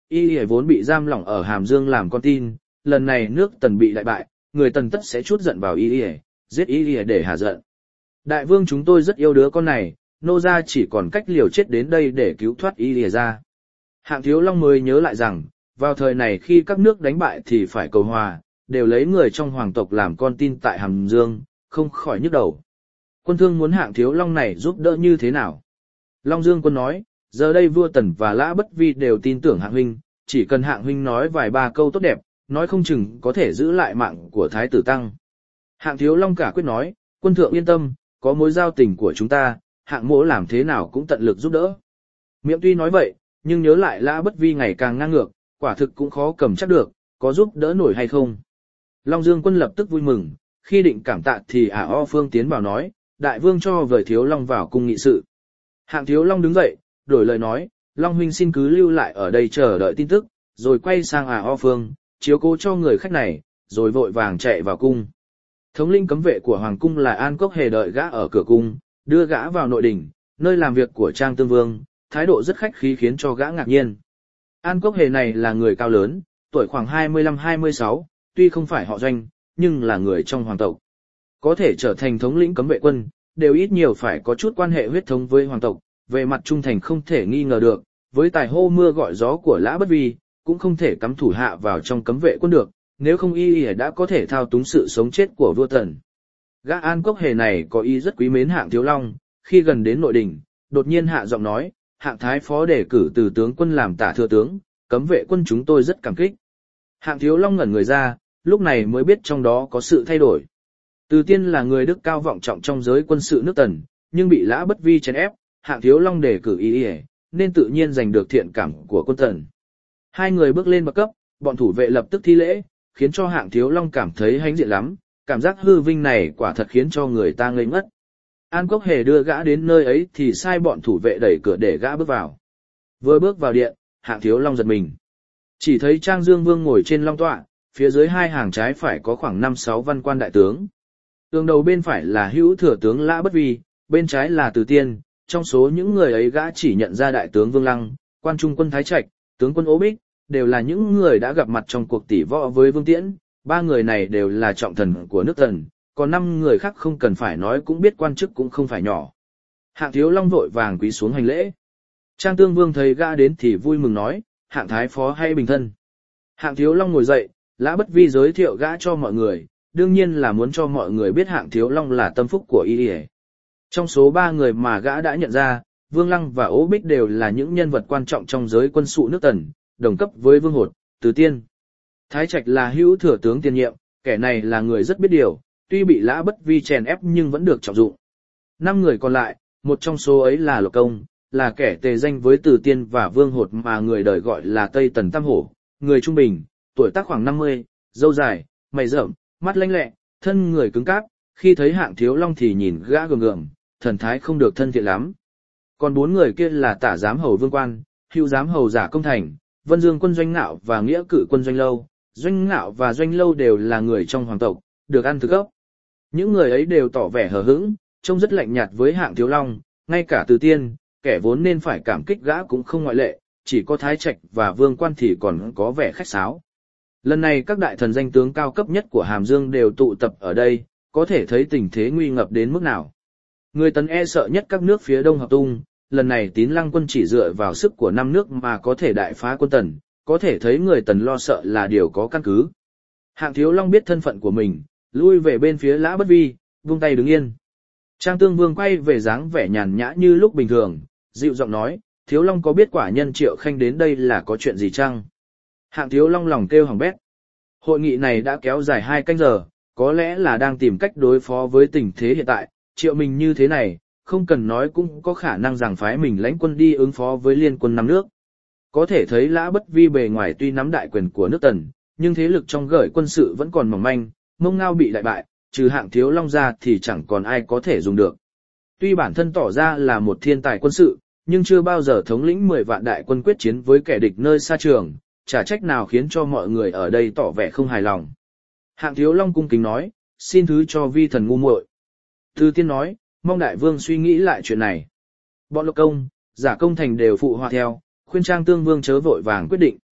y vốn bị giam lỏng ở Hàm Dương làm con tin, lần này nước Tần bị đại bại, người Tần tất sẽ trút giận vào y, giết y để hạ giận. Đại vương chúng tôi rất yêu đứa con này, nô gia chỉ còn cách liều chết đến đây để cứu thoát y ra. Hạng Thiếu Long mới nhớ lại rằng, vào thời này khi các nước đánh bại thì phải cầu hòa, đều lấy người trong hoàng tộc làm con tin tại Hàm Dương, không khỏi nhức đầu. Quân Thương muốn Hạng Thiếu Long này giúp đỡ như thế nào? Long Dương Quân nói, giờ đây vua Tần và Lã Bất Vi đều tin tưởng Hạng huynh, chỉ cần Hạng huynh nói vài ba câu tốt đẹp, nói không chừng có thể giữ lại mạng của Thái tử Tăng. Hạng Thiếu Long cả quyết nói, quân thượng yên tâm, có mối giao tình của chúng ta, Hạng mỗ làm thế nào cũng tận lực giúp đỡ. Miệng tuy nói vậy, nhưng nhớ lại Lã Bất Vi ngày càng ngang ngược, quả thực cũng khó cầm chắc được, có giúp đỡ nổi hay không. Long Dương Quân lập tức vui mừng, khi định cảm tạ thì O Phương tiến vào nói, đại vương cho vời Thiếu Long vào cung nghị sự. Hạng Thiếu Long đứng dậy, đổi lời nói, Long huynh xin cứ lưu lại ở đây chờ đợi tin tức, rồi quay sang O Phương, chiếu cố cho người khách này, rồi vội vàng chạy vào cung. Thống lĩnh cấm vệ của hoàng cung là An Cốc Hề đợi gã ở cửa cung, đưa gã vào nội đình, nơi làm việc của Trang Tương Vương, thái độ rất khách khí khiến cho gã ngạc nhiên. An Cốc Hề này là người cao lớn, tuổi khoảng 25-26, tuy không phải họ Doanh, nhưng là người trong hoàng tộc. Có thể trở thành thống lĩnh cấm vệ quân, đều ít nhiều phải có chút quan hệ huyết thống với hoàng tộc, về mặt trung thành không thể nghi ngờ được, với tài hô mưa gọi gió của Lã Bất Vi, cũng không thể cắm thủ hạ vào trong cấm vệ quân được, nếu không y đã có thể thao túng sự sống chết của vua Tần. Gã An Cốc Hề này có ý rất quý mến Hạng Thiếu Long, khi gần đến nội đình, đột nhiên hạ giọng nói, Hạng thái phó đề cử từ tướng quân làm tả thừa tướng, cấm vệ quân chúng tôi rất cảm kích. Hạng Thiếu Long ngẩn người ra, lúc này mới biết trong đó có sự thay đổi. Từ Tiên là người đức cao vọng trọng trong giới quân sự nước Tần, nhưng bị Lã Bất Vi chèn ép, Hạng Thiếu Long đề cử y, nên tự nhiên giành được thiện cảm của quân Tần. Hai người bước lên bậc cấp, bọn thủ vệ lập tức thi lễ, khiến cho Hạng Thiếu Long cảm thấy hãnh diện lắm, cảm giác hư vinh này quả thật khiến cho người ta ngây ngất. An Cốc Hề đưa gã đến nơi ấy thì sai bọn thủ vệ đẩy cửa để gã bước vào. Vừa bước vào điện, Hạng Thiếu Long giật mình. Chỉ thấy Trang Dương Vương ngồi trên long tọa, phía dưới hai hàng trái phải có khoảng 5-6 văn quan đại tướng. Tường đầu bên phải là Hữu Thừa tướng Lã Bất Vi, bên trái là Từ Tiên, trong số những người ấy gã chỉ nhận ra đại tướng Vương Lăng, quan trung quân Thái Trạch, tướng quân Ô Bích, đều là những người đã gặp mặt trong cuộc tỷ võ với Vương Tiễn, ba người này đều là trọng thần của nước Tần, còn 5 người khác không cần phải nói cũng biết quan chức cũng không phải nhỏ. Hạng Thiếu Long vội vàng quỳ xuống hành lễ. Trang Tương Vương thấy gã đến thì vui mừng nói, Hạng thái phó hay bình thân. Hạng Thiếu Long ngồi dậy, Lã Bất Vi giới thiệu gã cho mọi người, đương nhiên là muốn cho mọi người biết Hạng Thiếu Long là tâm phúc của y. Trong số 3 người mà gã đã nhận ra, Vương Lăng và Ô Bích đều là những nhân vật quan trọng trong giới quân sự nước Tần, đồng cấp với Vương Hột, Từ Tiên. Thái Trạch là Hữu Thừa tướng tiền nhiệm, kẻ này là người rất biết điều, tuy bị Lã Bất Vi chèn ép nhưng vẫn được trọng dụng. 5 người còn lại, một trong số ấy là Lộc Công, là kẻ tề danh với Từ Tiên và Vương Hột mà người đời gọi là Tây Tần Tam Hổ, người trung bình, tuổi tác khoảng 50, râu dài, mày rậm, mắt lanh lẹ, thân người cứng cáp, khi thấy Hạng Thiếu Long thì nhìn gã gườm gườm, thần thái không được thân thiện lắm. Còn 4 người kia là Tả Giám Hầu Vương Quan, Hữu Giám Hầu Giả Công Thành, Vân Dương quân Doanh Ngạo và Nghĩa Cử quân Doanh Lâu. Doanh Ngạo và Doanh Lâu đều là người trong hoàng tộc, được ăn thực ốc. Những người ấy đều tỏ vẻ hờ hững, trông rất lạnh nhạt với Hạng Thiếu Long, ngay cả Từ Tiên, kẻ vốn nên phải cảm kích gã cũng không ngoại lệ, chỉ có Thái Trạch và Vương Quan thì còn có vẻ khách sáo. Lần này các đại thần danh tướng cao cấp nhất của Hàm Dương đều tụ tập ở đây, có thể thấy tình thế nguy ngập đến mức nào. Người Tần e sợ nhất các nước phía đông hợp tung, lần này Tín Lăng quân chỉ dựa vào sức của 5 nước mà có thể đại phá quân Tần, có thể thấy người Tần lo sợ là điều có căn cứ. Hạng Thiếu Long biết thân phận của mình, lui về bên phía Lã Bất Vi, vung tay đứng yên. Trang Tương Vương quay về dáng vẻ nhàn nhã như lúc bình thường, dịu giọng nói, Thiếu Long có biết quả nhân Triệu Khanh đến đây là có chuyện gì chăng? Hạng Thiếu Long lòng kêu hỏng bét. Hội nghị này đã kéo dài 2 canh giờ, có lẽ là đang tìm cách đối phó với tình thế hiện tại, Triệu mình như thế này, không cần nói cũng có khả năng rằng phái mình lãnh quân đi ứng phó với liên quân 5 nước. Có thể thấy Lã Bất Vi bề ngoài tuy nắm đại quyền của nước Tần, nhưng thế lực trong gởi quân sự vẫn còn mỏng manh, Mông Ngao bị đại bại, trừ Hạng Thiếu Long ra thì chẳng còn ai có thể dùng được. Tuy bản thân tỏ ra là một thiên tài quân sự, nhưng chưa bao giờ thống lĩnh 10 vạn đại quân quyết chiến với kẻ địch nơi xa trường, chả trách nào khiến cho mọi người ở đây tỏ vẻ không hài lòng. Hạng Thiếu Long cung kính nói, xin thứ cho vi thần ngu muội. Từ Tiên nói, mong đại vương suy nghĩ lại chuyện này. Bọn Lộc Công, Giả Công Thành đều phụ họa theo, khuyên Trang Tương Vương chớ vội vàng quyết định.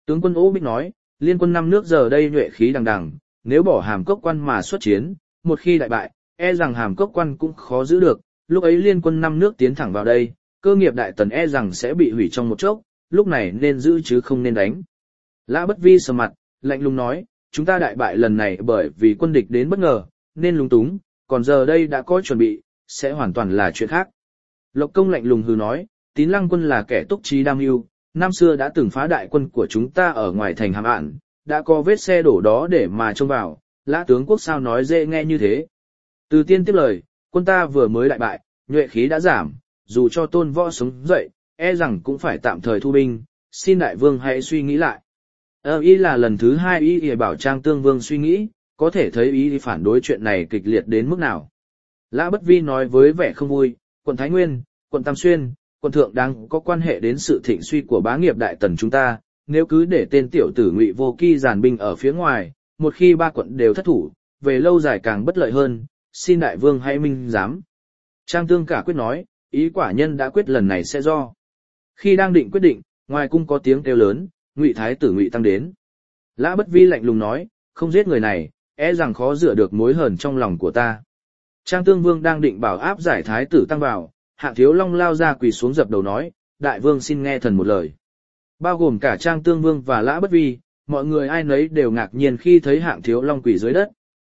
Tướng quân Ô Bích nói, liên quân 5 nước giờ đây nhuệ khí đằng đằng, nếu bỏ Hàm Cốc Quan mà xuất chiến, một khi đại bại, e rằng Hàm Cốc Quan cũng khó giữ được, lúc ấy liên quân 5 nước tiến thẳng vào đây, cơ nghiệp đại tần e rằng sẽ bị hủy trong một chốc, lúc này nên giữ chứ không nên đánh. Lã Bất Vi sầm mặt, lạnh lùng nói, chúng ta đại bại lần này bởi vì quân địch đến bất ngờ, nên lúng túng, còn giờ đây đã có chuẩn bị, sẽ hoàn toàn là chuyện khác. Lộc Công lạnh lùng hừ nói, Tín Lăng quân là kẻ túc trí đam mưu, năm xưa đã từng phá đại quân của chúng ta ở ngoài thành Hàm Ạn, đã có vết xe đổ đó để mà trông vào, Lã tướng quốc sao nói dễ nghe như thế. Từ Tiên tiếp lời, quân ta vừa mới đại bại, nhuệ khí đã giảm, dù cho Tôn Võ sống dậy, e rằng cũng phải tạm thời thu binh, xin đại vương hãy suy nghĩ lại. Ý là lần thứ 2 ý bảo Trang Tương Vương suy nghĩ, có thể thấy ý phản đối chuyện này kịch liệt đến mức nào. Lã Bất Vi nói với vẻ không vui, quận Thái Nguyên, quận Tam Xuyên, quận Thượng đang có quan hệ đến sự thịnh suy của bá nghiệp đại tần chúng ta, nếu cứ để tên tiểu tử Ngụy Vô Kỳ dàn binh ở phía ngoài, một khi 3 quận đều thất thủ, về lâu dài càng bất lợi hơn, xin đại vương hãy minh giám. Trang Tương cả quyết nói, ý quả nhân đã quyết lần này sẽ do. Khi đang định quyết định, ngoài cung có tiếng kêu lớn, Ngụy thái tử Ngụy Tăng đến. Lã Bất Vi lạnh lùng nói, không giết người này, e rằng khó rửa được mối hờn trong lòng của ta. Trang Tương Vương đang định bảo áp giải thái tử Tăng vào, Hạng Thiếu Long lao ra quỳ xuống dập đầu nói, đại vương xin nghe thần một lời. Bao gồm cả Trang Tương Vương và Lã Bất Vi, mọi người ai nấy đều ngạc nhiên khi thấy Hạng Thiếu Long quỳ dưới đất.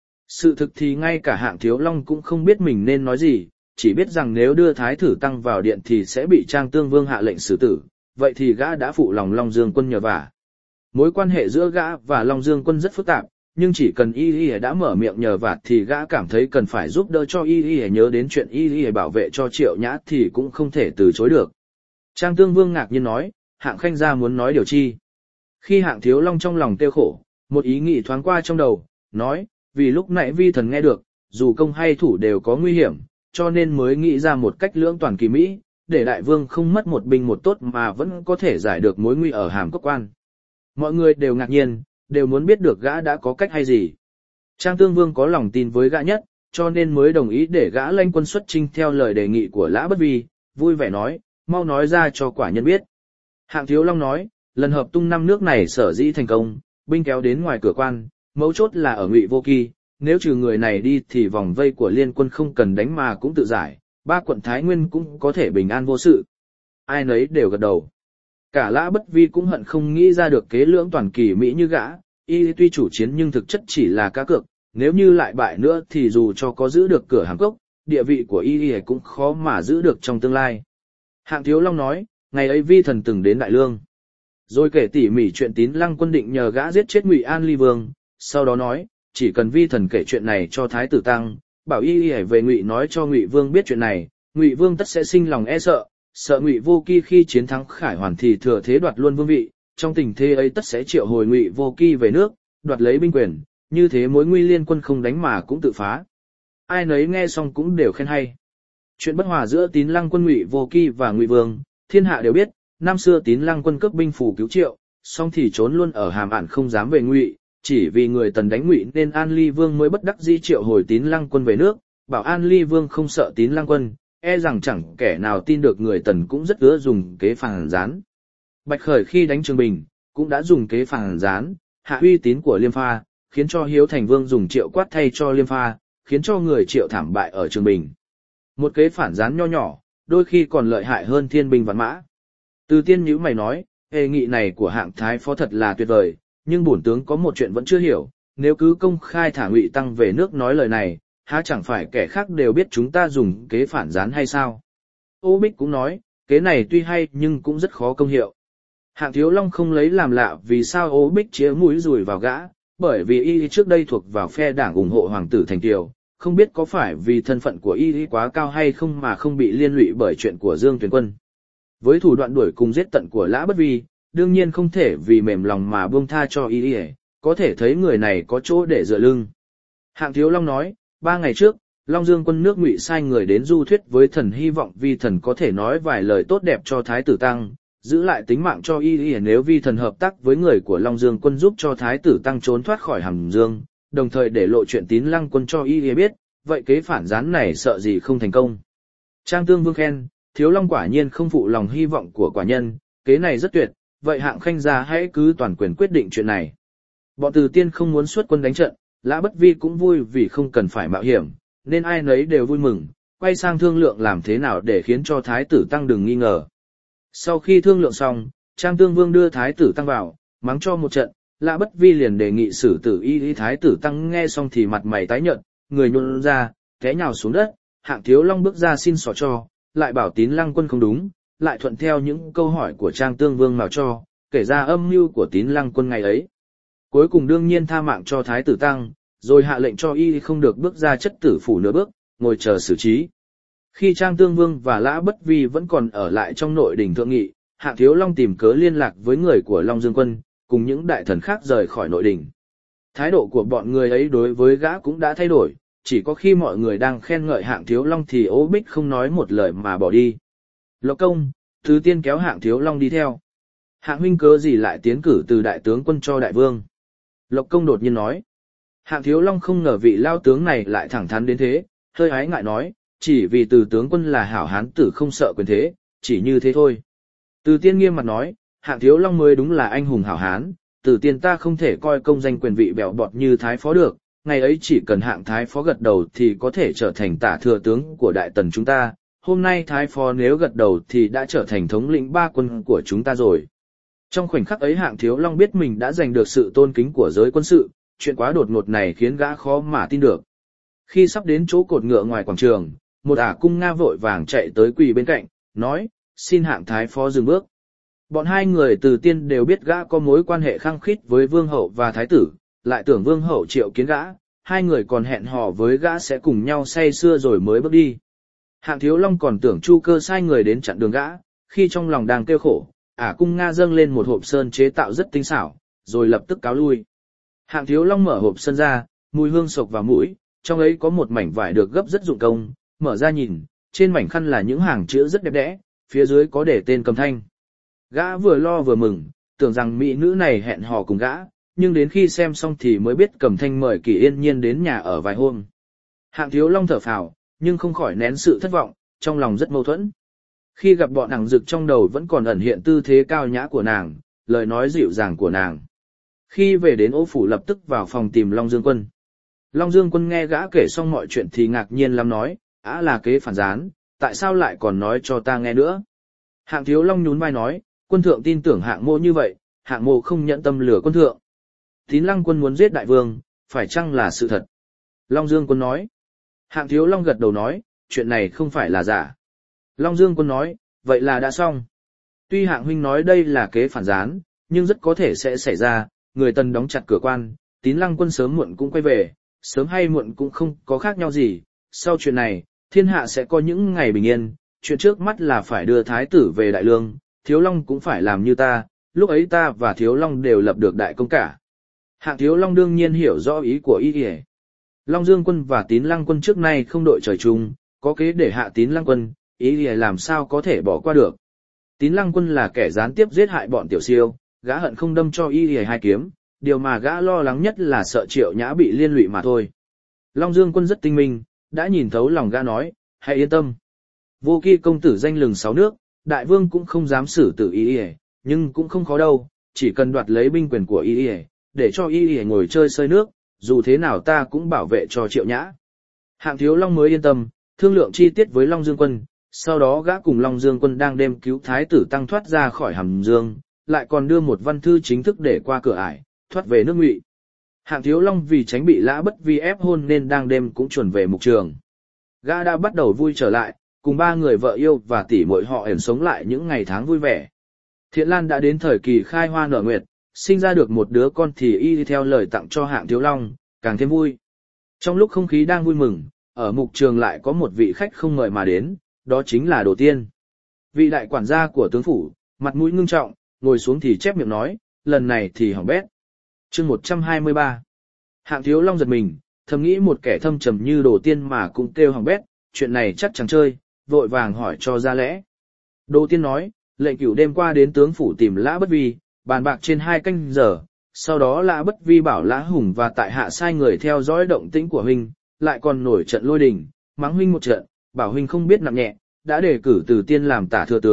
Sự thực thì ngay cả Hạng Thiếu Long cũng không biết mình nên nói gì, chỉ biết rằng nếu đưa thái tử Tăng vào điện thì sẽ bị Trang Tương Vương hạ lệnh xử tử, vậy thì gã đã phụ lòng Long Dương Quân nhờ vả. Mối quan hệ giữa gã và Long Dương Quân rất phức tạp, nhưng chỉ cần Y đã mở miệng nhờ vả thì gã cảm thấy cần phải giúp đỡ cho Y nhớ đến chuyện Y bảo vệ cho Triệu Nhã thì cũng không thể từ chối được. Trang Tương Vương ngạc nhiên nói, Hạng Khanh gia muốn nói điều chi? Khi Hạng Thiếu Long trong lòng tiêu khổ, một ý nghĩ thoáng qua trong đầu, nói, vì lúc nãy vi thần nghe được, dù công hay thủ đều có nguy hiểm, cho nên mới nghĩ ra một cách lưỡng toàn kỳ mỹ, để đại vương không mất một binh một tốt mà vẫn có thể giải được mối nguy ở Hàm Cốc Quan. Mọi người đều ngạc nhiên, đều muốn biết được gã đã có cách hay gì. Trang Tương Vương có lòng tin với gã nhất, cho nên mới đồng ý để gã lãnh quân xuất chinh theo lời đề nghị của Lã Bất Vi, vui vẻ nói, mau nói ra cho quả nhân biết. Hạng Thiếu Long nói, lần hợp tung 5 nước này sở dĩ thành công, binh kéo đến ngoài cửa quan, mấu chốt là ở Ngụy Vô Kỳ, nếu trừ người này đi thì vòng vây của liên quân không cần đánh mà cũng tự giải, 3 quận Thái Nguyên cũng có thể bình an vô sự. Ai nấy đều gật đầu. Cả Lã Bất Vi cũng hận không nghĩ ra được kế lưỡng toàn kỳ mỹ như gã, y tuy chủ chiến nhưng thực chất chỉ là cá cược, nếu như lại bại nữa thì dù cho có giữ được cửa Hàm Cốc, địa vị của y cũng khó mà giữ được trong tương lai. Hạng Thiếu Long nói, ngày ấy vi thần từng đến Đại Lương, rồi kể tỉ mỉ chuyện Tín Lăng quân định nhờ gã giết chết Ngụy An Ly Vương, sau đó nói, chỉ cần vi thần kể chuyện này cho Thái tử Tăng, bảo y về Ngụy nói cho Ngụy Vương biết chuyện này, Ngụy Vương tất sẽ sinh lòng e sợ, sợ Ngụy Vô Kỳ khi chiến thắng Khải Hoàn thì thừa thế đoạt luôn vương vị, trong tình thế ấy tất sẽ triệu hồi Ngụy Vô Kỳ về nước, đoạt lấy binh quyền, như thế mối nguy liên quân không đánh mà cũng tự phá. Ai nấy nghe xong cũng đều khen hay. Chuyện bất hòa giữa Tín Lăng quân Ngụy Vô Kỳ và Ngụy Vương, thiên hạ đều biết, năm xưa Tín Lăng quân cướp binh phủ cứu Triệu, song thì trốn luôn ở Hàm Ạn không dám về Ngụy, chỉ vì người Tần đánh Ngụy nên An Ly Vương mới bất đắc dĩ triệu hồi Tín Lăng quân về nước, bảo An Ly Vương không sợ Tín Lăng quân, e rằng chẳng kẻ nào tin được người Tần cũng rất ưa dùng kế phản gián. Bạch Khởi khi đánh Trường Bình, cũng đã dùng kế phản gián, hạ uy tín của Liêm Pha, khiến cho Hiếu Thành Vương dùng Triệu Quát thay cho Liêm Pha, khiến cho người Triệu thảm bại ở Trường Bình. Một kế phản gián nho nhỏ, đôi khi còn lợi hại hơn thiên binh vạn mã. Từ Tiên nhíu mày nói, đề nghị này của Hạng Thái Phó thật là tuyệt vời, nhưng bổn tướng có một chuyện vẫn chưa hiểu, nếu cứ công khai thả Ngụy Tăng về nước nói lời này, há chẳng phải kẻ khác đều biết chúng ta dùng kế phản gián hay sao? Ô Bích cũng nói, kế này tuy hay nhưng cũng rất khó công hiệu. Hạng Thiếu Long không lấy làm lạ vì sao Ô Bích chĩa mũi dùi vào gã, bởi vì y trước đây thuộc vào phe đảng ủng hộ Hoàng tử Thành Kiều, không biết có phải vì thân phận của y quá cao hay không mà không bị liên lụy bởi chuyện của Dương Tuyền Quân. Với thủ đoạn đuổi cùng giết tận của Lã Bất Vi, đương nhiên không thể vì mềm lòng mà buông tha cho y, có thể thấy người này có chỗ để dựa lưng. Hạng Thiếu Long nói, 3 ngày trước, Long Dương quân nước Ngụy sai người đến du thuyết với thần, hy vọng vi thần có thể nói vài lời tốt đẹp cho Thái tử Tăng, giữ lại tính mạng cho y nếu vi thần hợp tác với người của Long Dương quân giúp cho Thái tử Tăng trốn thoát khỏi Hàm Dương, đồng thời để lộ chuyện Tín Lăng quân cho y biết, vậy kế phản gián này sợ gì không thành công. Trang Tương Vương khen, Thiếu Long quả nhiên không phụ lòng hy vọng của quả nhân, kế này rất tuyệt, vậy hạng khanh gia hãy cứ toàn quyền quyết định chuyện này. Bọn Từ Tiên không muốn xuất quân đánh trận, Lã Bất Vi cũng vui vì không cần phải mạo hiểm, nên ai nấy đều vui mừng, quay sang thương lượng làm thế nào để khiến cho Thái tử Tăng đừng nghi ngờ. Sau khi thương lượng xong, Trang Tương Vương đưa Thái tử Tăng vào, mắng cho một trận, Lã Bất Vi liền đề nghị xử tử y. Thái tử Tăng nghe xong thì mặt mày tái nhợt, người nhún ra, té nhào xuống đất. Hạng Thiếu Long bước ra xin xỏ cho, lại bảo Tín Lăng Quân không đúng, lại thuận theo những câu hỏi của Trang Tương Vương mà cho, kể ra âm mưu của Tín Lăng Quân ngày ấy. Cuối cùng đương nhiên tha mạng cho Thái tử Tăng, rồi hạ lệnh cho y không được bước ra chất tử phủ nửa bước, ngồi chờ xử trí. Khi Trang Tương Vương và Lã Bất Vi vẫn còn ở lại trong nội đình thượng nghị, Hạng Thiếu Long tìm cớ liên lạc với người của Long Dương Quân, cùng những đại thần khác rời khỏi nội đình. Thái độ của bọn người ấy đối với gã cũng đã thay đổi, chỉ có khi mọi người đang khen ngợi Hạng Thiếu Long thì Ô Bích không nói một lời mà bỏ đi. Lộc Công, Từ Tiên kéo Hạng Thiếu Long đi theo. Hạng huynh cớ gì lại tiến cử từ đại tướng quân cho đại vương? Lộc Công đột nhiên nói. Hạng Thiếu Long không ngờ vị lao tướng này lại thẳng thắn đến thế, hơi ái ngại nói, chỉ vì Từ tướng quân là hảo hán tử không sợ quyền thế, chỉ như thế thôi. Từ Tiên nghiêm mặt nói, Hạng Thiếu Long mới đúng là anh hùng hảo hán, Từ Tiên ta không thể coi công danh quyền vị bèo bọt như Thái Phó được, ngày ấy chỉ cần Hạng Thái Phó gật đầu thì có thể trở thành tả thừa tướng của đại tần chúng ta, hôm nay Thái Phó nếu gật đầu thì đã trở thành thống lĩnh ba quân của chúng ta rồi. Trong khoảnh khắc ấy Hạng Thiếu Long biết mình đã giành được sự tôn kính của giới quân sự, chuyện quá đột ngột này khiến gã khó mà tin được. Khi sắp đến chỗ cột ngựa ngoài quảng trường, một ả cung Nga vội vàng chạy tới quỳ bên cạnh, nói, xin Hạng Thái Phó dừng bước. Bọn hai người Từ Tiên đều biết gã có mối quan hệ khăng khít với Vương Hậu và Thái tử, lại tưởng Vương Hậu triệu kiến gã, hai người còn hẹn hò với gã sẽ cùng nhau say sưa rồi mới bước đi. Hạng Thiếu Long còn tưởng Chu Cơ sai người đến chặn đường gã, khi trong lòng đang kêu khổ, ả cung Nga dâng lên một hộp sơn chế tạo rất tinh xảo, rồi lập tức cáo lui. Hạng Thiếu Long mở hộp sơn ra, mùi hương sộc vào mũi, trong ấy có một mảnh vải được gấp rất dụng công, mở ra nhìn, trên mảnh khăn là những hàng chữ rất đẹp đẽ, phía dưới có để tên Cầm Thanh. Gã vừa lo vừa mừng, tưởng rằng mỹ nữ này hẹn hò cùng gã, nhưng đến khi xem xong thì mới biết Cầm Thanh mời Kỳ Yên Nhiên đến nhà ở vài hôm. Hạng Thiếu Long thở phào, nhưng không khỏi nén sự thất vọng, trong lòng rất mâu thuẫn. Khi gặp bọn Đằng Dực trong đầu vẫn còn ẩn hiện tư thế cao nhã của nàng, lời nói dịu dàng của nàng. Khi về đến Ô phủ lập tức vào phòng tìm Long Dương Quân. Long Dương Quân nghe gã kể xong mọi chuyện thì ngạc nhiên lắm nói, là kế phản gián, tại sao lại còn nói cho ta nghe nữa? Hạng Thiếu Long nhún vai nói, quân thượng tin tưởng Hạng Mô như vậy, Hạng Mô không nhẫn tâm lừa quân thượng. Tín Lăng Quân muốn giết đại vương, phải chăng là sự thật? Long Dương Quân nói. Hạng Thiếu Long gật đầu nói, chuyện này không phải là giả. Long Dương Quân nói, vậy là đã xong. Tuy Hạng huynh nói đây là kế phản gián, nhưng rất có thể sẽ xảy ra, người Tần đóng chặt cửa quan, Tín Lăng Quân sớm muộn cũng quay về, sớm hay muộn cũng không có khác nhau gì. Sau chuyện này, thiên hạ sẽ có những ngày bình yên, chuyện trước mắt là phải đưa Thái tử về Đại Lương, Thiếu Long cũng phải làm như ta, lúc ấy ta và Thiếu Long đều lập được đại công cả. Hạng Thiếu Long đương nhiên hiểu rõ ý của y. Long Dương Quân và Tín Lăng Quân trước nay không đội trời chung, có kế để hạ Tín Lăng Quân, ý làm sao có thể bỏ qua được. Tín Lăng Quân là kẻ gián tiếp giết hại bọn Tiểu Siêu, gã hận không đâm cho y hai kiếm, điều mà gã lo lắng nhất là sợ Triệu Nhã bị liên lụy mà thôi. Long Dương Quân rất tinh minh, đã nhìn thấu lòng gã nói, hãy yên tâm. Vô Kỳ công tử danh lừng 6 nước, đại vương cũng không dám xử tử y, nhưng cũng không khó đâu, chỉ cần đoạt lấy binh quyền của y, để cho y ngồi chơi sơi nước, dù thế nào ta cũng bảo vệ cho Triệu Nhã. Hạng Thiếu Long mới yên tâm, thương lượng chi tiết với Long Dương Quân, sau đó gã cùng Long Dương Quân đang đêm cứu Thái tử Tăng thoát ra khỏi Hàm Dương, lại còn đưa một văn thư chính thức để qua cửa ải, thoát về nước Ngụy. Hạng Thiếu Long vì tránh bị Lã Bất Vi ép hôn nên đang đêm cũng chuẩn về mục trường. Gã đã bắt đầu vui trở lại, cùng ba người vợ yêu và tỷ muội họ ẩn sống lại những ngày tháng vui vẻ. Thiện Lan đã đến thời kỳ khai hoa nở nguyệt, sinh ra được một đứa con thì y theo lời tặng cho Hạng Thiếu Long, càng thêm vui. Trong lúc không khí đang vui mừng, ở mục trường lại có một vị khách không mời mà đến, đó chính là Đồ Tiên. Vị đại quản gia của tướng phủ, mặt mũi ngưng trọng, ngồi xuống thì chép miệng nói, lần này thì hỏng bét. Chương 123. Hạng Thiếu Long giật mình, thầm nghĩ một kẻ thâm trầm như Đồ Tiên mà cũng kêu hỏng bét, chuyện này chắc chẳng chơi, vội vàng hỏi cho ra lẽ. Đồ Tiên nói, lệnh cửu đêm qua đến tướng phủ tìm Lã Bất Vi, bàn bạc trên 2 canh giờ, sau đó Lã Bất Vi bảo Lã Hùng và tại hạ sai người theo dõi động tĩnh của huynh, lại còn nổi trận lôi đình, mắng huynh một trận, bảo huynh không biết nặng nhẹ, đã đề cử Từ Tiên làm tả thừa tướng,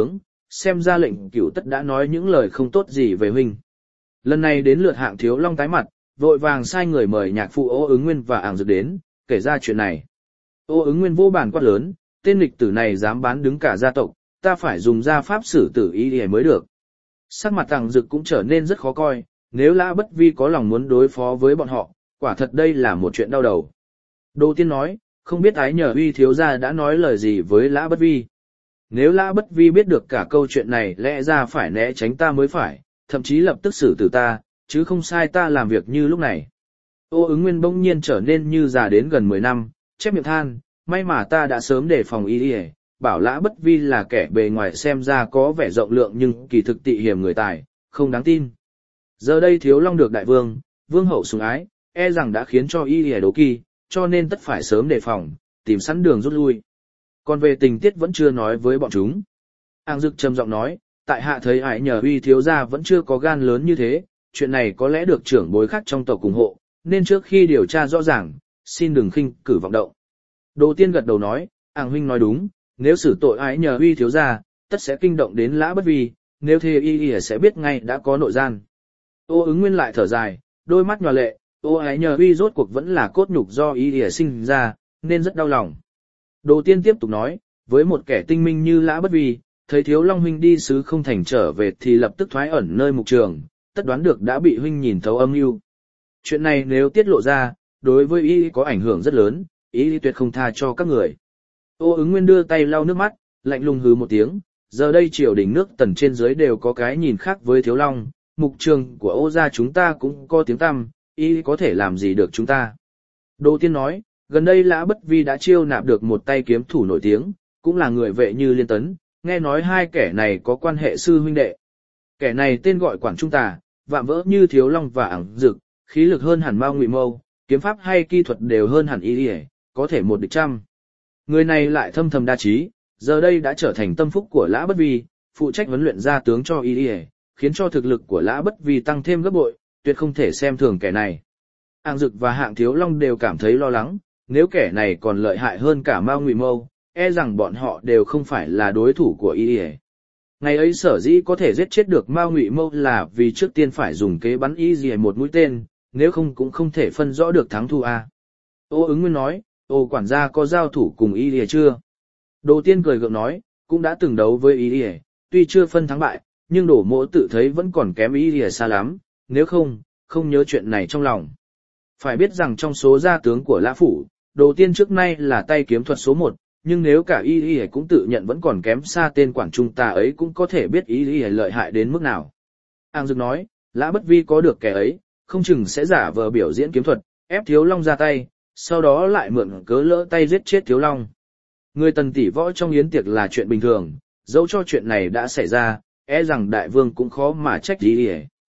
xem ra lệnh cửu tất đã nói những lời không tốt gì về huynh. Lần này đến lượt Hạng Thiếu Long tái mặt, vội vàng sai người mời nhạc phụ Ô Ứng Nguyên và Ảng Dực đến, kể ra chuyện này. Ô Ứng Nguyên vô bàn quát lớn, tên nghịch tử này dám bán đứng cả gia tộc, ta phải dùng gia pháp xử tử y để mới được. Sắc mặt Ảng Dực cũng trở nên rất khó coi, nếu Lã Bất Vi có lòng muốn đối phó với bọn họ, quả thật đây là một chuyện đau đầu. Đô Tiên nói, không biết Ái Nhờ Uy thiếu gia đã nói lời gì với Lã Bất Vi. Nếu Lã Bất Vi biết được cả câu chuyện này lẽ ra phải né tránh ta mới phải, thậm chí lập tức xử tử ta, chứ không sai ta làm việc như lúc này. Ô Ứng Nguyên bỗng nhiên trở nên như già đến gần 10 năm, chép miệng than, may mà ta đã sớm đề phòng y bảo Lã Bất Vi là kẻ bề ngoài xem ra có vẻ rộng lượng nhưng kỳ thực tị hiềm người tài, không đáng tin. Giờ đây Thiếu Long được đại vương, vương hậu sủng ái, e rằng đã khiến cho y đố kỵ, cho nên tất phải sớm đề phòng, tìm sẵn đường rút lui. Còn về tình tiết vẫn chưa nói với bọn chúng. Ảng Dực trầm giọng nói, tại hạ thấy Ái Nhờ Uy thiếu gia vẫn chưa có gan lớn như thế, chuyện này có lẽ được trưởng bối khác trong tộc ủng hộ, nên trước khi điều tra rõ ràng, xin đừng khinh cử vọng động. Đồ Tiên gật đầu nói, Ảng huynh nói đúng, nếu xử tội Ái Nhờ Uy thiếu gia, tất sẽ kinh động đến Lã Bất Vi, nếu thế y sẽ biết ngay đã có nội gian. Ô Ứng Nguyên lại thở dài, đôi mắt nhòa lệ, Ô Ái Nhờ Uy rốt cuộc vẫn là cốt nhục do y sinh ra, nên rất đau lòng. Đồ Tiên tiếp tục nói, với một kẻ tinh minh như Lã Bất Vi, thấy Thiếu Long huynh đi sứ không thành trở về thì lập tức thoái ẩn nơi mục trường, tất đoán được đã bị huynh nhìn thấu âm mưu. Chuyện này nếu tiết lộ ra, đối với y có ảnh hưởng rất lớn, y tuyệt không tha cho các người. Ô Ứng Nguyên đưa tay lau nước mắt, lạnh lùng hừ một tiếng, giờ đây triều đình nước Tần trên dưới đều có cái nhìn khác với Thiếu Long, mục trường của Ô gia chúng ta cũng có tiếng tăm, y có thể làm gì được chúng ta. Đô Tiên nói, gần đây Lã Bất Vi đã chiêu nạp được một tay kiếm thủ nổi tiếng, cũng là người vệ như Liên Tấn, nghe nói hai kẻ này có quan hệ sư huynh đệ. Kẻ này tên gọi Quản Trung Tà, vạm vỡ như Thiếu Long và Ảng Dực, khí lực hơn hẳn Mao Ngụy Mâu, kiếm pháp hay kỹ thuật đều hơn hẳn y, có thể một địch trăm. Người này lại thâm thầm đa trí, giờ đây đã trở thành tâm phúc của Lã Bất Vi, phụ trách huấn luyện gia tướng cho y, khiến cho thực lực của Lã Bất Vi tăng thêm gấp bội, tuyệt không thể xem thường kẻ này. Ảng Dực và Hạng Thiếu Long đều cảm thấy lo lắng, nếu kẻ này còn lợi hại hơn cả Mao Ngụy Mâu, e rằng bọn họ đều không phải là đối thủ của y. Ngày ấy sở dĩ có thể giết chết được Mao Ngụy Mâu là vì trước tiên phải dùng kế bắn y một mũi tên, nếu không cũng không thể phân rõ được thắng thua a. Ô Ứng Nguyên nói, ô quản gia có giao thủ cùng y chưa? Đồ Tiên cười gượng nói, cũng đã từng đấu với y, tuy chưa phân thắng bại, nhưng Đổ Mỗ tự thấy vẫn còn kém y xa lắm, nếu không nhớ chuyện này trong lòng. Phải biết rằng trong số gia tướng của Lã Phủ, Đồ Tiên trước nay là tay kiếm thuật số 1, nhưng nếu cả y cũng tự nhận vẫn còn kém xa tên Quản Trung Tà ấy cũng có thể biết y lợi hại đến mức nào. Ảng Dực nói, Lã Bất Vi có được kẻ ấy, không chừng sẽ giả vờ biểu diễn kiếm thuật, ép Thiếu Long ra tay, sau đó lại mượn cớ lỡ tay giết chết Thiếu Long. Người Tần tỷ võ trong yến tiệc là chuyện bình thường, dẫu cho chuyện này đã xảy ra, e rằng đại vương cũng khó mà trách y.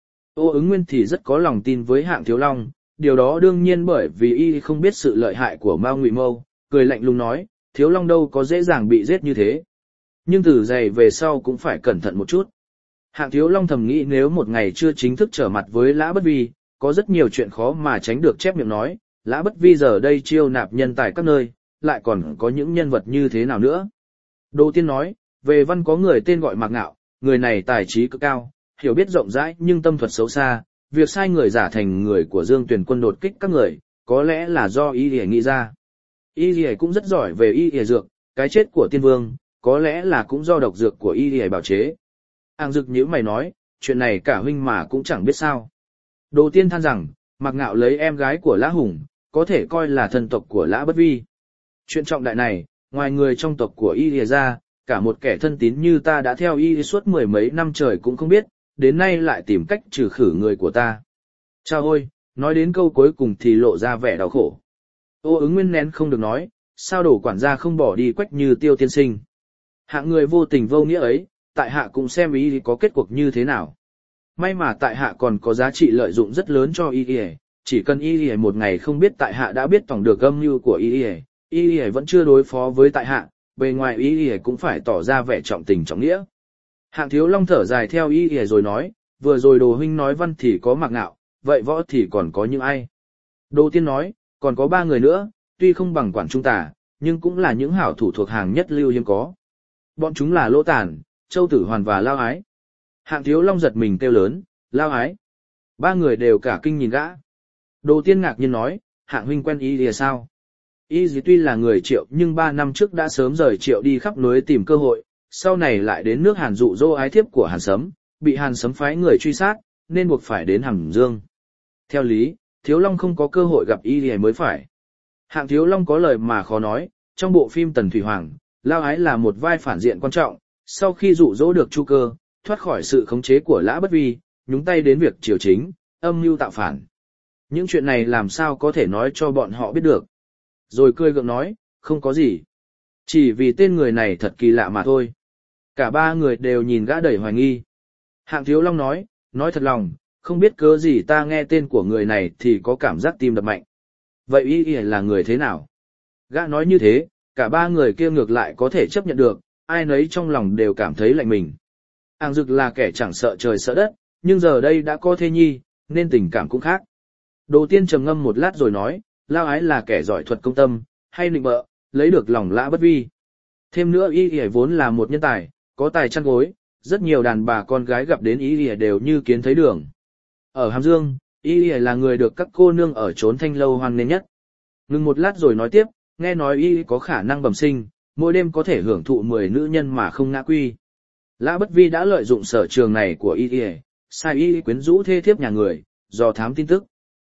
Ô Ứng Nguyên thì rất có lòng tin với Hạng Thiếu Long, điều đó đương nhiên bởi vì y không biết sự lợi hại của Mao Ngụy Mâu, cười lạnh lùng nói, Thiếu Long đâu có dễ dàng bị giết như thế. Nhưng từ giày về sau cũng phải cẩn thận một chút. Hạng Thiếu Long thầm nghĩ nếu một ngày chưa chính thức trở mặt với Lã Bất Vi, có rất nhiều chuyện khó mà tránh được chép miệng nói, Lã Bất Vi giờ đây chiêu nạp nhân tài các nơi, lại còn có những nhân vật như thế nào nữa. Đô Tiên nói, về văn có người tên gọi Mạc Ngạo, người này tài trí cực cao, hiểu biết rộng rãi nhưng tâm thuật xấu xa, việc sai người giả thành người của Dương Tuyền quân đột kích các người, có lẽ là do y lìa nghĩ ra. Y lìa cũng rất giỏi về y lìa dược, cái chết của tiên vương, có lẽ là cũng do độc dược của y lìa bào chế. Ảng Dực nhíu mày nói, chuyện này cả huynh mà cũng chẳng biết sao. Đồ Tiên than rằng, Mạc Ngạo lấy em gái của Lã Hùng, có thể coi là thân tộc của Lã Bất Vi. Chuyện trọng đại này, ngoài người trong tộc của y lìa ra, cả một kẻ thân tín như ta đã theo y suốt 10 mấy năm trời cũng không biết, đến nay lại tìm cách trừ khử người của ta. Chao ôi, nói đến câu cuối cùng thì lộ ra vẻ đau khổ. Ô Ứng Nguyên nén không được nói, sao Đổ quản gia không bỏ đi Quách Như Tiêu tiên sinh. Hạng người vô tình vô nghĩa ấy, tại hạ cũng xem y có kết cuộc như thế nào. May mà tại hạ còn có giá trị lợi dụng rất lớn cho y, chỉ cần y một ngày không biết tại hạ đã biết tổng được âm mưu của y vẫn chưa đối phó với tại hạ, bề ngoài y cũng phải tỏ ra vẻ trọng tình trọng nghĩa. Hạng Thiếu Long thở dài theo y rồi nói, vừa rồi Đồ huynh nói văn thì có Mạc Ngạo, vậy võ thì còn có những ai? Đồ Tiên nói, còn có 3 người nữa, tuy không bằng Quản Trung Tà, nhưng cũng là những hảo thủ thuộc hàng nhất lưu hiếm có. Bọn chúng là Lỗ Tản, Châu Tử Hoàn và Lao Ái. Hạng Thiếu Long giật mình kêu lớn, Lao Ái. Ba người đều cả kinh nhìn gã. Đồ Tiên ngạc nhiên nói, Hạng huynh quen y lìa sao? Y gì tuy là người Triệu nhưng 3 năm trước đã sớm rời Triệu đi khắp núi tìm cơ hội, sau này lại đến nước Hàn dụ dỗ ái thiếp của Hàn Sấm, bị Hàn Sấm phái người truy sát, nên buộc phải đến Hàm Dương. Theo lý, Thiếu Long không có cơ hội gặp y lìa mới phải. Hạng Thiếu Long có lời mà khó nói, trong bộ phim Tần Thủy Hoàng, Lao Ái là một vai phản diện quan trọng, sau khi dụ dỗ được Chu Cơ, thoát khỏi sự khống chế của Lã Bất Vi, nhúng tay đến việc triều chính, âm mưu tạo phản. Những chuyện này làm sao có thể nói cho bọn họ biết được. Rồi cười gượng nói, không có gì. Chỉ vì tên người này thật kỳ lạ mà thôi. Cả ba người đều nhìn gã đầy hoài nghi. Hạng Thiếu Long nói thật lòng, không biết cớ gì ta nghe tên của người này thì có cảm giác tim đập mạnh. Vậy y là người thế nào? Gã nói như thế, cả ba người kia ngược lại có thể chấp nhận được, ai nấy trong lòng đều cảm thấy lạnh mình. Hàng Dực là kẻ chẳng sợ trời sợ đất, nhưng giờ đây đã có thê nhi, nên tình cảm cũng khác. Đồ Tiên trầm ngâm một lát rồi nói, Lao Ái là kẻ giỏi thuật công tâm, hay nịnh bợ, lấy được lòng Lã Bất Vi. Thêm nữa y vốn là một nhân tài, có tài chăn gối, rất nhiều đàn bà con gái gặp đến y đều như kiến thấy đường. Ở Hàm Dương, y là người được các cô nương ở trốn Thanh Lâu hoan nghênh nhất. Ngừng một lát rồi nói tiếp, nghe nói y có khả năng bẩm sinh, mỗi đêm có thể hưởng thụ 10 nữ nhân mà không ngã quy. Lã Bất Vi đã lợi dụng sở trường này của y, sai y quyến rũ thê thiếp nhà người, dò thám tin tức.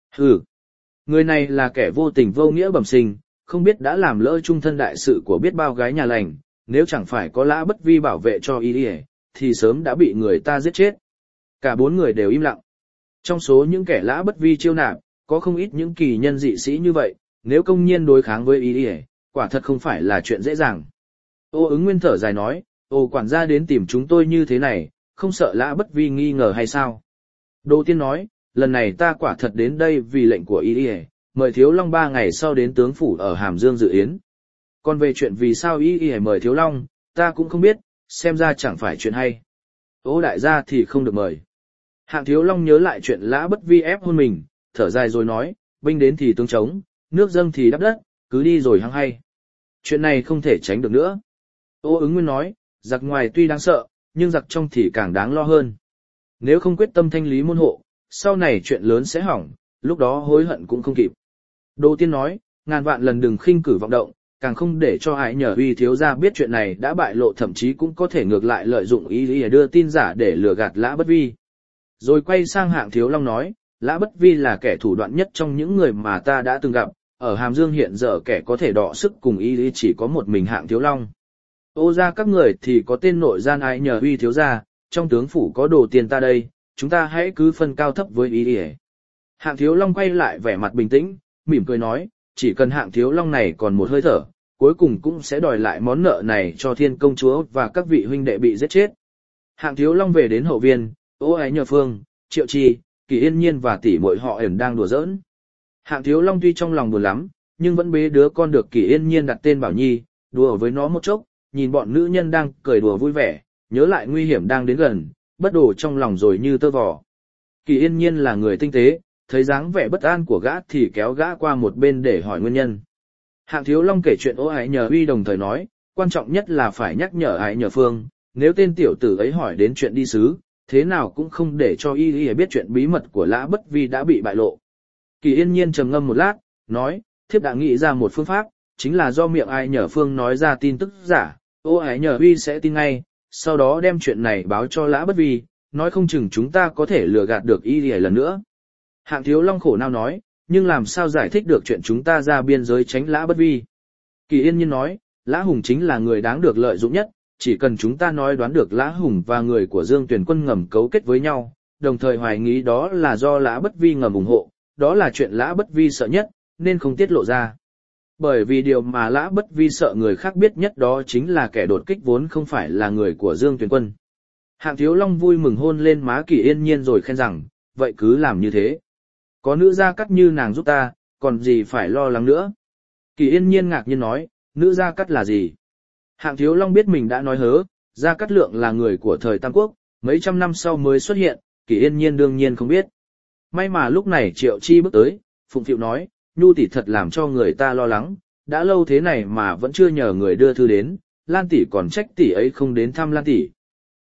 Người này là kẻ vô tình vô nghĩa bẩm sinh, không biết đã làm lỡ trung thân đại sự của biết bao gái nhà lành, nếu chẳng phải có Lã Bất Vi bảo vệ cho y, thì sớm đã bị người ta giết chết. Cả 4 người đều im lặng. Trong số những kẻ Lã Bất Vi chiêu nạp, có không ít những kỳ nhân dị sĩ như vậy, nếu công nhiên đối kháng với y, quả thật không phải là chuyện dễ dàng. Ô Ứng Nguyên thở dài nói, quản gia đến tìm chúng tôi như thế này, không sợ Lã Bất Vi nghi ngờ hay sao? Đồ Tiên nói, lần này ta quả thật đến đây vì lệnh của y, mời Thiếu Long 3 ngày sau đến tướng phủ ở Hàm Dương dự yến. Còn về chuyện vì sao y mời Thiếu Long, ta cũng không biết, xem ra chẳng phải chuyện hay. Ô đại gia thì không được mời. Hạng Thiếu Long nhớ lại chuyện Lã Bất Vi ép hôn mình, thở dài rồi nói, binh đến thì tướng chống, nước dâng thì đắp đất, cứ đi rồi hăng hay. Chuyện này không thể tránh được nữa. Ô Ứng Nguyên nói, giặc ngoài tuy đáng sợ, nhưng giặc trong thì càng đáng lo hơn. Nếu không quyết tâm thanh lý môn hộ, sau này chuyện lớn sẽ hỏng, lúc đó hối hận cũng không kịp. Đồ Tiên nói, ngàn vạn lần đừng khinh cử vọng động, càng không để cho ai nhờ uy thiếu gia biết chuyện này đã bại lộ, thậm chí cũng có thể ngược lại lợi dụng ý để đưa tin giả để lừa gạt Lã Bất Vi. Rồi quay sang Hạng Thiếu Long nói, Lã Bất Vi là kẻ thủ đoạn nhất trong những người mà ta đã từng gặp, ở Hàm Dương hiện giờ kẻ có thể đọ sức cùng ý chỉ có một mình Hạng Thiếu Long. Ô ra các người thì có tên nội gian ai nhờ uy thiếu gia, trong tướng phủ có Đồ Tiên ta đây, chúng ta hãy cứ phân cao thấp với ý. Hạng Thiếu Long quay lại vẻ mặt bình tĩnh, mỉm cười nói, chỉ cần Hạng Thiếu Long này còn một hơi thở, cuối cùng cũng sẽ đòi lại món nợ này cho Thiên công chúa và các vị huynh đệ bị giết chết. Hạng Thiếu Long về đến hậu viên, Ô Ái Nhờ Phương, Triệu Trì, Kỳ Yên Nhiên và tỷ muội họ ẩn đang đùa giỡn. Hạng Thiếu Long tuy trong lòng buồn lắm, nhưng vẫn bế đứa con được Kỳ Yên Nhiên đặt tên Bảo Nhi, đùa với nó một chốc, nhìn bọn nữ nhân đang cười đùa vui vẻ, nhớ lại nguy hiểm đang đến gần, bất đổ trong lòng rồi như tơ vò. Kỳ Yên Nhiên là người tinh tế, thấy dáng vẻ bất an của gã thì kéo gã qua một bên để hỏi nguyên nhân. Hạng Thiếu Long kể chuyện Ô Ái Nhờ Uy đồng thời nói, quan trọng nhất là phải nhắc nhở Ái Nhờ Phương, nếu tên tiểu tử ấy hỏi đến chuyện đi sứ, thế nào cũng không để cho y biết chuyện bí mật của Lã Bất Vi đã bị bại lộ. Kỳ Yên Nhiên trầm ngâm một lát, nói, thiếp đã nghĩ ra một phương pháp, chính là do miệng Ái Nhờ Phương nói ra tin tức giả, Ô Ái Nhờ Uy sẽ tin ngay, sau đó đem chuyện này báo cho Lã Bất Vi, nói không chừng chúng ta có thể lừa gạt được y lần nữa. Hạng Thiếu Long khổ não nói, nhưng làm sao giải thích được chuyện chúng ta ra biên giới tránh Lã Bất Vi? Kỳ Yên Nhiên nói, Lã Hùng chính là người đáng được lợi dụng nhất, chỉ cần chúng ta nói đoán được Lã Hùng và người của Dương Tuyền Quân ngầm cấu kết với nhau, đồng thời hoài nghi đó là do Lã Bất Vi ngầm ủng hộ, đó là chuyện Lã Bất Vi sợ nhất, nên không tiết lộ ra. Bởi vì điều mà Lã Bất Vi sợ người khác biết nhất đó chính là kẻ đột kích vốn không phải là người của Dương Tuyền Quân. Hạng Thiếu Long vui mừng hôn lên má Kỳ Yên Nhiên rồi khen rằng, vậy cứ làm như thế. Có nữ gia cắt như nàng giúp ta, còn gì phải lo lắng nữa. Kỳ Yên Nhiên ngạc nhiên nói, nữ gia cắt là gì? Hạng Thiếu Long biết mình đã nói hớ, Gia Cát Lượng là người của thời Tam Quốc, mấy trăm năm sau mới xuất hiện, Kỳ Yên Nhiên đương nhiên không biết. May mà lúc này Triệu Chi bước tới, phụng phịu nói, Nhu tỷ thật làm cho người ta lo lắng, đã lâu thế này mà vẫn chưa nhờ người đưa thư đến, Lan tỷ còn trách tỷ ấy không đến thăm Lan tỷ.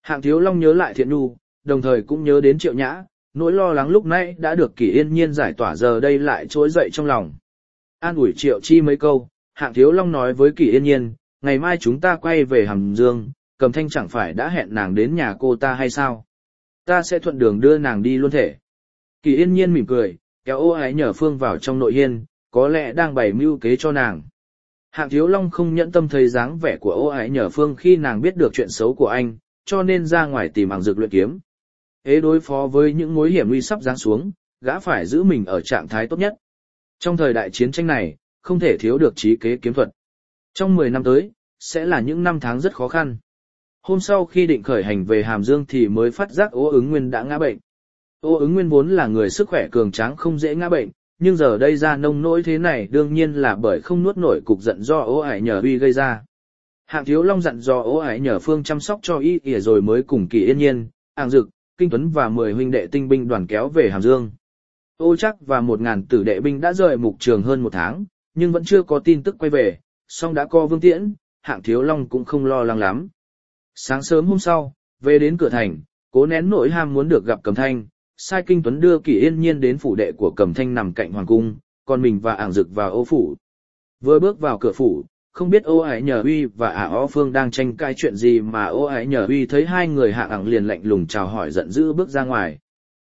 Hạng Thiếu Long nhớ lại Thiện Nhu, đồng thời cũng nhớ đến Triệu Nhã, nỗi lo lắng lúc nãy đã được Kỷ Yên Nhiên giải tỏa giờ đây lại trỗi dậy trong lòng. An ủi Triệu Chi mấy câu, Hạng Thiếu Long nói với Kỷ Yên Nhiên, ngày mai chúng ta quay về Hàm Dương, Cầm Thanh chẳng phải đã hẹn nàng đến nhà cô ta hay sao? Ta sẽ thuận đường đưa nàng đi luôn thể. Kỷ Yên Nhiên mỉm cười, kéo Ô Ái Nhờ Phương vào trong nội hiên, có lẽ đang bày mưu kế cho nàng. Hạng Thiếu Long không nhẫn tâm thấy dáng vẻ của Ô Ái Nhờ Phương khi nàng biết được chuyện xấu của anh, cho nên ra ngoài tìm Ảng Dực luyện kiếm. Hễ đối phó với những mối hiểm nguy sắp giáng xuống, gã phải giữ mình ở trạng thái tốt nhất. Trong thời đại chiến tranh này, không thể thiếu được trí kế kiếm thuật. Trong 10 năm tới, sẽ là những năm tháng rất khó khăn. Hôm sau khi định khởi hành về Hàm Dương thì mới phát giác Ô Ứng Nguyên đã ngã bệnh. Ô Ứng Nguyên vốn là người sức khỏe cường tráng không dễ ngã bệnh, nhưng giờ đây ra nông nỗi thế này đương nhiên là bởi không nuốt nổi cục giận do Ô Ải Nhờ Uy gây ra. Hạng Thiếu Long dặn dò Ô Ải Nhờ Phương chăm sóc cho y ỉa rồi mới cùng Kỷ Yên Nhiên, Ảng Dực, Kinh Tuấn và 10 huynh đệ tinh binh đoàn kéo về Hàm Dương. Ô Trắc và 1000 tử đệ binh đã rời mục trường hơn 1 tháng, nhưng vẫn chưa có tin tức quay về, song đã có Vương Tiễn, Hạng Thiếu Long cũng không lo lắng lắm. Sáng sớm hôm sau, về đến cửa thành, cố nén nỗi ham muốn được gặp Cầm Thanh, sai Kinh Tuấn đưa Kỷ Yên Nhiên đến phủ đệ của Cầm Thanh nằm cạnh hoàng cung, còn mình và Ảng Dực vào Ô phủ. Vừa bước vào cửa phủ, không biết Ô Ái Nhờ Uy và Ó Phương đang tranh cãi chuyện gì mà Ô Ái Nhờ Uy thấy hai người Hạng Ảng liền lạnh lùng chào hỏi giận dữ bước ra ngoài.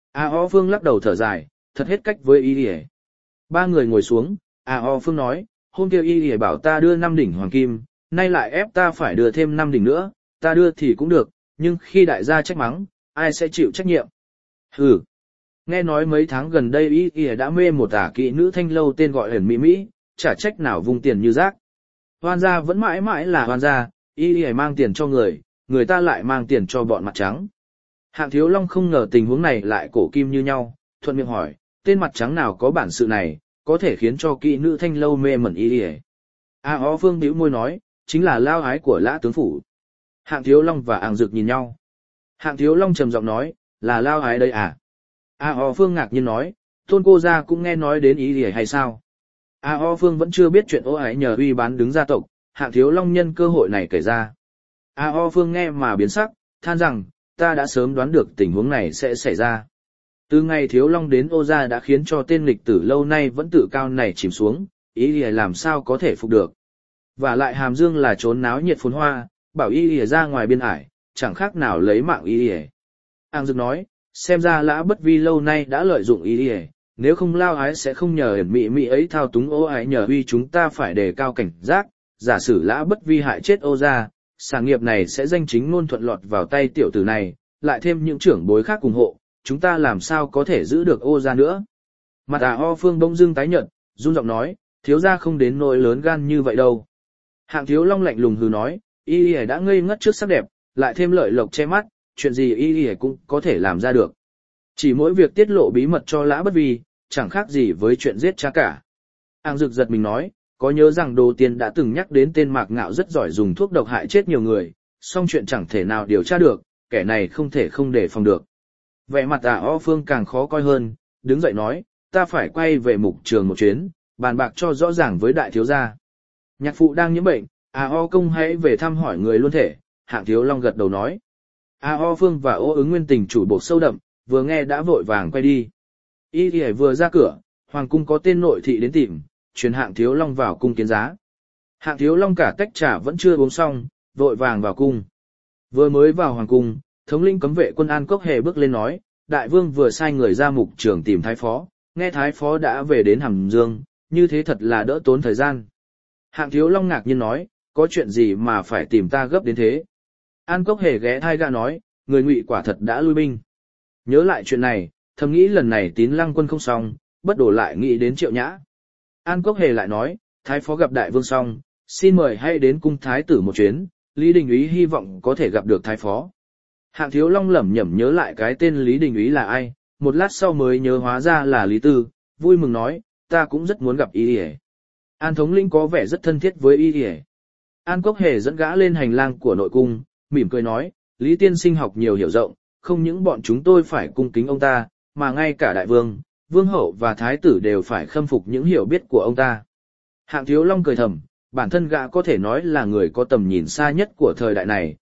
Ó Phương lắc đầu thở dài, thật hết cách với y ỉa. Ba người ngồi xuống, Ó Phương nói, hôm kia y ỉa bảo ta đưa 5 đỉnh hoàng kim, nay lại ép ta phải đưa thêm 5 đỉnh nữa, ta đưa thì cũng được, nhưng khi đại gia trách mắng, ai sẽ chịu trách nhiệm? Hừ. Nghe nói mấy tháng gần đây y ỉa đã mê một ả kỵ nữ thanh lâu tên gọi Huyền Mỹ Mỹ, chả trách nào vung tiền như rác. Hoan gia vẫn mãi mãi là hoan gia, y ỉa mang tiền cho người, người ta lại mang tiền cho bọn mặt trắng. Hạng Thiếu Long không ngờ tình huống này lại cổ kim như nhau, thuận miệng hỏi, tên mặt trắng nào có bản sự này, có thể khiến cho kỵ nữ thanh lâu mê mẩn y ỉa. Ó Phương bĩu môi nói, chính là lao ái của Lã tướng phủ. Hạng Thiếu Long và Ảng Dực nhìn nhau. Hạng Thiếu Long trầm giọng nói, là lao ái đây à? Ó Phương ngạc nhiên nói, Tôn cô gia cũng nghe nói đến ý gì hay sao? Ó Phương vẫn chưa biết chuyện Ô Ái Nhờ Uy bán đứng gia tộc, Hạng Thiếu Long nhân cơ hội này kể ra. Ó Phương nghe mà biến sắc, than rằng, ta đã sớm đoán được tình huống này sẽ xảy ra. Từ ngày Thiếu Long đến Ô gia đã khiến cho tên lịch tử lâu nay vẫn tự cao này chìm xuống, ý gì làm sao có thể phục được. Và lại Hàm Dương là trốn náo nhiệt phồn hoa, bảo y ỉa ra ngoài biên ải, chẳng khác nào lấy mạng y ỉa. Ảng Dực nói, xem ra Lã Bất Vi lâu nay đã lợi dụng y ỉa, nếu không lao ái sẽ không nhờ Hiển Mỹ Mỹ ấy thao túng Ô Ái Nhờ Uy, chúng ta phải đề cao cảnh giác, giả sử Lã Bất Vi hại chết Ô gia, sản nghiệp này sẽ danh chính ngôn thuận lọt vào tay tiểu tử này, lại thêm những trưởng bối khác ủng hộ, chúng ta làm sao có thể giữ được Ô gia nữa. Mặt Ó Phương bỗng dưng tái nhợt, run giọng nói, thiếu gia không đến nỗi lớn gan như vậy đâu. Hạng Thiếu Long lạnh lùng hừ nói, y ỉa đã ngây ngất trước sắc đẹp, lại thêm lợi lộc che mắt, chuyện gì y ỉa cũng có thể làm ra được. Chỉ mỗi việc tiết lộ bí mật cho Lã Bất Vi, chẳng khác gì với chuyện giết cha cả. Ảng Dực giật mình nói, có nhớ rằng Đồ Tiên đã từng nhắc đến tên Mạc Ngạo rất giỏi dùng thuốc độc hại chết nhiều người, song chuyện chẳng thể nào điều tra được, kẻ này không thể không đề phòng được. Vẻ mặt Ó Phương càng khó coi hơn, đứng dậy nói, ta phải quay về mục trường một chuyến, bàn bạc cho rõ ràng với đại thiếu gia. Nhạc phụ đang nhiễm bệnh, Ó Công hãy về thăm hỏi người luôn thể, Hạng Thiếu Long gật đầu nói. Ó Phương và Ô Ứng Nguyên tình chủ buộc sâu đậm, vừa nghe đã vội vàng quay đi. Y ỉa vừa ra cửa, hoàng cung có tên nội thị đến tìm, truyền Hạng Thiếu Long vào cung kiến giá. Hạng Thiếu Long cả tách trà vẫn chưa uống xong, vội vàng vào cung. Vừa mới vào hoàng cung, thống lĩnh cấm vệ quân An Cốc Hề bước lên nói, đại vương vừa sai người ra mục trường tìm thái phó, nghe thái phó đã về đến Hàm Dương, như thế thật là đỡ tốn thời gian. Hạng Thiếu Long ngạc nhiên nói, có chuyện gì mà phải tìm ta gấp đến thế? An Cốc Hề ghé thai gã nói, người Ngụy quả thật đã lui binh. Nhớ lại chuyện này, thầm nghĩ lần này Tín Lăng quân không xong, bất đổ lại nghĩ đến Triệu Nhã. An Cốc Hề lại nói, thái phó gặp đại vương xong, xin mời hãy đến cung thái tử một chuyến, Lý Đình Úy hy vọng có thể gặp được thái phó. Hạng Thiếu Long lẩm nhẩm nhớ lại cái tên Lý Đình Úy là ai, một lát sau mới nhớ hóa ra là Lý Tư, vui mừng nói, ta cũng rất muốn gặp y ỉa. An thống lĩnh có vẻ rất thân thiết với y ỉa. An Cốc Hề dẫn gã lên hành lang của nội cung, mỉm cười nói, Lý tiên sinh học nhiều hiểu rộng, không những bọn chúng tôi phải cung kính ông ta, mà ngay cả đại vương, vương hậu và thái tử đều phải khâm phục những hiểu biết của ông ta. Hạng Thiếu Long cười thầm, bản thân gã có thể nói là người có tầm nhìn xa nhất của thời đại này,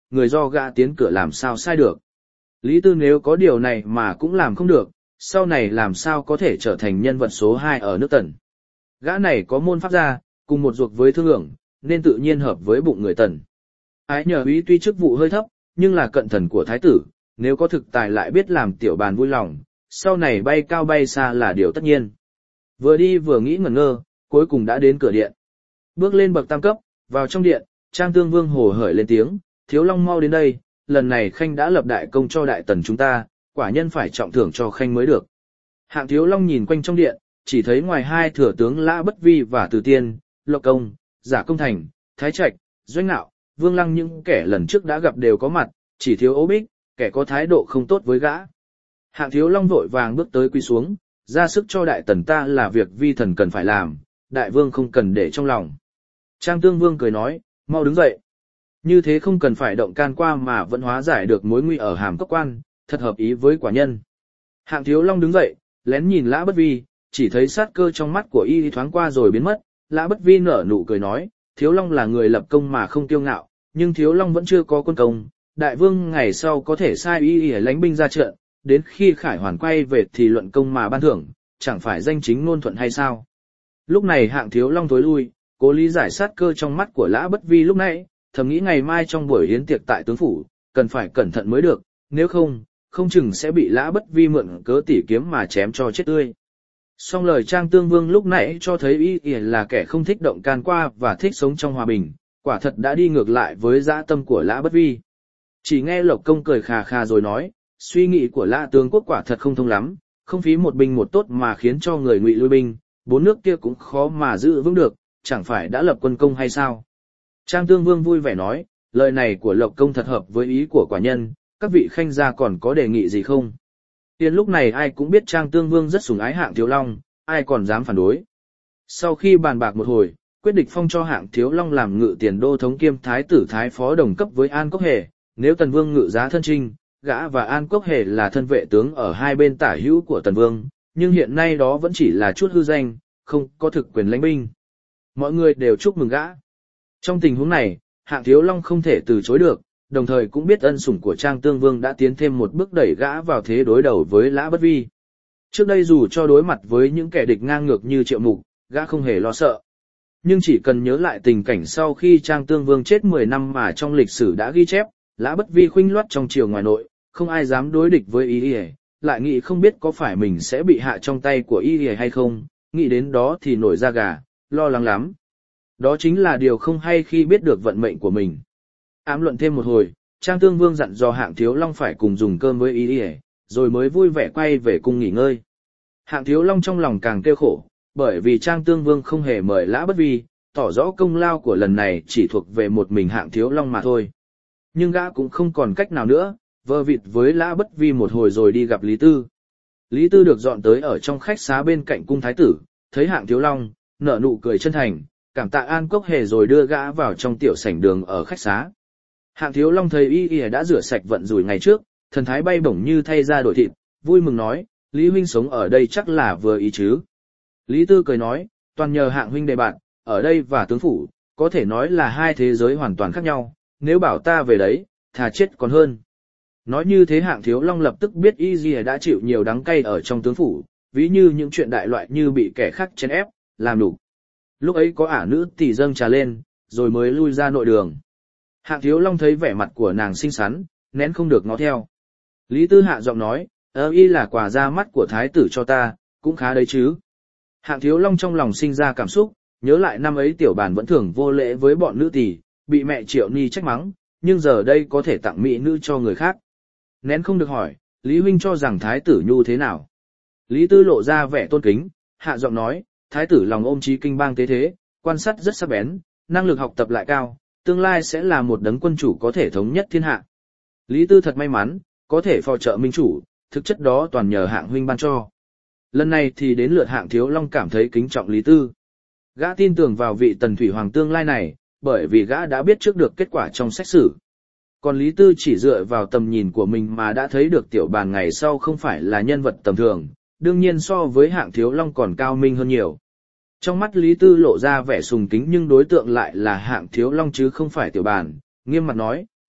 người do gã tiến cửa làm sao sai được. Lý Tư nếu có điều này mà cũng làm không được, sau này làm sao có thể trở thành nhân vật số 2 ở nước Tần. Gã này có môn pháp gia, cùng một ruột với Thương Hưởng, nên tự nhiên hợp với bụng người Tần. Ái Nhờ Úy tuy chức vụ hơi thấp, nhưng là cận thần của thái tử, nếu có thực tài lại biết làm tiểu bàn vui lòng, sau này bay cao bay xa là điều tất nhiên. Vừa đi vừa nghĩ ngẩn ngơ, cuối cùng đã đến cửa điện. Bước lên bậc tam cấp, vào trong điện, Trang Tương Vương hồ hởi lên tiếng, Thiếu Long mau đến đây, lần này Khanh đã lập đại công cho đại tần chúng ta, quả nhân phải trọng thưởng cho Khanh mới được. Hạng Thiếu Long nhìn quanh trong điện, chỉ thấy ngoài hai thừa tướng Lã Bất Vi và Từ Tiên, Lộc Công, Giả Công Thành, Thái Trạch, Doanh Nạo, Vương Lăng những kẻ lần trước đã gặp đều có mặt, chỉ thiếu Ố Bích, kẻ có thái độ không tốt với gã. Hạng Thiếu Long vội vàng bước tới quỳ xuống, ra sức cho đại tần ta là việc vi thần cần phải làm, đại vương không cần để trong lòng. Trang Tương Vương cười nói, mau đứng dậy. Như thế không cần phải động can qua mà vẫn hóa giải được mối nguy ở Hàm Cốc Quan, thật hợp ý với quả nhân. Hạng Thiếu Long đứng dậy, lén nhìn Lã Bất Vi, chỉ thấy sát cơ trong mắt của y thoáng qua rồi biến mất. Lã Bất Vi nở nụ cười nói, Thiếu Long là người lập công mà không kiêu ngạo, nhưng Thiếu Long vẫn chưa có quân công, đại vương ngày sau có thể sai y lãnh binh ra trận, đến khi Khải Hoàn quay về thì luận công mà ban thưởng, chẳng phải danh chính ngôn thuận hay sao? Lúc này Hạng Thiếu Long thối lui, cố lý giải sát cơ trong mắt của Lã Bất Vi lúc nãy, thầm nghĩ ngày mai trong buổi yến tiệc tại tướng phủ, cần phải cẩn thận mới được, nếu không, không chừng sẽ bị Lã Bất Vi mượn cớ tỉ kiếm mà chém cho chết tươi. Song lời Trang Tương Vương lúc nãy cho thấy y là kẻ không thích động can qua và thích sống trong hòa bình, quả thật đã đi ngược lại với dã tâm của Lã Bất Vi. Chỉ nghe Lộc Công cười khà khà rồi nói, suy nghĩ của Lã tướng quốc quả thật không thông lắm, không phí một binh một tốt mà khiến cho người Ngụy lui binh, bốn nước kia cũng khó mà giữ vững được, chẳng phải đã lập quân công hay sao? Trang Tương Vương vui vẻ nói, lời này của Lộc Công thật hợp với ý của quả nhân, các vị khanh gia còn có đề nghị gì không? Tiên lúc này ai cũng biết Trang Tương Vương rất sủng ái Hạng Thiếu Long, ai còn dám phản đối. Sau khi bàn bạc một hồi, quyết định phong cho Hạng Thiếu Long làm ngự tiền đô thống kiêm thái tử thái phó đồng cấp với An Cốc Hề, nếu Tần Vương ngự giá thân trinh, gã và An Cốc Hề là thân vệ tướng ở hai bên tả hữu của Tần Vương, nhưng hiện nay đó vẫn chỉ là chút hư danh, không có thực quyền lãnh binh. Mọi người đều chúc mừng gã. Trong tình huống này, Hạng Thiếu Long không thể từ chối được, đồng thời cũng biết ân sủng của Trang Tương Vương đã tiến thêm một bước đẩy gã vào thế đối đầu với Lã Bất Vi. Trước đây dù cho đối mặt với những kẻ địch ngang ngược như Triệu Mục, gã không hề lo sợ. Nhưng chỉ cần nhớ lại tình cảnh sau khi Trang Tương Vương chết 10 năm mà trong lịch sử đã ghi chép, Lã Bất Vi khuynh loắt trong triều ngoài nội, không ai dám đối địch với y, lại nghĩ không biết có phải mình sẽ bị hạ trong tay của y hay không, nghĩ đến đó thì nổi da gà, lo lắng lắm. Đó chính là điều không hay khi biết được vận mệnh của mình. Ám luận thêm một hồi, Trang Tương Vương dặn dò Hạng Thiếu Long phải cùng dùng cơm với y, rồi mới vui vẻ quay về cung nghỉ ngơi. Hạng Thiếu Long trong lòng càng kêu khổ, bởi vì Trang Tương Vương không hề mời Lã Bất Vi, tỏ rõ công lao của lần này chỉ thuộc về một mình Hạng Thiếu Long mà thôi. Nhưng gã cũng không còn cách nào nữa, vơ vịt với Lã Bất Vi một hồi rồi đi gặp Lý Tư. Lý Tư được dọn tới ở trong khách xá bên cạnh cung thái tử, thấy Hạng Thiếu Long, nở nụ cười chân thành, cảm tạ An Cốc Hề rồi đưa gã vào trong tiểu sảnh đường ở khách xá. Hạng Thiếu Long thấy y đã rửa sạch vận rủi ngày trước, thần thái bay bổng như thay ra đổi thịt, vui mừng nói, Lý huynh sống ở đây chắc là vừa ý chứ. Lý Tư cười nói, toàn nhờ Hạng huynh đề bạn, ở đây và tướng phủ, có thể nói là hai thế giới hoàn toàn khác nhau, nếu bảo ta về đấy, thà chết còn hơn. Nói như thế Hạng Thiếu Long lập tức biết y đã chịu nhiều đắng cay ở trong tướng phủ, ví như những chuyện đại loại như bị kẻ khác chèn ép, làm đủ. Lúc ấy có ả nữ tỷ dâng trà lên, rồi mới lui ra nội đường. Hạng Thiếu Long thấy vẻ mặt của nàng xinh xắn, nén không được ngó theo. Lý Tư hạ giọng nói, y là quà ra mắt của thái tử cho ta, cũng khá đấy chứ. Hạng Thiếu Long trong lòng sinh ra cảm xúc, nhớ lại năm ấy tiểu bàn vẫn thường vô lễ với bọn nữ tỷ, bị mẹ Triệu Ni trách mắng, nhưng giờ đây có thể tặng mỹ nữ cho người khác. Nén không được hỏi, Lý huynh cho rằng thái tử nhu thế nào? Lý Tư lộ ra vẻ tôn kính, hạ giọng nói, thái tử lòng ôm chí kinh bang tế thế, quan sát rất sắc bén, năng lực học tập lại cao, tương lai sẽ là một đấng quân chủ có thể thống nhất thiên hạ. Lý Tư thật may mắn, có thể phò trợ minh chủ, thực chất đó toàn nhờ Hạng huynh ban cho. Lần này thì đến lượt Hạng Thiếu Long cảm thấy kính trọng Lý Tư. Gã tin tưởng vào vị Tần Thủy Hoàng tương lai này, bởi vì gã đã biết trước được kết quả trong xét xử. Còn Lý Tư chỉ dựa vào tầm nhìn của mình mà đã thấy được tiểu bàn ngày sau không phải là nhân vật tầm thường, đương nhiên so với Hạng Thiếu Long còn cao minh hơn nhiều. Trong mắt Lý Tư lộ ra vẻ sùng kính nhưng đối tượng lại là Hạng Thiếu Long chứ không phải tiểu bàn, nghiêm mặt nói,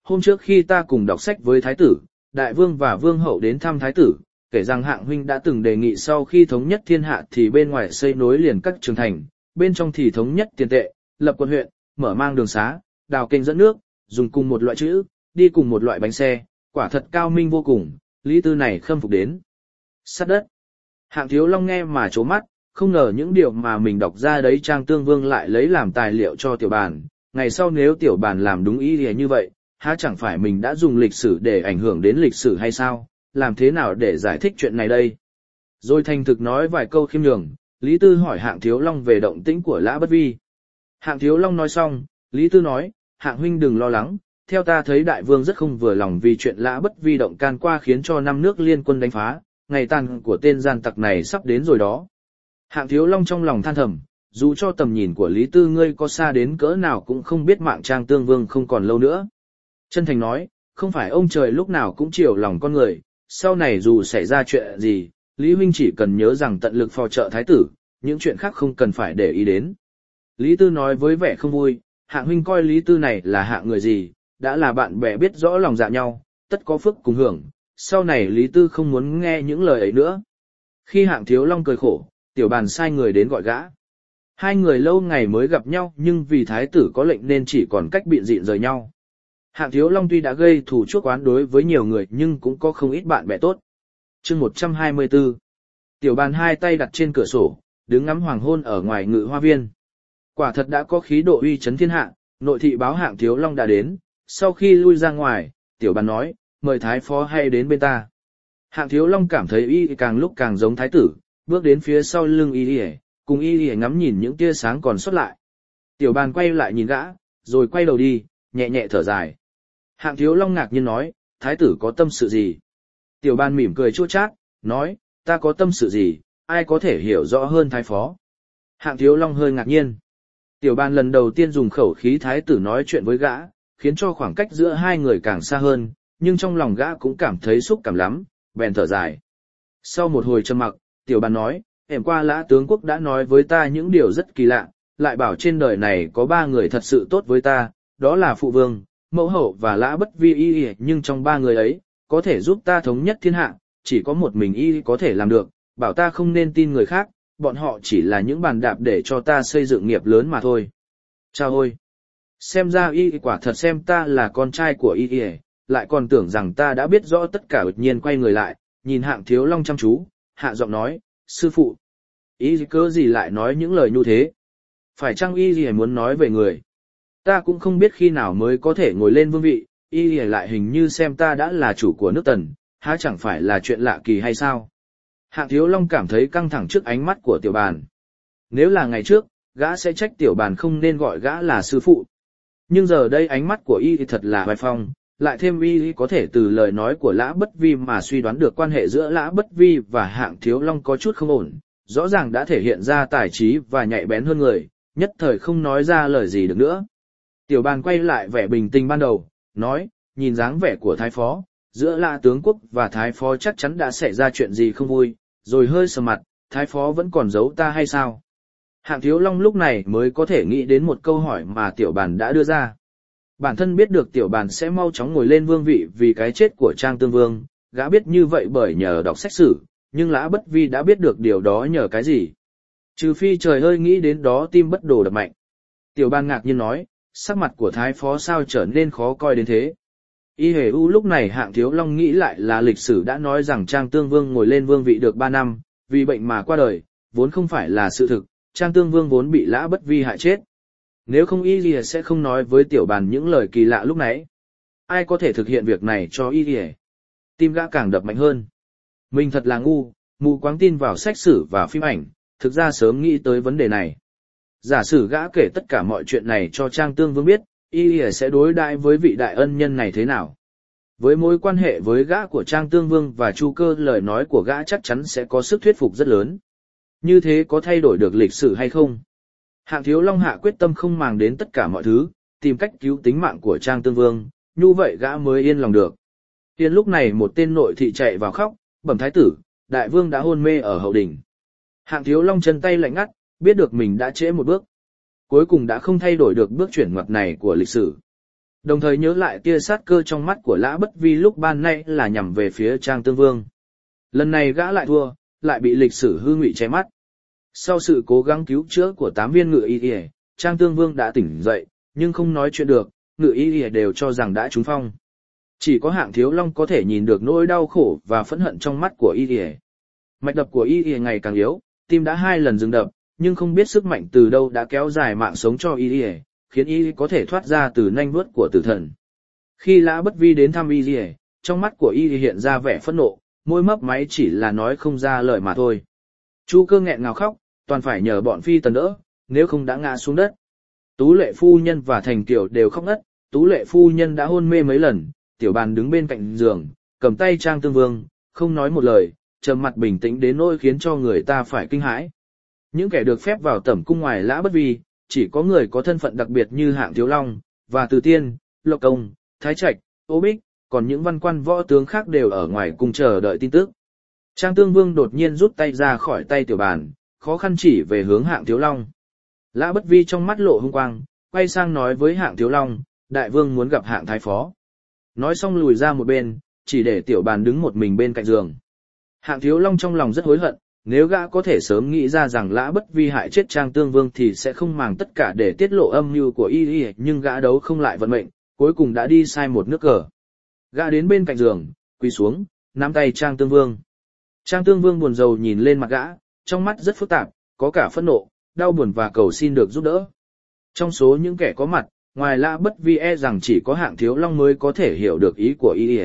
hôm trước khi ta cùng đọc sách với thái tử, đại vương và vương hậu đến thăm thái tử, kể rằng hạng huynh đã từng đề nghị sau khi thống nhất thiên hạ thì bên ngoài xây nối liền các trường thành, bên trong thì thống nhất tiền tệ, lập quận huyện, mở mang đường xá, đào kênh dẫn nước, dùng cùng một loại chữ, đi cùng một loại bánh xe, quả thật cao minh vô cùng, Lý Tư này khâm phục đến sát đất. Hạng Thiếu Long nghe mà trố mắt, không ngờ những điều mà mình đọc ra đấy Trang Tương Vương lại lấy làm tài liệu cho tiểu bàn, ngày sau nếu tiểu bàn làm đúng ý thì như vậy, há chẳng phải mình đã dùng lịch sử để ảnh hưởng đến lịch sử hay sao, làm thế nào để giải thích chuyện này đây? Rồi thành thực nói vài câu khiêm nhường, Lý Tư hỏi Hạng Thiếu Long về động tĩnh của Lã Bất Vi. Hạng Thiếu Long nói xong, Lý Tư nói, Hạng huynh đừng lo lắng, theo ta thấy đại vương rất không vừa lòng vì chuyện Lã Bất Vi động can qua khiến cho 5 nước liên quân đánh phá, ngày tàn của tên gian tặc này sắp đến rồi đó. Hạng Thiếu Long trong lòng than thầm, dù cho tầm nhìn của Lý Tư ngươi có xa đến cỡ nào cũng không biết mạng Trang Tương Vương không còn lâu nữa. Chân thành nói, không phải ông trời lúc nào cũng chiều lòng con người, sau này dù xảy ra chuyện gì, Lý huynh chỉ cần nhớ rằng tận lực phò trợ thái tử, những chuyện khác không cần phải để ý đến. Lý Tư nói với vẻ không vui, Hạng huynh coi Lý Tư này là hạng người gì, đã là bạn bè biết rõ lòng dạ nhau, tất có phước cùng hưởng, sau này Lý Tư không muốn nghe những lời ấy nữa. Khi Hạng Thiếu Long cười khổ, tiểu bàn sai người đến gọi gã. Hai người lâu ngày mới gặp nhau nhưng vì thái tử có lệnh nên chỉ còn cách biện dịn rời nhau. Hạng Thiếu Long tuy đã gây thù chuốc oán đối với nhiều người nhưng cũng có không ít bạn bè tốt. Chương 124. Tiểu bàn hai tay đặt trên cửa sổ, đứng ngắm hoàng hôn ở ngoài ngự hoa viên. Quả thật đã có khí độ uy chấn thiên hạ, nội thị báo Hạng Thiếu Long đã đến, sau khi lui ra ngoài, tiểu bàn nói, mời thái phó hay đến bên ta. Hạng Thiếu Long cảm thấy y càng lúc càng giống thái tử, bước đến phía sau lưng y, cùng y ngắm nhìn những tia sáng còn sót lại. Tiểu bàn quay lại nhìn gã, rồi quay đầu đi, nhẹ nhẹ thở dài. Hạng Thiếu Long ngạc nhiên nói, thái tử có tâm sự gì? Tiểu bàn mỉm cười chua chát, nói, ta có tâm sự gì, ai có thể hiểu rõ hơn thái phó? Hạng Thiếu Long hơi ngạc nhiên. Tiểu bàn lần đầu tiên dùng khẩu khí thái tử nói chuyện với gã, khiến cho khoảng cách giữa hai người càng xa hơn, nhưng trong lòng gã cũng cảm thấy xúc cảm lắm, bèn thở dài. Sau một hồi trầm mặc, tiểu bàn nói, hôm qua Lã tướng quốc đã nói với ta những điều rất kỳ lạ, lại bảo trên đời này có 3 người thật sự tốt với ta, đó là phụ vương, mẫu hậu và Lã Bất Vi y, nhưng trong 3 người ấy, có thể giúp ta thống nhất thiên hạ, chỉ có một mình y có thể làm được, bảo ta không nên tin người khác, bọn họ chỉ là những bàn đạp để cho ta xây dựng nghiệp lớn mà thôi. Chao ôi! Xem ra y quả thật xem ta là con trai của y, lại còn tưởng rằng ta đã biết rõ tất cả. Đột nhiên quay người lại, nhìn Hạng Thiếu Long chăm chú, hạ giọng nói, sư phụ, y cớ gì lại nói những lời như thế? Phải chăng y gì muốn nói về người? Ta cũng không biết khi nào mới có thể ngồi lên vương vị, y lại hình như xem ta đã là chủ của nước Tần, há chẳng phải là chuyện lạ kỳ hay sao? Hạng Thiếu Long cảm thấy căng thẳng trước ánh mắt của tiểu bàn. Nếu là ngày trước, gã sẽ trách tiểu bàn không nên gọi gã là sư phụ. Nhưng giờ đây ánh mắt của y thật là hoài phong, lại thêm y có thể từ lời nói của Lã Bất Vi mà suy đoán được quan hệ giữa Lã Bất Vi và Hạng Thiếu Long có chút không ổn, rõ ràng đã thể hiện ra tài trí và nhạy bén hơn người, nhất thời không nói ra lời gì được nữa. Tiểu bàn quay lại vẻ bình tĩnh ban đầu, nói, nhìn dáng vẻ của thái phó, giữa Lã tướng quốc và thái phó chắc chắn đã xảy ra chuyện gì không vui, rồi hơi sầm mặt, thái phó vẫn còn giấu ta hay sao? Hạng Thiếu Long lúc này mới có thể nghĩ đến một câu hỏi mà tiểu bàn đã đưa ra. Bản thân biết được tiểu bàn sẽ mau chóng ngồi lên vương vị vì cái chết của Trang Tương Vương, gã biết như vậy bởi nhờ đọc sách sử, nhưng Lã Bất Vi đã biết được điều đó nhờ cái gì? Trừ phi trời hơi nghĩ đến đó tim bất đồ đập mạnh. Tiểu bàn ngạc nhiên nói, sắc mặt của thái phó sao trở nên khó coi đến thế? Y hề u lúc này Hạng Thiếu Long nghĩ lại là lịch sử đã nói rằng Trang Tương Vương ngồi lên vương vị được 3 năm, vì bệnh mà qua đời, vốn không phải là sự thực, Trang Tương Vương vốn bị Lã Bất Vi hại chết. Nếu không y lìa sẽ không nói với tiểu bàn những lời kỳ lạ lúc nãy. Ai có thể thực hiện việc này cho y lìa? Tim gã càng đập mạnh hơn. Mình thật là ngu, mù quáng tin vào sách sử và phim ảnh, thực ra sớm nghĩ tới vấn đề này. Giả sử gã kể tất cả mọi chuyện này cho Trang Tương Vương biết, y lìa sẽ đối đãi với vị đại ân nhân này thế nào? Với mối quan hệ với gã của Trang Tương Vương và Chu Cơ, lời nói của gã chắc chắn sẽ có sức thuyết phục rất lớn. Như thế có thay đổi được lịch sử hay không? Hạng Thiếu Long hạ quyết tâm không màng đến tất cả mọi thứ, tìm cách cứu tính mạng của Trang Tương Vương, như vậy gã mới yên lòng được. Yên lúc này một tên nội thị chạy vào khóc, bẩm thái tử, đại vương đã hôn mê ở hậu đình. Hạng Thiếu Long chân tay lạnh ngắt, biết được mình đã trễ một bước. Cuối cùng đã không thay đổi được bước chuyển ngoặt này của lịch sử. Đồng thời nhớ lại tia sát cơ trong mắt của Lã Bất Vi lúc ban nay là nhằm về phía Trang Tương Vương. Lần này gã lại thua, lại bị lịch sử hư ngụy che mắt. Sau sự cố gắng cứu chữa của 8 viên ngự y, Trang Tương Vương đã tỉnh dậy, nhưng không nói chuyện được, ngự y đều cho rằng đã trúng phong. Chỉ có Hạng Thiếu Long có thể nhìn được nỗi đau khổ và phẫn hận trong mắt của y. Mạch đập của y ngày càng yếu, tim đã 2 lần dừng đập, nhưng không biết sức mạnh từ đâu đã kéo dài mạng sống cho y, khiến y có thể thoát ra từ nanh vuốt của tử thần. Khi Lã Bất Vi đến thăm y, trong mắt của y hiện ra vẻ phẫn nộ, môi mấp máy chỉ là nói không ra lời mà thôi. Chu Cơ nghẹn ngào khóc, toàn phải nhờ bọn phi tần đỡ, nếu không đã ngã xuống đất. Tú Lệ phu nhân và Thành Kiều đều khóc ngất, Tú Lệ phu nhân đã hôn mê mấy lần, Tiểu Bàn đứng bên cạnh giường, cầm tay Trang Tương Vương, không nói một lời, trầm mặt bình tĩnh đến nỗi khiến cho người ta phải kinh hãi. Những kẻ được phép vào tẩm cung ngoài Lã Bất Vi, chỉ có người có thân phận đặc biệt như Hạng Thiếu Long, và Từ Tiên, Lộc Công, Thái Trạch, Ô Bích, còn những văn quan võ tướng khác đều ở ngoài cùng chờ đợi tin tức. Trang Tương Vương đột nhiên rút tay ra khỏi tay Tiểu Bàn, khó khăn chỉ về hướng Hạng Thiếu Long. Lã Bất Vi trong mắt lộ hung quang, quay sang nói với Hạng Thiếu Long, đại vương muốn gặp Hạng Thái Phó. Nói xong lùi ra một bên, chỉ để Tiểu Bàn đứng một mình bên cạnh giường. Hạng Thiếu Long trong lòng rất hối hận, nếu gã có thể sớm nghĩ ra rằng Lã Bất Vi hại chết Trang Tương Vương thì sẽ không màng tất cả để tiết lộ âm mưu của y, nhưng gã đấu không lại vận mệnh, cuối cùng đã đi sai một nước cờ. Gã đến bên cạnh giường, quỳ xuống, nắm tay Trang Tương Vương. Trang Tương Vương buồn rầu nhìn lên mặt gã, trong mắt rất phức tạp, có cả phẫn nộ, đau buồn và cầu xin được giúp đỡ. Trong số những kẻ có mặt, ngoài Lã Bất Vi rằng chỉ có Hạng Thiếu Long mới có thể hiểu được ý của y.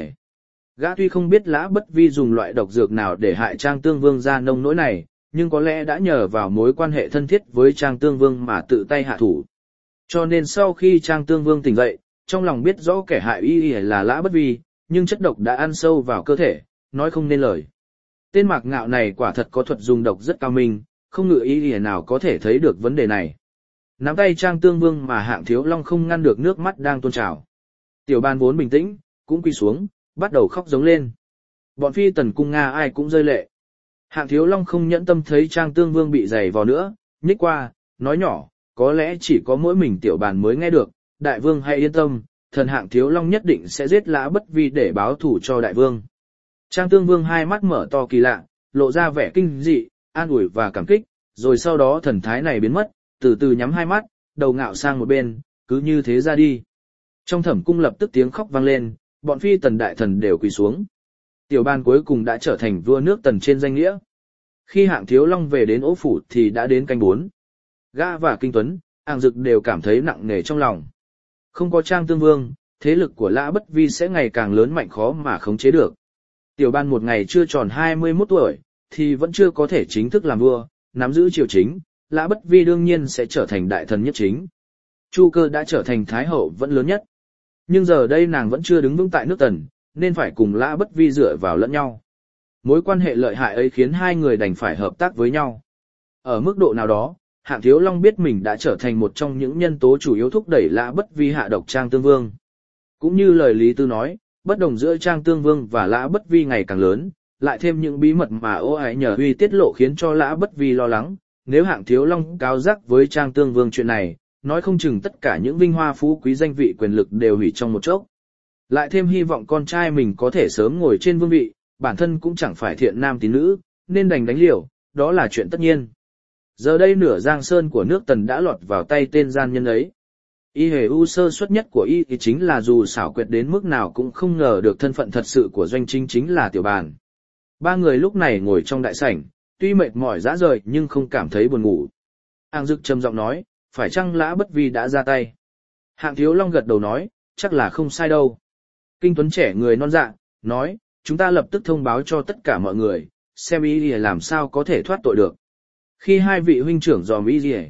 Gã tuy không biết Lã Bất Vi dùng loại độc dược nào để hại Trang Tương Vương ra nông nỗi này, nhưng có lẽ đã nhờ vào mối quan hệ thân thiết với Trang Tương Vương mà tự tay hạ thủ. Cho nên sau khi Trang Tương Vương tỉnh dậy, trong lòng biết rõ kẻ hại y là Lã Bất Vi, nhưng chất độc đã ăn sâu vào cơ thể, nói không nên lời. Tên Mạc Ngạo này quả thật có thuật dùng độc rất cao minh, không ngự y nào có thể thấy được vấn đề này. Nắm tay Trang Tương Vương mà Hạng Thiếu Long không ngăn được nước mắt đang tuôn trào. Tiểu Bàn vốn bình tĩnh, cũng quỳ xuống, bắt đầu khóc giống lên. Bọn phi tần cung Nga ai cũng rơi lệ. Hạng Thiếu Long không nhẫn tâm thấy Trang Tương Vương bị giày vò nữa, nhích qua, nói nhỏ, có lẽ chỉ có mỗi mình Tiểu Bàn mới nghe được, đại vương hãy yên tâm, thần Hạng Thiếu Long nhất định sẽ giết Lã Bất Vi để báo thù cho đại vương. Trang Tương Vương hai mắt mở to kỳ lạ, lộ ra vẻ kinh dị, an ủi và cảm kích, rồi sau đó thần thái này biến mất, từ từ nhắm hai mắt, đầu ngạo sang một bên, cứ như thế ra đi. Trong thẩm cung lập tức tiếng khóc vang lên, bọn phi tần đại thần đều quỳ xuống. Tiểu Bàn cuối cùng đã trở thành vua nước Tần trên danh nghĩa. Khi Hạng Thiếu Long về đến Ỗ phủ thì đã đến canh 4. Gã và Kinh Tuấn, Hạng Dực đều cảm thấy nặng nề trong lòng. Không có Trang Tương Vương, thế lực của Lã Bất Vi sẽ ngày càng lớn mạnh khó mà khống chế được. Tiểu Bàn một ngày chưa tròn 21 tuổi, thì vẫn chưa có thể chính thức làm vua, nắm giữ triều chính, Lã Bất Vi đương nhiên sẽ trở thành đại thần nhất chính. Chu Cơ đã trở thành thái hậu vẫn lớn nhất. Nhưng giờ đây nàng vẫn chưa đứng vững tại nước Tần, nên phải cùng Lã Bất Vi dựa vào lẫn nhau. Mối quan hệ lợi hại ấy khiến hai người đành phải hợp tác với nhau. Ở mức độ nào đó, Hạng Thiếu Long biết mình đã trở thành một trong những nhân tố chủ yếu thúc đẩy Lã Bất Vi hạ độc Trang Tương Vương. Cũng như lời Lý Tư nói, bất đồng giữa Trang Tương Vương và Lã Bất Vi ngày càng lớn, lại thêm những bí mật mà Ô Ái nhờ Huy tiết lộ khiến cho Lã Bất Vi lo lắng. Nếu Hạng Thiếu Long cáo giác với Trang Tương Vương chuyện này, nói không chừng tất cả những vinh hoa phú quý danh vị quyền lực đều hủy trong một chốc. Lại thêm hy vọng con trai mình có thể sớm ngồi trên vương vị, bản thân cũng chẳng phải thiện nam tín nữ, nên đành đánh liều, đó là chuyện tất nhiên. Giờ đây nửa giang sơn của nước Tần đã lọt vào tay tên gian nhân ấy. Y hề u sơ suất nhất của y thì chính là dù xảo quyệt đến mức nào cũng không ngờ được thân phận thật sự của doanh chính chính là Tiểu Bàn. Ba người lúc này ngồi trong đại sảnh, tuy mệt mỏi rã rời nhưng không cảm thấy buồn ngủ. Hạng Dực trầm giọng nói, phải chăng Lã Bất Vi đã ra tay? Hạng Thiếu Long gật đầu nói, chắc là không sai đâu. Kinh Tuấn trẻ người non dạ, nói, chúng ta lập tức thông báo cho tất cả mọi người, xem y làm sao có thể thoát tội được. Khi hai vị huynh trưởng dòm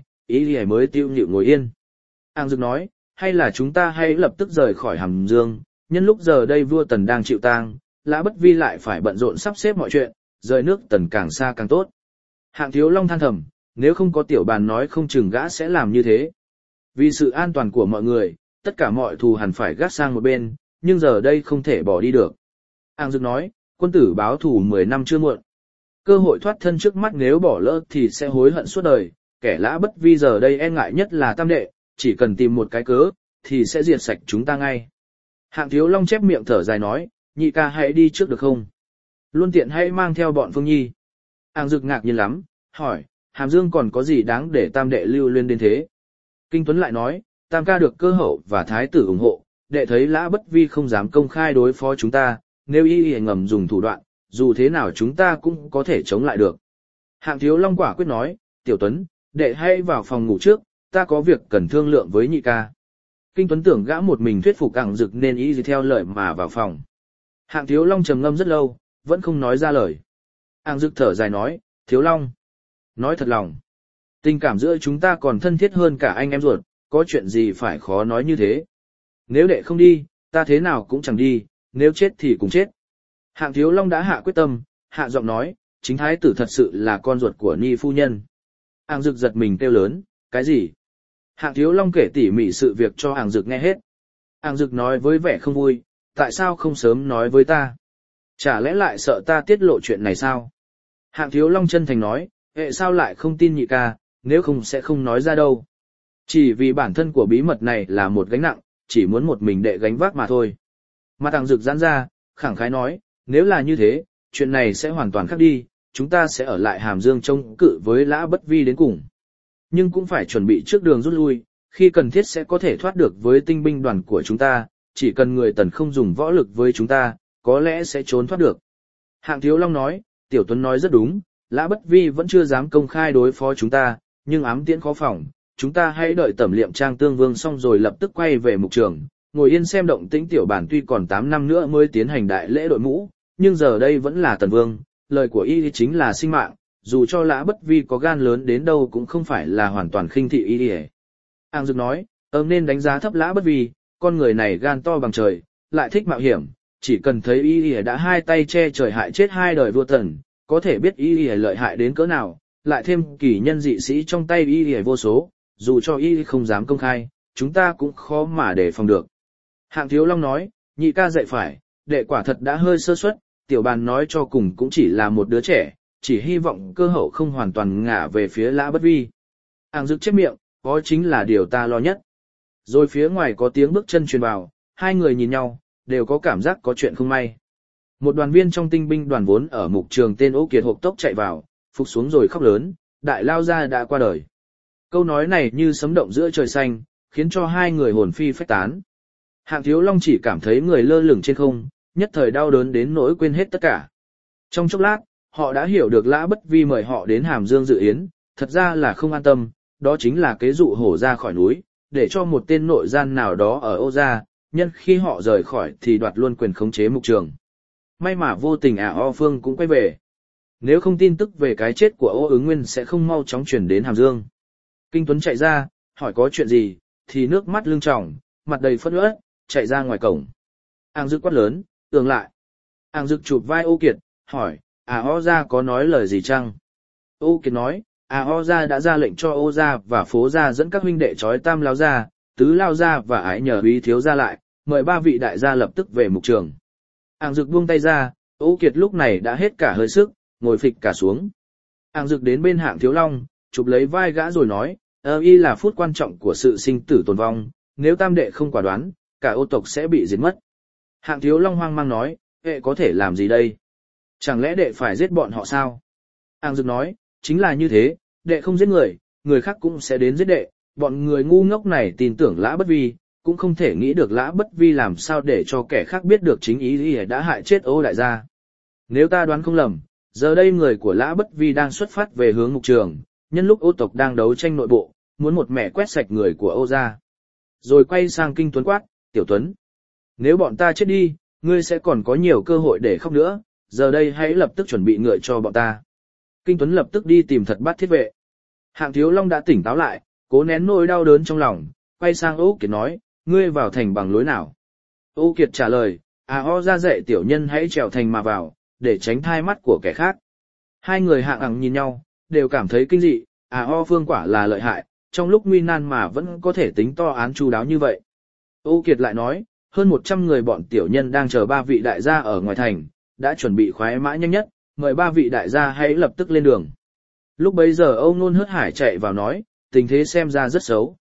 y mới tiêu nhịu ngồi yên. Hạng Dực nói, hay là chúng ta hãy lập tức rời khỏi Hàm Dương, nhân lúc giờ đây vua Tần đang chịu tang, Lã Bất Vi lại phải bận rộn sắp xếp mọi chuyện, rời nước Tần càng xa càng tốt. Hạng Thiếu Long than thầm, nếu không có Tiểu Bàn nói không chừng gã sẽ làm như thế. Vì sự an toàn của mọi người, tất cả mọi thù hẳn phải gác sang một bên, nhưng giờ đây không thể bỏ đi được. Hạng Dực nói, quân tử báo thù 10 năm chưa muộn. Cơ hội thoát thân trước mắt nếu bỏ lỡ thì sẽ hối hận suốt đời, kẻ Lã Bất Vi giờ đây e ngại nhất là tam đệ, chỉ cần tìm một cái cớ, thì sẽ diệt sạch chúng ta ngay. Hạng Thiếu Long chép miệng thở dài nói, nhị ca hãy đi trước được không? Luôn tiện hãy mang theo bọn Phương Nhi. Hạng Dực ngạc nhiên lắm, hỏi, Hàm Dương còn có gì đáng để tam đệ lưu luyến đến thế? Kinh Tuấn lại nói, tam ca được cơ hậu và thái tử ủng hộ, đệ thấy Lã Bất Vi không dám công khai đối phó chúng ta, nếu y ngầm dùng thủ đoạn, dù thế nào chúng ta cũng có thể chống lại được. Hạng Thiếu Long quả quyết nói, Tiểu Tuấn, đệ hãy vào phòng ngủ trước, ta có việc cần thương lượng với nhị ca. Kinh Tuấn tưởng gã một mình thuyết phục Hạng Dực nên y theo lời mà vào phòng. Hạng Thiếu Long trầm ngâm rất lâu, vẫn không nói ra lời. Hạng Dực thở dài nói, Thiếu Long, nói thật lòng, tình cảm giữa chúng ta còn thân thiết hơn cả anh em ruột, có chuyện gì phải khó nói như thế. Nếu đệ không đi, ta thế nào cũng chẳng đi, nếu chết thì cùng chết. Hạng Thiếu Long đã hạ quyết tâm, hạ giọng nói, chính thái tử thật sự là con ruột của Ni phu nhân. Hạng Dực giật mình kêu lớn, cái gì? Hạng Thiếu Long kể tỉ mỉ sự việc cho Hạng Dực nghe hết. Hạng Dực nói với vẻ không vui, tại sao không sớm nói với ta? Chả lẽ lại sợ ta tiết lộ chuyện này sao? Hạng Thiếu Long chân thành nói, hệ sao lại không tin nhị ca, nếu không sẽ không nói ra đâu. Chỉ vì bản thân của bí mật này là một gánh nặng, chỉ muốn một mình đệ gánh vác mà thôi. Mặt Hạng Dực giãn ra, khẳng khái nói, nếu là như thế, chuyện này sẽ hoàn toàn khác đi, chúng ta sẽ ở lại Hàm Dương chống cự với Lã Bất Vi đến cùng. Nhưng cũng phải chuẩn bị trước đường rút lui, khi cần thiết sẽ có thể thoát được với tinh binh đoàn của chúng ta, chỉ cần người Tần không dùng võ lực với chúng ta, có lẽ sẽ trốn thoát được. Hạng Thiếu Long nói, Tiểu Tuấn nói rất đúng, Lã Bất Vi vẫn chưa dám công khai đối phó chúng ta, nhưng ám tiễn khó phòng, chúng ta hãy đợi Tẩm Liệm Trang tương vương xong rồi lập tức quay về mục trường, ngồi yên xem động tĩnh tiểu bản tuy còn 8 năm nữa mới tiến hành đại lễ đội mũ, nhưng giờ đây vẫn là Tần Vương, lời của y chính là sinh mạng, dù cho Lã Bất Vi có gan lớn đến đâu cũng không phải là hoàn toàn khinh thị y. Hạng Dực nói, nên đánh giá thấp Lã Bất Vi, con người này gan to bằng trời, lại thích mạo hiểm, chỉ cần thấy y đã hai tay che trời hại chết 2 đời vua Tần, có thể biết y lợi hại đến cỡ nào, lại thêm kỳ nhân dị sĩ trong tay y vô số, dù cho y không dám công khai, chúng ta cũng khó mà đề phòng được. Hạng Thiếu Long nói, nhị ca dạy phải, đệ quả thật đã hơi sơ suất, tiểu bàn nói cho cùng cũng chỉ là một đứa trẻ, chỉ hy vọng cơ hậu không hoàn toàn ngả về phía Lã Bất Vi. Hạng Dực chép miệng, đó chính là điều ta lo nhất. Rồi phía ngoài có tiếng bước chân truyền vào, hai người nhìn nhau, đều có cảm giác có chuyện không may. Một đoàn viên trong tinh binh đoàn vốn ở mục trường tên Ô Kiệt hộp tốc chạy vào, phục xuống rồi khóc lớn, đại lao gia đã qua đời. Câu nói này như sấm động giữa trời xanh, khiến cho hai người hồn phi phách tán. Hạng Thiếu Long chỉ cảm thấy người lơ lửng trên không, nhất thời đau đớn đến nỗi quên hết tất cả. Trong chốc lát, họ đã hiểu được Lã Bất Vi mời họ đến Hàm Dương dự yến, thật ra là không an tâm, đó chính là kế dụ hổ ra khỏi núi, để cho một tên nội gian nào đó ở Ô gia, nhân khi họ rời khỏi thì đoạt luôn quyền khống chế mục trường. May mà vô tình O Phương cũng quay về. Nếu không tin tức về cái chết của Ô Ứng Nguyên sẽ không mau chóng chuyển đến Hàm Dương. Kinh Tuấn chạy ra, hỏi có chuyện gì, thì nước mắt lưng tròng, mặt đầy phẫn uất, chạy ra ngoài cổng. Hạng Dực quát lớn, tường lại. Hạng Dực chụp vai Ô Kiệt, hỏi, O gia có nói lời gì chăng? Ô Kiệt nói, O gia đã ra lệnh cho Ô gia và Phố gia dẫn các huynh đệ trói Tam lao gia, Tứ lao gia và Ái nhờ Úy thiếu gia lại, mời 3 vị đại gia lập tức về mục trường. Hạng Dực buông tay ra, Ô Kiệt lúc này đã hết cả hơi sức, ngồi phịch cả xuống. Hạng Dực đến bên Hạng Thiếu Long, chụp lấy vai gã rồi nói, y là phút quan trọng của sự sinh tử tồn vong, nếu tam đệ không quả đoán, cả Ô tộc sẽ bị diệt mất. Hạng Thiếu Long hoang mang nói, hệ có thể làm gì đây? Chẳng lẽ đệ phải giết bọn họ sao? Hạng Dực nói, chính là như thế, đệ không giết người, người khác cũng sẽ đến giết đệ, bọn người ngu ngốc này tin tưởng Lã Bất Vi, cũng không thể nghĩ được Lã Bất Vi làm sao để cho kẻ khác biết được chính ý đã hại chết Ô đại gia. Nếu ta đoán không lầm, giờ đây người của Lã Bất Vi đang xuất phát về hướng mục trường, nhân lúc Ô tộc đang đấu tranh nội bộ, muốn một mẻ quét sạch người của Ô gia. Rồi quay sang Kinh Tuấn quát, Tiểu Tuấn, nếu bọn ta chết đi, ngươi sẽ còn có nhiều cơ hội để khóc nữa, giờ đây hãy lập tức chuẩn bị ngựa cho bọn ta. Kinh Tuấn lập tức đi tìm Thật Bát Thiết Vệ. Hạng Thiếu Long đã tỉnh táo lại, cố nén nỗi đau đớn trong lòng, quay sang Ô Kiệt nói, ngươi vào thành bằng lối nào? Ô Kiệt trả lời, O gia dạy tiểu nhân hãy trèo thành mà vào, để tránh thai mắt của kẻ khác. Hai người Hạng Ẳng nhìn nhau, đều cảm thấy kinh dị, O Phương quả là lợi hại, trong lúc nguy nan mà vẫn có thể tính to án chu đáo như vậy. Ô Kiệt lại nói, hơn 100 người bọn tiểu nhân đang chờ 3 vị đại gia ở ngoài thành, đã chuẩn bị khoái mã nhanh nhất, mời 3 vị đại gia hãy lập tức lên đường. Lúc bấy giờ Âu Nôn Hớt Hải chạy vào nói, tình thế xem ra rất xấu.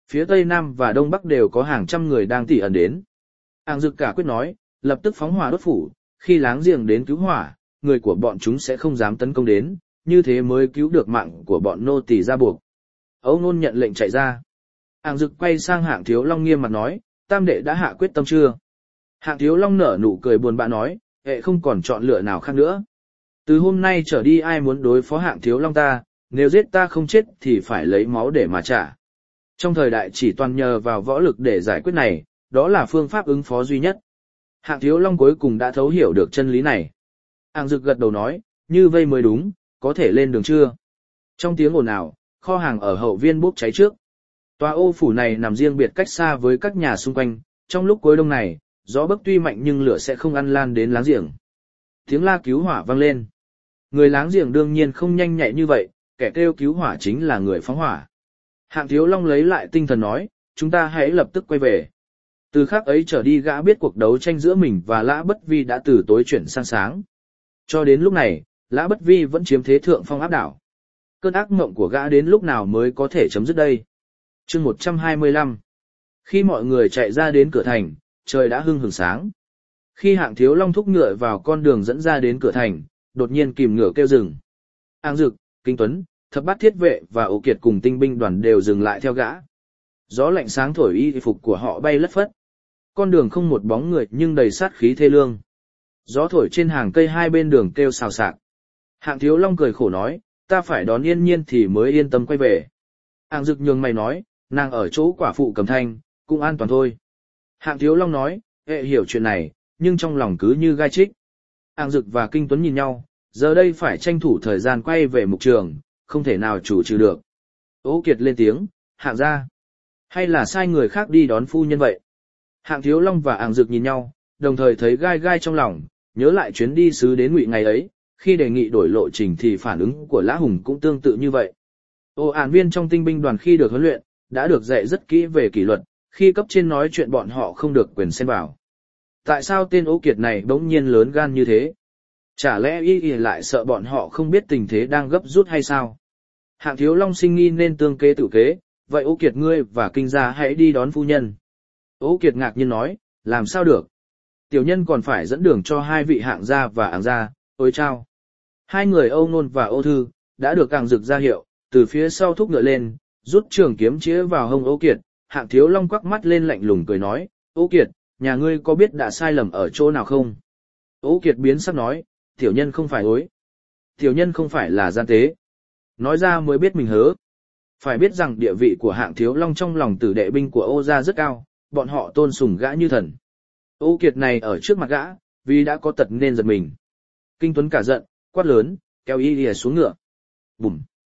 Phía tây nam và đông bắc đều có hàng trăm người đang tỉ ẩn đến. Áng Dực cả quyết nói, lập tức phóng hỏa đốt phủ, khi láng giềng đến cứu hỏa, người của bọn chúng sẽ không dám tấn công đến, như thế mới cứu được mạng của bọn nô tỳ ra buộc. Âu Nôn nhận lệnh chạy ra. Áng Dực quay sang Hạng Thiếu Long nghiêm mặt nói, tam đệ đã hạ quyết tâm chưa? Hạng Thiếu Long nở nụ cười buồn bã nói, hệ không còn chọn lựa nào khác nữa. Từ hôm nay trở đi ai muốn đối phó Hạng Thiếu Long ta, nếu giết ta không chết thì phải lấy máu để mà trả. Trong thời đại chỉ toàn nhờ vào võ lực để giải quyết này, đó là phương pháp ứng phó duy nhất. Hạng Thiếu Long cuối cùng đã thấu hiểu được chân lý này. Áng Dực gật đầu nói, như vây mới đúng, có thể lên đường chưa? Trong tiếng ồn ào, kho hàng ở hậu viên bốc cháy trước. Tòa ô phủ này nằm riêng biệt cách xa với các nhà xung quanh, trong lúc cuối đông này, gió bấc tuy mạnh nhưng lửa sẽ không ăn lan đến láng giềng. Tiếng la cứu hỏa vang lên. Người láng giềng đương nhiên không nhanh nhạy như vậy, kẻ kêu cứu hỏa chính là người phóng hỏa. Hạng Thiếu Long lấy lại tinh thần nói, chúng ta hãy lập tức quay về. Từ khắc ấy trở đi gã biết cuộc đấu tranh giữa mình và Lã Bất Vi đã từ tối chuyển sang sáng. Cho đến lúc này, Lã Bất Vi vẫn chiếm thế thượng phong áp đảo. Cơn ác mộng của gã đến lúc nào mới có thể chấm dứt đây? Chương 125. Khi mọi người chạy ra đến cửa thành, trời đã hưng hừng sáng. Khi Hạng Thiếu Long thúc ngựa vào con đường dẫn ra đến cửa thành, đột nhiên kìm ngựa kêu dừng. Áng Dực, Kinh Tuấn, Thập Bát Thiết Vệ và Ô Kiệt cùng tinh binh đoàn đều dừng lại theo gã. Gió lạnh sáng thổi y phục của họ bay lất phất. Con đường không một bóng người nhưng đầy sát khí thê lương. Gió thổi trên hàng cây hai bên đường kêu xào xạc. Hạng Thiếu Long cười khổ nói, ta phải đón Yên Nhiên thì mới yên tâm quay về. Áng Dực nhường mày nói, nàng ở chỗ quả phụ Cầm Thanh, cũng an toàn thôi. Hạng Thiếu Long nói, hệ hiểu chuyện này, nhưng trong lòng cứ như gai chích. Áng Dực và Kinh Tuấn nhìn nhau, giờ đây phải tranh thủ thời gian quay về mục trường, không thể nào chủ trừ được. Ô Kiệt lên tiếng, Hạng gia, hay là sai người khác đi đón phu nhân vậy? Hạng Thiếu Long và Áng Dực nhìn nhau, đồng thời thấy gai gai trong lòng, nhớ lại chuyến đi sứ đến Ngụy ngày ấy, khi đề nghị đổi lộ trình thì phản ứng của Lã Hùng cũng tương tự như vậy. Ô Ản viên trong tinh binh đoàn khi được huấn luyện, đã được dạy rất kỹ về kỷ luật, khi cấp trên nói chuyện bọn họ không được quyền xen vào. Tại sao tên Ô Kiệt này bỗng nhiên lớn gan như thế? Chả lẽ y lại sợ bọn họ không biết tình thế đang gấp rút hay sao? Hạng Thiếu Long sinh nghi nên tương kế tự kế, vậy Ô Kiệt ngươi và Kinh gia hãy đi đón phu nhân. Ô Kiệt ngạc nhiên nói, làm sao được? Tiểu nhân còn phải dẫn đường cho hai vị Hạng gia và Áng gia, ôi chao. Hai người Âu Nôn và Ô Thư, đã được Áng Dực ra hiệu, từ phía sau thúc ngựa lên, rút trường kiếm chĩa vào hông Ô Kiệt. Hạng Thiếu Long quắc mắt lên lạnh lùng cười nói, Ô Kiệt, nhà ngươi có biết đã sai lầm ở chỗ nào không? Ô Kiệt biến sắc nói, tiểu nhân không phải ối. Tiểu nhân không phải là gian tế. Nói ra mới biết mình hớ. Phải biết rằng địa vị của Hạng Thiếu Long trong lòng tử đệ binh của Ô gia rất cao, bọn họ tôn sùng gã như thần. Ô Kiệt này ở trước mặt gã, vì đã có tật nên giật mình. Kinh Tuấn cả giận, quát lớn, kéo y lìa xuống ngựa. Bùm.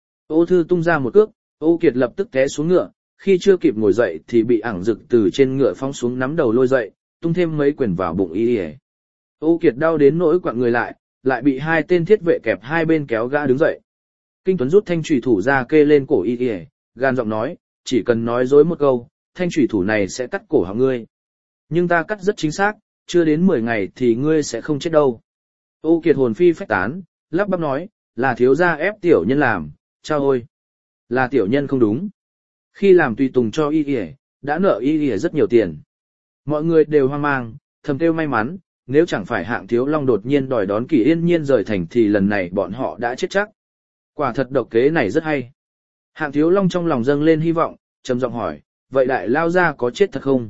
Ô Thư tung ra một cước, Ô Kiệt lập tức té xuống ngựa, khi chưa kịp ngồi dậy thì bị Áng Dực từ trên ngựa phóng xuống nắm đầu lôi dậy, tung thêm mấy quyền vào bụng y lìa. Ô Kiệt đau đến nỗi quặn người lại bị hai tên thiết vệ kẹp hai bên kéo gã đứng dậy. Kinh Tuấn rút thanh chủy thủ ra kê lên cổ y lìa, gan giọng nói, chỉ cần nói dối một câu, thanh chủy thủ này sẽ cắt cổ họng ngươi. Nhưng ta cắt rất chính xác, chưa đến 10 ngày thì ngươi sẽ không chết đâu. Ô Kiệt hồn phi phách tán, lắp bắp nói, là thiếu gia ép tiểu nhân làm, chao ôi. Là tiểu nhân không đúng. Khi làm tùy tùng cho y ỉa, đã nợ y ỉa rất nhiều tiền. Mọi người đều hoang mang, thầm kêu may mắn, nếu chẳng phải Hạng Thiếu Long đột nhiên đòi đón Kỳ Yên Nhiên rời thành thì lần này bọn họ đã chết chắc. Quả thật độc kế này rất hay. Hạng Thiếu Long trong lòng dâng lên hy vọng, trầm giọng hỏi, vậy đại lao gia có chết thật không?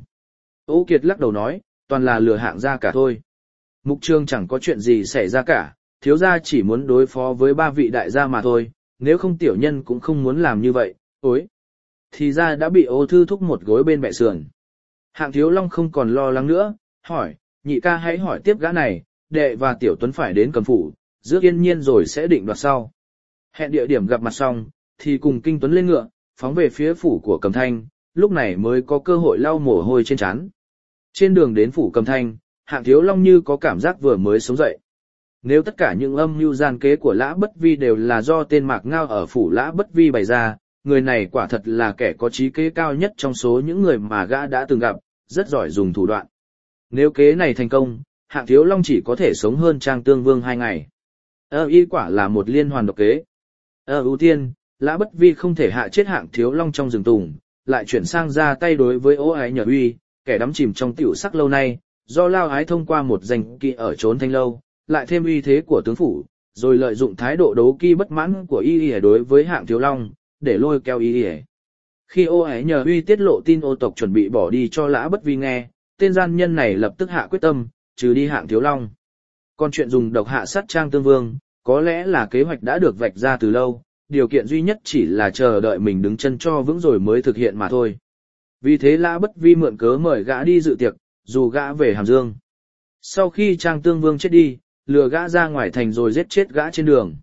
Ô Kiệt lắc đầu nói, toàn là lừa Hạng gia cả thôi. Mục trường chẳng có chuyện gì xảy ra cả, thiếu gia chỉ muốn đối phó với 3 vị đại gia mà thôi, nếu không tiểu nhân cũng không muốn làm như vậy, ối. Thì ra đã bị Ô Thư thúc một gối bên bẹ sườn. Hạng Thiếu Long không còn lo lắng nữa, hỏi, nhị ca hãy hỏi tiếp gã này, đệ và tiểu Tuấn phải đến Cầm phủ, rước Yên Nhiên rồi sẽ định đoạt sau. Hẹn địa điểm gặp mặt xong, thì cùng Kinh Tuấn lên ngựa, phóng về phía phủ của Cầm Thanh, lúc này mới có cơ hội lau mồ hôi trên trán. Trên đường đến phủ Cầm Thanh, Hạng Thiếu Long như có cảm giác vừa mới sống dậy. Nếu tất cả những âm mưu gian kế của Lã Bất Vi đều là do tên Mạc Ngao ở phủ Lã Bất Vi bày ra, người này quả thật là kẻ có trí kế cao nhất trong số những người mà gã đã từng gặp, rất giỏi dùng thủ đoạn. Nếu kế này thành công, Hạng Thiếu Long chỉ có thể sống hơn Trang Tương Vương 2 ngày. Y quả là một liên hoàn độc kế. Ưu tiên, Lã Bất Vi không thể hạ chết Hạng Thiếu Long trong rừng tùng, lại chuyển sang ra tay đối với Ô Ái Nhờ Uy, kẻ đắm chìm trong tiểu sắc lâu nay, do Lao Ái thông qua một danh kỵ ở trốn thanh lâu, lại thêm uy thế của tướng phủ, rồi lợi dụng thái độ đấu kỵ bất mãn của y đối với Hạng Thiếu Long, để lôi kéo y. Khi Ô Ái Nhờ Uy tiết lộ tin Ô tộc chuẩn bị bỏ đi cho Lã Bất Vi nghe, tên gian nhân này lập tức hạ quyết tâm, trừ đi Hạng Thiếu Long. Còn chuyện dùng độc hạ sát Trang Tương Vương, có lẽ là kế hoạch đã được vạch ra từ lâu, điều kiện duy nhất chỉ là chờ đợi mình đứng chân cho vững rồi mới thực hiện mà thôi. Vì thế Lã Bất Vi mượn cớ mời gã đi dự tiệc, dù gã về Hàm Dương. Sau khi Trang Tương Vương chết đi, lừa gã ra ngoài thành rồi giết chết gã trên đường.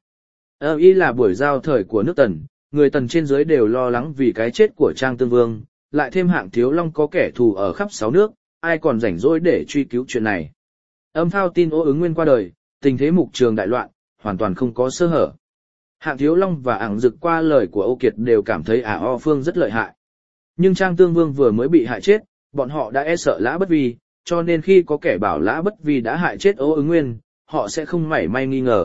Y là buổi giao thời của nước Tần, người Tần trên dưới đều lo lắng vì cái chết của Trang Tương Vương, lại thêm Hạng Thiếu Long có kẻ thù ở khắp 6 nước, ai còn rảnh rỗi để truy cứu chuyện này. Âm thao tin Ô Ứng Nguyên qua đời, tình thế mục trường đại loạn, hoàn toàn không có sơ hở. Hạng Thiếu Long và Ảng Dực qua lời của Ô Kiệt đều cảm thấy O Phương rất lợi hại. Nhưng Trang Tương Vương vừa mới bị hại chết, bọn họ đã e sợ Lã Bất Vi, cho nên khi có kẻ bảo Lã Bất Vi đã hại chết Ô Ứng Nguyên, họ sẽ không mảy may nghi ngờ.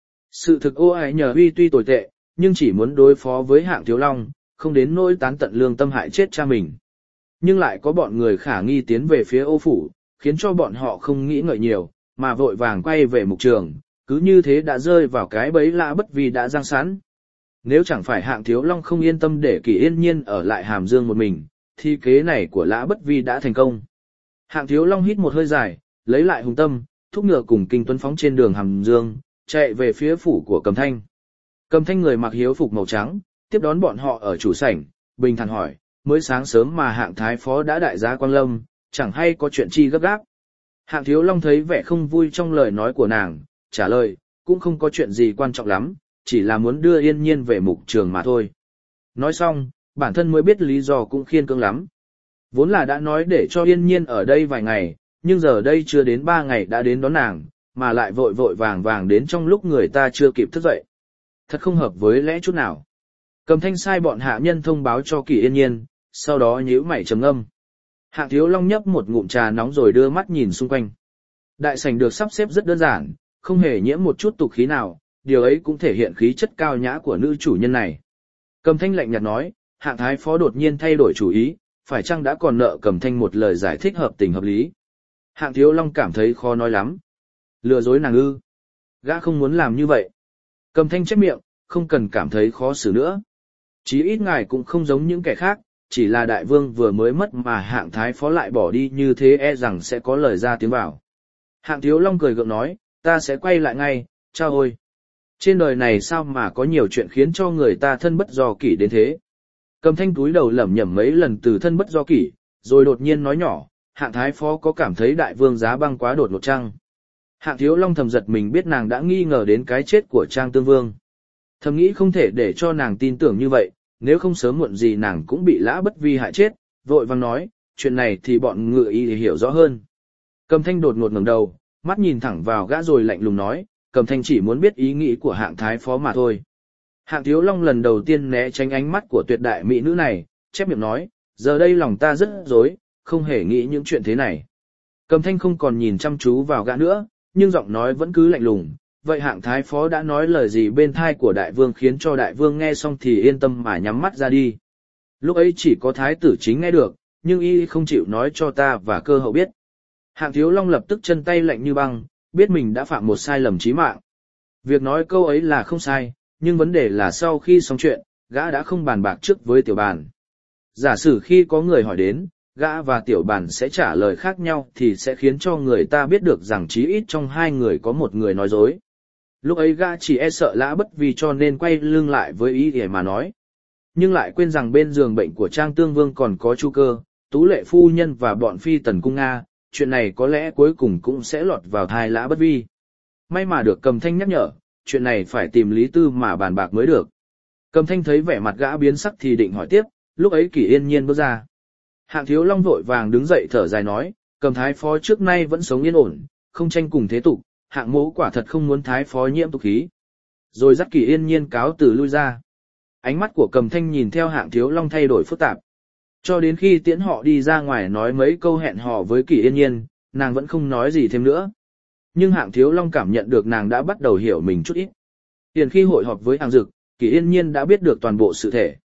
Sự thực Ô Ái Nhờ Uy tuy tồi tệ, nhưng chỉ muốn đối phó với Hạng Thiếu Long, không đến nỗi tán tận lương tâm hại chết cha mình. Nhưng lại có bọn người khả nghi tiến về phía Ô phủ, khiến cho bọn họ không nghĩ ngợi nhiều, mà vội vàng quay về mục trường, cứ như thế đã rơi vào cái bẫy Lã Bất Vi đã giăng sẵn. Nếu chẳng phải Hạng Thiếu Long không yên tâm để Kỷ Yên Nhiên ở lại Hàm Dương một mình, thì kế này của Lã Bất Vi đã thành công. Hạng Thiếu Long hít một hơi dài, lấy lại hùng tâm, thúc ngựa cùng Kinh Tuấn phóng trên đường Hàm Dương, chạy về phía phủ của Cầm Thanh. Cầm Thanh người mặc hiếu phục màu trắng, tiếp đón bọn họ ở chủ sảnh, bình thản hỏi, mới sáng sớm mà Hạng Thái Phó đã đại giá Quang Lâm, chẳng hay có chuyện chi gấp gáp. Hạng Thiếu Long thấy vẻ không vui trong lời nói của nàng, trả lời, cũng không có chuyện gì quan trọng lắm, chỉ là muốn đưa Yên Nhiên về mục trường mà thôi. Nói xong, bản thân mới biết lý do cũng khiên cưỡng lắm. Vốn là đã nói để cho Yên Nhiên ở đây vài ngày, nhưng giờ đây chưa đến 3 ngày đã đến đón nàng, mà lại vội vội vàng vàng đến trong lúc người ta chưa kịp thức dậy. Thật không hợp với lẽ chút nào. Cầm Thanh sai bọn hạ nhân thông báo cho Kỷ Yên Nhiên, sau đó nhíu mày trầm ngâm. Hạng Thiếu Long nhấp một ngụm trà nóng rồi đưa mắt nhìn xung quanh. Đại sảnh được sắp xếp rất đơn giản, không hề nhiễm một chút tục khí nào, điều ấy cũng thể hiện khí chất cao nhã của nữ chủ nhân này. Cầm Thanh lạnh nhạt nói, Hạng Thái Phó đột nhiên thay đổi chủ ý, phải chăng đã còn nợ Cầm Thanh một lời giải thích hợp tình hợp lý. Hạng Thiếu Long cảm thấy khó nói lắm. Lừa dối nàng ư? Gã không muốn làm như vậy. Cầm Thanh chép miệng, không cần cảm thấy khó xử nữa. Chí ít ngài cũng không giống những kẻ khác, chỉ là đại vương vừa mới mất mà Hạng Thái Phó lại bỏ đi như thế e rằng sẽ có lời ra tiếng vào. Hạng Thiếu Long cười gượng nói, ta sẽ quay lại ngay, chao ôi. Trên đời này sao mà có nhiều chuyện khiến cho người ta thân bất do kỷ đến thế. Cầm Thanh túi đầu lẩm nhẩm mấy lần từ thân bất do kỷ, rồi đột nhiên nói nhỏ, Hạng Thái Phó có cảm thấy đại vương giá băng quá đột ngột chăng? Hạng Thiếu Long thầm giật mình biết nàng đã nghi ngờ đến cái chết của Trang Tương Vương. Thầm nghĩ không thể để cho nàng tin tưởng như vậy, nếu không sớm muộn gì nàng cũng bị Lã Bất Vi hại chết, vội vàng nói, chuyện này thì bọn ngựa y hiểu rõ hơn. Cầm Thanh đột ngột ngẩng đầu, mắt nhìn thẳng vào gã rồi lạnh lùng nói, Cầm Thanh chỉ muốn biết ý nghĩ của Hạng Thái Phó mà thôi. Hạng Thiếu Long lần đầu tiên né tránh ánh mắt của tuyệt đại mỹ nữ này, chép miệng nói, giờ đây lòng ta rất rối, không hề nghĩ những chuyện thế này. Cầm Thanh không còn nhìn chăm chú vào gã nữa, nhưng giọng nói vẫn cứ lạnh lùng, vậy Hạng Thái Phó đã nói lời gì bên tai của đại vương khiến cho đại vương nghe xong thì yên tâm mà nhắm mắt ra đi. Lúc ấy chỉ có thái tử chính nghe được, nhưng y không chịu nói cho ta và cơ hậu biết. Hạng Thiếu Long lập tức chân tay lạnh như băng, biết mình đã phạm một sai lầm chí mạng. Việc nói câu ấy là không sai, nhưng vấn đề là sau khi xong chuyện, gã đã không bàn bạc trước với tiểu bàn. Giả sử khi có người hỏi đến, gã và tiểu bàn sẽ trả lời khác nhau thì sẽ khiến cho người ta biết được rằng chí ít trong hai người có một người nói dối. Lúc ấy gã chỉ e sợ Lã Bất Vi cho nên quay lưng lại với ý để mà nói. Nhưng lại quên rằng bên giường bệnh của Trang Tương Vương còn có Chu Cơ, Tú Lệ Phu Nhân và bọn phi tần cung Nga, chuyện này có lẽ cuối cùng cũng sẽ lọt vào tai Lã Bất Vi. May mà được Cầm Thanh nhắc nhở, chuyện này phải tìm Lý Tư mà bàn bạc mới được. Cầm Thanh thấy vẻ mặt gã biến sắc thì định hỏi tiếp, lúc ấy Kỷ Yên Nhiên bước ra. Hạng Thiếu Long vội vàng đứng dậy thở dài nói, Cầm Thái Phó trước nay vẫn sống yên ổn, không tranh cùng thế tục, Hạng mỗ quả thật không muốn Thái Phó nhiễm tục khí. Rồi dắt Kỷ Yên Nhiên cáo từ lui ra. Ánh mắt của Cầm Thanh nhìn theo Hạng Thiếu Long thay đổi phức tạp. Cho đến khi tiễn họ đi ra ngoài nói mấy câu hẹn hò với Kỷ Yên Nhiên, nàng vẫn không nói gì thêm nữa. Nhưng Hạng Thiếu Long cảm nhận được nàng đã bắt đầu hiểu mình chút ít. Tiền khi hội họp với Hạng Dực, Kỷ Yên Nhiên đã biết được toàn bộ sự thể.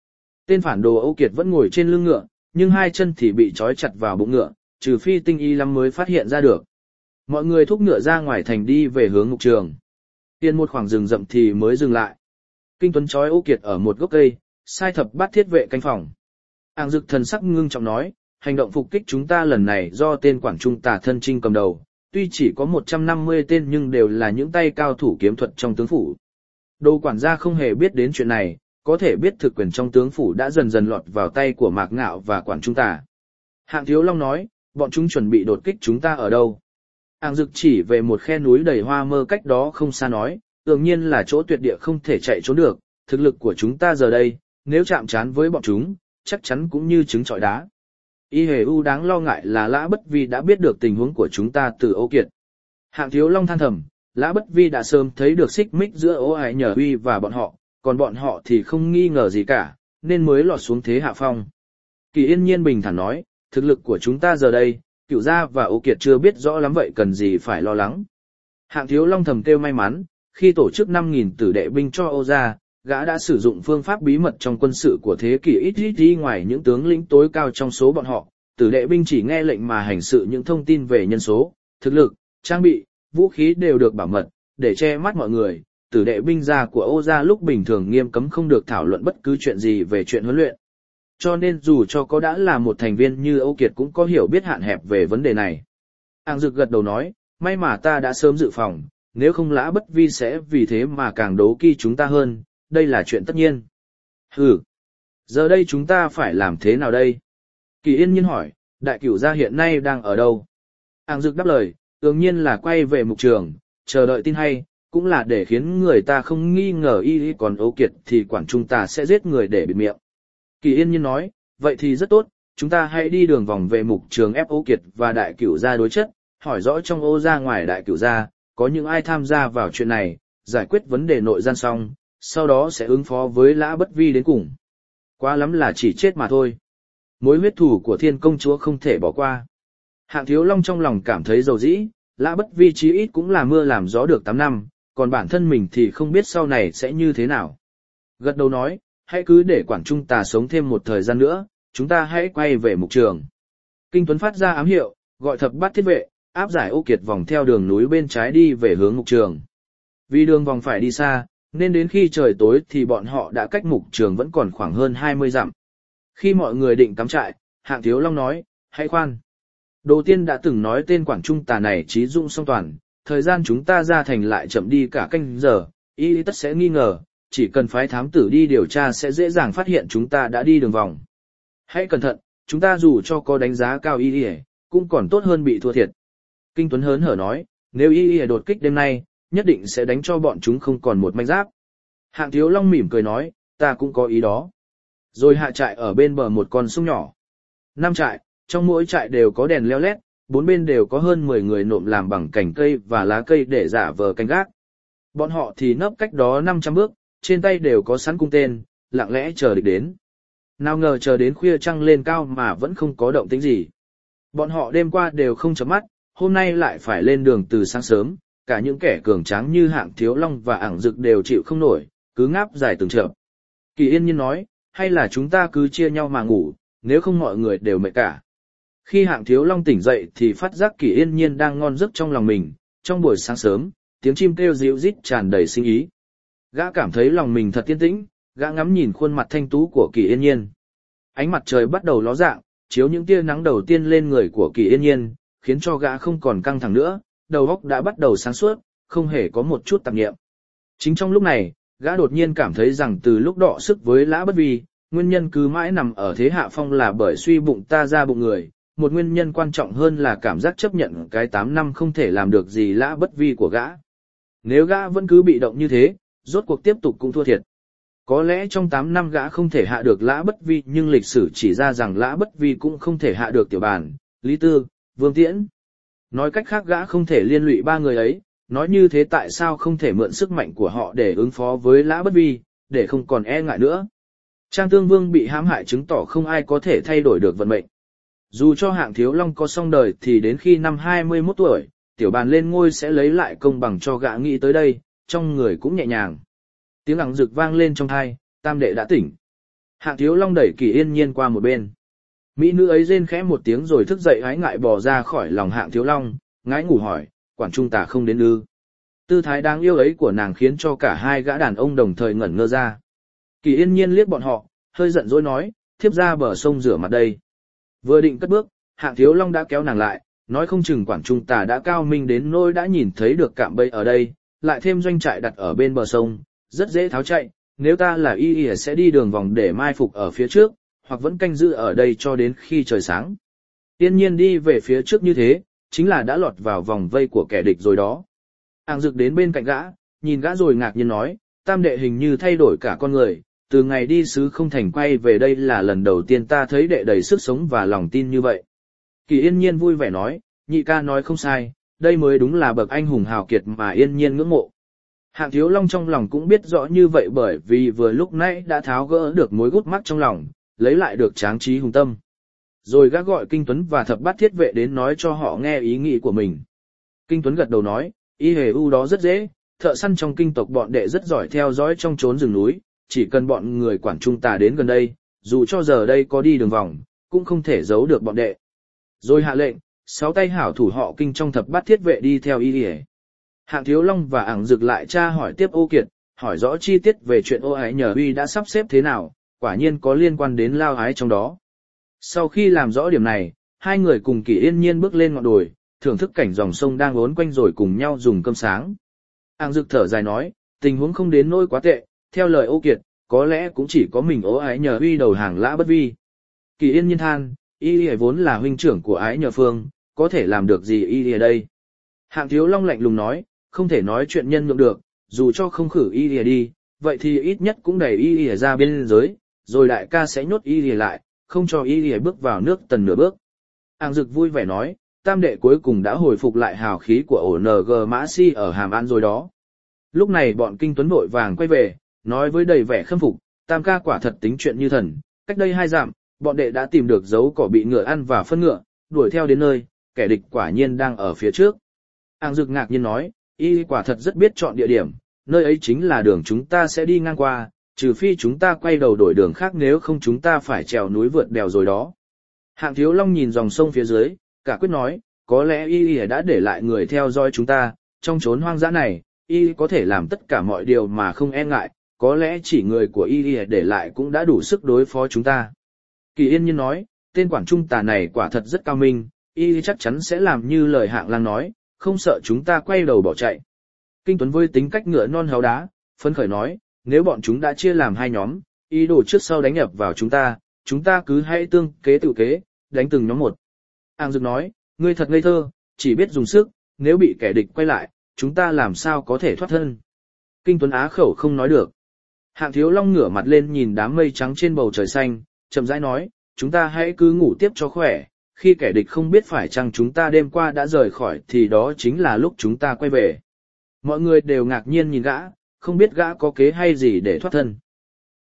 Tên phản đồ Âu Kiệt vẫn ngồi trên lưng ngựa, nhưng hai chân thì bị trói chặt vào bụng ngựa, trừ phi tinh y lắm mới phát hiện ra được. Mọi người thúc ngựa ra ngoài thành đi về hướng ngục trường. Tiên một khoảng rừng rậm thì mới dừng lại. Kinh Tuấn trói Âu Kiệt ở một gốc cây, sai thập bát thiết vệ canh phòng. Ảng Dực thần sắc ngưng trọng nói, hành động phục kích chúng ta lần này do tên Quảng Trung Tà thân trinh cầm đầu, tuy chỉ có 150 tên nhưng đều là những tay cao thủ kiếm thuật trong tướng phủ. Đồ quản gia không hề biết đến chuyện này, có thể biết thực quyền trong tướng phủ đã dần dần lọt vào tay của Mạc Ngạo và Quảng Trung Tà. Hạng Thiếu Long nói, bọn chúng chuẩn bị đột kích chúng ta ở đâu? Ảng Dực chỉ về một khe núi đầy hoa mơ cách đó không xa nói, tự nhiên là chỗ tuyệt địa không thể chạy trốn được, thực lực của chúng ta giờ đây, nếu chạm trán với bọn chúng, chắc chắn cũng như trứng trọi đá. Y hề u đáng lo ngại là Lã Bất Vi đã biết được tình huống của chúng ta từ Âu Kiệt. Hạng Thiếu Long than thầm, Lã Bất Vi đã sớm thấy được xích mích giữa Ô Ái Nhờ Uy và bọn họ, còn bọn họ thì không nghi ngờ gì cả, nên mới lọt xuống thế hạ phong. Kỳ Yên Nhiên bình thản nói, thực lực của chúng ta giờ đây, Cửu Gia và Âu Kiệt chưa biết rõ lắm vậy cần gì phải lo lắng. Hạng Thiếu Long thầm kêu may mắn, khi tổ chức 5.000 tử đệ binh cho Âu Gia, gã đã sử dụng phương pháp bí mật trong quân sự của thế kỷ ít đi ngoài những tướng lĩnh tối cao trong số bọn họ, tử đệ binh chỉ nghe lệnh mà hành sự, những thông tin về nhân số, thực lực, trang bị, vũ khí đều được bảo mật, để che mắt mọi người. Tử đệ binh gia của Âu Gia lúc bình thường nghiêm cấm không được thảo luận bất cứ chuyện gì về chuyện huấn luyện. Cho nên dù cho có đã là một thành viên như Âu Kiệt cũng có hiểu biết hạn hẹp về vấn đề này. Ảng Dực gật đầu nói, may mà ta đã sớm dự phòng, nếu không Lã Bất Vi sẽ vì thế mà càng đố kỵ chúng ta hơn, đây là chuyện tất nhiên. Hừ, giờ đây chúng ta phải làm thế nào đây? Kỳ Yên Nhiên hỏi, Đại Cửu Gia hiện nay đang ở đâu? Ảng Dực đáp lời, đương nhiên là quay về mục trường, chờ đợi tin hay, cũng là để khiến người ta không nghi ngờ y, còn Âu Kiệt thì Quảng Trung Tà sẽ giết người để bịt miệng. Kỳ Yên Nhiên nói, vậy thì rất tốt, chúng ta hãy đi đường vòng về mục trường ép Âu Kiệt và Đại Cửu Gia đối chất, hỏi rõ trong Âu Gia ngoài Đại Cửu Gia, có những ai tham gia vào chuyện này, giải quyết vấn đề nội gian xong, sau đó sẽ ứng phó với Lã Bất Vi đến cùng. Quá lắm là chỉ chết mà thôi. Mối huyết thù của Thiên Công Chúa không thể bỏ qua. Hạng Thiếu Long trong lòng cảm thấy dầu dĩ, Lã Bất Vi chí ít cũng là mưa làm gió được 8 năm, còn bản thân mình thì không biết sau này sẽ như thế nào. Gật đầu nói, hãy cứ để Quảng Trung Tà sống thêm một thời gian nữa, chúng ta hãy quay về mục trường. Kinh Tuấn phát ra ám hiệu, gọi thập bát thiết vệ, áp giải Âu Kiệt vòng theo đường núi bên trái đi về hướng mục trường. Vì đường vòng phải đi xa, nên đến khi trời tối thì bọn họ đã cách mục trường vẫn còn khoảng hơn 20 dặm. Khi mọi người định cắm trại, Hạng Thiếu Long nói, hãy khoan. Đồ Tiên đã từng nói tên Quảng Trung Tà này trí dụng song toàn, thời gian chúng ta ra thành lại chậm đi cả canh giờ, y tất sẽ nghi ngờ, chỉ cần phái thám tử đi điều tra sẽ dễ dàng phát hiện chúng ta đã đi đường vòng. Hãy cẩn thận, chúng ta dù cho có đánh giá cao y cũng còn tốt hơn bị thua thiệt. Kinh Tuấn hớn hở nói, nếu y đột kích đêm nay, nhất định sẽ đánh cho bọn chúng không còn một manh giáp. Hạng Thiếu Long mỉm cười nói, ta cũng có ý đó. Rồi hạ trại ở bên bờ một con sông nhỏ. 5 trại, trong mỗi trại đều có đèn leo lét, 4 bên đều có hơn 10 người nộm làm bằng cành cây và lá cây để giả vờ canh gác. Bọn họ thì nấp cách đó 500 bước, trên tay đều có sẵn cung tên, lặng lẽ chờ địch đến. Nào ngờ chờ đến khuya trăng lên cao mà vẫn không có động tĩnh gì. Bọn họ đêm qua đều không chớp mắt, hôm nay lại phải lên đường từ sáng sớm, cả những kẻ cường tráng như Hạng Thiếu Long và Ảng Dực đều chịu không nổi, cứ ngáp dài từng chợp. Kỳ Yên Nhiên nói, hay là chúng ta cứ chia nhau mà ngủ, nếu không mọi người đều mệt cả. Khi Hạng Thiếu Long tỉnh dậy thì phát giác Kỳ Yên Nhiên đang ngon giấc trong lòng mình, trong buổi sáng sớm, tiếng chim kêu ríu rít tràn đầy sinh ý. Gã cảm thấy lòng mình thật yên tĩnh, gã ngắm nhìn khuôn mặt thanh tú của Kỳ Yên Nhiên. Ánh mặt trời bắt đầu ló dạng, chiếu những tia nắng đầu tiên lên người của Kỳ Yên Nhiên, khiến cho gã không còn căng thẳng nữa, đầu óc đã bắt đầu sáng suốt, không hề có một chút tạp niệm. Chính trong lúc này, gã đột nhiên cảm thấy rằng từ lúc đọ sức với Lã Bất Vi, nguyên nhân cứ mãi nằm ở thế hạ phong là bởi suy bụng ta ra bụng người, một nguyên nhân quan trọng hơn là cảm giác chấp nhận cái 8 năm không thể làm được gì Lã Bất Vi của gã. Nếu gã vẫn cứ bị động như thế, rốt cuộc tiếp tục cũng thua thiệt. Có lẽ trong 8 năm gã không thể hạ được Lã Bất Vi, nhưng lịch sử chỉ ra rằng Lã Bất Vi cũng không thể hạ được Tiểu Bàn, Lý Tư, Vương Tiễn. Nói cách khác gã không thể liên lụy 3 người ấy, nói như thế tại sao không thể mượn sức mạnh của họ để ứng phó với Lã Bất Vi, để không còn e ngại nữa. Trang Tương Vương bị hãm hại chứng tỏ không ai có thể thay đổi được vận mệnh. Dù cho Hạng Thiếu Long có xong đời thì đến khi năm 21 tuổi, Tiểu Bàn lên ngôi sẽ lấy lại công bằng cho gã, nghĩ tới đây, trong người cũng nhẹ nhàng. Tiếng Ảng Dực vang lên trong tai, Tam đệ đã tỉnh. Hạng Thiếu Long đẩy Kỳ Yên Nhiên qua một bên. Mỹ nữ ấy rên khẽ một tiếng rồi thức dậy ái ngại bò ra khỏi lòng Hạng Thiếu Long, ngái ngủ hỏi, quản trung tà không đến ư? Tư thái đáng yêu ấy của nàng khiến cho cả hai gã đàn ông đồng thời ngẩn ngơ ra. Kỳ Yên Nhiên liếc bọn họ, hơi giận dỗi nói, thiếp ra bờ sông rửa mặt đây. Vừa định cất bước, Hạng Thiếu Long đã kéo nàng lại, nói không chừng quản trung tà đã cao minh đến nỗi đã nhìn thấy được cạm bẫy ở đây, lại thêm doanh trại đặt ở bên bờ sông, rất dễ tháo chạy, nếu ta là y sẽ đi đường vòng để mai phục ở phía trước, hoặc vẫn canh giữ ở đây cho đến khi trời sáng. Yên Nhiên đi về phía trước như thế, chính là đã lọt vào vòng vây của kẻ địch rồi đó. Ảng Dực đến bên cạnh gã, nhìn gã rồi ngạc nhiên nói, tam đệ hình như thay đổi cả con người, từ ngày đi sứ không thành quay về đây là lần đầu tiên ta thấy đệ đầy sức sống và lòng tin như vậy. Kỳ Yên Nhiên vui vẻ nói, nhị ca nói không sai, đây mới đúng là bậc anh hùng hào kiệt mà Yên Nhiên ngưỡng mộ. Hạng Thiếu Long trong lòng cũng biết rõ như vậy bởi vì vừa lúc nãy đã tháo gỡ được mối gút mắc trong lòng, lấy lại được tráng trí hùng tâm. Rồi gã gọi Kinh Tuấn và Thập Bát Thiết Vệ đến nói cho họ nghe ý nghĩ của mình. Kinh Tuấn gật đầu nói, ý hề u đó rất dễ, thợ săn trong kinh tộc bọn đệ rất giỏi theo dõi trong chốn rừng núi, chỉ cần bọn người quản trung tà đến gần đây, dù cho giờ đây có đi đường vòng, cũng không thể giấu được bọn đệ. Rồi hạ lệnh, 6 tay hảo thủ họ Kinh trong Thập Bát Thiết Vệ đi theo ý hề. Hạng Thiếu Long và Ảng Dực lại tra hỏi tiếp Ô Kiệt, hỏi rõ chi tiết về chuyện Ô Ái Nhờ Uy đã sắp xếp thế nào, quả nhiên có liên quan đến Lao Ái trong đó. Sau khi làm rõ điểm này, hai người cùng Kỳ Yên Nhiên bước lên ngọn đồi, thưởng thức cảnh dòng sông đang uốn quanh rồi cùng nhau dùng cơm sáng. Ảng Dực thở dài nói, tình huống không đến nỗi quá tệ, theo lời Ô Kiệt, có lẽ cũng chỉ có mình Ô Ái Nhờ Uy đầu hàng Lã Bất Vi. Kỳ Yên Nhiên than, y vốn là huynh trưởng của Ái Nhờ Phương, có thể làm được gì y ở đây? Hạng Thiếu Long lạnh lùng nói, không thể nói chuyện nhân nhượng được, dù cho không khử y đi, vậy thì ít nhất cũng đẩy y ra biên giới, rồi đại ca sẽ nhốt y lại, không cho y bước vào nước Tần nửa bước. Ảng Dực vui vẻ nói, tam đệ cuối cùng đã hồi phục lại hào khí của ONG Mã Si ở Hàm An rồi đó. Lúc này bọn Kinh Tuấn vội vàng quay về, nói với đầy vẻ khâm phục, tam ca quả thật tính chuyện như thần, cách đây 2 dặm, bọn đệ đã tìm được dấu cỏ bị ngựa ăn và phân ngựa, đuổi theo đến nơi, kẻ địch quả nhiên đang ở phía trước. Ảng Dực ngạc nhiên nói, y quả thật rất biết chọn địa điểm, nơi ấy chính là đường chúng ta sẽ đi ngang qua, trừ phi chúng ta quay đầu đổi đường khác nếu không chúng ta phải trèo núi vượt đèo rồi đó. Hạng Thiếu Long nhìn dòng sông phía dưới, cả quyết nói, có lẽ y đã để lại người theo dõi chúng ta, trong chốn hoang dã này, y có thể làm tất cả mọi điều mà không e ngại, có lẽ chỉ người của y để lại cũng đã đủ sức đối phó chúng ta. Kỳ Yên Nhiên nói, tên quản trung tà này quả thật rất cao minh, y chắc chắn sẽ làm như lời Hạng Lang nói, không sợ chúng ta quay đầu bỏ chạy. Kinh Tuấn với tính cách ngựa non háu đá, phấn khởi nói, nếu bọn chúng đã chia làm 2 nhóm, ý đồ trước sau đánh ập vào chúng ta cứ hãy tương kế tự kế, đánh từng nhóm một. Ảng Dực nói, ngươi thật ngây thơ, chỉ biết dùng sức, nếu bị kẻ địch quay lại, chúng ta làm sao có thể thoát thân. Kinh Tuấn á khẩu không nói được. Hạng Thiếu Long ngửa mặt lên nhìn đám mây trắng trên bầu trời xanh, chậm rãi nói, chúng ta hãy cứ ngủ tiếp cho khỏe, khi kẻ địch không biết phải chăng chúng ta đêm qua đã rời khỏi thì đó chính là lúc chúng ta quay về. Mọi người đều ngạc nhiên nhìn gã, không biết gã có kế hay gì để thoát thân.